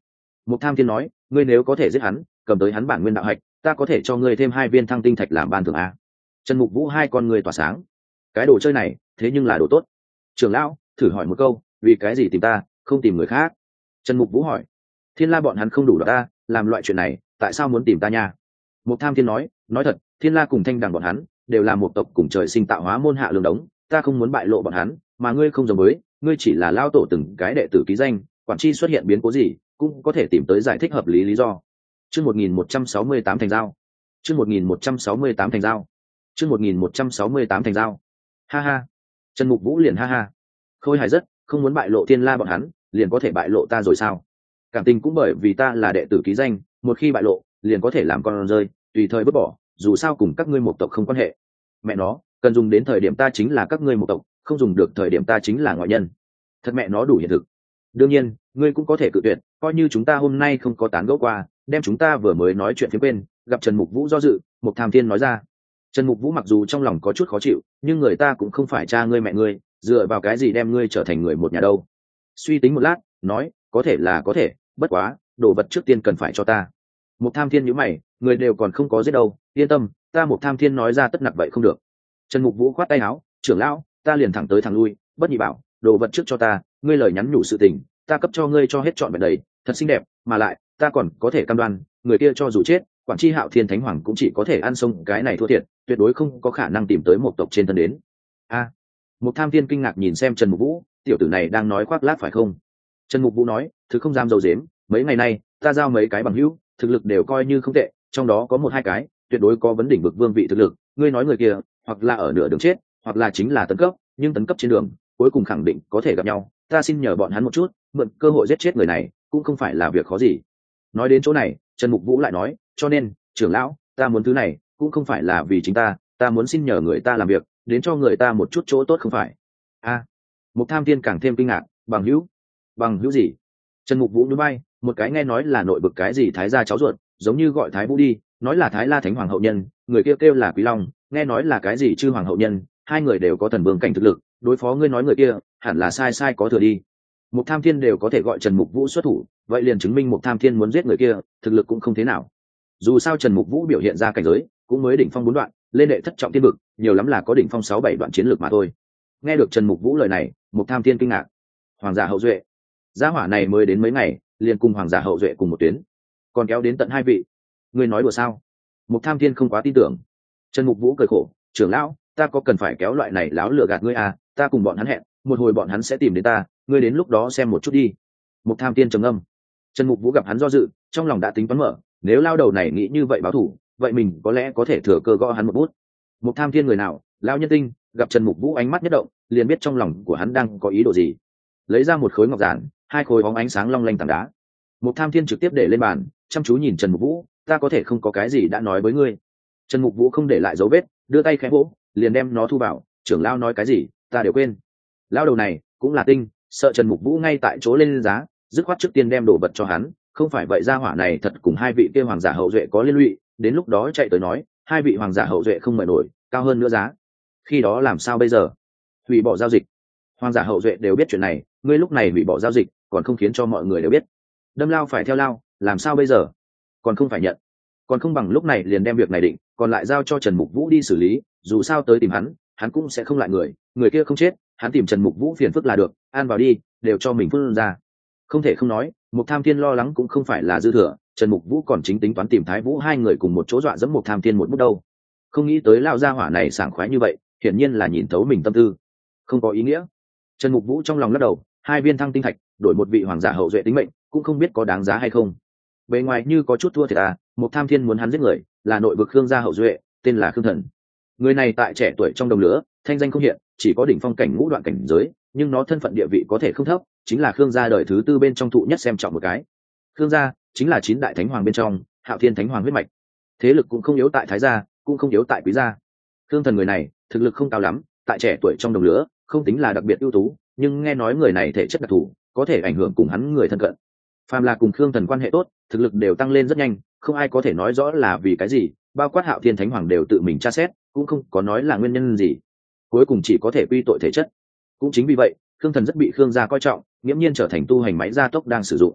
A: Mục Tham Thiên nói, ngươi nếu có thể giết hắn, cầm tới hắn bản nguyên đạo hạch, ta có thể cho ngươi thêm hai viên thăng tinh thạch làm ban thưởng a. Trần Mục Vũ hai con người tỏa sáng. Cái đồ chơi này, thế nhưng là đồ tốt. Trưởng lão, thử hỏi một câu, vì cái gì tìm ta, không tìm người khác? Trần Mục Vũ hỏi. Thiên La bọn hắn không đủ đ ta, làm loại chuyện này, tại sao muốn tìm ta nha? Mục Tham Thiên nói, nói thật, Thiên La cùng Thanh Đằng bọn hắn đều là một tộc cùng trời sinh tạo hóa môn hạ lương đống, ta không muốn bại lộ bọn hắn, mà ngươi không giống với, ngươi chỉ là lao tổ từng cái đệ tử ký danh, quản chi xuất hiện biến cố gì, cũng có thể tìm tới giải thích hợp lý lý do. Chương một nghìn một trăm sáu mươi tám thành giao. Chương một nghìn một trăm sáu mươi tám thành giao. Chương một nghìn một trăm sáu mươi tám thành giao. Ha ha. Trần Mục Vũ liền ha ha. Khôi hài rất, không muốn bại lộ Thiên La bọn hắn, liền có thể bại lộ ta rồi sao? Cảm tình cũng bởi vì ta là đệ tử ký danh, một khi bại lộ, liền có thể làm con rơi, tùy thời vứt bỏ, dù sao cùng các ngươi một tộc không quan hệ. Mẹ nó, cần dùng đến thời điểm ta chính là các ngươi một tộc, không dùng được thời điểm ta chính là ngoại nhân. Thật mẹ nó đủ hiện thực. Đương nhiên, ngươi cũng có thể cự tuyệt, coi như chúng ta hôm nay không có tán gẫu qua, đem chúng ta vừa mới nói chuyện phía bên, gặp Trần Mục Vũ do dự, Mục Tham Thiên nói ra. Trần Mục Vũ mặc dù trong lòng có chút khó chịu, nhưng người ta cũng không phải cha ngươi mẹ ngươi, dựa vào cái gì đem ngươi trở thành người một nhà đâu. Suy tính một lát, nói, có thể là có thể, bất quá, đồ vật trước tiên cần phải cho ta. Mục Tham Thiên nhíu mày, người đều còn không có giết đâu, yên tâm, ta Mục Tham Thiên nói ra tất nặc vậy không được. Trần Mục Vũ khoát tay áo, trưởng lão, ta liền thẳng tới thẳng lui, bất nhị bảo, đồ vật trước cho ta, ngươi lời nhắn nhủ sự tình, ta cấp cho ngươi cho hết trọn vẹn đầy, thật xinh đẹp, mà lại, ta còn có thể cam đoan, người kia cho dù chết, quản chi Hạo Thiên Thánh Hoàng cũng chỉ có thể ăn xong cái này thua thiệt, tuyệt đối không có khả năng tìm tới một tộc trên thân đến. A, à, Mục Tham Thiên kinh ngạc nhìn xem Trần Mục Vũ, tiểu tử này đang nói khoác lác phải không? Trần Mục Vũ nói, thứ không dám dầu dếm, mấy ngày nay, ta giao mấy cái bằng hữu, thực lực đều coi như không tệ, trong đó có một hai cái, tuyệt đối có vấn đỉnh vực vương vị thực lực, ngươi nói người kia, hoặc là ở nửa đường chết, hoặc là chính là tấn cấp, nhưng tấn cấp trên đường, cuối cùng khẳng định có thể gặp nhau, ta xin nhờ bọn hắn một chút, mượn cơ hội giết chết người này, cũng không phải là việc khó gì. Nói đến chỗ này, Trần Mục Vũ lại nói, cho nên, trưởng lão, ta muốn thứ này, cũng không phải là vì chính ta, ta muốn xin nhờ người ta làm việc, đến cho người ta một chút chỗ tốt không phải. A, à, Mục Tham Thiên càng thêm kinh ngạc, bằng hữu, bằng hữu gì? Trần Mục Vũ nhún vai, một cái nghe nói là nội bực cái gì thái gia cháu ruột, giống như gọi Thái Vũ đi, nói là Thái La Thánh Hoàng hậu nhân, người kia kêu, kêu là Quý Long, nghe nói là cái gì Chư Hoàng hậu nhân, hai người đều có thần vương cảnh thực lực, đối phó ngươi nói người kia, hẳn là sai sai có thừa đi. Mục Tham Thiên đều có thể gọi Trần Mục Vũ xuất thủ, vậy liền chứng minh Mục Tham Thiên muốn giết người kia, thực lực cũng không thế nào. Dù sao Trần Mục Vũ biểu hiện ra cảnh giới, cũng mới đỉnh phong bốn đoạn, lên đệ thất trọng thiên vực, nhiều lắm là có đỉnh phong sáu bảy đoạn chiến lược mà thôi. Nghe được Trần Mục Vũ lời này, Mục Tham Thiên kinh ngạc. Hoàng giả hậu duệ, gia hỏa này mới đến mấy ngày, liền cùng hoàng giả hậu duệ cùng một tuyến, còn kéo đến tận hai vị. Ngươi nói đùa sao? Mục Tham Thiên không quá tin tưởng. Trần Mục Vũ cười khổ, trưởng lão, ta có cần phải kéo loại này láo lừa gạt ngươi à? Ta cùng bọn hắn hẹn, một hồi bọn hắn sẽ tìm đến ta, ngươi đến lúc đó xem một chút đi. Mục Tham Thiên trầm ngâm. Trần Mục Vũ gặp hắn do dự, trong lòng đã tính toán mở, nếu lao đầu này nghĩ như vậy báo thù, vậy mình có lẽ có thể thừa cơ gõ hắn một bút. Mục Tham Thiên người nào, lão nhân tinh, gặp Trần Mục Vũ ánh mắt nhất động, liền biết trong lòng của hắn đang có ý đồ gì. Lấy ra một khối ngọc giản, hai khối bóng ánh sáng long lanh tảng đá. Mục Tham Thiên trực tiếp để lên bàn, chăm chú nhìn Trần Mục Vũ, ta có thể không có cái gì đã nói với ngươi. Trần Mục Vũ không để lại dấu vết, đưa tay khẽ vỗ, liền đem nó thu vào, trưởng lão nói cái gì, ta đều quên. Lão đầu này cũng là tinh, sợ Trần Mục Vũ ngay tại chỗ lên giá, dứt khoát trước tiên đem đồ vật cho hắn, không phải vậy gia hỏa này thật cùng hai vị kia hoàng giả hậu duệ có liên lụy, đến lúc đó chạy tới nói, hai vị hoàng giả hậu duệ không mời nổi, cao hơn nữa giá. Khi đó làm sao bây giờ? Hủy bỏ giao dịch. Hoàng giả hậu duệ đều biết chuyện này, ngươi lúc này hủy bỏ giao dịch, còn không khiến cho mọi người đều biết. Đâm lao phải theo lao, làm sao bây giờ? Còn không phải nhận. Còn không bằng lúc này liền đem việc này định, còn lại giao cho Trần Mục Vũ đi xử lý, dù sao tới tìm hắn, hắn cũng sẽ không lại người, người kia không chết, hắn tìm Trần Mục Vũ phiền phức là được, an vào đi, đều cho mình phun ra. Không thể không nói, Mục Tham Thiên lo lắng cũng không phải là dư thừa, Trần Mục Vũ còn chính tính toán tìm Thái Vũ hai người cùng một chỗ dọa dẫm Mục Tham Thiên một bút đâu. Không nghĩ tới lão gia hỏa này sảng khoái như vậy, hiển nhiên là nhìn thấu mình tâm tư. Không có ý nghĩa. Trần Mục Vũ trong lòng lắc đầu, hai viên thăng tinh thạch, đổi một vị hoàng giả hậu duệ tính mệnh, cũng không biết có đáng giá hay không. Bề ngoài như có chút thua thiệt à, Mục Tham Thiên muốn hắn giết người, là nội vực Khương gia hậu duệ, tên là Khương Thần. Người này tại trẻ tuổi trong đồng lửa, thanh danh không hiện, chỉ có đỉnh phong cảnh ngũ đoạn cảnh giới, nhưng nó thân phận địa vị có thể không thấp, chính là Khương gia đời thứ tư bên trong thụ nhất xem trọng một cái. Khương gia chính là chín đại thánh hoàng bên trong, Hạo Thiên Thánh Hoàng huyết mạch. Thế lực cũng không yếu tại Thái gia, cũng không yếu tại Quý gia. Khương Thần người này, thực lực không cao lắm, tại trẻ tuổi trong đồng lửa, không tính là đặc biệt ưu tú, nhưng nghe nói người này thể chất đặc thù, có thể ảnh hưởng cùng hắn người thân cận. Phàm là cùng Khương Thần quan hệ tốt, thực lực đều tăng lên rất nhanh, không ai có thể nói rõ là vì cái gì, bao quát Hạo Thiên Thánh Hoàng đều tự mình tra xét, cũng không có nói là nguyên nhân gì. Cuối cùng chỉ có thể quy tội thể chất. Cũng chính vì vậy, Khương Thần rất bị Khương gia coi trọng, nghiễm nhiên trở thành tu hành máy gia tốc đang sử dụng.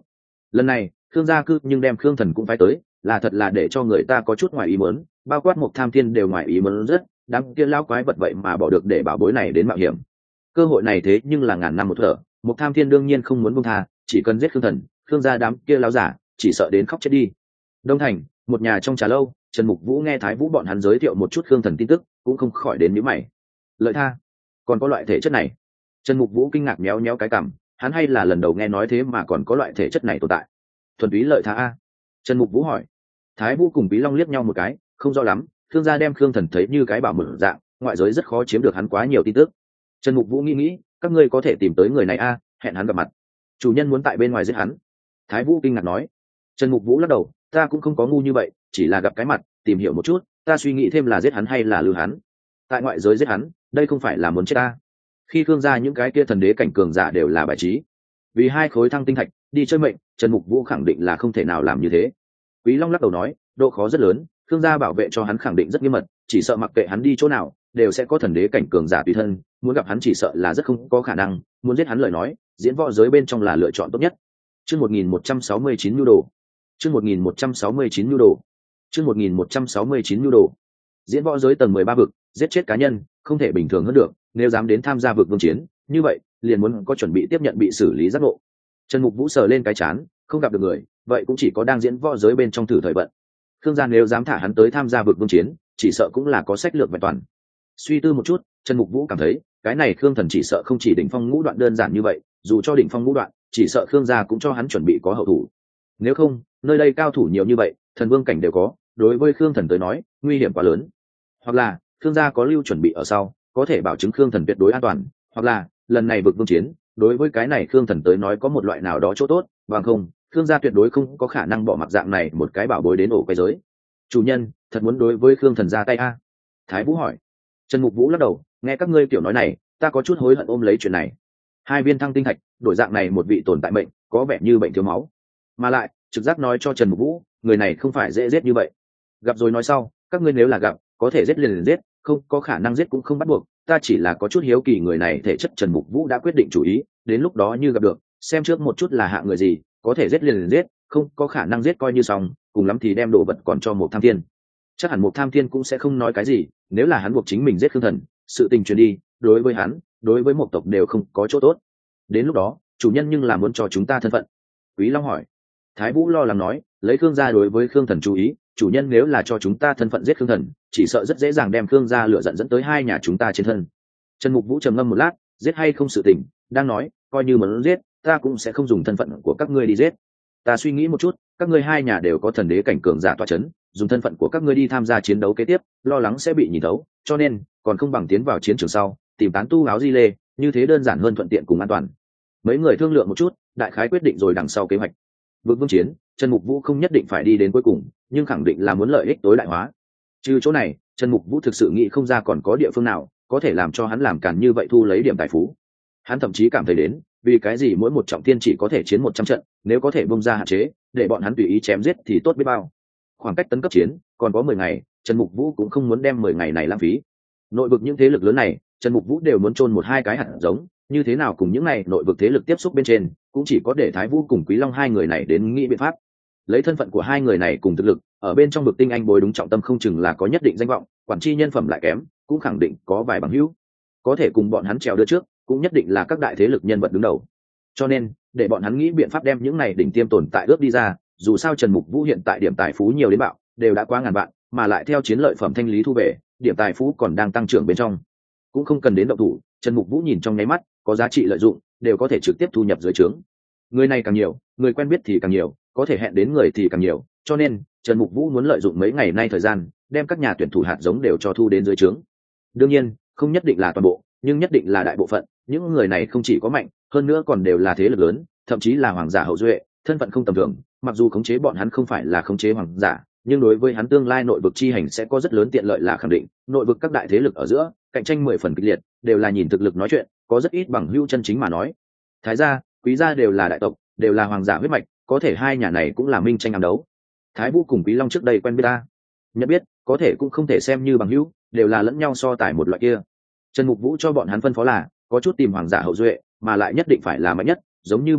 A: lần này khương gia cư nhưng đem khương thần cũng phải tới, là thật là để cho người ta có chút ngoài ý muốn, bao quát một tham thiên đều ngoài ý muốn rất, đám kia lao quái vật vậy mà bỏ được để bảo bối này đến mạo hiểm. Cơ hội này thế nhưng là ngàn năm một thở, một tham thiên đương nhiên không muốn buông tha, chỉ cần giết khương thần, khương gia đám kia lao giả chỉ sợ đến khóc chết đi. Đông thành một nhà trong trà lâu, Trần Mục Vũ nghe Thái Vũ bọn hắn giới thiệu một chút khương thần tin tức, cũng không khỏi đến nhíu mày. Lợi tha, còn có loại thể chất này? Trần Mục Vũ kinh ngạc méo méo cái cằm, hắn hay là lần đầu nghe nói thế mà còn có loại thể chất này tồn tại. Thuần túy lợi tha a? Trần Mục Vũ hỏi. Thái Vũ cùng Bí Long liếc nhau một cái, không rõ lắm, Khương gia đem Khương thần thấy như cái bảo mật dạng, ngoại giới rất khó chiếm được hắn quá nhiều tin tức. Trần Mục Vũ nghĩ nghĩ, các ngươi có thể tìm tới người này a, hẹn hắn gặp mặt. Chủ nhân muốn tại bên ngoài giết hắn. Thái Vũ kinh ngạc nói. Trần Mục Vũ lắc đầu, ta cũng không có ngu như vậy, chỉ là gặp cái mặt, tìm hiểu một chút, ta suy nghĩ thêm là giết hắn hay là lưu hắn. Tại ngoại giới giết hắn, đây không phải là muốn chết ta. Khi Khương gia những cái kia thần đế cảnh cường giả đều là bài trí, vì hai khối thăng tinh thạch đi chơi mệnh, Trần Mục Vũ khẳng định là không thể nào làm như thế. Quý Long lắc đầu nói, độ khó rất lớn, Khương gia bảo vệ cho hắn khẳng định rất nghiêm mật, chỉ sợ mặc kệ hắn đi chỗ nào đều sẽ có thần đế cảnh cường giả tùy thân, muốn gặp hắn chỉ sợ là rất không có khả năng, muốn giết hắn lời nói diễn võ giới bên trong là lựa chọn tốt nhất. Chương một nghìn một trăm sáu mươi chín nhu đồ. Chương một nghìn một trăm sáu mươi chín nhu đồ. Chương một nghìn một trăm sáu mươi chín nhu đồ. Diễn võ giới tầng mười ba vực, giết chết cá nhân không thể bình thường hơn được, nếu dám đến tham gia vực vương chiến, như vậy liền muốn có chuẩn bị tiếp nhận bị xử lý giác ngộ. Trần Mục Vũ sờ lên cái chán, không gặp được người, vậy cũng chỉ có đang diễn võ giới bên trong thử thời vận. Khương gia nếu dám thả hắn tới tham gia vực vương chiến, chỉ sợ cũng là có sách lược vẹn toàn. Suy tư một chút, Trần Mục Vũ cảm thấy cái này Khương thần chỉ sợ không chỉ đỉnh phong ngũ đoạn đơn giản như vậy, dù cho đỉnh phong ngũ đoạn chỉ sợ Khương gia cũng cho hắn chuẩn bị có hậu thủ. Nếu không, nơi đây cao thủ nhiều như vậy, thần vương cảnh đều có, đối với Khương thần tới nói nguy hiểm quá lớn. Hoặc là Khương gia có lưu chuẩn bị ở sau, có thể bảo chứng Khương thần tuyệt đối an toàn, hoặc là lần này vực vương chiến đối với cái này Khương thần tới nói có một loại nào đó chỗ tốt, bằng không Khương gia tuyệt đối không có khả năng bỏ mặc dạng này một cái bảo bối đến ổ quay giới. Chủ nhân thật muốn đối với Khương thần ra tay a? Thái Vũ hỏi. Trần Mục Vũ lắc đầu, nghe các ngươi kiểu nói này ta có chút hối hận ôm lấy chuyện này. Hai viên thăng tinh thạch đổi dạng này một vị tồn tại bệnh, có vẻ như bệnh thiếu máu, mà lại trực giác nói cho Trần Mục Vũ người này không phải dễ giết như vậy. Gặp rồi nói sau, các ngươi nếu là gặp có thể giết liền liền giết, không có khả năng giết cũng không bắt buộc, ta chỉ là có chút hiếu kỳ người này thể chất. Trần Mục Vũ đã quyết định chủ ý, đến lúc đó như gặp được xem trước một chút là hạng người gì, có thể giết liền liền giết, không có khả năng giết coi như xong, cùng lắm thì đem đồ vật còn cho một tham thiên. Chắc hẳn một tham thiên cũng sẽ không nói cái gì, nếu là hắn buộc chính mình giết Khương thần, sự tình truyền đi đối với hắn đối với một tộc đều không có chỗ tốt. Đến lúc đó chủ nhân nhưng là muốn cho chúng ta thân phận? Quý Long hỏi. Thái Vũ lo lắng nói, lấy Khương gia đối với Khương thần chú ý, chủ nhân nếu là cho chúng ta thân phận giết Khương thần, chỉ sợ rất dễ dàng đem Khương gia lửa giận dẫn tới hai nhà chúng ta trên thân. Trần Mục Vũ trầm ngâm một lát, giết hay không sự tình đang nói, coi như muốn giết ta cũng sẽ không dùng thân phận của các ngươi đi giết. Ta suy nghĩ một chút, các ngươi hai nhà đều có thần đế cảnh cường giả tọa chấn, dùng thân phận của các ngươi đi tham gia chiến đấu kế tiếp lo lắng sẽ bị nhìn thấu, cho nên còn không bằng tiến vào chiến trường sau tìm tán tu áo di lê, như thế đơn giản hơn, thuận tiện cùng an toàn. Mấy người thương lượng một chút, đại khái quyết định rồi đằng sau kế hoạch. Vực vương chiến Trần Mục Vũ không nhất định phải đi đến cuối cùng, nhưng khẳng định là muốn lợi ích tối đại hóa. Trừ chỗ này, Trần Mục Vũ thực sự nghĩ không ra còn có địa phương nào có thể làm cho hắn làm càn như vậy thu lấy điểm tài phú. Hắn thậm chí cảm thấy đến, vì cái gì mỗi một trọng thiên chỉ có thể chiến một trăm trận, nếu có thể bung ra hạn chế để bọn hắn tùy ý chém giết thì tốt biết bao. Khoảng cách tấn cấp chiến còn có mười ngày, Trần Mục Vũ cũng không muốn đem mười ngày này lãng phí. Nội vực những thế lực lớn này Trần Mục Vũ đều muốn chôn một hai cái hạt giống, như thế nào cùng những này nội vực thế lực tiếp xúc bên trên, cũng chỉ có để Thái Vũ cùng Quý Long hai người này đến nghĩ biện pháp. Lấy thân phận của hai người này cùng thực lực, ở bên trong vực tinh anh bồi đúng trọng tâm không chừng là có nhất định danh vọng, quản tri nhân phẩm lại kém cũng khẳng định có vài bằng hữu có thể cùng bọn hắn trèo đưa trước, cũng nhất định là các đại thế lực nhân vật đứng đầu. Cho nên để bọn hắn nghĩ biện pháp đem những này đỉnh tiêm tồn tại ước đi ra, dù sao Trần Mục Vũ hiện tại điểm tài phú nhiều đến bạo, đều đã quá ngàn vạn, mà lại theo chiến lợi phẩm thanh lý thu về, điểm tài phú còn đang tăng trưởng bên trong, cũng không cần đến động thủ. Trần Mục Vũ nhìn trong nháy mắt, có giá trị lợi dụng đều có thể trực tiếp thu nhập dưới trướng. Người này càng nhiều, người quen biết thì càng nhiều, có thể hẹn đến người thì càng nhiều, cho nên Trần Mục Vũ muốn lợi dụng mấy ngày nay thời gian, đem các nhà tuyển thủ hạt giống đều cho thu đến dưới trướng. Đương nhiên không nhất định là toàn bộ, nhưng nhất định là đại bộ phận. Những người này không chỉ có mạnh, hơn nữa còn đều là thế lực lớn, thậm chí là hoàng giả hậu duệ, thân phận không tầm thường. Mặc dù khống chế bọn hắn không phải là khống chế hoàng giả, nhưng đối với hắn tương lai nội vực chi hành sẽ có rất lớn tiện lợi là khẳng định. Nội vực các đại thế lực ở giữa cạnh tranh mười phần kịch liệt, đều là nhìn thực lực nói chuyện, có rất ít bằng hữu chân chính mà nói. Thái gia, Quý gia đều là đại tộc, đều là hoàng giả huyết mạch, có thể hai nhà này cũng là minh tranh ám đấu. Thái Vũ cùng Quý Long trước đây quen biết ta, nhận biết, có thể cũng không thể xem như bằng hữu, đều là lẫn nhau so tài một loại kia. Trần Mục Vũ cho bọn hắn phân phó là có chút tìm hoàng giả hậu duệ, mà lại nhất định phải là mạnh nhất, giống như bọn họ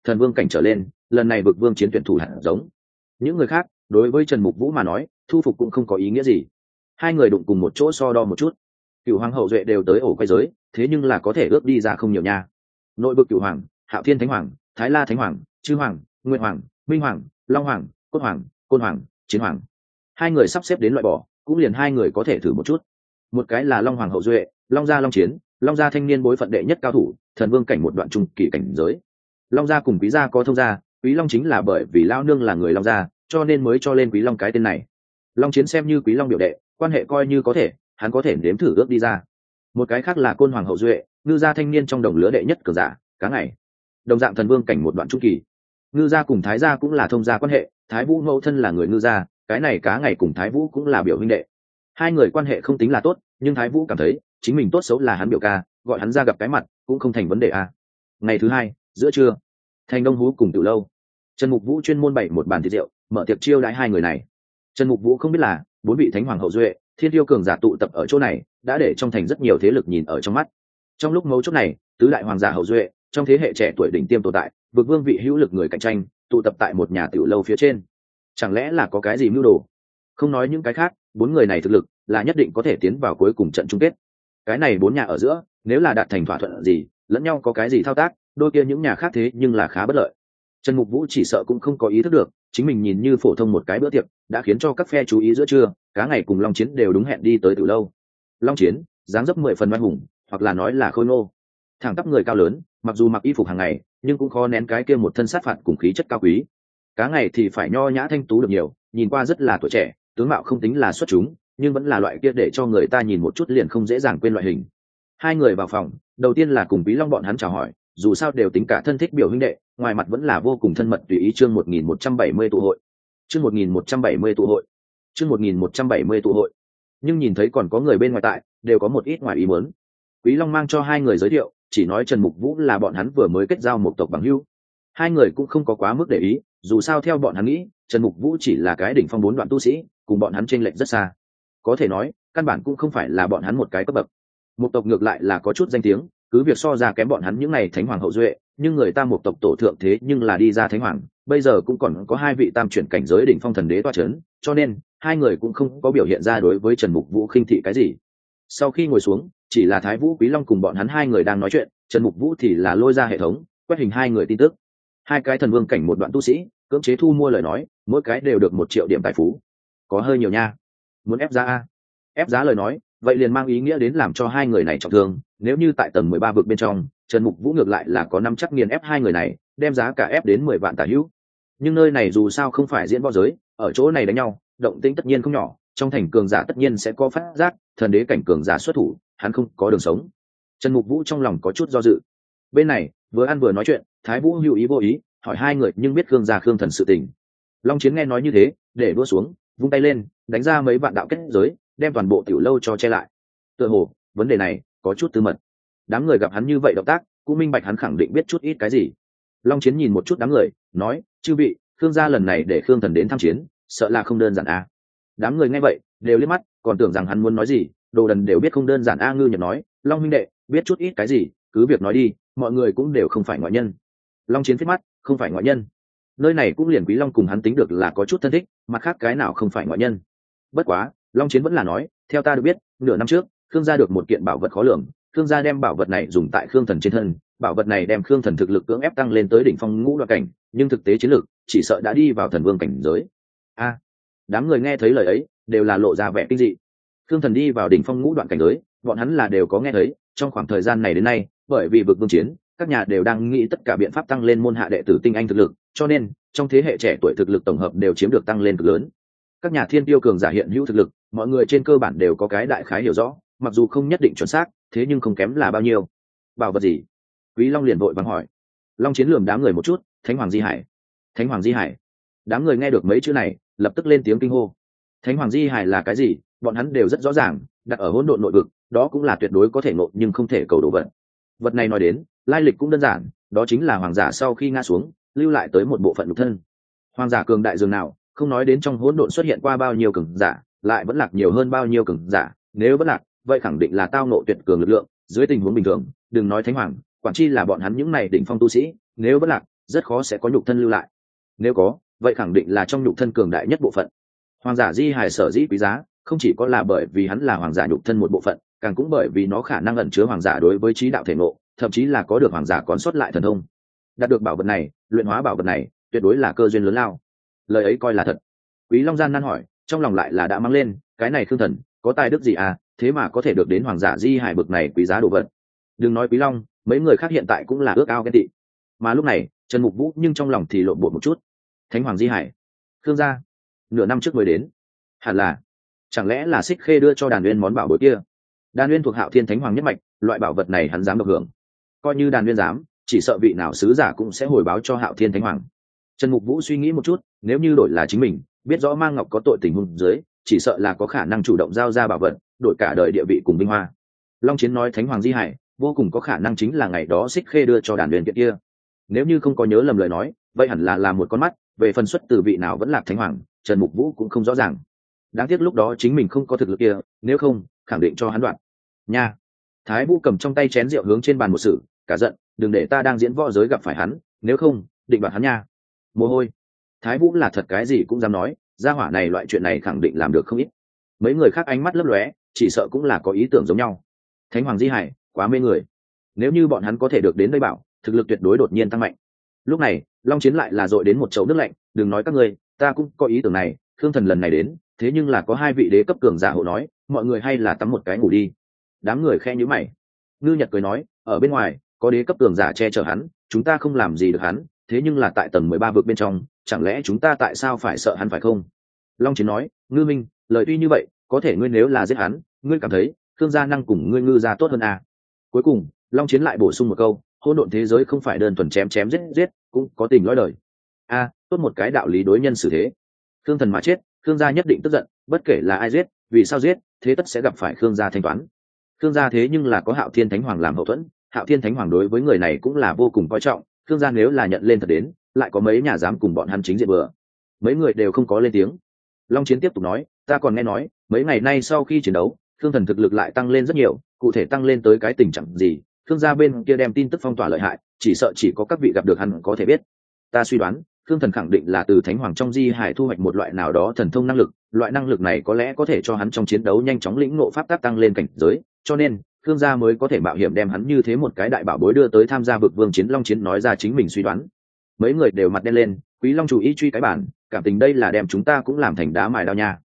A: thần vương cảnh trở lên, lần này vực vương chiến tuyển thủ hạt giống. Những người khác đối với Trần Mục Vũ mà nói, thu phục cũng không có ý nghĩa gì. Hai người đụng cùng một chỗ so đo một chút. Cửu hoàng hậu duệ đều tới ổ quay giới, thế nhưng là có thể ước đi ra không nhiều nha. Nội vực Cửu hoàng, Hạo Thiên Thánh hoàng, Thái La Thánh hoàng, Chư hoàng, Nguyên hoàng, Minh hoàng, Long hoàng, Cốt hoàng, Côn hoàng, Chiến hoàng. Hai người sắp xếp đến loại bỏ, cũng liền hai người có thể thử một chút. Một cái là Long hoàng hậu duệ, Long gia Long Chiến, Long gia thanh niên bối phận đệ nhất cao thủ, thần vương cảnh một đoạn trung kỳ cảnh giới. Long gia cùng Quý gia có thông gia, Quý Long chính là bởi vì lão nương là người Long gia, cho nên mới cho lên Quý Long cái tên này. Long Chiến xem như Quý Long biểu đệ, quan hệ coi như có thể, hắn có thể nếm thử ước đi ra. Một cái khác là Côn hoàng hậu duệ, Ngư gia thanh niên trong đồng lứa đệ nhất cường giả, cá ngày. Đồng dạng thần vương cảnh một đoạn trung kỳ. Ngư gia cùng Thái gia cũng là thông gia quan hệ, Thái Vũ mẫu thân là người Ngư gia, cái này cá ngày cùng Thái Vũ cũng là biểu huynh đệ. Hai người quan hệ không tính là tốt, nhưng Thái Vũ cảm thấy chính mình tốt xấu là hắn biểu ca, gọi hắn ra gặp cái mặt cũng không thành vấn đề à. Ngày thứ hai, giữa trưa, thành Đông Hú cùng Tử Lâu, Trần Mục Vũ chuyên môn bày một bàn thịt rượu, mở tiệc chiêu đãi hai người này. Trần Mục Vũ không biết là bốn vị thánh hoàng hậu duệ, thiên tiêu cường giả tụ tập ở chỗ này, đã để trong thành rất nhiều thế lực nhìn ở trong mắt. Trong lúc mấu chốt này, tứ đại hoàng giả hậu duệ, trong thế hệ trẻ tuổi đỉnh tiêm tồn tại, vực vương vị hữu lực người cạnh tranh, tụ tập tại một nhà tiểu lâu phía trên. Chẳng lẽ là có cái gì mưu đồ? Không nói những cái khác, bốn người này thực lực là nhất định có thể tiến vào cuối cùng trận chung kết. Cái này bốn nhà ở giữa, nếu là đạt thành thỏa thuận gì, lẫn nhau có cái gì thao tác, đôi kia những nhà khác thế nhưng là khá bất lợi. Trần Mục Vũ chỉ sợ cũng không có ý thức được, chính mình nhìn như phổ thông một cái bữa tiệc, đã khiến cho các phe chú ý giữa trưa, cá ngày cùng Long Chiến đều đúng hẹn đi tới từ lâu. Long Chiến, dáng dấp mười phần oai hùng, hoặc là nói là khôi ngô. Thẳng tắp người cao lớn, mặc dù mặc y phục hàng ngày, nhưng cũng khó nén cái kia một thân sát phạt cùng khí chất cao quý. Cá ngày thì phải nho nhã thanh tú được nhiều, nhìn qua rất là tuổi trẻ, tướng mạo không tính là xuất chúng, nhưng vẫn là loại kia để cho người ta nhìn một chút liền không dễ dàng quên loại hình. Hai người vào phòng, đầu tiên là cùng Quý Long bọn hắn chào hỏi, dù sao đều tính cả thân thích biểu huynh đệ, ngoài mặt vẫn là vô cùng thân mật tùy ý. Chương một nghìn một trăm bảy mươi tụ hội. Chương một nghìn một trăm bảy mươi tụ hội. Chương một nghìn một trăm bảy mươi tụ hội. Nhưng nhìn thấy còn có người bên ngoài tại, đều có một ít ngoài ý muốn. Quý Long mang cho hai người giới thiệu, chỉ nói Trần Mục Vũ là bọn hắn vừa mới kết giao một tộc bằng hữu. Hai người cũng không có quá mức để ý, dù sao theo bọn hắn nghĩ, Trần Mục Vũ chỉ là cái đỉnh phong bốn đoạn tu sĩ, cùng bọn hắn chênh lệch rất xa. Có thể nói, căn bản cũng không phải là bọn hắn một cái cấp bậc. Một tộc ngược lại là có chút danh tiếng, cứ việc so ra kém bọn hắn những này thánh hoàng hậu duệ, nhưng người ta một tộc tổ thượng thế nhưng là đi ra thánh hoàng, bây giờ cũng còn có hai vị tam chuyển cảnh giới đỉnh phong thần đế toa chấn, cho nên hai người cũng không có biểu hiện ra đối với Trần Mục Vũ khinh thị cái gì. Sau khi ngồi xuống, chỉ là Thái Vũ Quý Long cùng bọn hắn hai người đang nói chuyện, Trần Mục Vũ thì là lôi ra hệ thống, quét hình hai người tin tức. Hai cái thần vương cảnh một đoạn tu sĩ, cưỡng chế thu mua lời nói, mỗi cái đều được một triệu điểm tài phú. Có hơi nhiều nha. Muốn ép giá a? Ép giá lời nói, vậy liền mang ý nghĩa đến làm cho hai người này trọng thương, nếu như tại tầng mười ba vực bên trong, Trần Mục Vũ ngược lại là có năm chắc nghiền ép hai người này, đem giá cả ép đến mười vạn tả hữu. Nhưng nơi này dù sao không phải diễn võ giới, ở chỗ này đánh nhau, động tĩnh tất nhiên không nhỏ, trong thành cường giả tất nhiên sẽ có phát giác, thần đế cảnh cường giả xuất thủ, hắn không có đường sống. Trần Mục Vũ trong lòng có chút do dự. Bên này, vừa ăn vừa nói chuyện, Thái Vũ hữu ý vô ý, hỏi hai người nhưng biết Khương gia Khương thần sự tình. Long Chiến nghe nói như thế, để đua xuống, vung tay lên, đánh ra mấy vạn đạo kết giới, đem toàn bộ tiểu lâu cho che lại. Tựa hồ, vấn đề này có chút tư mật. Đám người gặp hắn như vậy động tác, cũng minh bạch hắn khẳng định biết chút ít cái gì. Long Chiến nhìn một chút đám người, nói: "Chư vị, Khương gia lần này để Khương thần đến tham chiến, sợ là không đơn giản a." À. Đám người nghe vậy, đều liếc mắt, còn tưởng rằng hắn muốn nói gì, đồ đần đều biết không đơn giản a. Ngư Nhật nói: "Long huynh đệ, biết chút ít cái gì, cứ việc nói đi, mọi người cũng đều không phải ngoại nhân." Long Chiến phết mắt: "Không phải ngoại nhân?" Nơi này cũng liền Quý Long cùng hắn tính được là có chút thân thích, mặt khác cái nào không phải ngoại nhân. Bất quá, Long Chiến vẫn là nói: "Theo ta được biết, nửa năm trước, Khương gia được một kiện bảo vật khó lường, Khương gia đem bảo vật này dùng tại Khương thần trên thân, bảo vật này đem Khương thần thực lực cưỡng ép tăng lên tới đỉnh phong ngũ đoạn cảnh, nhưng thực tế chiến lực chỉ sợ đã đi vào thần vương cảnh giới." A, à, đám người nghe thấy lời ấy, đều là lộ ra vẻ kinh dị. Khương thần đi vào đỉnh phong ngũ đoạn cảnh giới, bọn hắn là đều có nghe thấy, trong khoảng thời gian này đến nay, bởi vì vực vương chiến, các nhà đều đang nghĩ tất cả biện pháp tăng lên môn hạ đệ tử tinh anh thực lực, cho nên trong thế hệ trẻ tuổi thực lực tổng hợp đều chiếm được tăng lên cực lớn. Các nhà thiên tiêu cường giả hiện hữu thực lực, mọi người trên cơ bản đều có cái đại khái hiểu rõ, mặc dù không nhất định chuẩn xác, thế nhưng không kém là bao nhiêu. Bảo vật gì? Quý Long liền vội vàng hỏi. Long Chiến lườm đám người một chút: "Thánh Hoàng Di Hải." Thánh Hoàng Di Hải? Đám người nghe được mấy chữ này, lập tức lên tiếng kinh hô. Thánh Hoàng Di Hải là cái gì? Bọn hắn đều rất rõ ràng, đặt ở hỗn độn nội vực, đó cũng là tuyệt đối có thể ngộ nhưng không thể cầu đồ vật. Vật này nói đến, lai lịch cũng đơn giản, đó chính là hoàng giả sau khi ngã xuống, lưu lại tới một bộ phận nhục thân. Hoàng giả cường đại dường nào, không nói đến trong hỗn độn xuất hiện qua bao nhiêu cường giả, lại vẫn lạc nhiều hơn bao nhiêu cường giả, nếu vẫn lạc, vậy khẳng định là tao ngộ tuyệt cường lực lượng, dưới tình huống bình thường, đừng nói thánh hoàng, quản chi là bọn hắn những này đỉnh phong tu sĩ, nếu vẫn lạc, rất khó sẽ có nhục thân lưu lại. Nếu có, vậy khẳng định là trong nhục thân cường đại nhất bộ phận. Hoàng giả di hài sở dĩ quý giá, không chỉ có là bởi vì hắn là hoàng giả nhục thân một bộ phận, càng cũng bởi vì nó khả năng ẩn chứa hoàng giả đối với trí đạo thể ngộ, thậm chí là có được hoàng giả còn sót lại thần thông. Đạt được bảo vật này, luyện hóa bảo vật này, tuyệt đối là cơ duyên lớn lao. Lời ấy coi là thật. Quý Long gian nan hỏi, trong lòng lại là đã mang lên, cái này Khương Thần có tài đức gì à, thế mà có thể được đến hoàng giả di hải bực này quý giá đồ vật. Đừng nói Quý Long, mấy người khác hiện tại cũng là ước ao ghen tị. Mà lúc này, Trần Mục Vũ nhưng trong lòng thì lộn bột một chút. Thánh hoàng di hải, Khương gia, nửa năm trước mới đến, hẳn là, chẳng lẽ là Xích Khê đưa cho Đàn Uyên món bảo bối kia? Đàn Uyên thuộc Hạo Thiên Thánh Hoàng nhất mạch, loại bảo vật này hắn dám được hưởng. Coi như Đàn Uyên dám, chỉ sợ vị nào sứ giả cũng sẽ hồi báo cho Hạo Thiên Thánh Hoàng. Trần Mục Vũ suy nghĩ một chút, nếu như đổi là chính mình, biết rõ Mang Ngọc có tội tình huống dưới, chỉ sợ là có khả năng chủ động giao ra bảo vật, đổi cả đời địa vị cùng vinh hoa. Long Chiến nói Thánh Hoàng di hải, vô cùng có khả năng chính là ngày đó Xích Khê đưa cho Đàn Uyên kiện kia. Nếu như không có nhớ lầm lời nói, vậy hẳn là là một con mắt, về phần xuất từ vị nào vẫn là Thánh Hoàng, Trần Mục Vũ cũng không rõ ràng. Đáng tiếc lúc đó chính mình không có thực lực kia, nếu không, khẳng định cho hắn đoạn. Nha. Thái Vũ cầm trong tay chén rượu hướng trên bàn một sự, cả giận, đừng để ta đang diễn võ giới gặp phải hắn, nếu không, định đoạt hắn nha. Mồ hôi. Thái Vũ là thật cái gì cũng dám nói, gia hỏa này loại chuyện này khẳng định làm được không ít. Mấy người khác ánh mắt lấp lóe, chỉ sợ cũng là có ý tưởng giống nhau. Thánh Hoàng di hải, quá mê người. Nếu như bọn hắn có thể được đến đây bảo, thực lực tuyệt đối đột nhiên tăng mạnh. Lúc này, Long Chiến lại là dội đến một chậu nước lạnh, đừng nói các ngươi, ta cũng có ý tưởng này, Khương Thần lần này đến, thế nhưng là có hai vị đế cấp cường giả hộ nói, mọi người hay là tắm một cái ngủ đi. Đám người khe nhíu mày. Ngư Nhật cười nói, ở bên ngoài, có đế cấp cường giả che chở hắn, chúng ta không làm gì được hắn, thế nhưng là tại tầng mười ba vực bên trong, chẳng lẽ chúng ta tại sao phải sợ hắn phải không? Long Chiến nói, Ngư Minh, lời tuy như vậy, có thể ngươi nếu là giết hắn, ngươi cảm thấy, Khương gia năng cùng ngươi Ngư gia tốt hơn à? Cuối cùng, Long Chiến lại bổ sung một câu, hỗn độn thế giới không phải đơn thuần chém chém giết giết, cũng có tình lõi đời. A, à, tốt một cái đạo lý đối nhân xử thế. Khương Thần mà chết, Khương gia nhất định tức giận, bất kể là ai giết, vì sao giết, thế tất sẽ gặp phải Khương gia thanh toán. Khương gia thế nhưng là có Hạo Thiên Thánh Hoàng làm hậu thuẫn, Hạo Thiên Thánh Hoàng đối với người này cũng là vô cùng coi trọng, Khương gia nếu là nhận lên thật đến, lại có mấy nhà dám cùng bọn hắn chính diện bừa. Mấy người đều không có lên tiếng. Long Chiến tiếp tục nói, ta còn nghe nói, mấy ngày nay sau khi chiến đấu, Khương Thần thực lực lại tăng lên rất nhiều, cụ thể tăng lên tới cái tình trạng gì, Khương gia bên kia đem tin tức phong tỏa lợi hại, chỉ sợ chỉ có các vị gặp được hắn có thể biết. Ta suy đoán, Khương Thần khẳng định là từ Thánh Hoàng trong di hải thu hoạch một loại nào đó thần thông năng lực, loại năng lực này có lẽ có thể cho hắn trong chiến đấu nhanh chóng lĩnh ngộ pháp tắc tăng lên cảnh giới, cho nên Khương gia mới có thể mạo hiểm đem hắn như thế một cái đại bảo bối đưa tới tham gia vực vương chiến. Long Chiến nói ra chính mình suy đoán. Mấy người đều mặt đen lên, Quý Long chủ ý truy cái bản, cảm tình đây là đem chúng ta cũng làm thành đá mài đao nha.